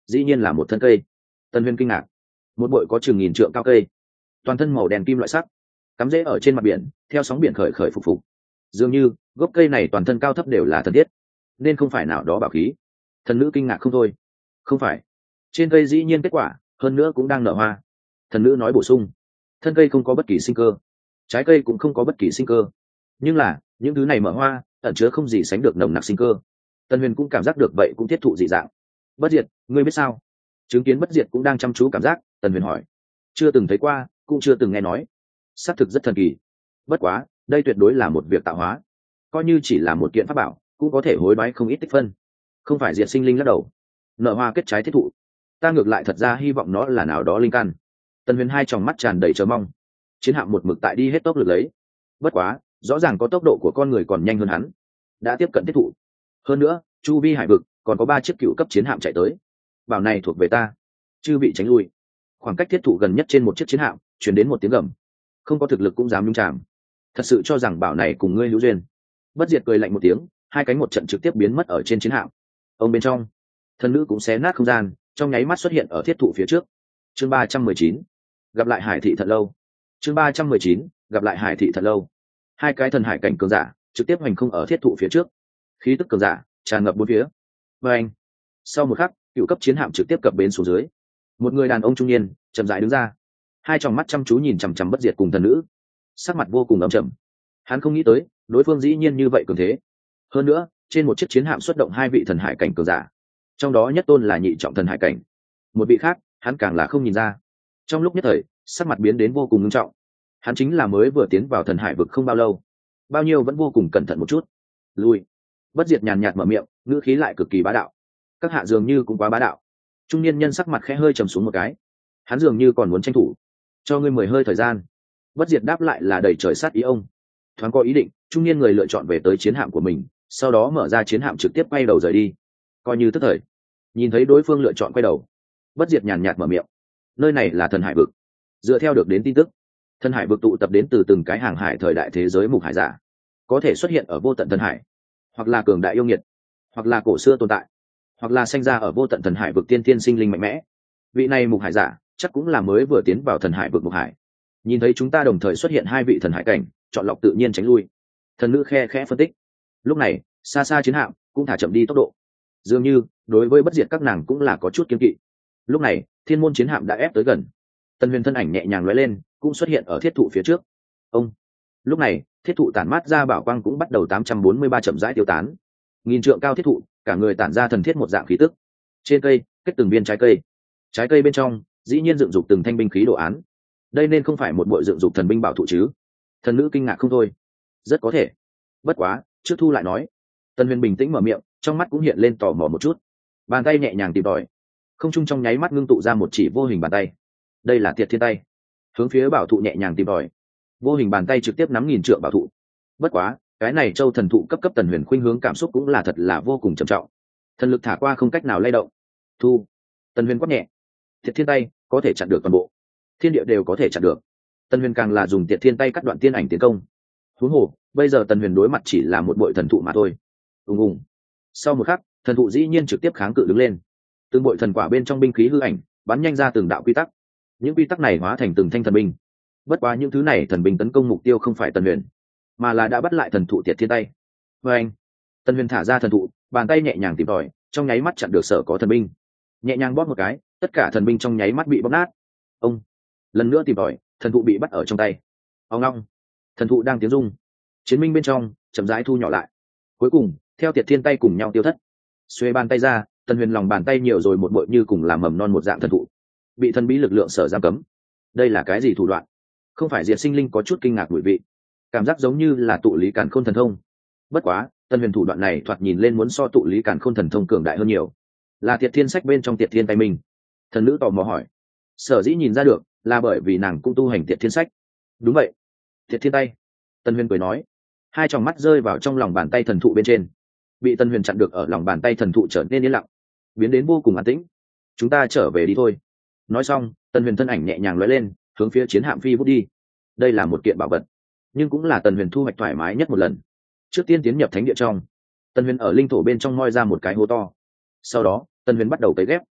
dĩ nhiên là một thân cây. Tần Huyền kinh ngạc. Một bội có chừng nghìn trượng cao cây, toàn thân màu đen kim loại sắc, cắm rễ ở trên mặt biển, theo sóng biển khởi khởi phục phục. Dường như gốc cây này toàn thân cao thấp đều là thần thiết, nên không phải nào đó bảo khí. Thần nữ kinh ngạc không thôi. Không phải, trên cây dĩ nhiên kết quả, hơn nữa cũng đang nở hoa. Thần nữ nói bổ sung, thân cây không có bất kỳ sinh cơ, trái cây cũng không có bất kỳ sinh cơ, nhưng là những thứ này mở hoa ẩn chứa không gì sánh được nồng nặc sinh cơ. Tần Huyền cũng cảm giác được vậy, cũng thiết thụ dị dạng. Bất diệt, ngươi biết sao? Chứng kiến Bất diệt cũng đang chăm chú cảm giác, Tần Huyền hỏi. Chưa từng thấy qua, cũng chưa từng nghe nói. Xác thực rất thần kỳ. Bất quá, đây tuyệt đối là một việc tạo hóa, coi như chỉ là một kiện pháp bảo cũng có thể hối đoái không ít tích phân. Không phải diệt sinh linh lắc đầu. Nở hoa kết trái thiết thụ, ta ngược lại thật ra hy vọng nó là nào đó linh căn. Tần Huyền hai tròng mắt tràn đầy chờ mong. Chiến hạm một mực tại đi hết tốc lực lấy, bất quá rõ ràng có tốc độ của con người còn nhanh hơn hắn, đã tiếp cận thiết thụ. Hơn nữa chu vi hải vực còn có ba chiếc cựu cấp chiến hạm chạy tới. Bảo này thuộc về ta. Chư bị tránh lui. Khoảng cách thiết thụ gần nhất trên một chiếc chiến hạm chuyển đến một tiếng gầm. Không có thực lực cũng dám nhung chạm. Thật sự cho rằng bảo này cùng ngươi hữu duyên. Bất diệt cười lạnh một tiếng, hai cánh một trận trực tiếp biến mất ở trên chiến hạm. Ông bên trong, thần nữ cũng xé nát không gian, trong nháy mắt xuất hiện ở thiết thụ phía trước. Chương ba trăm mười chín, gặp lại Hải thị thật lâu. Chương ba trăm mười chín, gặp lại Hải thị thật lâu. Hai cái thần hải cảnh cường giả trực tiếp hành không ở thiết thụ phía trước. Khí tức cường giả tràn ngập bốn phía. Và anh, sau một khắc, cựu cấp chiến hạm trực tiếp cập bến xuống dưới. Một người đàn ông trung niên chậm rãi đứng ra, hai tròng mắt chăm chú nhìn chằm chằm Bất diệt cùng thần nữ, sắc mặt vô cùng ấm chậm. Hắn không nghĩ tới đối phương dĩ nhiên như vậy cường thế. Hơn nữa trên một chiếc chiến hạm xuất động hai vị thần hải cảnh cường giả, trong đó nhất tôn là nhị trọng thần hải cảnh, một vị khác hắn càng là không nhìn ra. Trong lúc nhất thời sắc mặt biến đến vô cùng nghiêm trọng. Hắn chính là mới vừa tiến vào thần hải vực không bao lâu, bao nhiêu vẫn vô cùng cẩn thận một chút. Lui. Bất diệt nhàn nhạt mở miệng, ngữ khí lại cực kỳ bá đạo. Các hạ dường như cũng quá bá đạo. Trung niên nhân sắc mặt khẽ hơi trầm xuống một cái. Hắn dường như còn muốn tranh thủ. Cho ngươi mười hơi thời gian. Bất diệt đáp lại là đầy trời sát ý ông. Thoáng có ý định, trung niên người lựa chọn về tới chiến hạm của mình, sau đó mở ra chiến hạm trực tiếp quay đầu rời đi. Coi như tức thời. Nhìn thấy đối phương lựa chọn quay đầu, Bất diệt nhàn nhạt mở miệng. Nơi này là thần hải vực. Dựa theo được đến tin tức, thần hải vực tụ tập đến từ từng cái hàng hải thời đại thế giới mục hải giả, có thể xuất hiện ở vô tận thần hải, hoặc là cường đại yêu nghiệt, hoặc là cổ xưa tồn tại, hoặc là sinh ra ở vô tận thần hải vực tiên thiên sinh linh mạnh mẽ. Vị này mục hải giả chắc cũng là mới vừa tiến vào thần hải vực mục hải. Nhìn thấy chúng ta đồng thời xuất hiện hai vị thần hải cảnh, chọn lọc tự nhiên tránh lui. Thần nữ khe khẽ phân tích. Lúc này xa xa chiến hạm cũng thả chậm đi tốc độ, dường như đối với Bất diệt các nàng cũng là có chút kiêng kỵ. Lúc này thiên môn chiến hạm đã ép tới gần. Tần Huyền thân ảnh nhẹ nhàng lóe lên, cũng xuất hiện ở thiết thụ phía trước. Ông. Lúc này thiết thụ tản mát ra bảo quang cũng bắt đầu tám trăm bốn mươi ba chậm rãi tiêu tán. Nghìn trượng cao thiết thụ, cả người tản ra thần thiết một dạng khí tức. Trên cây kết từng viên trái cây, trái cây bên trong dĩ nhiên dựng dục từng thanh binh khí đồ án. Đây nên không phải một bộ dựng dục thần binh bảo thụ chứ? Thần nữ kinh ngạc không thôi. Rất có thể. Bất quá trước thu lại nói. Tần Huyền bình tĩnh mở miệng, trong mắt cũng hiện lên tò mò một chút. Bàn tay nhẹ nhàng tìm tòi, không trung trong nháy mắt ngưng tụ ra một chỉ vô hình bàn tay. Đây là Tiệt Thiên tay. Hướng phía bảo thụ nhẹ nhàng tìm tòi, vô hình bàn tay trực tiếp nắm nghìn trượng bảo thụ. Bất quá cái này châu thần thụ cấp cấp Tần Huyền khuynh hướng cảm xúc cũng là thật là vô cùng trầm trọng. Thần lực thả qua không cách nào lay động. Thu. Tần Huyền quát nhẹ. Tiệt Thiên tay có thể chặn được toàn bộ thiên địa, đều có thể chặn được. Tần Huyền càng là dùng Tiệt Thiên tay cắt đoạn tiên ảnh tiến công. Huống hồ bây giờ Tần Huyền đối mặt chỉ là một bội thần thụ mà thôi. Ùng ùng. Sau một khắc, thần thụ dĩ nhiên trực tiếp kháng cự đứng lên. Từng bội thần quả bên trong binh khí hư ảnh bắn nhanh ra từng đạo quy tắc. Những quy tắc này hóa thành từng thanh thần binh. Bất quá những thứ này thần binh tấn công mục tiêu không phải Tần Huyền, mà là đã bắt lại thần thụ Tiệt Thiên tay. Và anh, Tần Huyền thả ra thần thụ, bàn tay nhẹ nhàng tìm tòi, trong nháy mắt chặn được sở có thần binh. Nhẹ nhàng bóp một cái, tất cả thần binh trong nháy mắt bị bóp nát. Ông, lần nữa tìm tòi, thần thụ bị bắt ở trong tay. Ông long, thần thụ đang tiếng rung, chiến minh bên trong chậm rãi thu nhỏ lại, cuối cùng theo Tiệt Thiên tay cùng nhau tiêu thất. Xuê bàn tay ra, Tần Huyền lòng bàn tay nhiều rồi một bội như cùng làm mầm non một dạng thần thụ, bị thần bí lực lượng sở giam cấm. Đây là cái gì thủ đoạn? Không phải diệt sinh linh có chút kinh ngạc đuổi vị, cảm giác giống như là tụ lý càn khôn thần thông. Bất quá Tần Huyền thủ đoạn này thoạt nhìn lên muốn so tụ lý càn khôn thần thông cường đại hơn nhiều. Là Tiệt Thiên sách bên trong Tiệt Thiên tay mình? Thần nữ tò mò hỏi. Sở dĩ nhìn ra được là bởi vì nàng cũng tu hành Tiệt Thiên sách. Đúng vậy, Tiệt Thiên tay. Tần Huyền cười nói, hai tròng mắt rơi vào trong lòng bàn tay thần thụ bên trên. Bị Tần Huyền chặn được ở lòng bàn tay thần thụ trở nên yên lặng, biến đến vô cùng an tĩnh. Chúng ta trở về đi thôi. Nói xong, Tần Huyền thân ảnh nhẹ nhàng lóe lên, hướng phía chiến hạm phi vút đi. Đây là một kiện bảo vật, nhưng cũng là Tần Huyền thu hoạch thoải mái nhất một lần. Trước tiên tiến nhập thánh địa trong, Tần Huyền ở linh thổ bên trong moi ra một cái hố to. Sau đó Tần Huyền bắt đầu cấy ghép.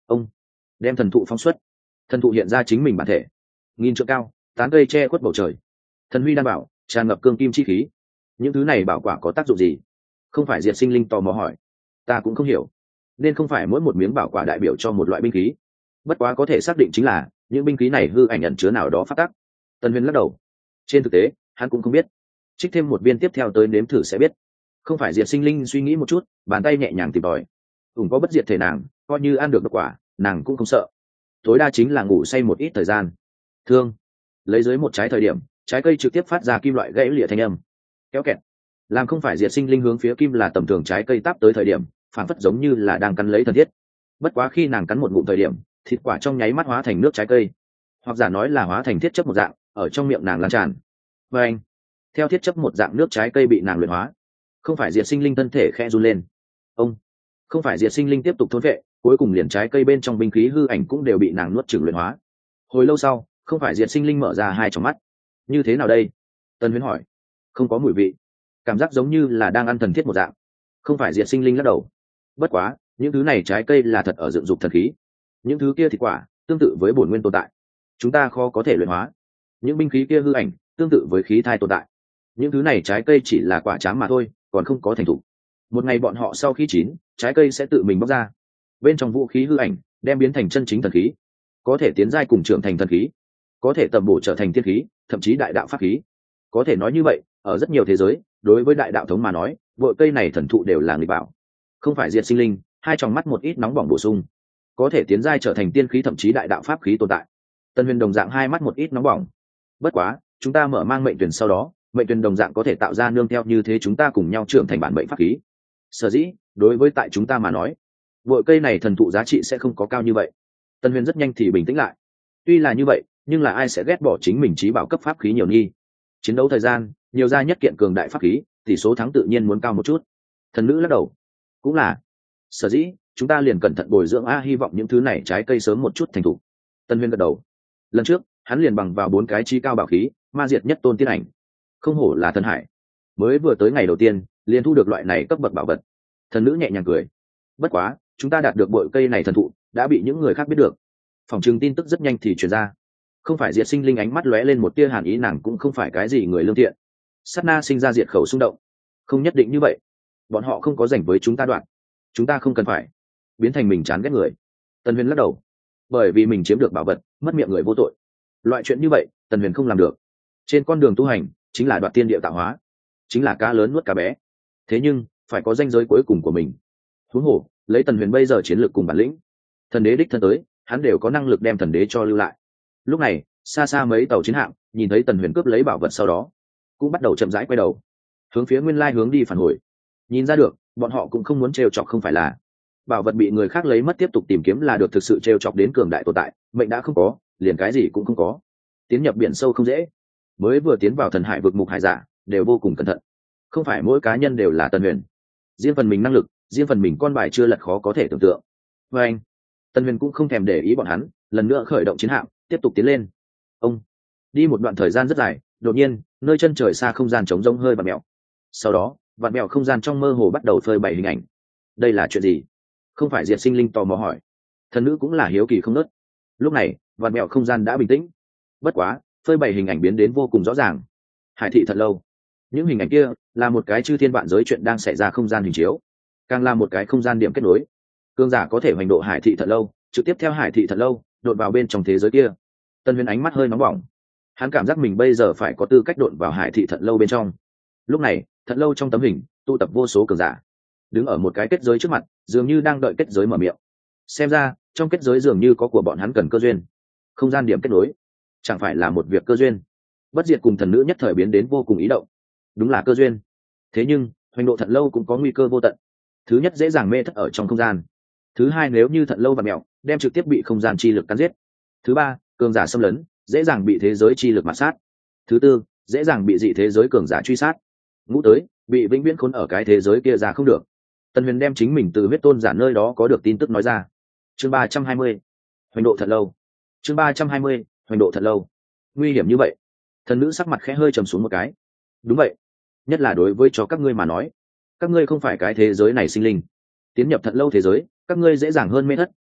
Ông đem thần thụ phóng xuất, thần thụ hiện ra chính mình bản thể, nghìn trượng cao, tán cây che khuất bầu trời. Thần huy đan bảo tràn ngập cương kim chi khí. Những thứ này bảo quả có tác dụng gì? Không phải Diệt Sinh Linh tò mò hỏi. Ta cũng không hiểu, nên không phải mỗi một miếng bảo quả đại biểu cho một loại binh khí. Bất quá có thể xác định chính là những binh khí này hư ảnh ẩn chứa nào đó phát tác. Tần Huyền lắc đầu. Trên thực tế hắn cũng không biết, trích thêm một viên tiếp theo tới nếm thử sẽ biết. Không phải Diệt Sinh Linh suy nghĩ một chút, bàn tay nhẹ nhàng tìm tòi. Ủng có bất diệt thể nàng, coi như ăn được độc quả nàng cũng không sợ, tối đa chính là ngủ say một ít thời gian. Thương lấy dưới một trái thời điểm, trái cây trực tiếp phát ra kim loại gãy lịa thanh âm kéo kẹt. Làm không phải Diệt Sinh Linh hướng phía kim là tầm thường trái cây táp tới thời điểm, phản phất giống như là đang cắn lấy thần thiết. Bất quá khi nàng cắn một ngụm thời điểm, thịt quả trong nháy mắt hóa thành nước trái cây, hoặc giả nói là hóa thành thiết chất một dạng ở trong miệng nàng lan tràn. Và anh theo thiết chất một dạng nước trái cây bị nàng luyện hóa, không phải Diệt Sinh Linh thân thể khẽ run lên. Ông không phải Diệt Sinh Linh tiếp tục thôn vệ, cuối cùng liền trái cây bên trong binh khí hư ảnh cũng đều bị nàng nuốt chửng luyện hóa. Hồi lâu sau, không phải Diệt Sinh Linh mở ra hai tròng mắt. Như thế nào đây? Tân Huyễn hỏi. Không có mùi vị, cảm giác giống như là đang ăn thần thiết một dạng. Không phải Diệt Sinh Linh lắc đầu. Bất quá những thứ này trái cây là thật ở dựng dục thần khí, những thứ kia thịt quả tương tự với bổn nguyên tồn tại, chúng ta khó có thể luyện hóa. Những binh khí kia hư ảnh tương tự với khí thai tồn tại, những thứ này trái cây chỉ là quả trám mà thôi, còn không có thành thục. Một ngày bọn họ sau khi chín, trái cây sẽ tự mình bóc ra, bên trong vũ khí hư ảnh đem biến thành chân chính thần khí, có thể tiến giai cùng trưởng thành thần khí, có thể tầm bổ trở thành tiên khí, thậm chí đại đạo pháp khí. Có thể nói như vậy, ở rất nhiều thế giới, đối với đại đạo thống mà nói, vội cây này thần thụ đều là người bảo. Không phải Diệt Sinh Linh, hai tròng mắt một ít nóng bỏng bổ sung, có thể tiến giai trở thành tiên khí thậm chí đại đạo pháp khí tồn tại. Tân Huyền đồng dạng hai mắt một ít nóng bỏng. Bất quá chúng ta mở mang mệnh tuyển sau đó, mệnh tuyển đồng dạng có thể tạo ra nương theo như thế chúng ta cùng nhau trưởng thành bản mệnh pháp khí. Sở dĩ đối với tại chúng ta mà nói, vội cây này thần thụ giá trị sẽ không có cao như vậy. Tân Huyền rất nhanh thì bình tĩnh lại. Tuy là như vậy, nhưng là ai sẽ ghét bỏ chính mình trí bảo cấp pháp khí nhiều nghi? Chiến đấu thời gian nhiều ra nhất kiện cường đại pháp khí, tỷ số thắng tự nhiên muốn cao một chút. Thần nữ lắc đầu. Cũng là sở dĩ chúng ta liền cẩn thận bồi dưỡng a, hy vọng những thứ này trái cây sớm một chút thành thục. Tân Huyên gật đầu. Lần trước hắn liền bằng vào bốn cái chi cao bảo khí ma diệt nhất tôn tiên ảnh, không hổ là thần hải, mới vừa tới ngày đầu tiên liền thu được loại này cấp bậc bảo vật. Thần nữ nhẹ nhàng cười. Bất quá chúng ta đạt được bội cây này thần thụ đã bị những người khác biết được, phòng chừng tin tức rất nhanh thì truyền ra. Không phải Diệt Sinh Linh ánh mắt lóe lên một tia hàn ý, nàng cũng không phải cái gì người lương thiện. Sát na sinh ra diệt khẩu xung động. Không nhất định như vậy, bọn họ không có rảnh với chúng ta đoạn, chúng ta không cần phải biến thành mình chán ghét người. Tần Huyền lắc đầu. Bởi vì mình chiếm được bảo vật, mất miệng người vô tội, loại chuyện như vậy Tần Huyền không làm được. Trên con đường tu hành chính là đoạt tiên địa tạo hóa, chính là cá lớn nuốt cá bé, thế nhưng phải có ranh giới cuối cùng của mình. Huống hồ lấy Tần Huyền bây giờ chiến lược cùng bản lĩnh, thần đế đích thân tới hắn đều có năng lực đem thần đế cho lưu lại. Lúc này xa xa mấy tàu chiến hạm nhìn thấy Tần Huyền cướp lấy bảo vật sau đó, cũng bắt đầu chậm rãi quay đầu hướng phía nguyên lai hướng đi phản hồi. Nhìn ra được bọn họ cũng không muốn trêu chọc, không phải là bảo vật bị người khác lấy mất tiếp tục tìm kiếm là được thực sự trêu chọc đến cường đại tồn tại, mệnh đã không có liền cái gì cũng không có. Tiến nhập biển sâu không dễ, mới vừa tiến vào thần hải vực mục hải giả đều vô cùng cẩn thận, không phải mỗi cá nhân đều là Tần Huyền. Riêng phần mình năng lực, riêng phần mình con bài chưa lật, khó có thể tưởng tượng. Và anh Tần Huyền cũng không thèm để ý bọn hắn, lần nữa khởi động chiến hạm tiếp tục tiến lên. Ông đi một đoạn thời gian rất dài, đột nhiên nơi chân trời xa không gian trống rỗng hơi vặn mèo. Sau đó vặn mèo không gian trong mơ hồ bắt đầu phơi bày hình ảnh. Đây là chuyện gì? Không phải Diệt Sinh Linh tò mò hỏi. Thần nữ cũng là hiếu kỳ không nớt. Lúc này vặn mèo không gian đã bình tĩnh, bất quá phơi bày hình ảnh biến đến vô cùng rõ ràng. Hải thị thật lâu, những hình ảnh kia là một cái chư thiên vạn giới chuyện đang xảy ra không gian hình chiếu, càng là một cái không gian điểm kết nối. Cương giả có thể hoành độ hải thị thật lâu, trực tiếp theo hải thị thật lâu đột vào bên trong thế giới kia. Tân Huyền ánh mắt hơi nóng bỏng, hắn cảm giác mình bây giờ phải có tư cách đột vào hải thị thật lâu bên trong. Lúc này thật lâu trong tấm hình tụ tập vô số cường giả, đứng ở một cái kết giới trước mặt, dường như đang đợi kết giới mở miệng. Xem ra trong kết giới dường như có của bọn hắn cần cơ duyên. Không gian điểm kết nối chẳng phải là một việc cơ duyên? Bất diệt cùng thần nữ nhất thời biến đến vô cùng ý động. Đúng là cơ duyên, thế nhưng hoành độ thật lâu cũng có nguy cơ vô tận. Thứ nhất, dễ dàng mê thất ở trong không gian. Thứ hai, nếu như thật lâu và mẹo đem trực tiếp bị không gian chi lực cắn giết. Thứ ba, cường giả xâm lấn dễ dàng bị thế giới chi lực mạt sát. Thứ tư, dễ dàng bị dị thế giới cường giả truy sát. Ngũ tới, bị vĩnh viễn khốn ở cái thế giới kia ra không được. Tần Huyền đem chính mình từ huyết tôn giả nơi đó có được tin tức nói ra. Chương ba trăm hai mươi, hoành độ thật lâu. Chương ba trăm hai mươi, hoành độ thật lâu. Nguy hiểm như vậy? Thần nữ sắc mặt khẽ hơi trầm xuống một cái. Đúng vậy, nhất là đối với cho các ngươi mà nói, các ngươi không phải cái thế giới này sinh linh, tiến nhập thật lâu thế giới các ngươi dễ dàng hơn mê thất,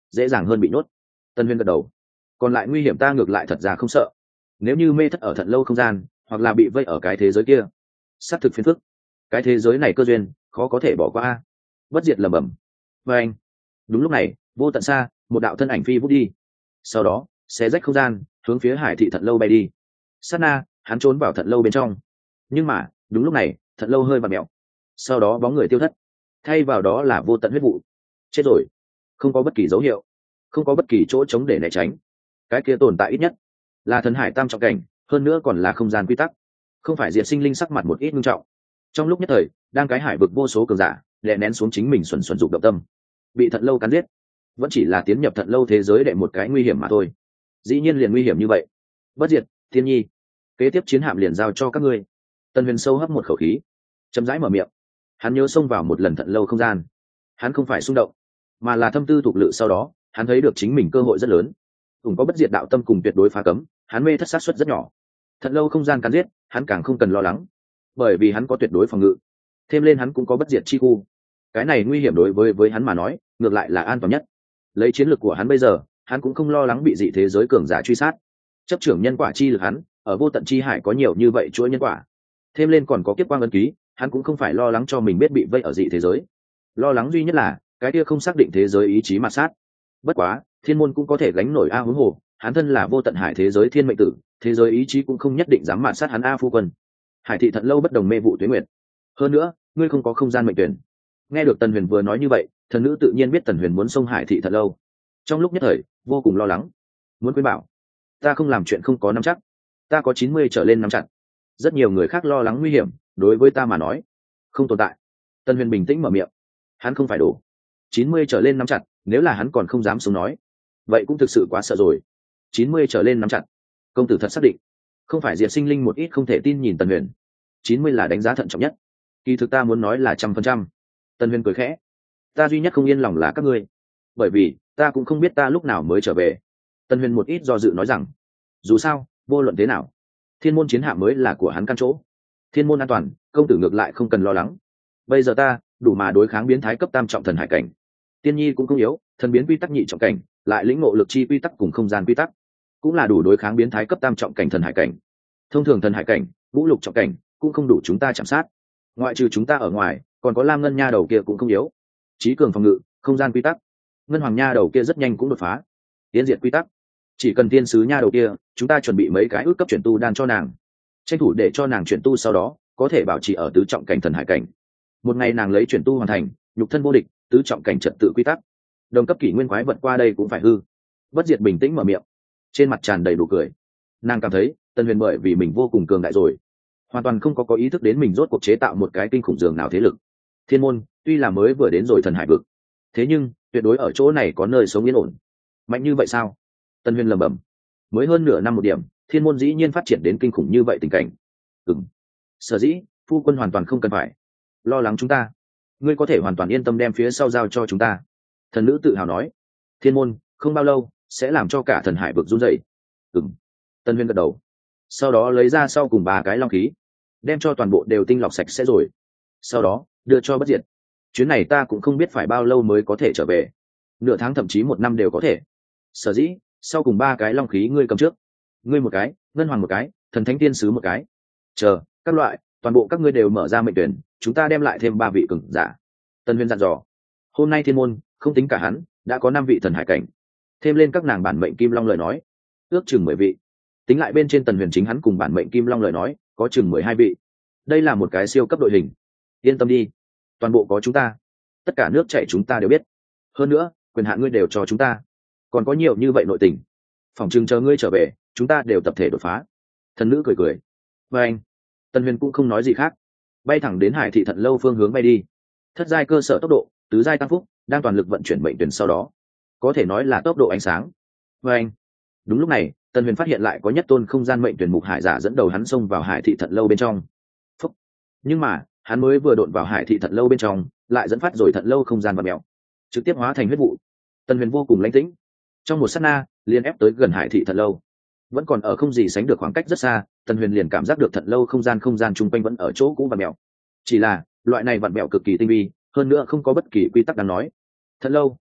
dễ dàng hơn bị nhốt. Tân Huyền gật đầu. Còn lại nguy hiểm ta ngược lại thật ra không sợ. Nếu như mê thất ở thận lâu không gian, hoặc là bị vây ở cái thế giới kia, xác thực phiền phức. Cái thế giới này cơ duyên khó có thể bỏ qua. Bất diệt lẩm bẩm. Và anh. Đúng lúc này, vô tận xa, một đạo thân ảnh phi vút đi. Sau đó, xé rách không gian, hướng phía Hải thị thận lâu bay đi. Sát na, hắn trốn vào thận lâu bên trong. Nhưng mà, đúng lúc này, thận lâu hơi vặn mèo. Sau đó bóng người tiêu thất. Thay vào đó là vô tận huyết vụ. Chết rồi. Không có bất kỳ dấu hiệu, không có bất kỳ chỗ trống để né tránh. Cái kia tồn tại ít nhất là thần hải tam trọng cảnh, hơn nữa còn là không gian quy tắc, không phải diệt sinh linh sắc mặt một ít nghiêm trọng. Trong lúc nhất thời, đang cái hải vực vô số cường giả đè nén xuống chính mình xuẩn xuẩn dục động tâm, bị thận lâu cắn giết, vẫn chỉ là tiến nhập thận lâu thế giới để một cái nguy hiểm mà thôi. Dĩ nhiên liền nguy hiểm như vậy. Bất diệt, thiên nhi, kế tiếp chiến hạm liền giao cho các ngươi. Tần Huyền sâu hấp một khẩu khí, chậm rãi mở miệng. Hắn nhớ xông vào một lần thận lâu không gian, hắn không phải xung động, mà là thâm tư thuộc lự. Sau đó hắn thấy được chính mình cơ hội rất lớn. Cũng có bất diệt đạo tâm cùng tuyệt đối phá cấm, hắn mê thất sát suất rất nhỏ. Thận lâu không gian cắn giết, hắn càng không cần lo lắng, bởi vì hắn có tuyệt đối phòng ngự. Thêm lên hắn cũng có bất diệt chi khu, cái này nguy hiểm đối với với hắn mà nói ngược lại là an toàn nhất. Lấy chiến lược của hắn bây giờ, hắn cũng không lo lắng bị dị thế giới cường giả truy sát. Chấp trưởng nhân quả chi lực hắn ở vô tận chi hải có nhiều như vậy chuỗi nhân quả, thêm lên còn có kiếp quang ấn ký, hắn cũng không phải lo lắng cho mình biết bị vây ở dị thế giới. Lo lắng duy nhất là cái kia không xác định thế giới ý chí mà sát. Bất quá thiên môn cũng có thể gánh nổi a huống hồ, hắn thân là vô tận hải thế giới thiên mệnh tử, thế giới ý chí cũng không nhất định dám mạn sát hắn a phu quân. Hải thị thận lâu bất đồng mê vụ tuế nguyệt. Hơn nữa, ngươi không có không gian mệnh tuyển. Nghe được Tần Huyền vừa nói như vậy, thần nữ tự nhiên biết Tần Huyền muốn xông Hải thị thận lâu. Trong lúc nhất thời, vô cùng lo lắng, muốn khuyên bảo, ta không làm chuyện không có nắm chắc, ta có chín mươi trở lên nắm chặt. Rất nhiều người khác lo lắng nguy hiểm, đối với ta mà nói không tồn tại. Tần Huyền bình tĩnh mở miệng, hắn không phải đổ chín mươi trở lên nắm chặt, nếu là hắn còn không dám sống nói, vậy cũng thực sự quá sợ rồi. Chín mươi trở lên nắm chặt, công tử thật xác định? Không phải diệt sinh linh một ít không thể tin nhìn Tần Huyền. Chín mươi là đánh giá thận trọng nhất, kỳ thực ta muốn nói là trăm phần trăm. Tần Huyền cười khẽ, ta duy nhất không yên lòng là các ngươi, bởi vì ta cũng không biết ta lúc nào mới trở về. Tần Huyền một ít do dự nói rằng, dù sao vô luận thế nào, thiên môn chiến hạm mới là của hắn căn chỗ, thiên môn an toàn, công tử ngược lại không cần lo lắng. Bây giờ ta đủ mà đối kháng biến thái cấp tam trọng thần hải cảnh, tiên nhi cũng không yếu, thần biến quy tắc nhị trọng cảnh, lại lĩnh ngộ lực chi quy tắc cùng không gian quy tắc, cũng là đủ đối kháng biến thái cấp tam trọng cảnh thần hải cảnh. Thông thường thần hải cảnh ngũ lục trọng cảnh cũng không đủ chúng ta chạm sát, ngoại trừ chúng ta ở ngoài còn có lam ngân nha đầu kia cũng không yếu, trí cường phòng ngự, không gian quy tắc. Ngân hoàng nha đầu kia rất nhanh cũng đột phá tiến diệt quy tắc, chỉ cần tiên sứ nha đầu kia, chúng ta chuẩn bị mấy cái ước cấp chuyển tu đan cho nàng, tranh thủ để cho nàng chuyển tu sau đó có thể bảo trì ở tứ trọng cảnh thần hải cảnh. Một ngày nàng lấy chuyển tu hoàn thành, nhục thân vô địch, tứ trọng cảnh trật tự quy tắc, đồng cấp kỷ nguyên quái vật qua đây cũng phải hư. Bất diệt bình tĩnh mở miệng, trên mặt tràn đầy đủ cười. Nàng cảm thấy Tần Huyền bởi vì mình vô cùng cường đại rồi, hoàn toàn không có có ý thức đến mình rốt cuộc chế tạo một cái kinh khủng dường nào thế lực. Thiên môn tuy là mới vừa đến rồi thần hải vực, thế nhưng tuyệt đối ở chỗ này có nơi sống yên ổn. Mạnh như vậy sao? Tần Huyền lẩm bẩm. Mới hơn nửa năm một điểm, thiên môn dĩ nhiên phát triển đến kinh khủng như vậy tình cảnh. Ừm, sở dĩ phu quân hoàn toàn không cần phải lo lắng chúng ta, ngươi có thể hoàn toàn yên tâm đem phía sau giao cho chúng ta. Thần nữ tự hào nói. Thiên môn không bao lâu sẽ làm cho cả thần hải vực run rẩy. Ừm. Tần Huyền gật đầu, sau đó lấy ra sau cùng ba cái long khí, đem cho toàn bộ đều tinh lọc sạch sẽ rồi, sau đó đưa cho bất diệt. Chuyến này ta cũng không biết phải bao lâu mới có thể trở về, nửa tháng thậm chí một năm đều có thể. Sở dĩ sau cùng ba cái long khí ngươi cầm trước, ngươi một cái, ngân hoàng một cái, thần thánh tiên sứ một cái. Chờ các loại toàn bộ các ngươi đều mở ra mệnh tuyển, chúng ta đem lại thêm ba vị cường giả. Tần Huyền dặn dò. Hôm nay thiên môn không tính cả hắn đã có năm vị thần hải cảnh, thêm lên các nàng bản mệnh kim long lời nói, ước chừng mười vị. Tính lại bên trên Tần Huyền chính hắn cùng bản mệnh kim long lời nói có chừng mười hai vị. Đây là một cái siêu cấp đội hình. Yên tâm đi, toàn bộ có chúng ta, tất cả nước chảy chúng ta đều biết. Hơn nữa quyền hạn ngươi đều cho chúng ta, còn có nhiều như vậy nội tình, phỏng chừng chờ ngươi trở về chúng ta đều tập thể đột phá. Thần nữ cười cười. Và anh Tần Huyền cũng không nói gì khác, bay thẳng đến Hải thị thận lâu phương hướng bay đi. Thất giai cơ sở tốc độ, tứ giai tăng phúc, đang toàn lực vận chuyển mệnh tuyển, sau đó có thể nói là tốc độ ánh sáng. Và anh đúng lúc này Tần Huyền phát hiện lại có nhất tôn không gian mệnh tuyển mục hải giả dẫn đầu hắn xông vào Hải thị thận lâu bên trong. Phúc. Nhưng mà hắn mới vừa đột vào Hải thị thận lâu bên trong, lại dẫn phát rồi thận lâu không gian và mèo, trực tiếp hóa thành huyết vụ. Tần Huyền vô cùng lãnh tĩnh, trong một sát na liền ép tới gần Hải thị thận lâu. Vẫn còn ở không gì sánh được khoảng cách rất xa, Tần Huyền liền cảm giác được thận lâu không gian không gian chung quanh vẫn ở chỗ cũ và mèo, chỉ là loại này vặn mèo cực kỳ tinh vi, hơn nữa không có bất kỳ quy tắc đáng nói. Thận lâu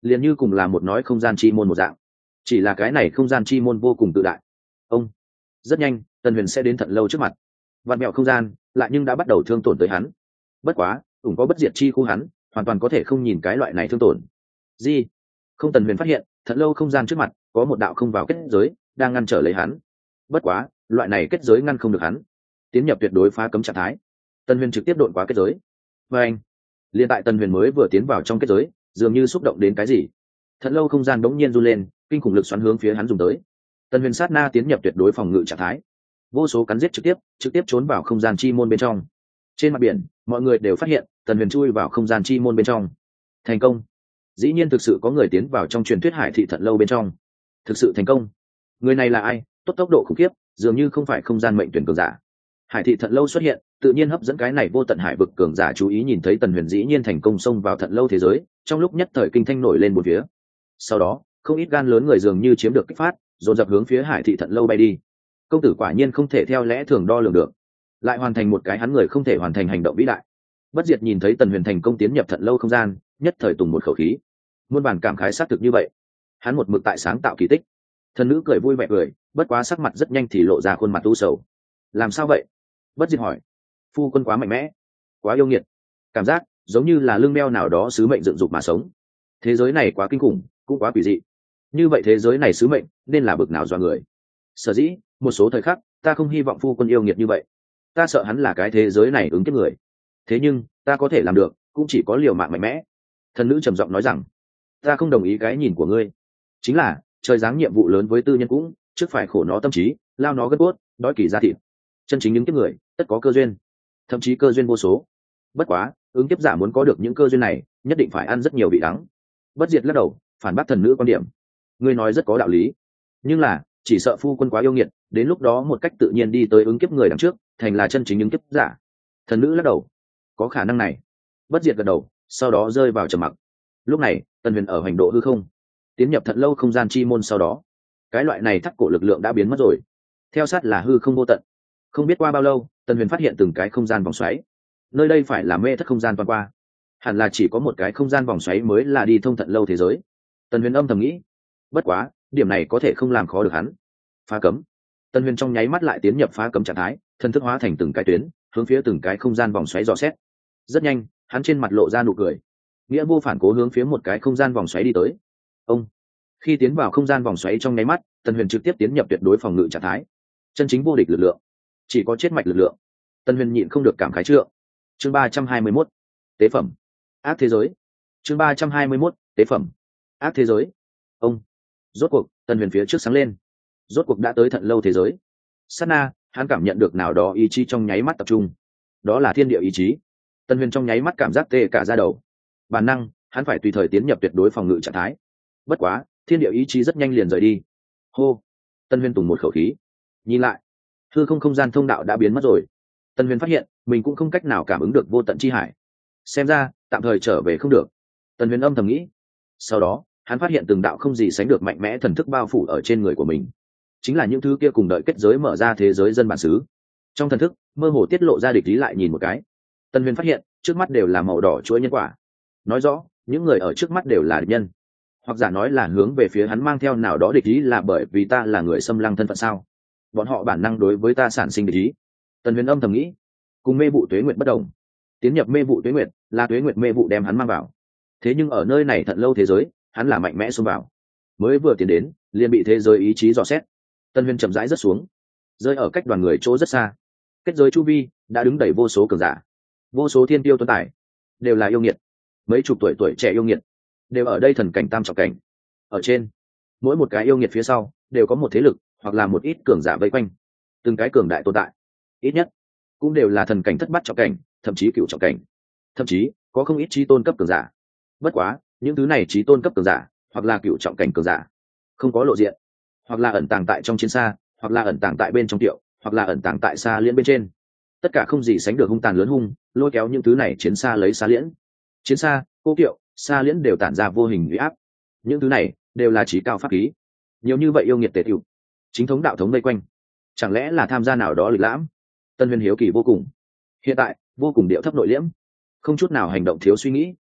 liền như cùng là một nói không gian chi môn một dạng, chỉ là cái này không gian chi môn vô cùng tự đại. Ông rất nhanh Tần Huyền sẽ đến Thận Lâu trước mặt, vặn mẹo không gian lại nhưng đã bắt đầu thương tổn tới hắn. Bất quá ủng có bất diệt chi khu hắn hoàn toàn có thể không nhìn cái loại này thương tổn gì. Không, Tần Huyền phát hiện Thận Lâu không gian trước mặt có một đạo không vào kết giới đang ngăn trở lấy hắn. Bất quá loại này kết giới ngăn không được hắn tiến nhập tuyệt đối phá cấm trạng thái. Tần Huyền trực tiếp đột qua kết giới, và anh liền tại Tần Huyền mới vừa tiến vào trong kết giới, dường như xúc động đến cái gì, Thận Lâu không gian đống nhiên run lên, kinh khủng lực xoắn hướng phía hắn dùng tới. Tần Huyền sát na tiến nhập tuyệt đối phòng ngự trạng thái, vô số cắn giết trực tiếp trực tiếp trốn vào không gian chi môn bên trong. Trên mặt biển mọi người đều phát hiện Tần Huyền chui vào không gian chi môn bên trong thành công. Dĩ nhiên thực sự có người tiến vào trong truyền thuyết Hải Thị Thận Lâu bên trong, thực sự thành công. Người này là ai? Tốt tốc độ khủng khiếp, dường như không phải không gian mệnh tuyển cường giả. Hải Thị Thận Lâu xuất hiện tự nhiên hấp dẫn cái này vô tận hải vực cường giả chú ý, nhìn thấy Tần Huyền dĩ nhiên thành công xông vào Thận Lâu thế giới, trong lúc nhất thời kinh thanh nổi lên một phía. Sau đó không ít gan lớn người dường như chiếm được kích phát, dồn dập hướng phía Hải Thị Thận Lâu bay đi. Công tử quả nhiên không thể theo lẽ thường đo lường được, lại hoàn thành một cái hắn người không thể hoàn thành hành động vĩ đại. Bất Diệt nhìn thấy Tần Huyền thành công tiến nhập Thận Lâu không gian, nhất thời tùng một khẩu khí, muôn bản cảm khái xác thực như vậy, hắn một mực tại sáng tạo kỳ tích. Thần nữ cười vui vẻ cười, bất quá sắc mặt rất nhanh thì lộ ra khuôn mặt u sầu. Làm sao vậy? Bất Diệt hỏi. Phu quân quá mạnh mẽ, quá yêu nghiệt, cảm giác giống như là lương meo nào đó sứ mệnh dựng dục mà sống. Thế giới này quá kinh khủng, cũng quá quỷ dị. Như vậy thế giới này sứ mệnh nên là bực nào dọa người. Sở dĩ một số thời khắc ta không hy vọng phu quân yêu nghiệt như vậy, ta sợ hắn là cái thế giới này ứng kiếp người. Thế nhưng ta có thể làm được cũng chỉ có liều mạng mạnh mẽ. Thần nữ trầm giọng nói rằng, ta không đồng ý cái nhìn của ngươi, chính là trời giáng nhiệm vụ lớn với tư nhân cũng trước phải khổ nó tâm trí, lao nó gân cốt, đói kỳ ra thịt. Chân chính những kiếp người tất có cơ duyên, thậm chí cơ duyên vô số. Bất quá ứng kiếp giả muốn có được những cơ duyên này nhất định phải ăn rất nhiều vị đắng. Bất Diệt lắc đầu phản bác thần nữ quan điểm. Ngươi nói rất có đạo lý, nhưng là chỉ sợ phu quân quá yêu nghiệt, đến lúc đó một cách tự nhiên đi tới ứng kiếp người đằng trước, thành là chân chính ứng kiếp giả. Thần nữ lắc đầu, có khả năng này. Bất Diệt gật đầu, sau đó rơi vào trầm mặc. Lúc này Tần Huyền ở hành độ hư không tiến nhập Thận Lâu không gian chi môn, sau đó cái loại này thắt cổ lực lượng đã biến mất rồi, theo sát là hư không vô tận. Không biết qua bao lâu, Tần Huyền phát hiện từng cái không gian vòng xoáy. Nơi đây phải là mê thất không gian toàn qua, hẳn là chỉ có một cái không gian vòng xoáy mới là đi thông Thận Lâu thế giới. Tần Huyền âm thầm nghĩ. Bất quá điểm này có thể không làm khó được hắn. Phá cấm. Tần Huyền trong nháy mắt lại tiến nhập phá cấm trạng thái, thân thức hóa thành từng cái tuyến hướng phía từng cái không gian vòng xoáy dò xét. Rất nhanh hắn trên mặt lộ ra nụ cười, nghĩa vô phản cố hướng phía một cái không gian vòng xoáy đi tới. Ông khi tiến vào không gian vòng xoáy trong nháy mắt, Tần Huyền trực tiếp tiến nhập tuyệt đối phòng ngự trạng thái, chân chính vô địch lực lượng, chỉ có chết mạch lực lượng. Tần Huyền nhịn không được cảm khái trượng. Chương ba trăm hai mươi mốt, tế phẩm ác thế giới. Chương ba trăm hai mươi mốt, tế phẩm ác thế giới. Ông rốt cuộc Tần Huyền phía trước sáng lên, rốt cuộc đã tới Thận Lâu thế giới. Sát na hắn cảm nhận được nào đó ý chí trong nháy mắt tập trung, đó là thiên địa ý chí. Tần Huyền trong nháy mắt cảm giác tê cả da đầu, bản năng hắn phải tùy thời tiến nhập tuyệt đối phòng ngự trạng thái. Bất quá thiên địa ý chí rất nhanh liền rời đi. Hô. Tần Huyền tùng một khẩu khí, nhìn lại hư không không gian thông đạo đã biến mất rồi. Tần Huyền phát hiện mình cũng không cách nào cảm ứng được vô tận chi hải, xem ra tạm thời trở về không được. Tần Huyền âm thầm nghĩ. Sau đó hắn phát hiện từng đạo không gì sánh được mạnh mẽ thần thức bao phủ ở trên người của mình, chính là những thứ kia cùng đợi kết giới mở ra thế giới dân bản xứ. Trong thần thức mơ hồ tiết lộ ra địch ý, lại nhìn một cái, Tần Huyền phát hiện trước mắt đều là màu đỏ chuỗi nhân quả, nói rõ những người ở trước mắt đều là địch nhân, hoặc giả nói là hướng về phía hắn mang theo nào đó địch ý, là bởi vì ta là người xâm lăng thân phận sao? Bọn họ bản năng đối với ta sản sinh địch ý. Tần Huyền âm thầm nghĩ. Cùng mê vụ tuế nguyệt bất đồng, tiến nhập mê vụ tuế nguyệt là tuế nguyệt mê vụ đem hắn mang vào, thế nhưng ở nơi này Thận Lâu thế giới hắn là mạnh mẽ xông vào, mới vừa tiến đến liền bị thế giới ý chí dò xét. Tần Huyền chậm rãi rớt xuống, rơi ở cách đoàn người chỗ rất xa. Kết giới chu vi đã đứng đầy vô số cường giả, vô số thiên tiêu tuấn tài, đều là yêu nghiệt, mấy chục tuổi tuổi trẻ yêu nghiệt, đều ở đây thần cảnh tam trọng cảnh. Ở trên mỗi một cái yêu nghiệt phía sau đều có một thế lực hoặc là một ít cường giả vây quanh, từng cái cường đại tồn tại, ít nhất cũng đều là thần cảnh thất bát trọng cảnh, thậm chí cựu trọng cảnh, thậm chí có không ít chí tôn cấp cường giả. Bất quá những thứ này chí tôn cấp cường giả hoặc là cựu trọng cảnh cường giả không có lộ diện, hoặc là ẩn tàng tại trong chiến xa, hoặc là ẩn tàng tại bên trong tiệu, hoặc là ẩn tàng tại xa liễn bên trên. Tất cả không gì sánh được hung tàn lớn hung, lôi kéo những thứ này chiến xa lấy xa liễn. Chiến xa, cô kiệu, xa liễn đều tản ra vô hình uy áp. Những thứ này đều là chí cao pháp khí. Nhiều như vậy yêu nghiệt tề tiểu, chính thống đạo thống vây quanh, chẳng lẽ là tham gia nào đó lịch lãm? Tần Huyền hiếu kỳ vô cùng. Hiện tại vô cùng điệu thấp nội liễm, không chút nào hành động thiếu suy nghĩ.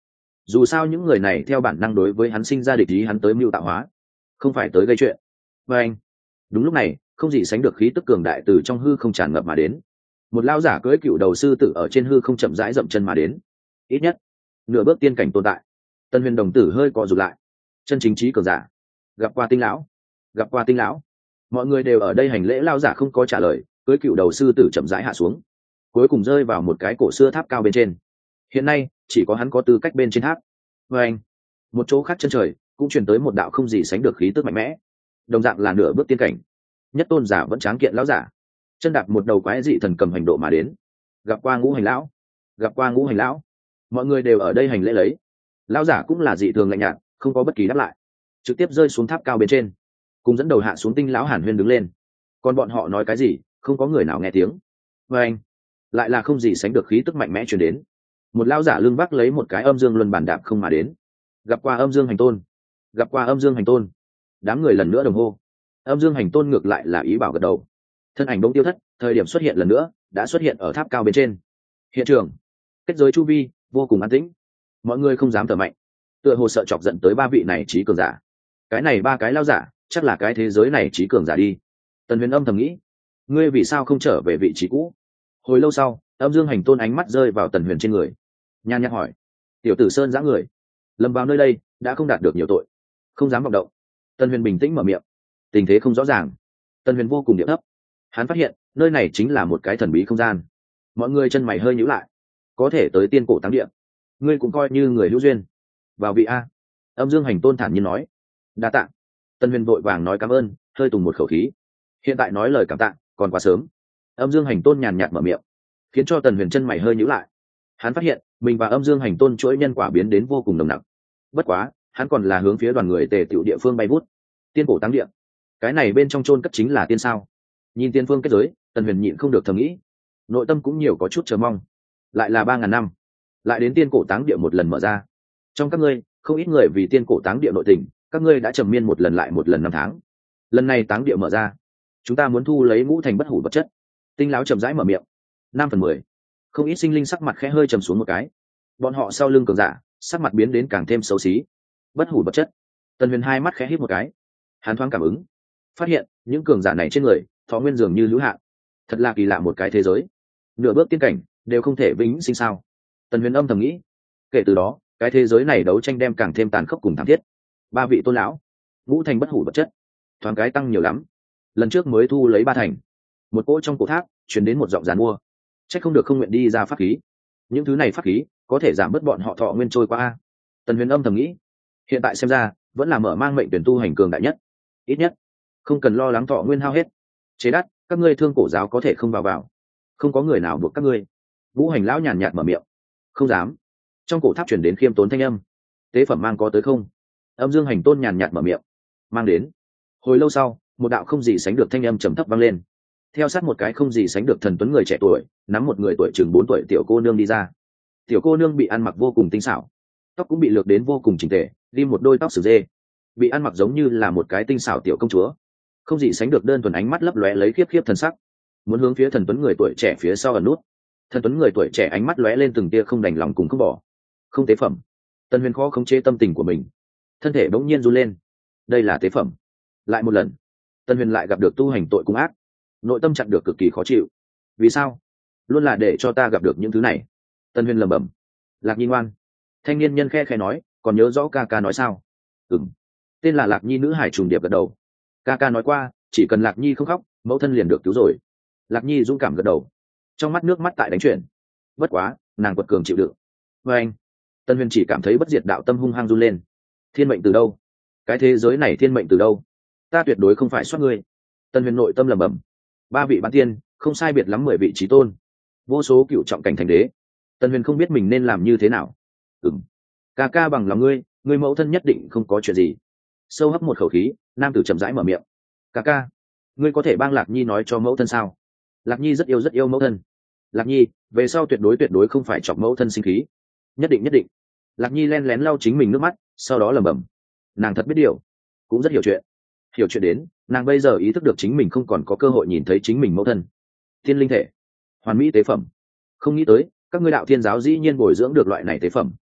dù sao những người này theo bản năng đối với hắn sinh ra địch ý, hắn tới mưu tạo hóa, không phải tới gây chuyện. Và anh, đúng lúc này không gì sánh được khí tức cường đại từ trong hư không tràn ngập mà đến. Một lao giả cưỡi cựu đầu sư tử ở trên hư không chậm rãi dậm chân mà đến, ít nhất nửa bước tiên cảnh tồn tại. Tân Huyền đồng tử hơi co rụt lại. Chân chính trí cường giả, gặp qua tinh lão, gặp qua tinh lão. Mọi người đều ở đây hành lễ. Lao giả không có trả lời, cưỡi cựu đầu sư tử chậm rãi hạ xuống, cuối cùng rơi vào một cái cổ xưa tháp cao bên trên. Hiện nay chỉ có hắn có tư cách bên trên tháp. Và anh, một chỗ khác chân trời cũng truyền tới một đạo không gì sánh được khí tức mạnh mẽ, đồng dạng là nửa bước tiên cảnh. Nhất tôn giả vẫn tráng kiện lão giả, chân đạp một đầu quái dị thần cầm hành độ mà đến. Gặp qua ngũ hành lão, gặp qua ngũ hành lão. Mọi người đều ở đây hành lễ lấy. Lão giả cũng là dị thường lạnh nhạt, không có bất kỳ đáp lại, trực tiếp rơi xuống tháp cao bên trên, cùng dẫn đầu hạ xuống tinh lão Hàn Huyên đứng lên. Còn bọn họ nói cái gì không có người nào nghe tiếng. Và anh, lại là không gì sánh được khí tức mạnh mẽ truyền đến. Một lão giả lưng vác lấy một cái âm dương luân bản đạp không mà đến. Gặp qua âm dương hành tôn, gặp qua âm dương hành tôn. Đám người lần nữa đồng hô. Âm dương hành tôn ngược lại là ý bảo gật đầu. Thân ảnh bỗng tiêu thất, thời điểm xuất hiện lần nữa đã xuất hiện ở tháp cao bên trên. Hiện trường kết giới chu vi vô cùng an tĩnh, mọi người không dám thở mạnh, tựa hồ sợ chọc giận tới ba vị này trí cường giả. Cái này ba cái lao giả chắc là cái thế giới này trí cường giả đi. Tần Huyền âm thầm nghĩ, ngươi vì sao không trở về vị trí cũ? Hồi lâu sau, âm dương hành tôn ánh mắt rơi vào Tần Huyền trên người, nhan nhắc hỏi, tiểu tử sơn giã người lầm vào nơi đây đã không đạt được nhiều tội, không dám vọng động. Tần Huyền bình tĩnh mở miệng. Tình thế không rõ ràng. Tần Huyền vô cùng địa thấp. Hắn phát hiện nơi này chính là một cái thần bí không gian. Mọi người chân mày hơi nhíu lại. Có thể tới tiên cổ táng địa, ngươi cũng coi như người hữu duyên. Vào vị a. Âm dương hành tôn thản nhiên nói. Đa tạ. Tần Huyền vội vàng nói cảm ơn, hơi tùng một khẩu khí. Hiện tại nói lời cảm tạ còn quá sớm. Âm dương hành tôn nhàn nhạt mở miệng, khiến cho Tần Huyền chân mày hơi nhíu lại. Hắn phát hiện mình và âm dương hành tôn chuỗi nhân quả biến đến vô cùng nồng nặc. Bất quá hắn còn là hướng phía đoàn người tề tựu địa phương bay vút. Tiên cổ táng địa, cái này bên trong chôn cất chính là tiên sao? Nhìn tiên phương kết giới, Tần Huyền nhịn không được thầm nghĩ, nội tâm cũng nhiều có chút chờ mong. Lại là ba ngàn năm, lại đến tiên cổ táng địa một lần mở ra. Trong các ngươi không ít người vì tiên cổ táng địa nội tình, các ngươi đã trầm miên một lần lại một lần năm tháng. Lần này táng địa mở ra, chúng ta muốn thu lấy ngũ thành bất hủ vật chất. Tinh lão chậm rãi mở miệng. Năm phần mười. Không ít sinh linh sắc mặt khẽ hơi trầm xuống một cái. Bọn họ sau lưng cường giả sắc mặt biến đến càng thêm xấu xí. Bất hủ vật chất. Tần Huyền hai mắt khẽ híp một cái. Hắn thoáng cảm ứng, phát hiện những cường giả này trên người thọ nguyên dường như hữu hạn. Thật là kỳ lạ một cái thế giới, nửa bước tiên cảnh đều không thể vĩnh sinh sao? Tần Huyền âm thầm nghĩ. Kể từ đó cái thế giới này đấu tranh đem càng thêm tàn khốc cùng thảm thiết. Ba vị tôn lão, ngũ thành bất hủ vật chất, thoáng cái tăng nhiều lắm. Lần trước mới thu lấy ba thành. Một cỗ trong cổ tháp chuyển đến một giọng giàn mua. Chắc không được không nguyện đi ra pháp khí. Những thứ này pháp khí có thể giảm bớt bọn họ thọ nguyên trôi qua. Tần Huyền âm thầm nghĩ. Hiện tại xem ra vẫn là mở mang mệnh tuyển tu hành cường đại nhất. Ít nhất không cần lo lắng thọ nguyên hao hết. Chế đắt, các ngươi thương cổ giáo có thể không vào vào. Không có người nào buộc các ngươi. Vũ hành lão nhàn nhạt mở miệng. Không dám. Trong cổ tháp chuyển đến khiêm tốn thanh âm. Tế phẩm mang có tới không? Âm dương hành tôn nhàn nhạt mở miệng. Mang đến. Hồi lâu sau, một đạo không gì sánh được thanh âm trầm thấp vang lên. Theo sát một cái không gì sánh được thần tuấn người trẻ tuổi, nắm một người tuổi chừng bốn tuổi tiểu cô nương đi ra. Tiểu cô nương bị ăn mặc vô cùng tinh xảo, tóc cũng bị lược đến vô cùng chỉnh tề, ghim một đôi tóc sừng dê, bị ăn mặc giống như là một cái tinh xảo tiểu công chúa, không gì sánh được đơn thuần, ánh mắt lấp lóe lấy khiếp khiếp thần sắc, muốn hướng phía thần tuấn người tuổi trẻ phía sau ẩn nút. Thần tuấn người tuổi trẻ ánh mắt lóe lên từng tia không đành lòng cùng không bỏ. Không tế phẩm. Tần Huyền khó khống chế tâm tình của mình, thân thể bỗng nhiên run lên. Đây là tế phẩm. Lại một lần, Tần Huyền lại gặp được tu hành tội cung ác, nội tâm chặn được cực kỳ khó chịu. Vì sao luôn là để cho ta gặp được những thứ này? Tần Huyền lẩm bẩm. Lạc Nhi ngoan. Thanh niên nhân khe khe nói, còn nhớ rõ ca ca nói sao? Ừm. Tên là Lạc Nhi nữ hải trùng điệp gật đầu. Ca ca nói qua, chỉ cần Lạc Nhi không khóc, mẫu thân liền được cứu rồi. Lạc Nhi dũng cảm gật đầu, trong mắt nước mắt tại đánh chuyển. Bất quá nàng quật cường chịu đựng. Và anh, Tần Huyền chỉ cảm thấy bất diệt đạo tâm hung hăng run lên. Thiên mệnh từ đâu? Cái thế giới này thiên mệnh từ đâu? Ta tuyệt đối không phải soát ngươi. Tần Huyền nội tâm lẩm bẩm. Ba vị bán tiên, không sai biệt lắm mười vị trí tôn, vô số cựu trọng cảnh thành đế. Tần Huyền không biết mình nên làm như thế nào. Ừm, ca ca bằng lòng ngươi, ngươi mẫu thân nhất định không có chuyện gì. Sâu hấp một khẩu khí, nam tử chậm rãi mở miệng. Ca ca, ngươi có thể bang Lạc Nhi nói cho mẫu thân sao? Lạc Nhi rất yêu rất yêu mẫu thân. Lạc Nhi về sau tuyệt đối tuyệt đối không phải chọc mẫu thân sinh khí. Nhất định nhất định. Lạc Nhi len lén lau chính mình nước mắt, sau đó lẩm bẩm. Nàng thật biết điều, cũng rất hiểu chuyện. Hiểu chuyện đến nàng bây giờ ý thức được chính mình không còn có cơ hội nhìn thấy chính mình mẫu thân. Thiên linh thể, hoàn mỹ tế phẩm. Không nghĩ tới các ngươi đạo thiên giáo dĩ nhiên bồi dưỡng được loại này tế phẩm.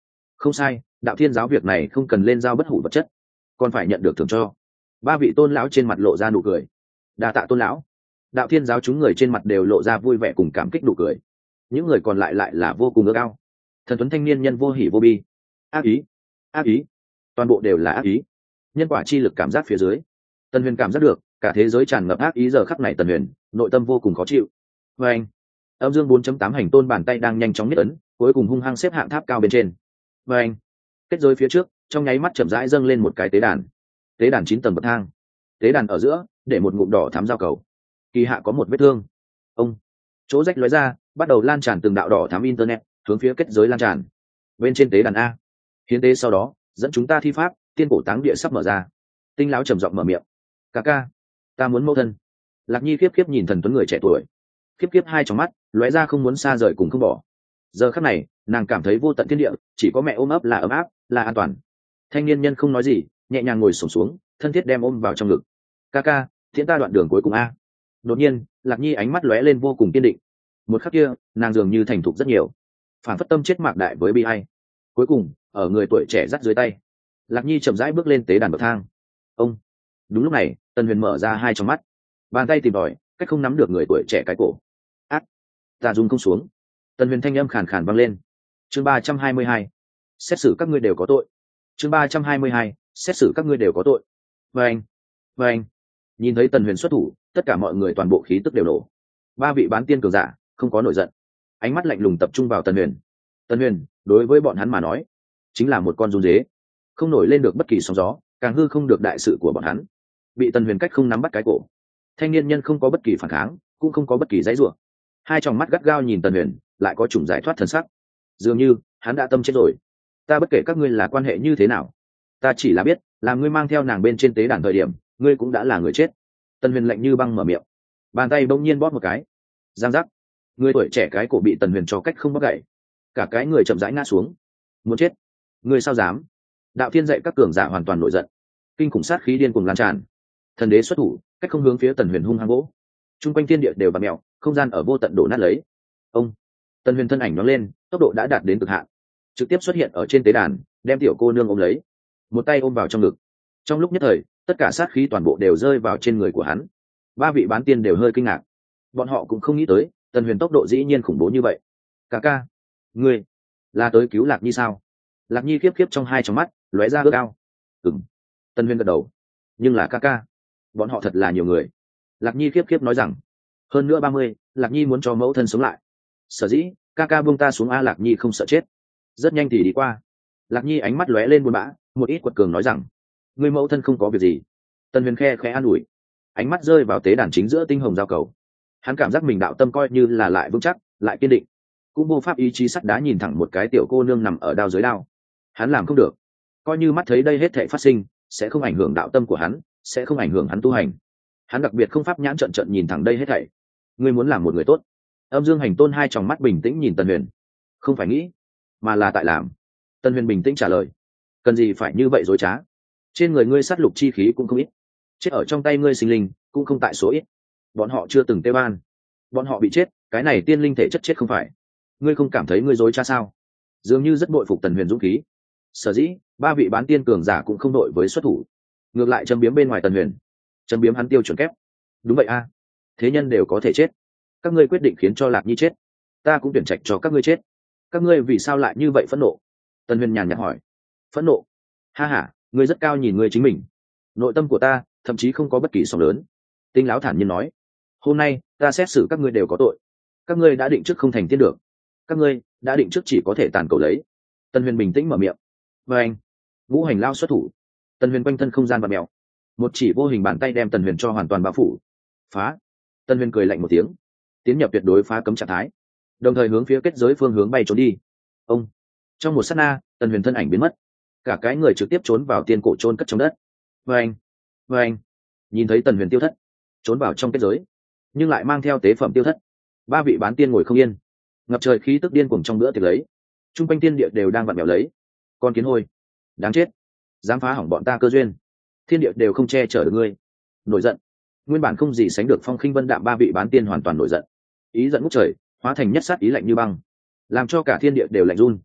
Không sai, đạo thiên giáo việc này không cần lên giao bất hủ vật chất, còn phải nhận được thưởng cho. Ba vị tôn lão trên mặt lộ ra nụ cười. Đa tạ tôn lão. Đạo thiên giáo chúng người trên mặt đều lộ ra vui vẻ cùng cảm kích nụ cười. Những người còn lại lại là vô cùng ước ao. Thần tuấn thanh niên nhân vô hỉ vô bi. Ác ý, ác ý, toàn bộ đều là ác ý. Nhân quả chi lực cảm giác phía dưới, Tần Huyền cảm giác được cả thế giới tràn ngập ác ý. Giờ khắc này Tần Huyền nội tâm vô cùng khó chịu. Và anh, âm dương bốn chấm tám hành tôn bàn tay đang nhanh chóng nhất ấn, cuối cùng hung hăng xếp hạng tháp cao bên trên. Và anh, kết giới phía trước trong nháy mắt chậm rãi dâng lên một cái tế đàn. Tế đàn chín tầng bậc thang, tế đàn ở giữa để một ngụm đỏ thắm giao cầu, kỳ hạ có một vết thương. Ông, chỗ rách lóe ra, bắt đầu lan tràn từng đạo đỏ thắm internet hướng phía kết giới lan tràn. Bên trên tế đàn a, hiến tế sau đó dẫn chúng ta thi pháp, tiên cổ táng địa sắp mở ra. Tinh lão trầm giọng mở miệng. Ca ca, ta muốn mẫu thân. Lạc Nhi khiếp khiếp nhìn thần tuấn người trẻ tuổi, khiếp khiếp hai trong mắt lóe ra không muốn xa rời cùng không bỏ. Giờ khắc này nàng cảm thấy vô tận thiên địa chỉ có mẹ ôm ấp là ấm áp, là an toàn. Thanh niên nhân không nói gì, nhẹ nhàng ngồi xổm xuống, thân thiết đem ôm vào trong ngực. Ca ca, thiện ta đoạn đường cuối cùng a. Đột nhiên Lạc Nhi ánh mắt lóe lên vô cùng kiên định. Một khắc kia nàng dường như thành thục rất nhiều, phản phất tâm chết mạc đại với bi ai. Cuối cùng ở người tuổi trẻ dắt dưới tay, Lạc Nhi chậm rãi bước lên tế đàn bậc thang. Ông, đúng lúc này Tần Huyền mở ra hai trong mắt, bàn tay tìm tòi cách không nắm được người tuổi trẻ cái cổ. Ác, ta dùng không xuống. Tần Huyền thanh âm khàn khàn vang lên. Chương ba trăm hai mươi hai, xét xử các ngươi đều có tội. Chương ba trăm hai mươi hai, xét xử các ngươi đều có tội. Và anh, và anh, nhìn thấy Tần Huyền xuất thủ, tất cả mọi người toàn bộ khí tức đều nổ. Ba vị bán tiên cường giả không có nổi giận, ánh mắt lạnh lùng tập trung vào Tần Huyền. Tần Huyền đối với bọn hắn mà nói chính là một con run dế, không nổi lên được bất kỳ sóng gió, càng hư không được đại sự của bọn hắn. Bị Tần Huyền cách không nắm bắt cái cổ, thanh niên nhân không có bất kỳ phản kháng, cũng không có bất kỳ dãy rủa, hai tròng mắt gắt gao nhìn Tần Huyền, lại có chủng giải thoát thần sắc, dường như hắn đã tâm chết rồi. Ta bất kể các ngươi là quan hệ như thế nào, ta chỉ là biết là ngươi mang theo nàng bên trên tế đàn thời điểm, ngươi cũng đã là người chết. Tần Huyền lạnh như băng mở miệng, bàn tay bỗng nhiên bóp một cái, giang giác, người tuổi trẻ cái cổ bị Tần Huyền cho cách không bóp gãy, cả cái người chậm rãi ngã xuống. Muốn chết, ngươi sao dám? Đạo thiên dạy các cường giả hoàn toàn nổi giận, kinh khủng sát khí điên cuồng lan tràn. Thần đế xuất thủ, cách không hướng phía Tần Huyền hung hăng gỗ. Trung quanh thiên địa đều bạt mèo, không gian ở vô tận đổ nát lấy. Ông, Tần Huyền thân ảnh nhoáng lên, tốc độ đã đạt đến cực hạn, trực tiếp xuất hiện ở trên tế đàn, đem tiểu cô nương ôm lấy, một tay ôm vào trong ngực. Trong lúc nhất thời, tất cả sát khí toàn bộ đều rơi vào trên người của hắn. Ba vị bán tiên đều hơi kinh ngạc, bọn họ cũng không nghĩ tới Tần Huyền tốc độ dĩ nhiên khủng bố như vậy. Ca ca, ngươi là tới cứu Lạc Nhi sao? Lạc Nhi khiếp khiếp trong hai trong mắt lóe ra ước ao. Ừm. Tần Huyền gật đầu. Nhưng là ca ca, bọn họ thật là nhiều người. Lạc Nhi khiếp khiếp nói rằng, hơn nữa ba mươi, Lạc Nhi muốn cho mẫu thân sống lại. Sở dĩ ca ca buông ta xuống a. Lạc Nhi không sợ chết. Rất nhanh thì đi qua. Lạc Nhi ánh mắt lóe lên buồn bã, một ít quật cường nói rằng, người mẫu thân không có việc gì. Tần Huyền khe khẽ an ủi, ánh mắt rơi vào tế đàn chính giữa tinh hồng giao cầu. Hắn cảm giác mình đạo tâm coi như là lại vững chắc, lại kiên định, cũng vô pháp ý chí sắt đá nhìn thẳng một cái tiểu cô nương nằm ở đao dưới đao. Hắn làm không được, coi như mắt thấy đây hết thảy phát sinh sẽ không ảnh hưởng đạo tâm của hắn, sẽ không ảnh hưởng hắn tu hành. Hắn đặc biệt không pháp nhãn trận trận nhìn thẳng đây hết thảy. Ngươi muốn làm một người tốt. Âm Dương Hành Tôn hai tròng mắt bình tĩnh nhìn Tần Huyền, không phải nghĩ, mà là tại làm. Tần Huyền bình tĩnh trả lời, cần gì phải như vậy dối trá? Trên người ngươi sát lục chi khí cũng không ít, chết ở trong tay ngươi sinh linh cũng không tại số ít. Bọn họ chưa từng tê ban, bọn họ bị chết, cái này tiên linh thể chất chết không phải. Ngươi không cảm thấy ngươi dối trá sao? Dường như rất bội phục Tần Huyền dũng khí. Sở dĩ ba vị bán tiên cường giả cũng không đội với xuất thủ, ngược lại châm biếm bên ngoài Tần Huyền, châm biếm hắn tiêu chuẩn kép. Đúng vậy a, thế nhân đều có thể chết, các ngươi quyết định khiến cho Lạc Nhi chết, ta cũng tuyển trạch cho các ngươi chết. Các ngươi vì sao lại như vậy phẫn nộ? Tần Huyền nhàn nhạt hỏi. Phẫn nộ? Ha ha, ngươi rất cao nhìn ngươi chính mình. Nội tâm của ta thậm chí không có bất kỳ sóng lớn. Tinh lão thản nhiên nói, hôm nay ta xét xử các ngươi đều có tội. Các ngươi đã định trước không thành tiên được, các ngươi đã định trước chỉ có thể tàn cầu lấy. Tần Huyền bình tĩnh mở miệng. Và anh, ngũ hành lao xuất thủ. Tần Huyền quanh thân không gian và mèo, một chỉ vô hình bàn tay đem Tần Huyền cho hoàn toàn bao phủ. Phá! Tần Huyền cười lạnh một tiếng, tiến nhập tuyệt đối phá cấm trạng thái, đồng thời hướng phía kết giới phương hướng bay trốn đi. Ông, trong một sát na, Tần Huyền thân ảnh biến mất, cả cái người trực tiếp trốn vào tiên cổ chôn cất trong đất. Và anh, và anh, nhìn thấy Tần Huyền tiêu thất, trốn vào trong kết giới, nhưng lại mang theo tế phẩm tiêu thất. Ba vị bán tiên ngồi không yên, ngập trời khí tức điên cuồng trong bữa tiệc lấy, trung quanh tiên địa đều đang vặn vẹo lấy. Con kiến hôi, đáng chết, dám phá hỏng bọn ta cơ duyên, thiên địa đều không che chở được ngươi. Nổi giận, nguyên bản không gì sánh được phong khinh vân đạm ba vị bán tiên hoàn toàn nổi giận, ý giận ngút trời, hóa thành nhất sát ý lạnh như băng, làm cho cả thiên địa đều lạnh run.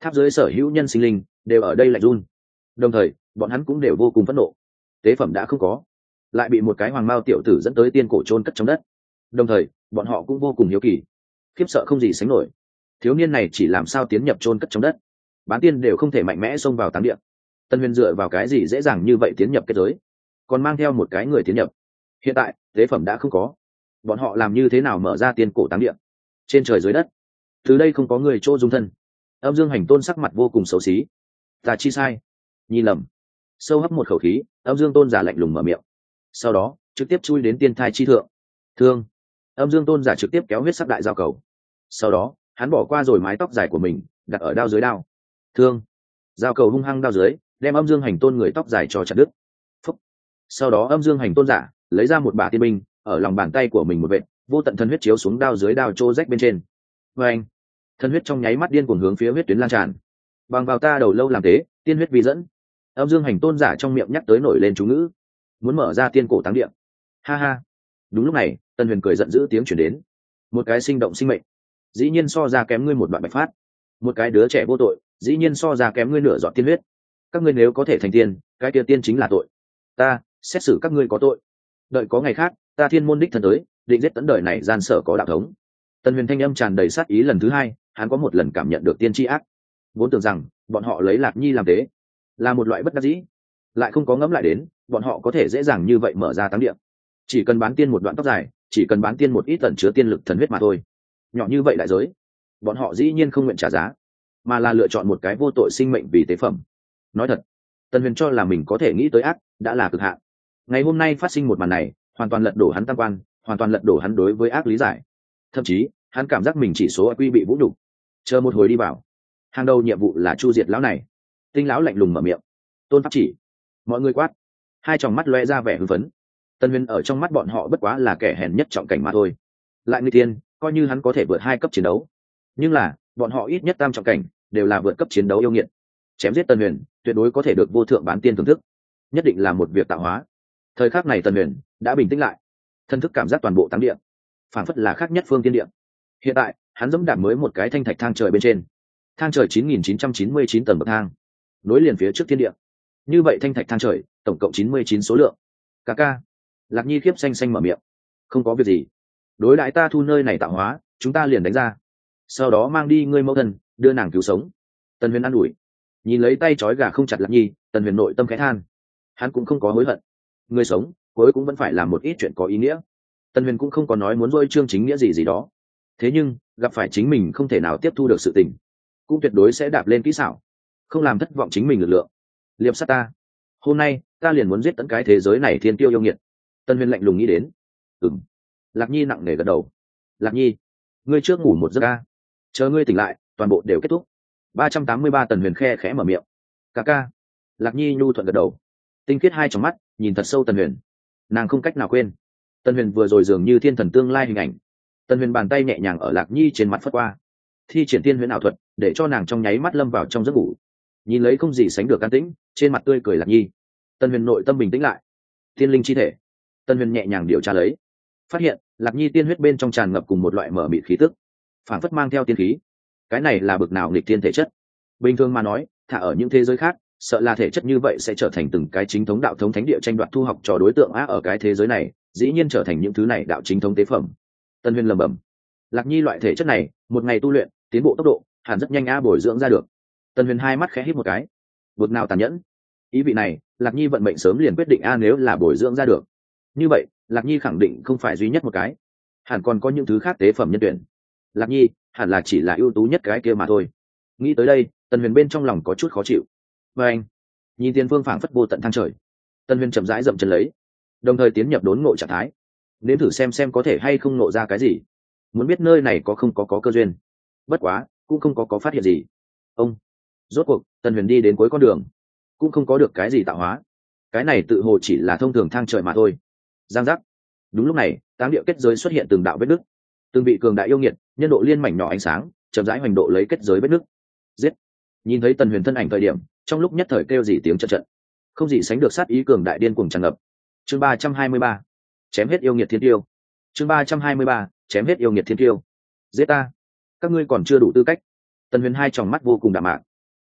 tháp dưới sở hữu nhân sinh linh đều ở đây lạnh run, đồng thời bọn hắn cũng đều vô cùng phẫn nộ. Tế phẩm đã không có, lại bị một cái hoàng mao tiểu tử dẫn tới tiên cổ chôn cất trong đất, đồng thời bọn họ cũng vô cùng hiếu kỳ, khiếp sợ không gì sánh nổi. Thiếu niên này chỉ làm sao tiến nhập chôn cất trong đất, bán tiên đều không thể mạnh mẽ xông vào táng địa, Tân Huyền dựa vào cái gì dễ dàng như vậy tiến nhập kết giới, còn mang theo một cái người tiến nhập. Hiện tại tế phẩm đã không có, bọn họ làm như thế nào mở ra tiên cổ táng địa? Trên trời dưới đất, từ đây không có người chỗ dung thân. Âm Dương Hành Tôn sắc mặt vô cùng xấu xí. Ta chi sai, nhìn lầm. Sâu hấp một khẩu khí, Âm Dương Tôn giả lạnh lùng mở miệng, sau đó trực tiếp chui đến tiên thai chi thượng. Thương. Âm Dương Tôn giả trực tiếp kéo huyết sắc đại giao cầu, sau đó hắn bỏ qua rồi mái tóc dài của mình đặt ở đao dưới đao. Thương. Giao cầu hung hăng đao dưới, đem Âm Dương Hành Tôn người tóc dài cho chặt đứt. Phúc. Sau đó Âm Dương Hành Tôn giả lấy ra một bả tiên binh, ở lòng bàn tay của mình một vệt, vô tận thần huyết chiếu xuống đao dưới đao trô rách bên trên. Và anh, thần huyết trong nháy mắt điên cuồng hướng phía huyết tuyến lan tràn. Bằng vào ta đầu lâu làm thế, tiên huyết vi dẫn. Âm Dương Hành Tôn giả trong miệng nhắc tới nổi lên chú ngữ, muốn mở ra tiên cổ táng địa. Ha ha. Đúng lúc này, Tân Huyền cười giận dữ tiếng chuyển đến. Một cái sinh động sinh mệnh, dĩ nhiên so ra kém ngươi một đoạn bạch phát. Một cái đứa trẻ vô tội, dĩ nhiên so ra kém ngươi nửa giọt tiên huyết. Các ngươi nếu có thể thành tiên, cái kia tiên chính là tội. Ta xét xử các ngươi có tội. Đợi có ngày khác, ta thiên môn đích thân tới, định giết tận đời này gian sở có đạo thống. Tân Huyền thanh âm tràn đầy sát ý lần thứ hai, hắn có một lần cảm nhận được tiên tri ác. Vốn tưởng rằng bọn họ lấy Lạc Nhi làm tế, là một loại bất đắc dĩ, lại không có ngẫm lại đến, bọn họ có thể dễ dàng như vậy mở ra táng địa. Chỉ cần bán tiên một đoạn tóc dài, chỉ cần bán tiên một ít tẩn chứa tiên lực thần huyết mà thôi. Nhỏ như vậy đại giới, bọn họ dĩ nhiên không nguyện trả giá, mà là lựa chọn một cái vô tội sinh mệnh vì tế phẩm. Nói thật, Tân Huyền cho là mình có thể nghĩ tới ác đã là cực hạn. Ngày hôm nay phát sinh một màn này, hoàn toàn lật đổ hắn tam quan, hoàn toàn lật đổ hắn đối với ác lý giải. Thậm chí, hắn cảm giác mình chỉ số quy bị vũ nhục. Chờ một hồi đi vào, hàng đầu nhiệm vụ là chu diệt lão này. Tinh lão lạnh lùng mở miệng. Tôn pháp chỉ. Mọi người quát. Hai tròng mắt loe ra vẻ hưng phấn. Tân Huyền ở trong mắt bọn họ bất quá là kẻ hèn nhất trọng cảnh mà thôi. Lại người tiên, coi như hắn có thể vượt hai cấp chiến đấu, nhưng là bọn họ ít nhất tam trọng cảnh, đều là vượt cấp chiến đấu yêu nghiệt. Chém giết Tân Huyền, tuyệt đối có thể được vô thượng bán tiên thưởng thức, nhất định là một việc tạo hóa. Thời khắc này Tân Huyền đã bình tĩnh lại, thân thức cảm giác toàn bộ táng địa, phảng phất là khác nhất phương tiên địa. Hiện tại hắn dẫm đạp mới một cái thanh thạch thang trời bên trên, thang trời chín nghìn chín trăm chín mươi chín tầng bậc thang, nối liền phía trước thiên địa. Như vậy thanh thạch thang trời tổng cộng chín mươi chín số lượng. Ca ca. Lạc Nhi khiếp xanh xanh mở miệng. Không có việc gì, đối đãi ta thu nơi này tạo hóa, chúng ta liền đánh ra, sau đó mang đi ngươi mẫu thân, đưa nàng cứu sống. Tân Huyền an ủi. Nhìn lấy tay trói gà không chặt Lạc Nhi, Tân Huyền nội tâm khẽ than. Hắn cũng không có hối hận, người sống cuối cũng vẫn phải làm một ít chuyện có ý nghĩa. Tân Huyền cũng không có nói muốn dôi chương chính nghĩa gì gì đó, thế nhưng gặp phải chính mình không thể nào tiếp thu được sự tình, cũng tuyệt đối sẽ đạp lên kỹ xảo, không làm thất vọng chính mình lực lượng. Liệp sát ta, hôm nay ta liền muốn giết tận cái thế giới này thiên tiêu yêu nghiệt. Tân Huyền lạnh lùng nghĩ đến. Ừm. Lạc Nhi nặng nề gật đầu. Lạc Nhi, ngươi trước ngủ một giấc ca, chờ ngươi tỉnh lại toàn bộ đều kết thúc. Ba trăm tám mươi ba Tần Huyền khe khẽ mở miệng. Ca ca. Lạc Nhi nhu thuận gật đầu, tinh khiết hai trong mắt nhìn thật sâu Tần Huyền, nàng không cách nào quên Tần Huyền vừa rồi dường như thiên thần tương lai hình ảnh. Tần Huyền bàn tay nhẹ nhàng ở Lạc Nhi trên mặt phất qua, thi triển tiên huyền ảo thuật để cho nàng trong nháy mắt lâm vào trong giấc ngủ. Nhìn lấy không gì sánh được an tĩnh trên mặt tươi cười Lạc Nhi, Tần Huyền nội tâm bình tĩnh lại. Tiên linh chi thể, Tần Huyền nhẹ nhàng điều tra lấy, phát hiện Lạc Nhi tiên huyết bên trong tràn ngập cùng một loại mở mịt khí tức, phản phất mang theo tiên khí. Cái này là bực nào nghịch tiên thể chất? Bình thường mà nói, thả ở những thế giới khác, sợ là thể chất như vậy sẽ trở thành từng cái chính thống đạo thống thánh địa tranh đoạt thu học trò đối tượng á. Ở cái thế giới này, dĩ nhiên trở thành những thứ này đạo chính thống tế phẩm. Tân Huyền lẩm bẩm, Lạc Nhi loại thể chất này, một ngày tu luyện, tiến bộ tốc độ hẳn rất nhanh a bồi dưỡng ra được. Tân Huyền hai mắt khẽ híp một cái, bực nào tàn nhẫn. Ý vị này, Lạc Nhi vận mệnh sớm liền quyết định a, nếu là bồi dưỡng ra được, như vậy Lạc Nhi khẳng định không phải duy nhất một cái, hẳn còn có những thứ khác tế phẩm nhân tuyển. Lạc Nhi hẳn là chỉ là ưu tú nhất cái kia mà thôi. Nghĩ tới đây, Tân Huyền bên trong lòng có chút khó chịu. Và anh nhìn tiền phương phảng phất vô tận thang trời, Tân Huyền chậm rãi dậm chân lấy, đồng thời tiến nhập đốn ngộ trạng thái, nếm thử xem xem có thể hay không ngộ ra cái gì. Muốn biết nơi này có không có có cơ duyên, bất quá cũng không có có phát hiện gì. Ông rốt cuộc Tân Huyền đi đến cuối con đường, cũng không có được cái gì tạo hóa. Cái này tự hồ chỉ là thông thường thang trời mà thôi. Giang giác. Đúng lúc này, táng địa kết giới xuất hiện từng đạo vết nứt, từng vị cường đại yêu nghiệt nhân độ liên mảnh nhỏ ánh sáng chậm rãi hoành độ lấy kết giới vết nứt. Giết. Nhìn thấy Tần Huyền thân ảnh thời điểm, trong lúc nhất thời kêu gì tiếng trận trận, không gì sánh được sát ý cường đại điên cuồng tràn ngập. Chương ba trăm hai mươi ba, chém hết yêu nghiệt thiên tiêu. Chương ba trăm hai mươi ba, chém hết yêu nghiệt thiên tiêu. Giết ta, các ngươi còn chưa đủ tư cách. Tần Huyền hai tròng mắt vô cùng đạm mạc,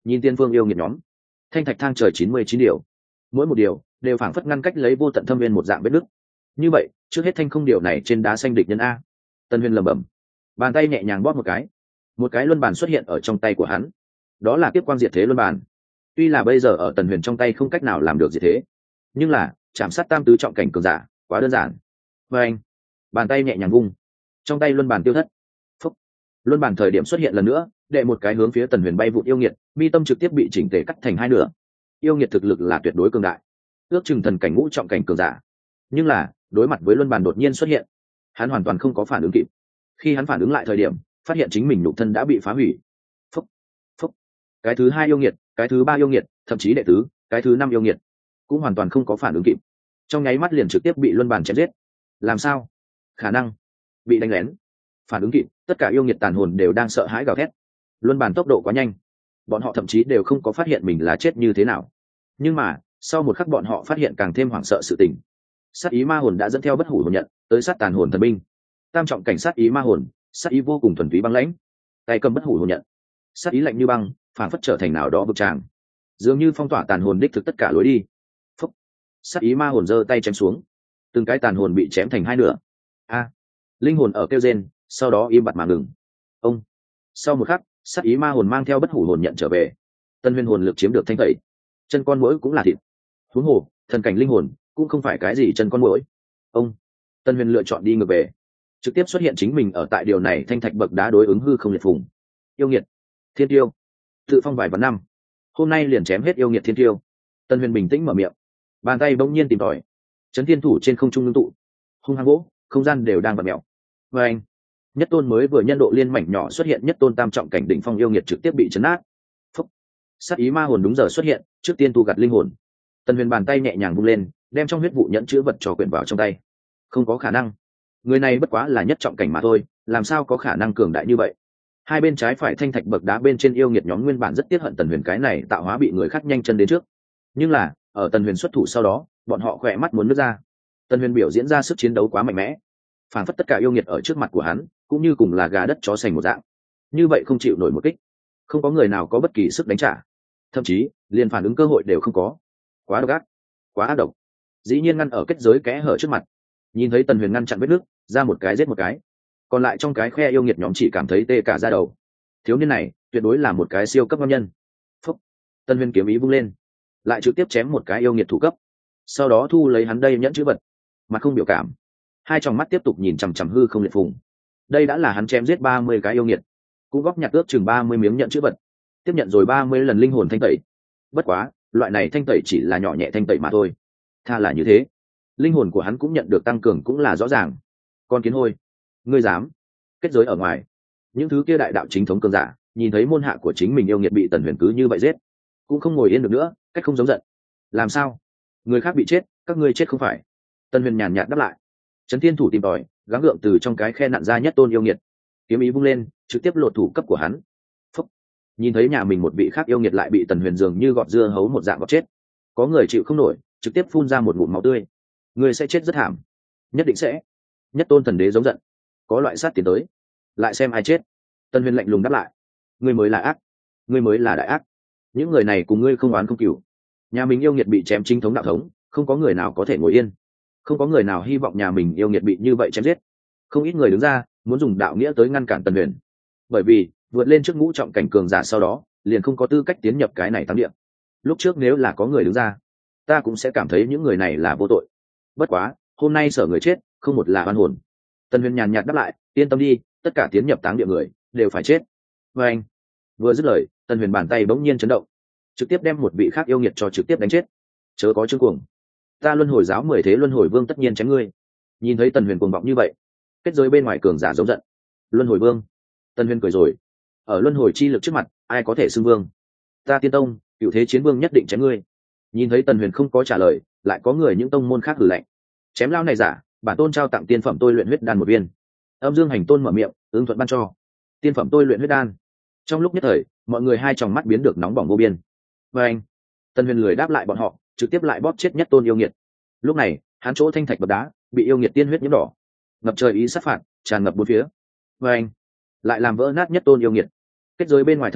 nhìn tiên phương yêu nghiệt nhóm, thanh thạch thang trời chín mươi chín điều, mỗi một điều đều phảng phất ngăn cách lấy vô tận thâm viên một dạng vết nứt. Như vậy trước hết thanh không điều này trên đá xanh địch nhân a. Tân Huyền lẩm bẩm, bàn tay nhẹ nhàng bóp một cái, một cái luân bàn xuất hiện ở trong tay của hắn. Đó là kiếp quang diệt thế luân bàn. Tuy là bây giờ ở Tần Huyền trong tay không cách nào làm được diệt thế, nhưng là chạm sát tam tứ trọng cảnh cường giả quá đơn giản. Và anh bàn tay nhẹ nhàng vung, trong tay luân bàn tiêu thất. Phúc. Luân bàn thời điểm xuất hiện lần nữa, đệ một cái hướng phía Tần Huyền bay vụt yêu nghiệt, mi tâm trực tiếp bị chỉnh tề cắt thành hai nửa. Yêu nghiệt thực lực là tuyệt đối cường đại, ước chừng thần cảnh ngũ trọng cảnh cường giả. Nhưng là đối mặt với luân bàn đột nhiên xuất hiện, hắn hoàn toàn không có phản ứng kịp. Khi hắn phản ứng lại thời điểm, phát hiện chính mình nhục thân đã bị phá hủy. Phúc. Phúc. Cái thứ hai yêu nghiệt, cái thứ ba yêu nghiệt, thậm chí đệ tứ, cái thứ năm yêu nghiệt cũng hoàn toàn không có phản ứng kịp, trong nháy mắt liền trực tiếp bị luân bàn chém giết. Làm sao? Khả năng bị đánh lén. Phản ứng kịp, tất cả yêu nghiệt tàn hồn đều đang sợ hãi gào thét. Luân bàn tốc độ quá nhanh, bọn họ thậm chí đều không có phát hiện mình là chết như thế nào. Nhưng mà sau một khắc bọn họ phát hiện càng thêm hoảng sợ sự tình. Sát ý ma hồn đã dẫn theo bất hủ hồn nhận tới sát tàn hồn thần binh. Tam trọng cảnh sát ý ma hồn, sát ý vô cùng thuần túy băng lãnh, tay cầm bất hủ hồn nhận, sát ý lạnh như băng, phản phất trở thành nào đó vực tràng, dường như phong tỏa tàn hồn đích thực tất cả lối đi. Phúc. Sát ý ma hồn giơ tay chém xuống, từng cái tàn hồn bị chém thành hai nửa. A. Linh hồn ở kêu rên, sau đó im bặt mà ngừng. Ông. Sau một khắc, sát ý ma hồn mang theo bất hủ hồn nhận trở về. Tân Huyền hồn lực chiếm được thanh tẩy, chân con muỗi cũng là thịt. Huống hồ, thần cảnh linh hồn cũng không phải cái gì chân con muỗi. Ông. Tân Huyền lựa chọn đi ngược về, trực tiếp xuất hiện chính mình ở tại điều này thanh thạch bậc đá đối ứng hư không liệt phùng. Yêu nghiệt, thiên tiêu, tự phong vài vạn năm, hôm nay liền chém hết yêu nghiệt thiên tiêu. Tân Huyền bình tĩnh mở miệng, bàn tay bỗng nhiên tìm tòi, chấn thiên thủ trên không trung ngưng tụ, hung hăng gỗ, không gian đều đang vặn mèo. Và anh, nhất tôn mới vừa nhân độ liên mảnh nhỏ xuất hiện, nhất tôn tam trọng cảnh đỉnh phong yêu nghiệt trực tiếp bị chấn át. Phúc. Sát ý ma hồn đúng giờ xuất hiện, trước tiên thu gặt linh hồn. Tân Huyền bàn tay nhẹ nhàng vung lên, đem trong huyết vụ nhẫn chứa vật trò quyển vào trong tay. Không có khả năng, người này bất quá là nhất trọng cảnh mà thôi, làm sao có khả năng cường đại như vậy. Hai bên trái phải thanh thạch bậc đá bên trên yêu nghiệt nhóm nguyên bản rất tiếc hận Tần Huyền cái này tạo hóa bị người khác nhanh chân đến trước, nhưng là ở Tần Huyền xuất thủ sau đó, bọn họ khỏe mắt muốn nước ra. Tần Huyền biểu diễn ra sức chiến đấu quá mạnh mẽ, phản phất tất cả yêu nghiệt ở trước mặt của hắn cũng như cùng là gà đất chó sành một dạng, như vậy không chịu nổi một kích, không có người nào có bất kỳ sức đánh trả, thậm chí liền phản ứng cơ hội đều không có. Quá độc ác, quá ác độc, dĩ nhiên ngăn ở kết giới kẽ hở trước mặt. Nhìn thấy Tần Huyền ngăn chặn vết nước, ra một cái giết một cái, còn lại trong cái khe yêu nghiệt nhóm chỉ cảm thấy tê cả da đầu. Thiếu niên này tuyệt đối là một cái siêu cấp ngon nhân. Phúc. Tần Huyền kiếm ý vung lên, lại trực tiếp chém một cái yêu nghiệt thủ cấp, sau đó thu lấy hắn đây nhẫn chữ vật, mặt không biểu cảm, hai tròng mắt tiếp tục nhìn chằm chằm hư không liệt phùng. Đây đã là hắn chém giết ba mươi cái yêu nghiệt, cũng góp nhặt ước chừng ba mươi miếng nhận chữ vật, tiếp nhận rồi ba mươi lần linh hồn thanh tẩy. Bất quá loại này thanh tẩy chỉ là nhỏ nhẹ thanh tẩy mà thôi, tha là như thế, linh hồn của hắn cũng nhận được tăng cường cũng là rõ ràng. Con kiến hôi, ngươi dám kết giới ở ngoài. Những thứ kia đại đạo chính thống cường giả nhìn thấy môn hạ của chính mình yêu nghiệt bị Tần Huyền cứ như vậy giết, cũng không ngồi yên được nữa, cách không giống giận. Làm sao? Người khác bị chết, các ngươi chết không phải? Tần Huyền nhàn nhạt đáp lại. Trấn Thiên thủ tìm tòi, gắng gượng từ trong cái khe nặn ra nhất tôn yêu nghiệt, kiếm ý vung lên, trực tiếp lột thủ cấp của hắn. Phúc. Nhìn thấy nhà mình một vị khác yêu nghiệt lại bị Tần Huyền dường như gọt dưa hấu một dạng gọt chết, có người chịu không nổi, trực tiếp phun ra một ngụm máu tươi. Người sẽ chết rất thảm, nhất định sẽ. Nhất tôn thần đế giống giận, có loại sát tiến tới, lại xem ai chết. Tần Huyền lạnh lùng đáp lại, ngươi mới là ác, ngươi mới là đại ác, những người này cùng ngươi không oán không cừu. Nhà mình yêu nghiệt bị chém chính thống đạo thống, không có người nào có thể ngồi yên, không có người nào hy vọng nhà mình yêu nghiệt bị như vậy chém giết. Không ít người đứng ra muốn dùng đạo nghĩa tới ngăn cản Tần Huyền, bởi vì vượt lên trước ngũ trọng cảnh cường giả sau đó liền không có tư cách tiến nhập cái này thắng địa. Lúc trước nếu là có người đứng ra, ta cũng sẽ cảm thấy những người này là vô tội. Bất quá hôm nay sở người chết không một là oan hồn. Tần Huyền nhàn nhạt đáp lại, yên tâm đi, tất cả tiến nhập táng địa người đều phải chết. Và anh vừa dứt lời, Tần Huyền bàn tay bỗng nhiên chấn động, trực tiếp đem một vị khác yêu nghiệt cho trực tiếp đánh chết. Chớ có chương cuồng, ta luân hồi giáo mười thế luân hồi vương tất nhiên chém ngươi. Nhìn thấy Tần Huyền cuồng vọng như vậy, kết giới bên ngoài cường giả giống giận. Luân hồi vương? Tần Huyền cười rồi, ở luân hồi chi lực trước mặt ai có thể xưng vương? Ta Tiên Tông cựu thế chiến vương nhất định chém ngươi. Nhìn thấy Tần Huyền không có trả lời, lại có người những tông môn khác hử lạnh, chém lao này giả, bản tôn trao tặng tiên phẩm tôi luyện huyết đan một viên. Âm Dương Hành Tôn mở miệng ứng thuận ban cho tiên phẩm tôi luyện huyết đan. Trong lúc nhất thời, mọi người hai tròng mắt biến được nóng bỏng vô biên. Và anh, Tần Huyền lười đáp lại bọn họ, trực tiếp lại bóp chết nhất tôn yêu nghiệt. Lúc này hắn chỗ thanh thạch bậc đá bị yêu nghiệt tiên huyết nhiễm đỏ, ngập trời ý sát phạt tràn ngập bốn phía. Và anh, lại làm vỡ nát nhất tôn yêu nghiệt. Kết giới bên ngoài thần đế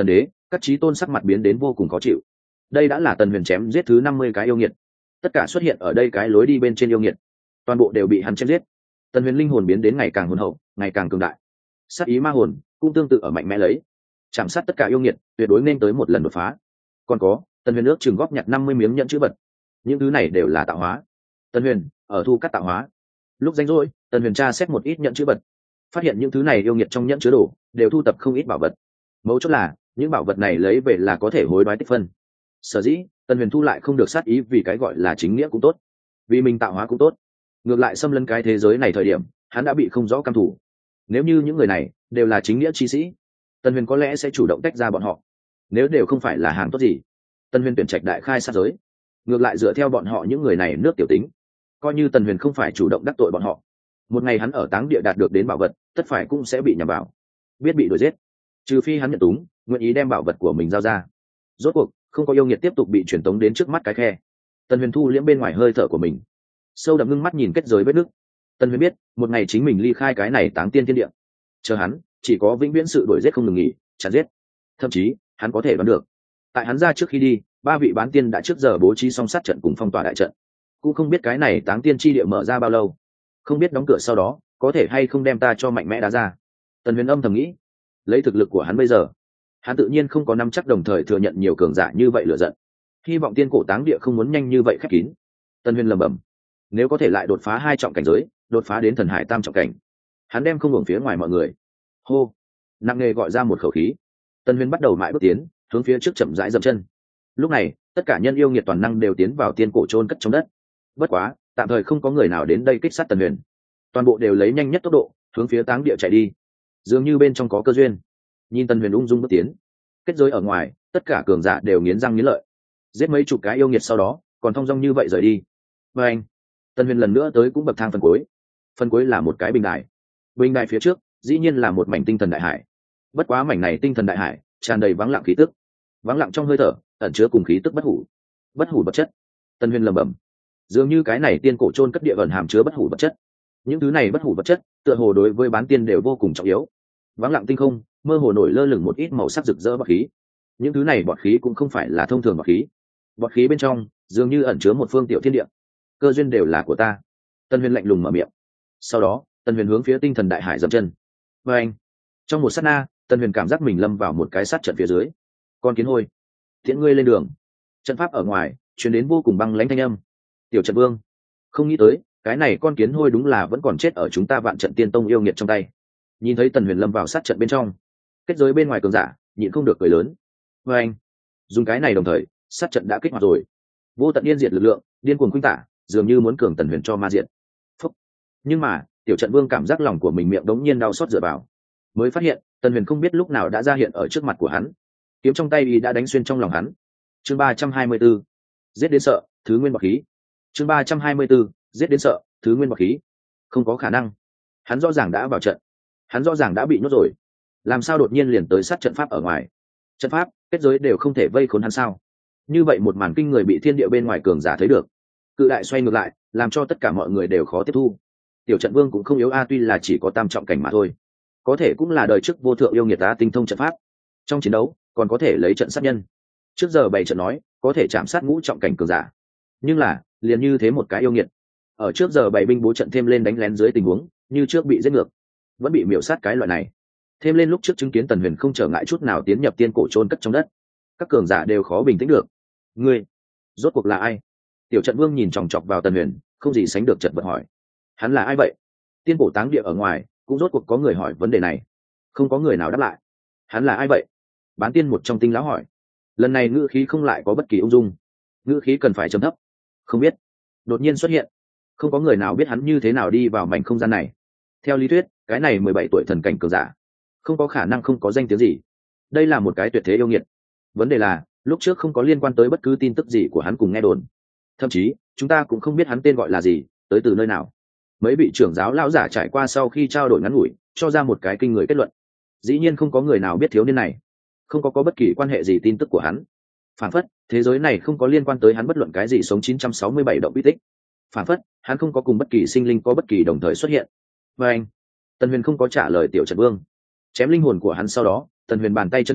Các chí tôn sắc mặt biến đến vô cùng khó chịu. Đây đã là Tần Huyền chém giết thứ năm mươi cái yêu nghiệt, tất cả xuất hiện ở đây cái lối đi bên trên yêu nghiệt, toàn bộ đều bị hắn chém giết. Tần Huyền linh hồn biến đến ngày càng hồn hậu, ngày càng cường đại. Sát ý ma hồn cũng tương tự ở mạnh mẽ lấy, chạm sát tất cả yêu nghiệt, tuyệt đối nên tới một lần đột phá. Còn có, Tần Huyền ước chừng góp nhặt năm mươi miếng nhẫn chữ vật, những thứ này đều là tạo hóa. Tần Huyền ở thu cắt tạo hóa. Lúc rảnh rỗi, Tần Huyền tra xét một ít nhẫn chữ vật, phát hiện những thứ này yêu nghiệt trong nhẫn chứa đồ đều thu tập không ít bảo vật. Mấu chốt là những bảo vật này lấy về là có thể hối đoái tích phân. Sở dĩ Tần Huyền thu lại không được sát ý, vì cái gọi là chính nghĩa cũng tốt, vì mình tạo hóa cũng tốt. Ngược lại xâm lấn cái thế giới này thời điểm, hắn đã bị không rõ căm thủ. Nếu như những người này đều là chính nghĩa chi sĩ, Tần Huyền có lẽ sẽ chủ động tách ra bọn họ. Nếu đều không phải là hàng tốt gì, Tần Huyền tuyển trạch đại khai sát giới. Ngược lại dựa theo bọn họ những người này nước tiểu tính, coi như Tần Huyền không phải chủ động đắc tội bọn họ, một ngày hắn ở táng địa đạt được đến bảo vật, tất phải cũng sẽ bị nhằm vào, biết bị đuổi giết. Trừ phi hắn nhận túng, nguyện ý đem bảo vật của mình giao ra. Rốt cuộc không có yêu nghiệt tiếp tục bị truyền tống đến trước mắt cái khe. Tần Huyền thu liễm bên ngoài hơi thở của mình, sâu đậm ngưng mắt nhìn kết giới vết nước. Tần Huyền biết một ngày chính mình ly khai cái này táng tiên thiên địa, chờ hắn chỉ có vĩnh viễn sự đuổi giết không ngừng nghỉ, chặt giết. Thậm chí hắn có thể đoán được, tại hắn ra trước khi đi, ba vị bán tiên đã trước giờ bố trí xong sát trận cùng phong tỏa đại trận. Cũng không biết cái này táng tiên chi địa mở ra bao lâu, không biết đóng cửa sau đó có thể hay không đem ta cho mạnh mẽ đá ra. Tần Huyền âm thầm nghĩ, lấy thực lực của hắn bây giờ, hắn tự nhiên không có nắm chắc đồng thời thừa nhận nhiều cường giả như vậy lựa giận. Hy vọng tiên cổ táng địa không muốn nhanh như vậy khép kín. Tần Huyền lẩm bẩm, nếu có thể lại đột phá hai trọng cảnh giới, đột phá đến thần hải tam trọng cảnh, hắn đem không hưởng phía ngoài mọi người. Hô, nặng nề gọi ra một khẩu khí. Tần Huyền bắt đầu mãi bước tiến, hướng phía trước chậm rãi dậm chân. Lúc này tất cả nhân yêu nghiệt toàn năng đều tiến vào tiên cổ chôn cất trong đất. Bất quá tạm thời không có người nào đến đây kích sát Tần Huyền, toàn bộ đều lấy nhanh nhất tốc độ hướng phía táng địa chạy đi, dường như bên trong có cơ duyên. Nhìn Tần Huyền ung dung bước tiến, kết giới ở ngoài tất cả cường giả đều nghiến răng nghiến lợi, giết mấy chục cái yêu nghiệt sau đó còn thong dong như vậy rời đi. Và anh, Tần Huyền lần nữa tới cũng bậc thang phần cuối. Phần cuối là một cái bình đài, bình đài phía trước dĩ nhiên là một mảnh tinh thần đại hải. Bất quá mảnh này tinh thần đại hải tràn đầy vắng lặng khí tức, vắng lặng trong hơi thở ẩn chứa cùng khí tức bất hủ, bất hủ vật chất. Tần Huyền lẩm bẩm, dường như cái này tiên cổ chôn cất địa ẩn hàm chứa bất hủ vật chất. Những thứ này bất hủ vật chất tựa hồ đối với bán tiên đều vô cùng trọng yếu. Vắng lặng tinh không mơ hồ nổi lơ lửng một ít màu sắc rực rỡ bọt khí. Những thứ này bọt khí cũng không phải là thông thường bọt khí, bọt khí bên trong dường như ẩn chứa một phương tiểu thiên địa. Cơ duyên đều là của ta. Tần Huyền lạnh lùng mở miệng. Sau đó Tần Huyền hướng phía tinh thần đại hải dậm chân. Và anh, trong một sát na Tần Huyền cảm giác mình lâm vào một cái sát trận phía dưới. Con kiến hôi, tiễn ngươi lên đường. Trận pháp ở ngoài truyền đến vô cùng băng lãnh thanh âm. Tiểu Trận Vương, không nghĩ tới cái này con kiến hôi đúng là vẫn còn chết ở chúng ta Vạn Trận Tiên Tông yêu nghiệt trong tay. Nhìn thấy Tần Huyền lâm vào sát trận bên trong, kết giới bên ngoài cường giả nhịn không được cười lớn. Và anh, dùng cái này đồng thời sát trận đã kích hoạt rồi. Vô tận yên diệt lực lượng điên cuồng khuynh tả, dường như muốn cường Tần Huyền cho ma diệt. Phúc. Nhưng mà Tiểu Trận Vương cảm giác lòng của mình miệng đống nhiên đau xót dựa vào, mới phát hiện Tần Huyền không biết lúc nào đã ra hiện ở trước mặt của hắn, kiếm trong tay y đã đánh xuyên trong lòng hắn. Chương ba trăm hai mươi 34, giết đến sợ thứ nguyên bạc khí. Chương ba trăm hai mươi 34, giết đến sợ thứ nguyên bạc khí. Không có khả năng, hắn rõ ràng đã vào trận, hắn rõ ràng đã bị nhốt rồi, làm sao đột nhiên liền tới sát trận pháp ở ngoài? Trận pháp kết giới đều không thể vây khốn hắn sao? Như vậy một màn kinh người bị thiên địa bên ngoài cường giả thấy được, cự đại xoay ngược lại, làm cho tất cả mọi người đều khó tiếp thu. Tiểu Trận Vương cũng không yếu a, tuy là chỉ có tam trọng cảnh mà thôi, có thể cũng là đời trước vô thượng yêu nghiệt ta tinh thông trận pháp, trong chiến đấu còn có thể lấy trận sát nhân. Trước giờ bảy trận nói có thể chạm sát ngũ trọng cảnh cường giả, nhưng là liền như thế một cái yêu nghiệt, ở trước giờ bảy binh bố trận thêm lên đánh lén dưới tình huống như trước bị giết ngược, vẫn bị miểu sát cái loại này. Thêm lên lúc trước chứng kiến Tần Huyền không trở ngại chút nào tiến nhập tiên cổ chôn cất trong đất, các cường giả đều khó bình tĩnh được. Ngươi rốt cuộc là ai? Tiểu Trận Vương nhìn chòng chọc vào Tần Huyền, không gì sánh được chật vật hỏi. Hắn là ai vậy? Tiên cổ táng địa ở ngoài cũng rốt cuộc có người hỏi vấn đề này, không có người nào đáp lại. Hắn là ai vậy? Bán tiên một trong tinh lão hỏi. Lần này ngữ khí không lại có bất kỳ ung dung, ngữ khí cần phải trầm thấp. Không biết. Đột nhiên xuất hiện, không có người nào biết hắn như thế nào đi vào mảnh không gian này. Theo lý thuyết cái này mười bảy tuổi thần cảnh cường giả không có khả năng không có danh tiếng gì, đây là một cái tuyệt thế yêu nghiệt. Vấn đề là lúc trước không có liên quan tới bất cứ tin tức gì của hắn cùng nghe đồn, thậm chí chúng ta cũng không biết hắn tên gọi là gì, tới từ nơi nào. Mấy vị trưởng giáo lão giả trải qua sau khi trao đổi ngắn ngủi cho ra một cái kinh người kết luận. Dĩ nhiên không có người nào biết thiếu niên này, không có có bất kỳ quan hệ gì tin tức của hắn. Phản phất thế giới này không có liên quan tới hắn bất luận cái gì sống chín trăm sáu mươi bảy động vi tích. Phản phất hắn không có cùng bất kỳ sinh linh có bất kỳ đồng thời xuất hiện. Và anh, Tần Huyền không có trả lời Tiểu Trận Vương. Chém linh hồn của hắn sau đó, Tần Huyền bàn tay chấn động,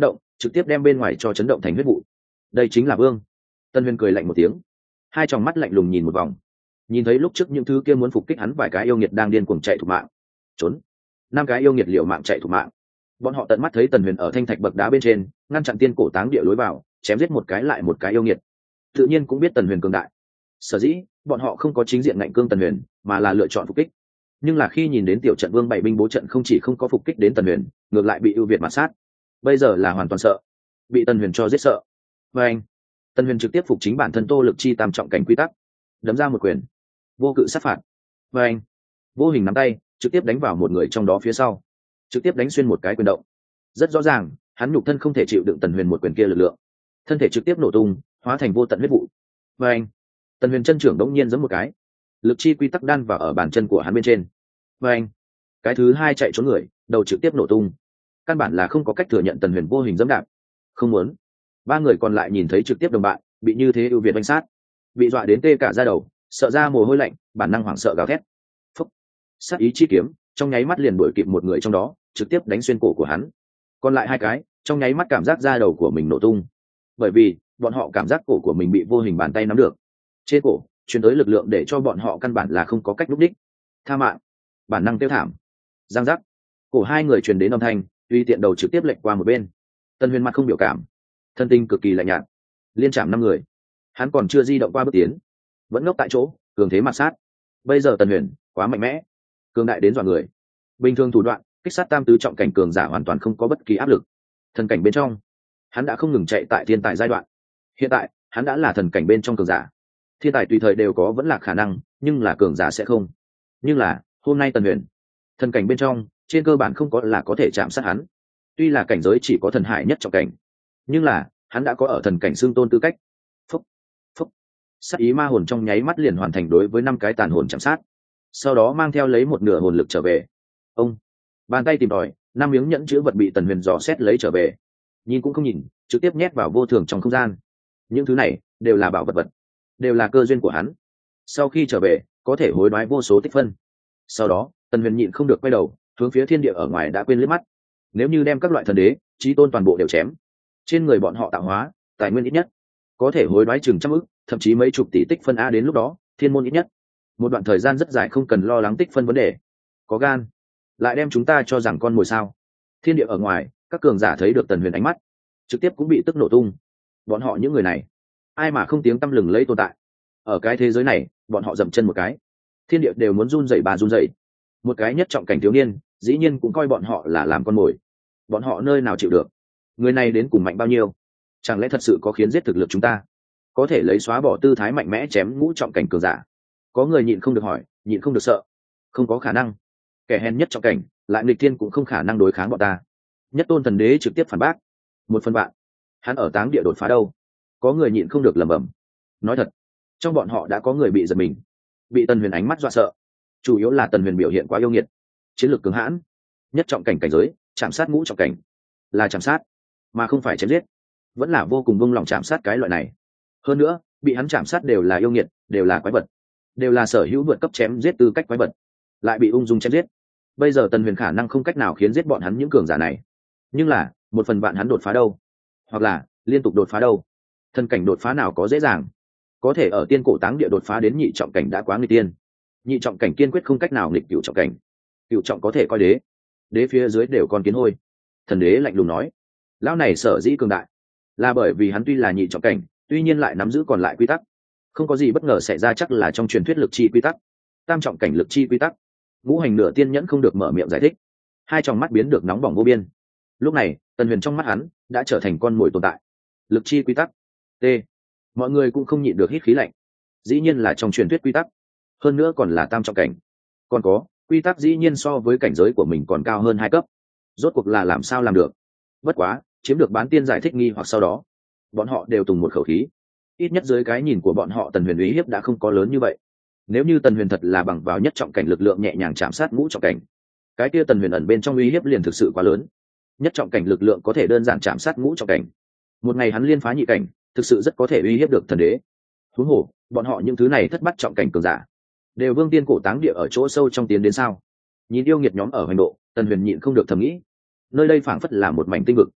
trực tiếp đem bên ngoài cho chấn động thành huyết vụ. Đây chính là vương. Tân Huyền cười lạnh một tiếng, hai tròng mắt lạnh lùng nhìn một vòng, nhìn thấy lúc trước những thứ kia muốn phục kích hắn vài cái yêu nghiệt đang điên cuồng chạy thục mạng. Trốn. Năm cái yêu nghiệt liều mạng chạy thục mạng. Bọn họ tận mắt thấy Tần Huyền ở thanh thạch bậc đá bên trên ngăn chặn tiên cổ táng địa lối vào, chém giết một cái lại một cái yêu nghiệt, tự nhiên cũng biết Tần Huyền cường đại. Sở dĩ bọn họ không có chính diện ngạnh cương Tần Huyền, mà là lựa chọn phục kích. Nhưng là khi nhìn đến tiểu trận vương bảy binh bố trận không chỉ không có phục kích đến Tần Huyền, ngược lại bị ưu việt mà sát. Bây giờ là hoàn toàn sợ, bị Tần Huyền cho giết sợ. Và anh, Tần Huyền trực tiếp phục chính bản thân Tô Lực Chi tam trọng cảnh quy tắc, đấm ra một quyền, vô cự sát phạt. Và anh, vô hình nắm tay trực tiếp đánh vào một người trong đó phía sau, trực tiếp đánh xuyên một cái quyền động. Rất rõ ràng, hắn nhục thân không thể chịu đựng Tần Huyền một quyền kia lực lượng, thân thể trực tiếp nổ tung, hóa thành vô tận huyết vụ. Và anh, Tần Huyền chân trưởng đống nhiên giẫm một cái, lực chi quy tắc đan vào ở bàn chân của hắn bên trên. Và anh, cái thứ hai chạy trốn người, đầu trực tiếp nổ tung, căn bản là không có cách thừa nhận Tần Huyền vô hình giẫm đạp. Không muốn. Ba người còn lại nhìn thấy trực tiếp đồng bạn bị như thế ưu việt đánh sát, bị dọa đến tê cả da đầu, sợ ra mồ hôi lạnh, bản năng hoảng sợ gào thét. Phúc. Sát ý chi kiếm trong nháy mắt liền đuổi kịp một người trong đó, trực tiếp đánh xuyên cổ của hắn. Còn lại hai cái trong nháy mắt cảm giác da đầu của mình nổ tung, bởi vì bọn họ cảm giác cổ của mình bị vô hình bàn tay nắm được. Trên cổ truyền tới lực lượng để cho bọn họ căn bản là không có cách lúc đích. Tha mạng. Bản năng tiêu thảm. Giang giác. Cổ hai người truyền đến âm thanh, tùy tiện đầu trực tiếp lệch qua một bên. Tần Huyền mặt không biểu cảm, thân tinh cực kỳ lạnh nhạt, liên chạm năm người, hắn còn chưa di động qua bước tiến, vẫn ngốc tại chỗ, cường thế mặt sát. Bây giờ Tần Huyền quá mạnh mẽ, cường đại đến dọa người. Bình thường thủ đoạn kích sát tam tứ trọng cảnh cường giả hoàn toàn không có bất kỳ áp lực. Thần cảnh bên trong, hắn đã không ngừng chạy tại thiên tài giai đoạn. Hiện tại hắn đã là thần cảnh bên trong cường giả. Thiên tài tùy thời đều có vẫn là khả năng, nhưng là cường giả sẽ không. Nhưng là hôm nay Tần Huyền thần cảnh bên trong trên cơ bản không có là có thể chạm sát hắn. Tuy là cảnh giới chỉ có thần hải nhất trọng cảnh, nhưng là hắn đã có ở thần cảnh xương tôn tư cách. Phúc, phúc. Sát ý ma hồn trong nháy mắt liền hoàn thành đối với năm cái tàn hồn chạm sát, sau đó mang theo lấy một nửa hồn lực trở về. Ông bàn tay tìm tòi, năm miếng nhẫn chữ vật bị Tần Huyền dò xét lấy trở về, nhìn cũng không nhìn, trực tiếp nhét vào vô thường trong không gian. Những thứ này đều là bảo vật vật, đều là cơ duyên của hắn. Sau khi trở về có thể hối đoái vô số tích phân. Sau đó Tần Huyền nhịn không được quay đầu hướng phía thiên địa ở ngoài đã quên liếc mắt. Nếu như đem các loại thần đế chí tôn toàn bộ đều chém, trên người bọn họ tạo hóa tài nguyên ít nhất có thể hối đoái chừng trăm ức, thậm chí mấy chục tỷ tích phân. A đến lúc đó thiên môn ít nhất một đoạn thời gian rất dài không cần lo lắng tích phân vấn đề. Có gan lại đem chúng ta cho rằng con mồi sao? Thiên địa ở ngoài các cường giả thấy được Tần Huyền ánh mắt, trực tiếp cũng bị tức nổ tung. Bọn họ những người này ai mà không tiếng tăm lừng lấy tồn tại ở cái thế giới này, bọn họ dậm chân một cái thiên địa đều muốn run rẩy bà run rẩy. Một cái nhất trọng cảnh thiếu niên dĩ nhiên cũng coi bọn họ là làm con mồi. Bọn họ nơi nào chịu được? Người này đến cùng mạnh bao nhiêu? Chẳng lẽ thật sự có khiến giết thực lực chúng ta có thể lấy xóa bỏ tư thái mạnh mẽ chém ngũ trọng cảnh cường giả? Có người nhịn không được hỏi, nhịn không được sợ. Không có khả năng, kẻ hèn nhất trọng cảnh lại nghịch thiên cũng không khả năng đối kháng bọn ta. Nhất tôn thần đế trực tiếp phản bác. Một phần bạn hắn ở táng địa đột phá đâu? Có người nhịn không được lẩm bẩm. Nói thật, trong bọn họ đã có người bị giật mình, bị Tần Huyền ánh mắt dọa sợ. Chủ yếu là Tần Huyền biểu hiện quá yêu nghiệt, chiến lược cứng hãn. Nhất trọng cảnh cảnh giới chạm sát ngũ trọng cảnh là chạm sát mà không phải chém giết, vẫn là vô cùng vung lòng chạm sát cái loại này. Hơn nữa bị hắn chạm sát đều là yêu nghiệt, đều là quái vật, đều là sở hữu vượt cấp chém giết tư cách quái vật, lại bị ung dung chém giết. Bây giờ Tần Huyền khả năng không cách nào khiến giết bọn hắn những cường giả này, nhưng là một phần bạn hắn đột phá đâu, hoặc là liên tục đột phá đâu. Thần cảnh đột phá nào có dễ dàng, có thể ở tiên cổ táng địa đột phá đến nhị trọng cảnh đã quá nghịch tiên. Nhị trọng cảnh kiên quyết không cách nào nghịch cửu trọng cảnh, cửu trọng có thể coi đế, đế phía dưới đều còn kiến hôi. Thần đế lạnh lùng nói, lão này sở dĩ cường đại là bởi vì hắn tuy là nhị trọng cảnh, tuy nhiên lại nắm giữ còn lại quy tắc. Không có gì bất ngờ xảy ra, chắc là trong truyền thuyết lực chi quy tắc, tam trọng cảnh lực chi quy tắc. Ngũ hành nửa tiên nhẫn không được mở miệng giải thích, hai tròng mắt biến được nóng bỏng vô biên. Lúc này Tần Huyền trong mắt hắn đã trở thành con mồi tồn tại. Lực chi quy tắc. T. Mọi người cũng không nhịn được hít khí lạnh. Dĩ nhiên là trong truyền thuyết quy tắc, hơn nữa còn là tam trọng cảnh. Còn có quy tắc dĩ nhiên so với cảnh giới của mình còn cao hơn hai cấp. Rốt cuộc là làm sao làm được? Bất quá chiếm được bán tiên giải thích nghi hoặc sau đó, bọn họ đều tùng một khẩu khí. Ít nhất dưới cái nhìn của bọn họ, Tần Huyền uy hiếp đã không có lớn như vậy. Nếu như Tần Huyền thật là bằng vào nhất trọng cảnh lực lượng nhẹ nhàng chạm sát ngũ trọng cảnh, cái kia Tần Huyền ẩn bên trong uy hiếp liền thực sự quá lớn. Nhất trọng cảnh lực lượng có thể đơn giản chạm sát ngũ trọng cảnh, một ngày hắn liên phá nhị cảnh, thực sự rất có thể uy hiếp được thần đế. Huống hồ bọn họ những thứ này thất bắt trọng cảnh cường giả đều vương tiên cổ táng địa ở chỗ sâu trong tiến đến sao? Nhìn yêu nghiệt nhóm ở hành độ, Tần Huyền nhịn không được thầm nghĩ, nơi đây phảng phất là một mảnh tinh vực,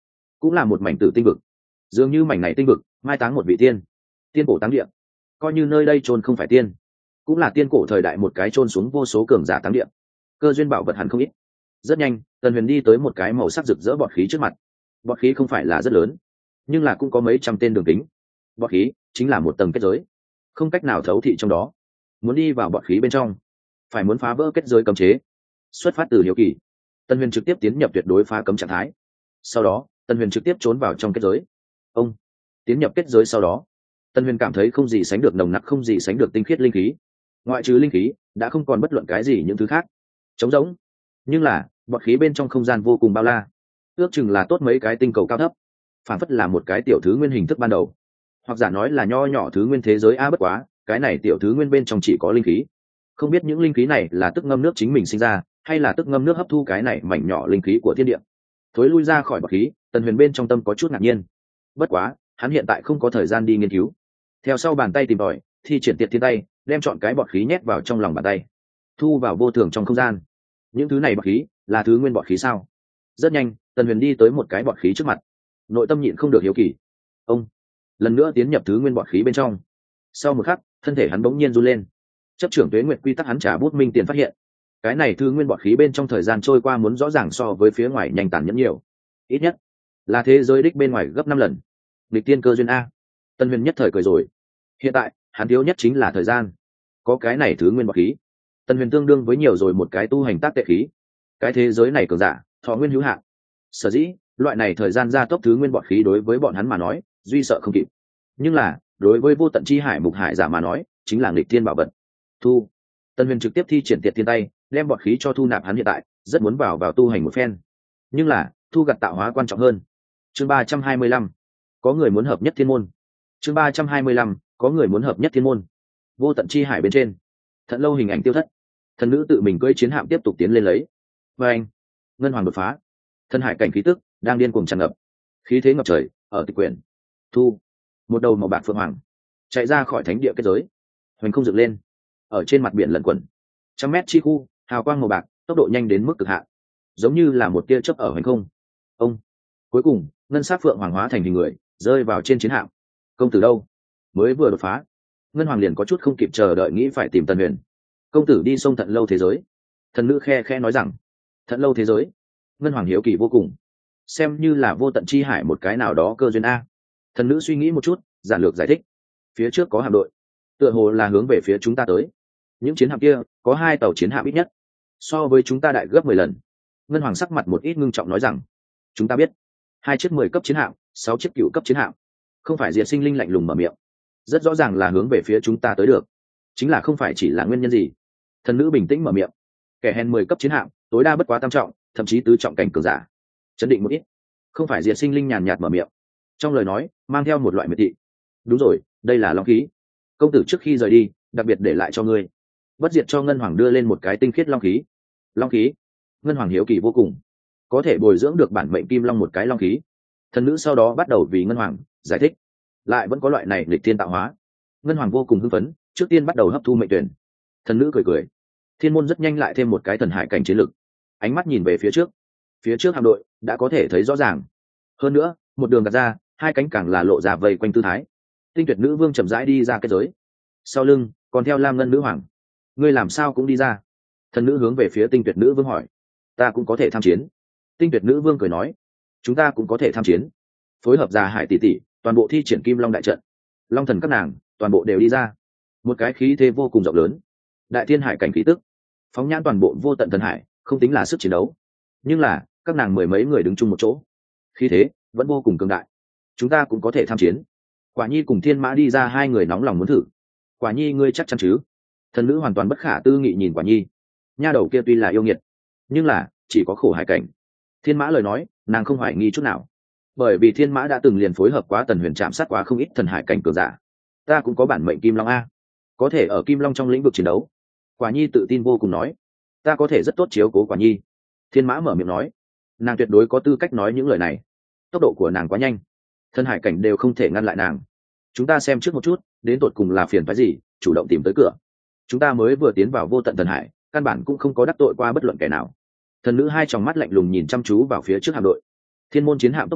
cũng là một mảnh tử tinh vực. Dường như mảnh này tinh vực mai táng một vị tiên, tiên cổ táng địa. Coi như nơi đây chôn không phải tiên, cũng là tiên cổ thời đại một cái chôn xuống vô số cường giả táng địa. Cơ duyên bảo vật hẳn không ít. Rất nhanh, Tần Huyền đi tới một cái màu sắc rực rỡ bọt khí trước mặt. Bọt khí không phải là rất lớn, nhưng là cũng có mấy trăm tên đường kính. Bọt khí chính là một tầng kết giới, không cách nào thấu thị trong đó. Muốn đi vào bọt khí bên trong, phải muốn phá vỡ kết giới cấm chế. Xuất phát từ hiếu kỳ, Tần Huyền trực tiếp tiến nhập tuyệt đối phá cấm trạng thái. Sau đó, Tần Huyền trực tiếp trốn vào trong kết giới. Ông tiến nhập kết giới sau đó, Tần Huyền cảm thấy không gì sánh được nồng nặc, không gì sánh được tinh khiết linh khí. Ngoại trừ linh khí, đã không còn bất luận cái gì những thứ khác. Trống rỗng. Nhưng là, bọt khí bên trong không gian vô cùng bao la, ước chừng là tốt mấy cái tinh cầu cao thấp, phản phất là một cái tiểu thứ nguyên hình thức ban đầu, hoặc giả nói là nho nhỏ thứ nguyên thế giới a. Bất quá cái này tiểu thứ nguyên bên trong chỉ có linh khí, không biết những linh khí này là tức ngâm nước chính mình sinh ra, hay là tức ngâm nước hấp thu cái này mảnh nhỏ linh khí của thiên địa. Thối lui ra khỏi bọt khí, Tần Huyền bên trong tâm có chút ngạc nhiên. Bất quá hắn hiện tại không có thời gian đi nghiên cứu. Theo sau bàn tay tìm tòi, thi triển tiệt thiên tay, đem chọn cái bọt khí nhét vào trong lòng bàn tay, thu vào vô thường trong không gian. Những thứ này bọt khí là thứ nguyên bọt khí sao? Rất nhanh, Tần Huyền đi tới một cái bọt khí trước mặt, nội tâm nhịn không được hiếu kỳ. Ông lần nữa tiến nhập thứ nguyên bọt khí bên trong. Sau một khắc, thân thể hắn bỗng nhiên run lên. Chấp trưởng tuế nguyệt quy tắc hắn trả bút minh tiền phát hiện, cái này thứ nguyên bọt khí bên trong thời gian trôi qua muốn rõ ràng so với phía ngoài nhanh tàn nhẫn nhiều, ít nhất là thế giới đích bên ngoài gấp năm lần. Nghịch tiên cơ duyên a. Tần Huyền nhất thời cười rồi. Hiện tại hắn thiếu nhất chính là thời gian. Có cái này thứ nguyên bọt khí, Tần Huyền tương đương với nhiều rồi một cái tu hành tác tệ khí. Cái thế giới này cường giả thọ nguyên hữu hạn, sở dĩ loại này thời gian gia tốc thứ nguyên bọt khí đối với bọn hắn mà nói duy sợ không kịp, nhưng là đối với vô tận chi hải mục hải giả mà nói chính là nghịch thiên bảo vật. Thu. Tần Huyền trực tiếp thi triển tiệt thiên tay, đem bọt khí cho thu nạp. Hắn hiện tại rất muốn vào vào tu hành một phen, nhưng là thu gặt tạo hóa quan trọng hơn. Chương ba trăm hai mươi lăm, có người muốn hợp nhất thiên môn. Chương ba trăm hai mươi lăm, có người muốn hợp nhất thiên môn. Vô tận chi hải bên trên, Thận Lâu hình ảnh tiêu thất, thần nữ tự mình cưỡi chiến hạm tiếp tục tiến lên lấy. Và anh, ngân hoàng đột phá, thân hải cảnh khí tức đang điên cuồng tràn ngập, khí thế ngập trời. Ở tịch quyển thu, một đầu màu bạc phượng hoàng chạy ra khỏi thánh địa kết giới, hoành không dựng lên ở trên mặt biển lẩn quẩn trăm mét chi khu, hào quang màu bạc, tốc độ nhanh đến mức cực hạn, giống như là một tia chớp ở hoành không. Ông cuối cùng, ngân sắc phượng hoàng hóa thành hình người rơi vào trên chiến hạm. Công tử đâu? Mới vừa đột phá, ngân hoàng liền có chút không kịp chờ đợi nghĩ phải tìm Tần Huyền. Công tử đi sông Thận Lâu thế giới. Thần nữ khe khe nói rằng. Thận Lâu thế giới. Ngân hoàng hiếu kỳ vô cùng, xem như là vô tận chi hải một cái nào đó cơ duyên a. Thần nữ suy nghĩ một chút, giản lược giải thích. Phía trước có hạm đội, tựa hồ là hướng về phía chúng ta tới. Những chiến hạm kia có hai tàu chiến hạm ít nhất, so với chúng ta đại gấp mười lần. Ngân hoàng sắc mặt một ít ngưng trọng nói rằng. Chúng ta biết, hai chiếc mười cấp chiến hạm, sáu chiếc cựu cấp chiến hạm. Không phải Diệt Sinh Linh lạnh lùng mở miệng, rất rõ ràng là hướng về phía chúng ta tới được, chính là không phải chỉ là nguyên nhân gì. Thần nữ bình tĩnh mở miệng. Kẻ hèn mười cấp chiến hạm tối đa bất quá tam trọng, thậm chí tứ trọng cảnh cường giả. Chấn định một ít. Không phải Diệt Sinh Linh nhàn nhạt mở miệng, trong lời nói mang theo một loại miệt thị. Đúng rồi, đây là long khí, công tử trước khi rời đi đặc biệt để lại cho ngươi. Bất diệt cho ngân hoàng đưa lên một cái tinh khiết long khí. Long khí? Ngân hoàng hiếu kỳ vô cùng, có thể bồi dưỡng được bản mệnh kim long một cái long khí. Thần nữ sau đó bắt đầu vì ngân hoàng giải thích, lại vẫn có loại này lịch thiên tạo hóa. Ngân hoàng vô cùng hưng phấn, trước tiên bắt đầu hấp thu mệnh tuyển. Thần nữ cười cười. Thiên môn rất nhanh lại thêm một cái thần hải cảnh chiến lực. Ánh mắt nhìn về phía trước, phía trước hạm đội đã có thể thấy rõ ràng. Hơn nữa, một đường gạt ra, hai cánh càng là lộ ra vây quanh tư thái. Tinh tuyệt nữ vương chậm rãi đi ra kết giới, sau lưng còn theo lam ngân nữ hoàng. Ngươi làm sao cũng đi ra? Thần nữ hướng về phía tinh tuyệt nữ vương hỏi. Ta cũng có thể tham chiến. Tinh tuyệt nữ vương cười nói. Chúng ta cũng có thể tham chiến. Phối hợp già hải tỷ tỷ, toàn bộ thi triển kim long đại trận, long thần các nàng toàn bộ đều đi ra. Một cái khí thế vô cùng rộng lớn, đại thiên hải cảnh khí tức, phóng nhãn toàn bộ vô tận thần hải, không tính là sức chiến đấu, nhưng là các nàng mười mấy người đứng chung một chỗ, khí thế vẫn vô cùng cường đại. Chúng ta cũng có thể tham chiến. Quả nhi cùng thiên mã đi ra, hai người nóng lòng muốn thử. Quả nhi ngươi chắc chắn chứ? Thần nữ hoàn toàn bất khả tư nghị nhìn quả nhi. Nha đầu kia tuy là yêu nghiệt, nhưng là chỉ có khổ hải cảnh. Thiên mã lời nói nàng không hoài nghi chút nào, bởi vì thiên mã đã từng liền phối hợp quá Tần Huyền, chạm sát quá không ít thần hải cảnh cường giả. Ta cũng có bản mệnh kim long a, có thể ở kim long trong lĩnh vực chiến đấu. Quả nhi tự tin vô cùng nói. Ta có thể rất tốt chiếu cố quả nhi. Thiên mã mở miệng nói. Nàng tuyệt đối có tư cách nói những lời này. Tốc độ của nàng quá nhanh, thần hải cảnh đều không thể ngăn lại nàng. Chúng ta xem trước một chút, đến tột cùng là phiền phái gì chủ động tìm tới cửa. Chúng ta mới vừa tiến vào vô tận thần hải, căn bản cũng không có đắc tội qua bất luận kẻ nào. Thần nữ hai tròng mắt lạnh lùng nhìn chăm chú vào phía trước hạm đội. Thiên môn chiến hạm tốc độ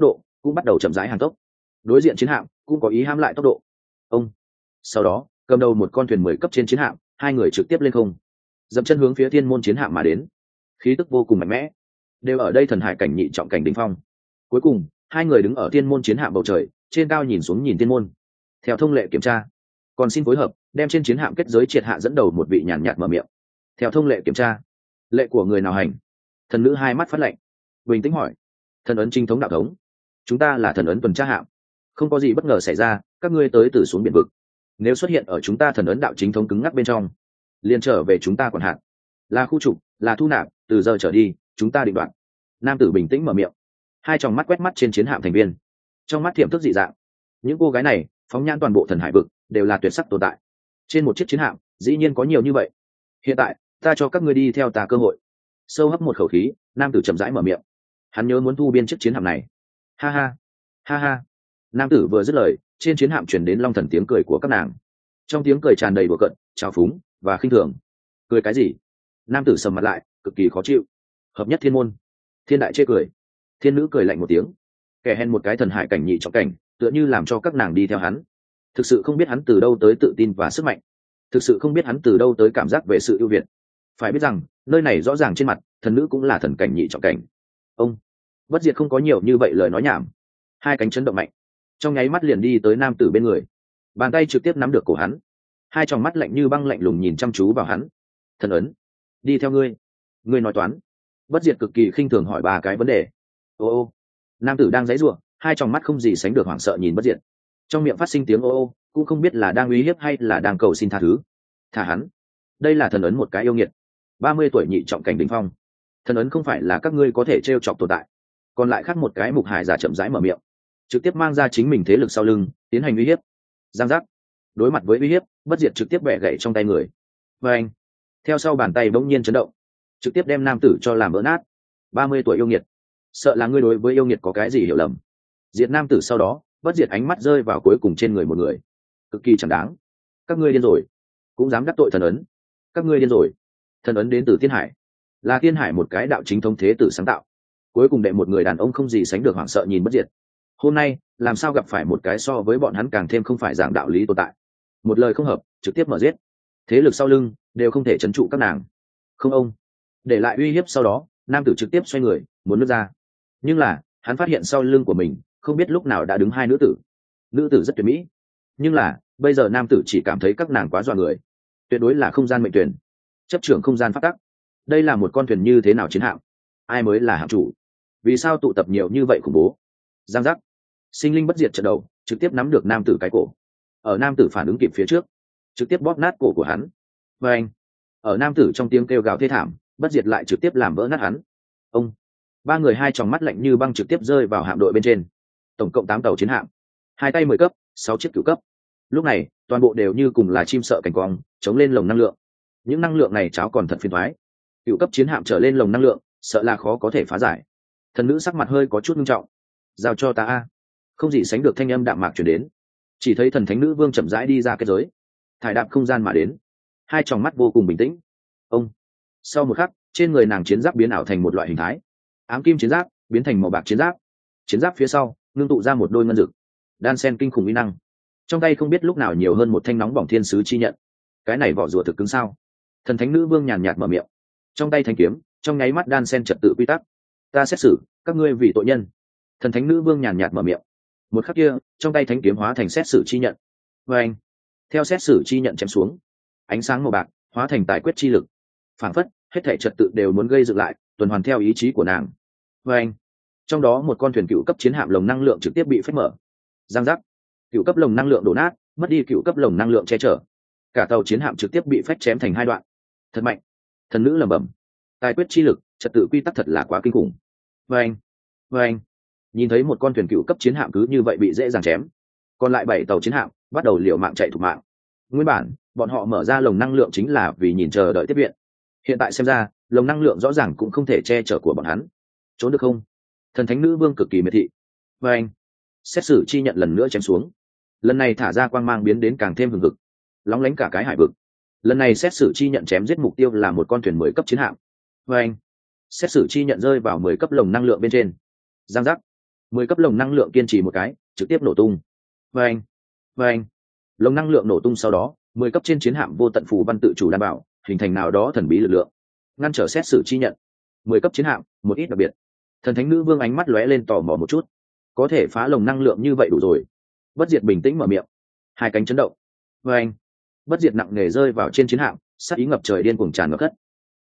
cũng bắt đầu chậm rãi hàng tốc. Đối diện chiến hạm cũng có ý hãm lại tốc độ. Ông. Sau đó, cầm đầu một con thuyền mười cấp trên chiến hạm, hai người trực tiếp lên không, dậm chân hướng phía thiên môn chiến hạm mà đến. Khí tức vô cùng mạnh mẽ, đều ở đây thần hải cảnh nhị trọng cảnh đỉnh phong. Cuối cùng, hai người đứng ở thiên môn chiến hạm bầu trời, trên cao nhìn xuống nhìn thiên môn. Theo thông lệ kiểm tra, còn xin phối hợp đem trên chiến hạm kết giới triệt hạ dẫn đầu một vị nhàn nhạt mở miệng. Theo thông lệ kiểm tra, lệ của người nào hành? Thần nữ hai mắt phát lạnh, bình tĩnh hỏi. Thần ấn chính thống đạo thống, chúng ta là thần ấn tuần tra hạm, không có gì bất ngờ xảy ra, các ngươi tới từ xuống biển vực, nếu xuất hiện ở chúng ta thần ấn đạo chính thống cứng ngắc bên trong, liền trở về chúng ta quản hạt, là khu trục, là thu nạp, từ giờ trở đi chúng ta định đoạt. Nam tử bình tĩnh mở miệng, hai tròng mắt quét mắt trên chiến hạm thành viên, trong mắt thiểm thức dị dạng. Những cô gái này phóng nhãn toàn bộ thần hải vực đều là tuyệt sắc tồn tại, trên một chiếc chiến hạm dĩ nhiên có nhiều như vậy. Hiện tại ta cho các ngươi đi theo ta cơ hội. Sâu hấp một khẩu khí, nam tử chậm rãi mở miệng, hắn nhớ muốn thu biên chiếc chiến hạm này. Ha ha ha ha. Nam tử vừa dứt lời, trên chiến hạm truyền đến long thần tiếng cười của các nàng, trong tiếng cười tràn đầy đùa cợt, trào phúng và khinh thường. Cười cái gì? Nam tử sầm mặt lại, cực kỳ khó chịu. Hợp nhất thiên môn. Thiên đại chê cười. Thiên nữ cười lạnh một tiếng, kẻ hèn một cái thần hải cảnh nhị trọng cảnh, tựa như làm cho các nàng đi theo hắn. Thực sự không biết hắn từ đâu tới tự tin và sức mạnh, thực sự không biết hắn từ đâu tới cảm giác về sự ưu việt. Phải biết rằng nơi này rõ ràng trên mặt thần nữ cũng là thần cảnh nhị trọng cảnh. Ông Bất Diệt không có nhiều như vậy lời nói nhảm, hai cánh chấn động mạnh, trong nháy mắt liền đi tới nam tử bên người, bàn tay trực tiếp nắm được cổ hắn, hai tròng mắt lạnh như băng lạnh lùng nhìn chăm chú vào hắn. Thần ấn, đi theo ngươi, ngươi nói toán. Bất Diệt cực kỳ khinh thường hỏi ba cái vấn đề. Ô ô. Nam tử đang giãy giụa, hai tròng mắt không gì sánh được hoảng sợ nhìn Bất Diệt, trong miệng phát sinh tiếng ô ô, cũng không biết là đang uy hiếp hay là đang cầu xin tha thứ. Thả hắn, đây là thần ấn một cái yêu nghiệt, ba mươi tuổi nhị trọng cảnh đỉnh phong, thần ấn không phải là các ngươi có thể trêu chọc tồn tại. Còn lại khác một cái mục hải giả chậm rãi mở miệng, trực tiếp mang ra chính mình thế lực sau lưng tiến hành uy hiếp. Giang giác. Đối mặt với uy hiếp, Bất Diệt trực tiếp bẻ gãy trong tay người, và anh theo sau bàn tay bỗng nhiên chấn động, trực tiếp đem nam tử cho làm vỡ nát. Ba mươi tuổi yêu nghiệt, sợ là ngươi đối với yêu nghiệt có cái gì hiểu lầm. Diệt nam tử sau đó, Bất Diệt ánh mắt rơi vào cuối cùng trên người một người, cực kỳ chẳng đáng. Các ngươi điên rồi, cũng dám đắc tội thần ấn. Các ngươi điên rồi. Thần ấn đến từ Thiên Hải, là Thiên Hải một cái đạo chính thống thế tử sáng tạo. Cuối cùng đệ một người đàn ông không gì sánh được hoảng sợ nhìn Bất Diệt. Hôm nay làm sao gặp phải một cái so với bọn hắn càng thêm không phải giảng đạo lý tồn tại. Một lời không hợp trực tiếp mở giết, thế lực sau lưng đều không thể trấn trụ các nàng. Không ông. Để lại uy hiếp sau đó, nam tử trực tiếp xoay người muốn lướt ra, nhưng là hắn phát hiện sau lưng của mình không biết lúc nào đã đứng hai nữ tử. Nữ tử rất tuyệt mỹ, nhưng là bây giờ nam tử chỉ cảm thấy các nàng quá dọa người. Tuyệt đối là không gian mệnh tuyển, chấp trưởng không gian phát tắc. Đây là một con thuyền như thế nào chiến hạm? Ai mới là hạm chủ? Vì sao tụ tập nhiều như vậy khủng bố? Giang giác. Sinh linh bất diệt trận đầu trực tiếp nắm được nam tử cái cổ, ở nam tử phản ứng kịp phía trước trực tiếp bóp nát cổ của hắn. Và anh ở nam tử trong tiếng kêu gào thê thảm, bất diệt lại trực tiếp làm vỡ nát hắn. Ông ba người hai tròng mắt lạnh như băng trực tiếp rơi vào hạm đội bên trên, tổng cộng tám tàu chiến hạm, hai tay mười cấp, sáu chiếc cửu cấp. Lúc này toàn bộ đều như cùng là chim sợ cảnh quang chống lên lồng năng lượng. Những năng lượng này cháo còn thật phiền thoái, cửu cấp chiến hạm trở lên lồng năng lượng sợ là khó có thể phá giải. Thần nữ sắc mặt hơi có chút nghiêm trọng. Giao cho ta a. Không gì sánh được thanh âm đạm mạc truyền đến, chỉ thấy thần thánh nữ vương chậm rãi đi ra kết giới, thải đạp không gian mà đến, hai tròng mắt vô cùng bình tĩnh. Ông sau một khắc, trên người nàng chiến giáp biến ảo thành một loại hình thái, ám kim chiến giáp biến thành màu bạc chiến giáp, chiến giáp phía sau ngưng tụ ra một đôi ngân dực, đan sen kinh khủng uy năng. Trong tay không biết lúc nào nhiều hơn một thanh nóng bỏng thiên sứ chi nhận. Cái này vỏ rùa thực cứng sao? Thần thánh nữ vương nhàn nhạt mở miệng, trong tay thanh kiếm trong nháy mắt đan sen trật tự quy tắc. Ta xét xử các ngươi vì tội nhân. Thần thánh nữ vương nhàn nhạt mở miệng, một khắc kia trong tay thánh kiếm hóa thành xét xử chi nhận. Và anh theo xét xử chi nhận chém xuống, ánh sáng màu bạc hóa thành tài quyết chi lực, phảng phất hết thể trật tự đều muốn gây dựng lại, tuần hoàn theo ý chí của nàng. Và anh trong đó một con thuyền cựu cấp chiến hạm lồng năng lượng trực tiếp bị phách mở. Giang giác. Cựu cấp lồng năng lượng đổ nát, mất đi cựu cấp lồng năng lượng che chở, cả tàu chiến hạm trực tiếp bị phách chém thành hai đoạn. Thật mạnh. Thần nữ lẩm bẩm, tài quyết chi lực, trật tự quy tắc thật là quá kinh khủng. Và anh và anh nhìn thấy một con thuyền cựu cấp chiến hạm cứ như vậy bị dễ dàng chém, còn lại bảy tàu chiến hạm bắt đầu liều mạng chạy thục mạng. Nguyên bản bọn họ mở ra lồng năng lượng chính là vì nhìn chờ đợi tiếp viện, hiện tại xem ra lồng năng lượng rõ ràng cũng không thể che chở của bọn hắn. Trốn được không? Thần thánh nữ vương cực kỳ miệt thị. Và anh xét xử chi nhận lần nữa chém xuống, lần này thả ra quang mang biến đến càng thêm hừng hực, lóng lánh cả cái hải vực. Lần này xét xử chi nhận chém giết mục tiêu là một con thuyền mười cấp chiến hạm. Và anh xét xử chi nhận rơi vào mười cấp lồng năng lượng bên trên. Giang giác. mười cấp lồng năng lượng kiên trì một cái trực tiếp nổ tung. Và anh lồng năng lượng nổ tung sau đó, mười cấp trên chiến hạm vô tận phù văn tự chủ đảm bảo hình thành nào đó thần bí lực lượng ngăn trở xét xử chi nhận. Mười cấp chiến hạm một ít đặc biệt. Thần thánh nữ vương ánh mắt lóe lên tò mò một chút. Có thể phá lồng năng lượng như vậy đủ rồi. Bất diệt bình tĩnh mở miệng, hai cánh chấn động. Và anh bất diệt nặng nề rơi vào trên chiến hạm, sát ý ngập trời điên cuồng tràn ngập cất.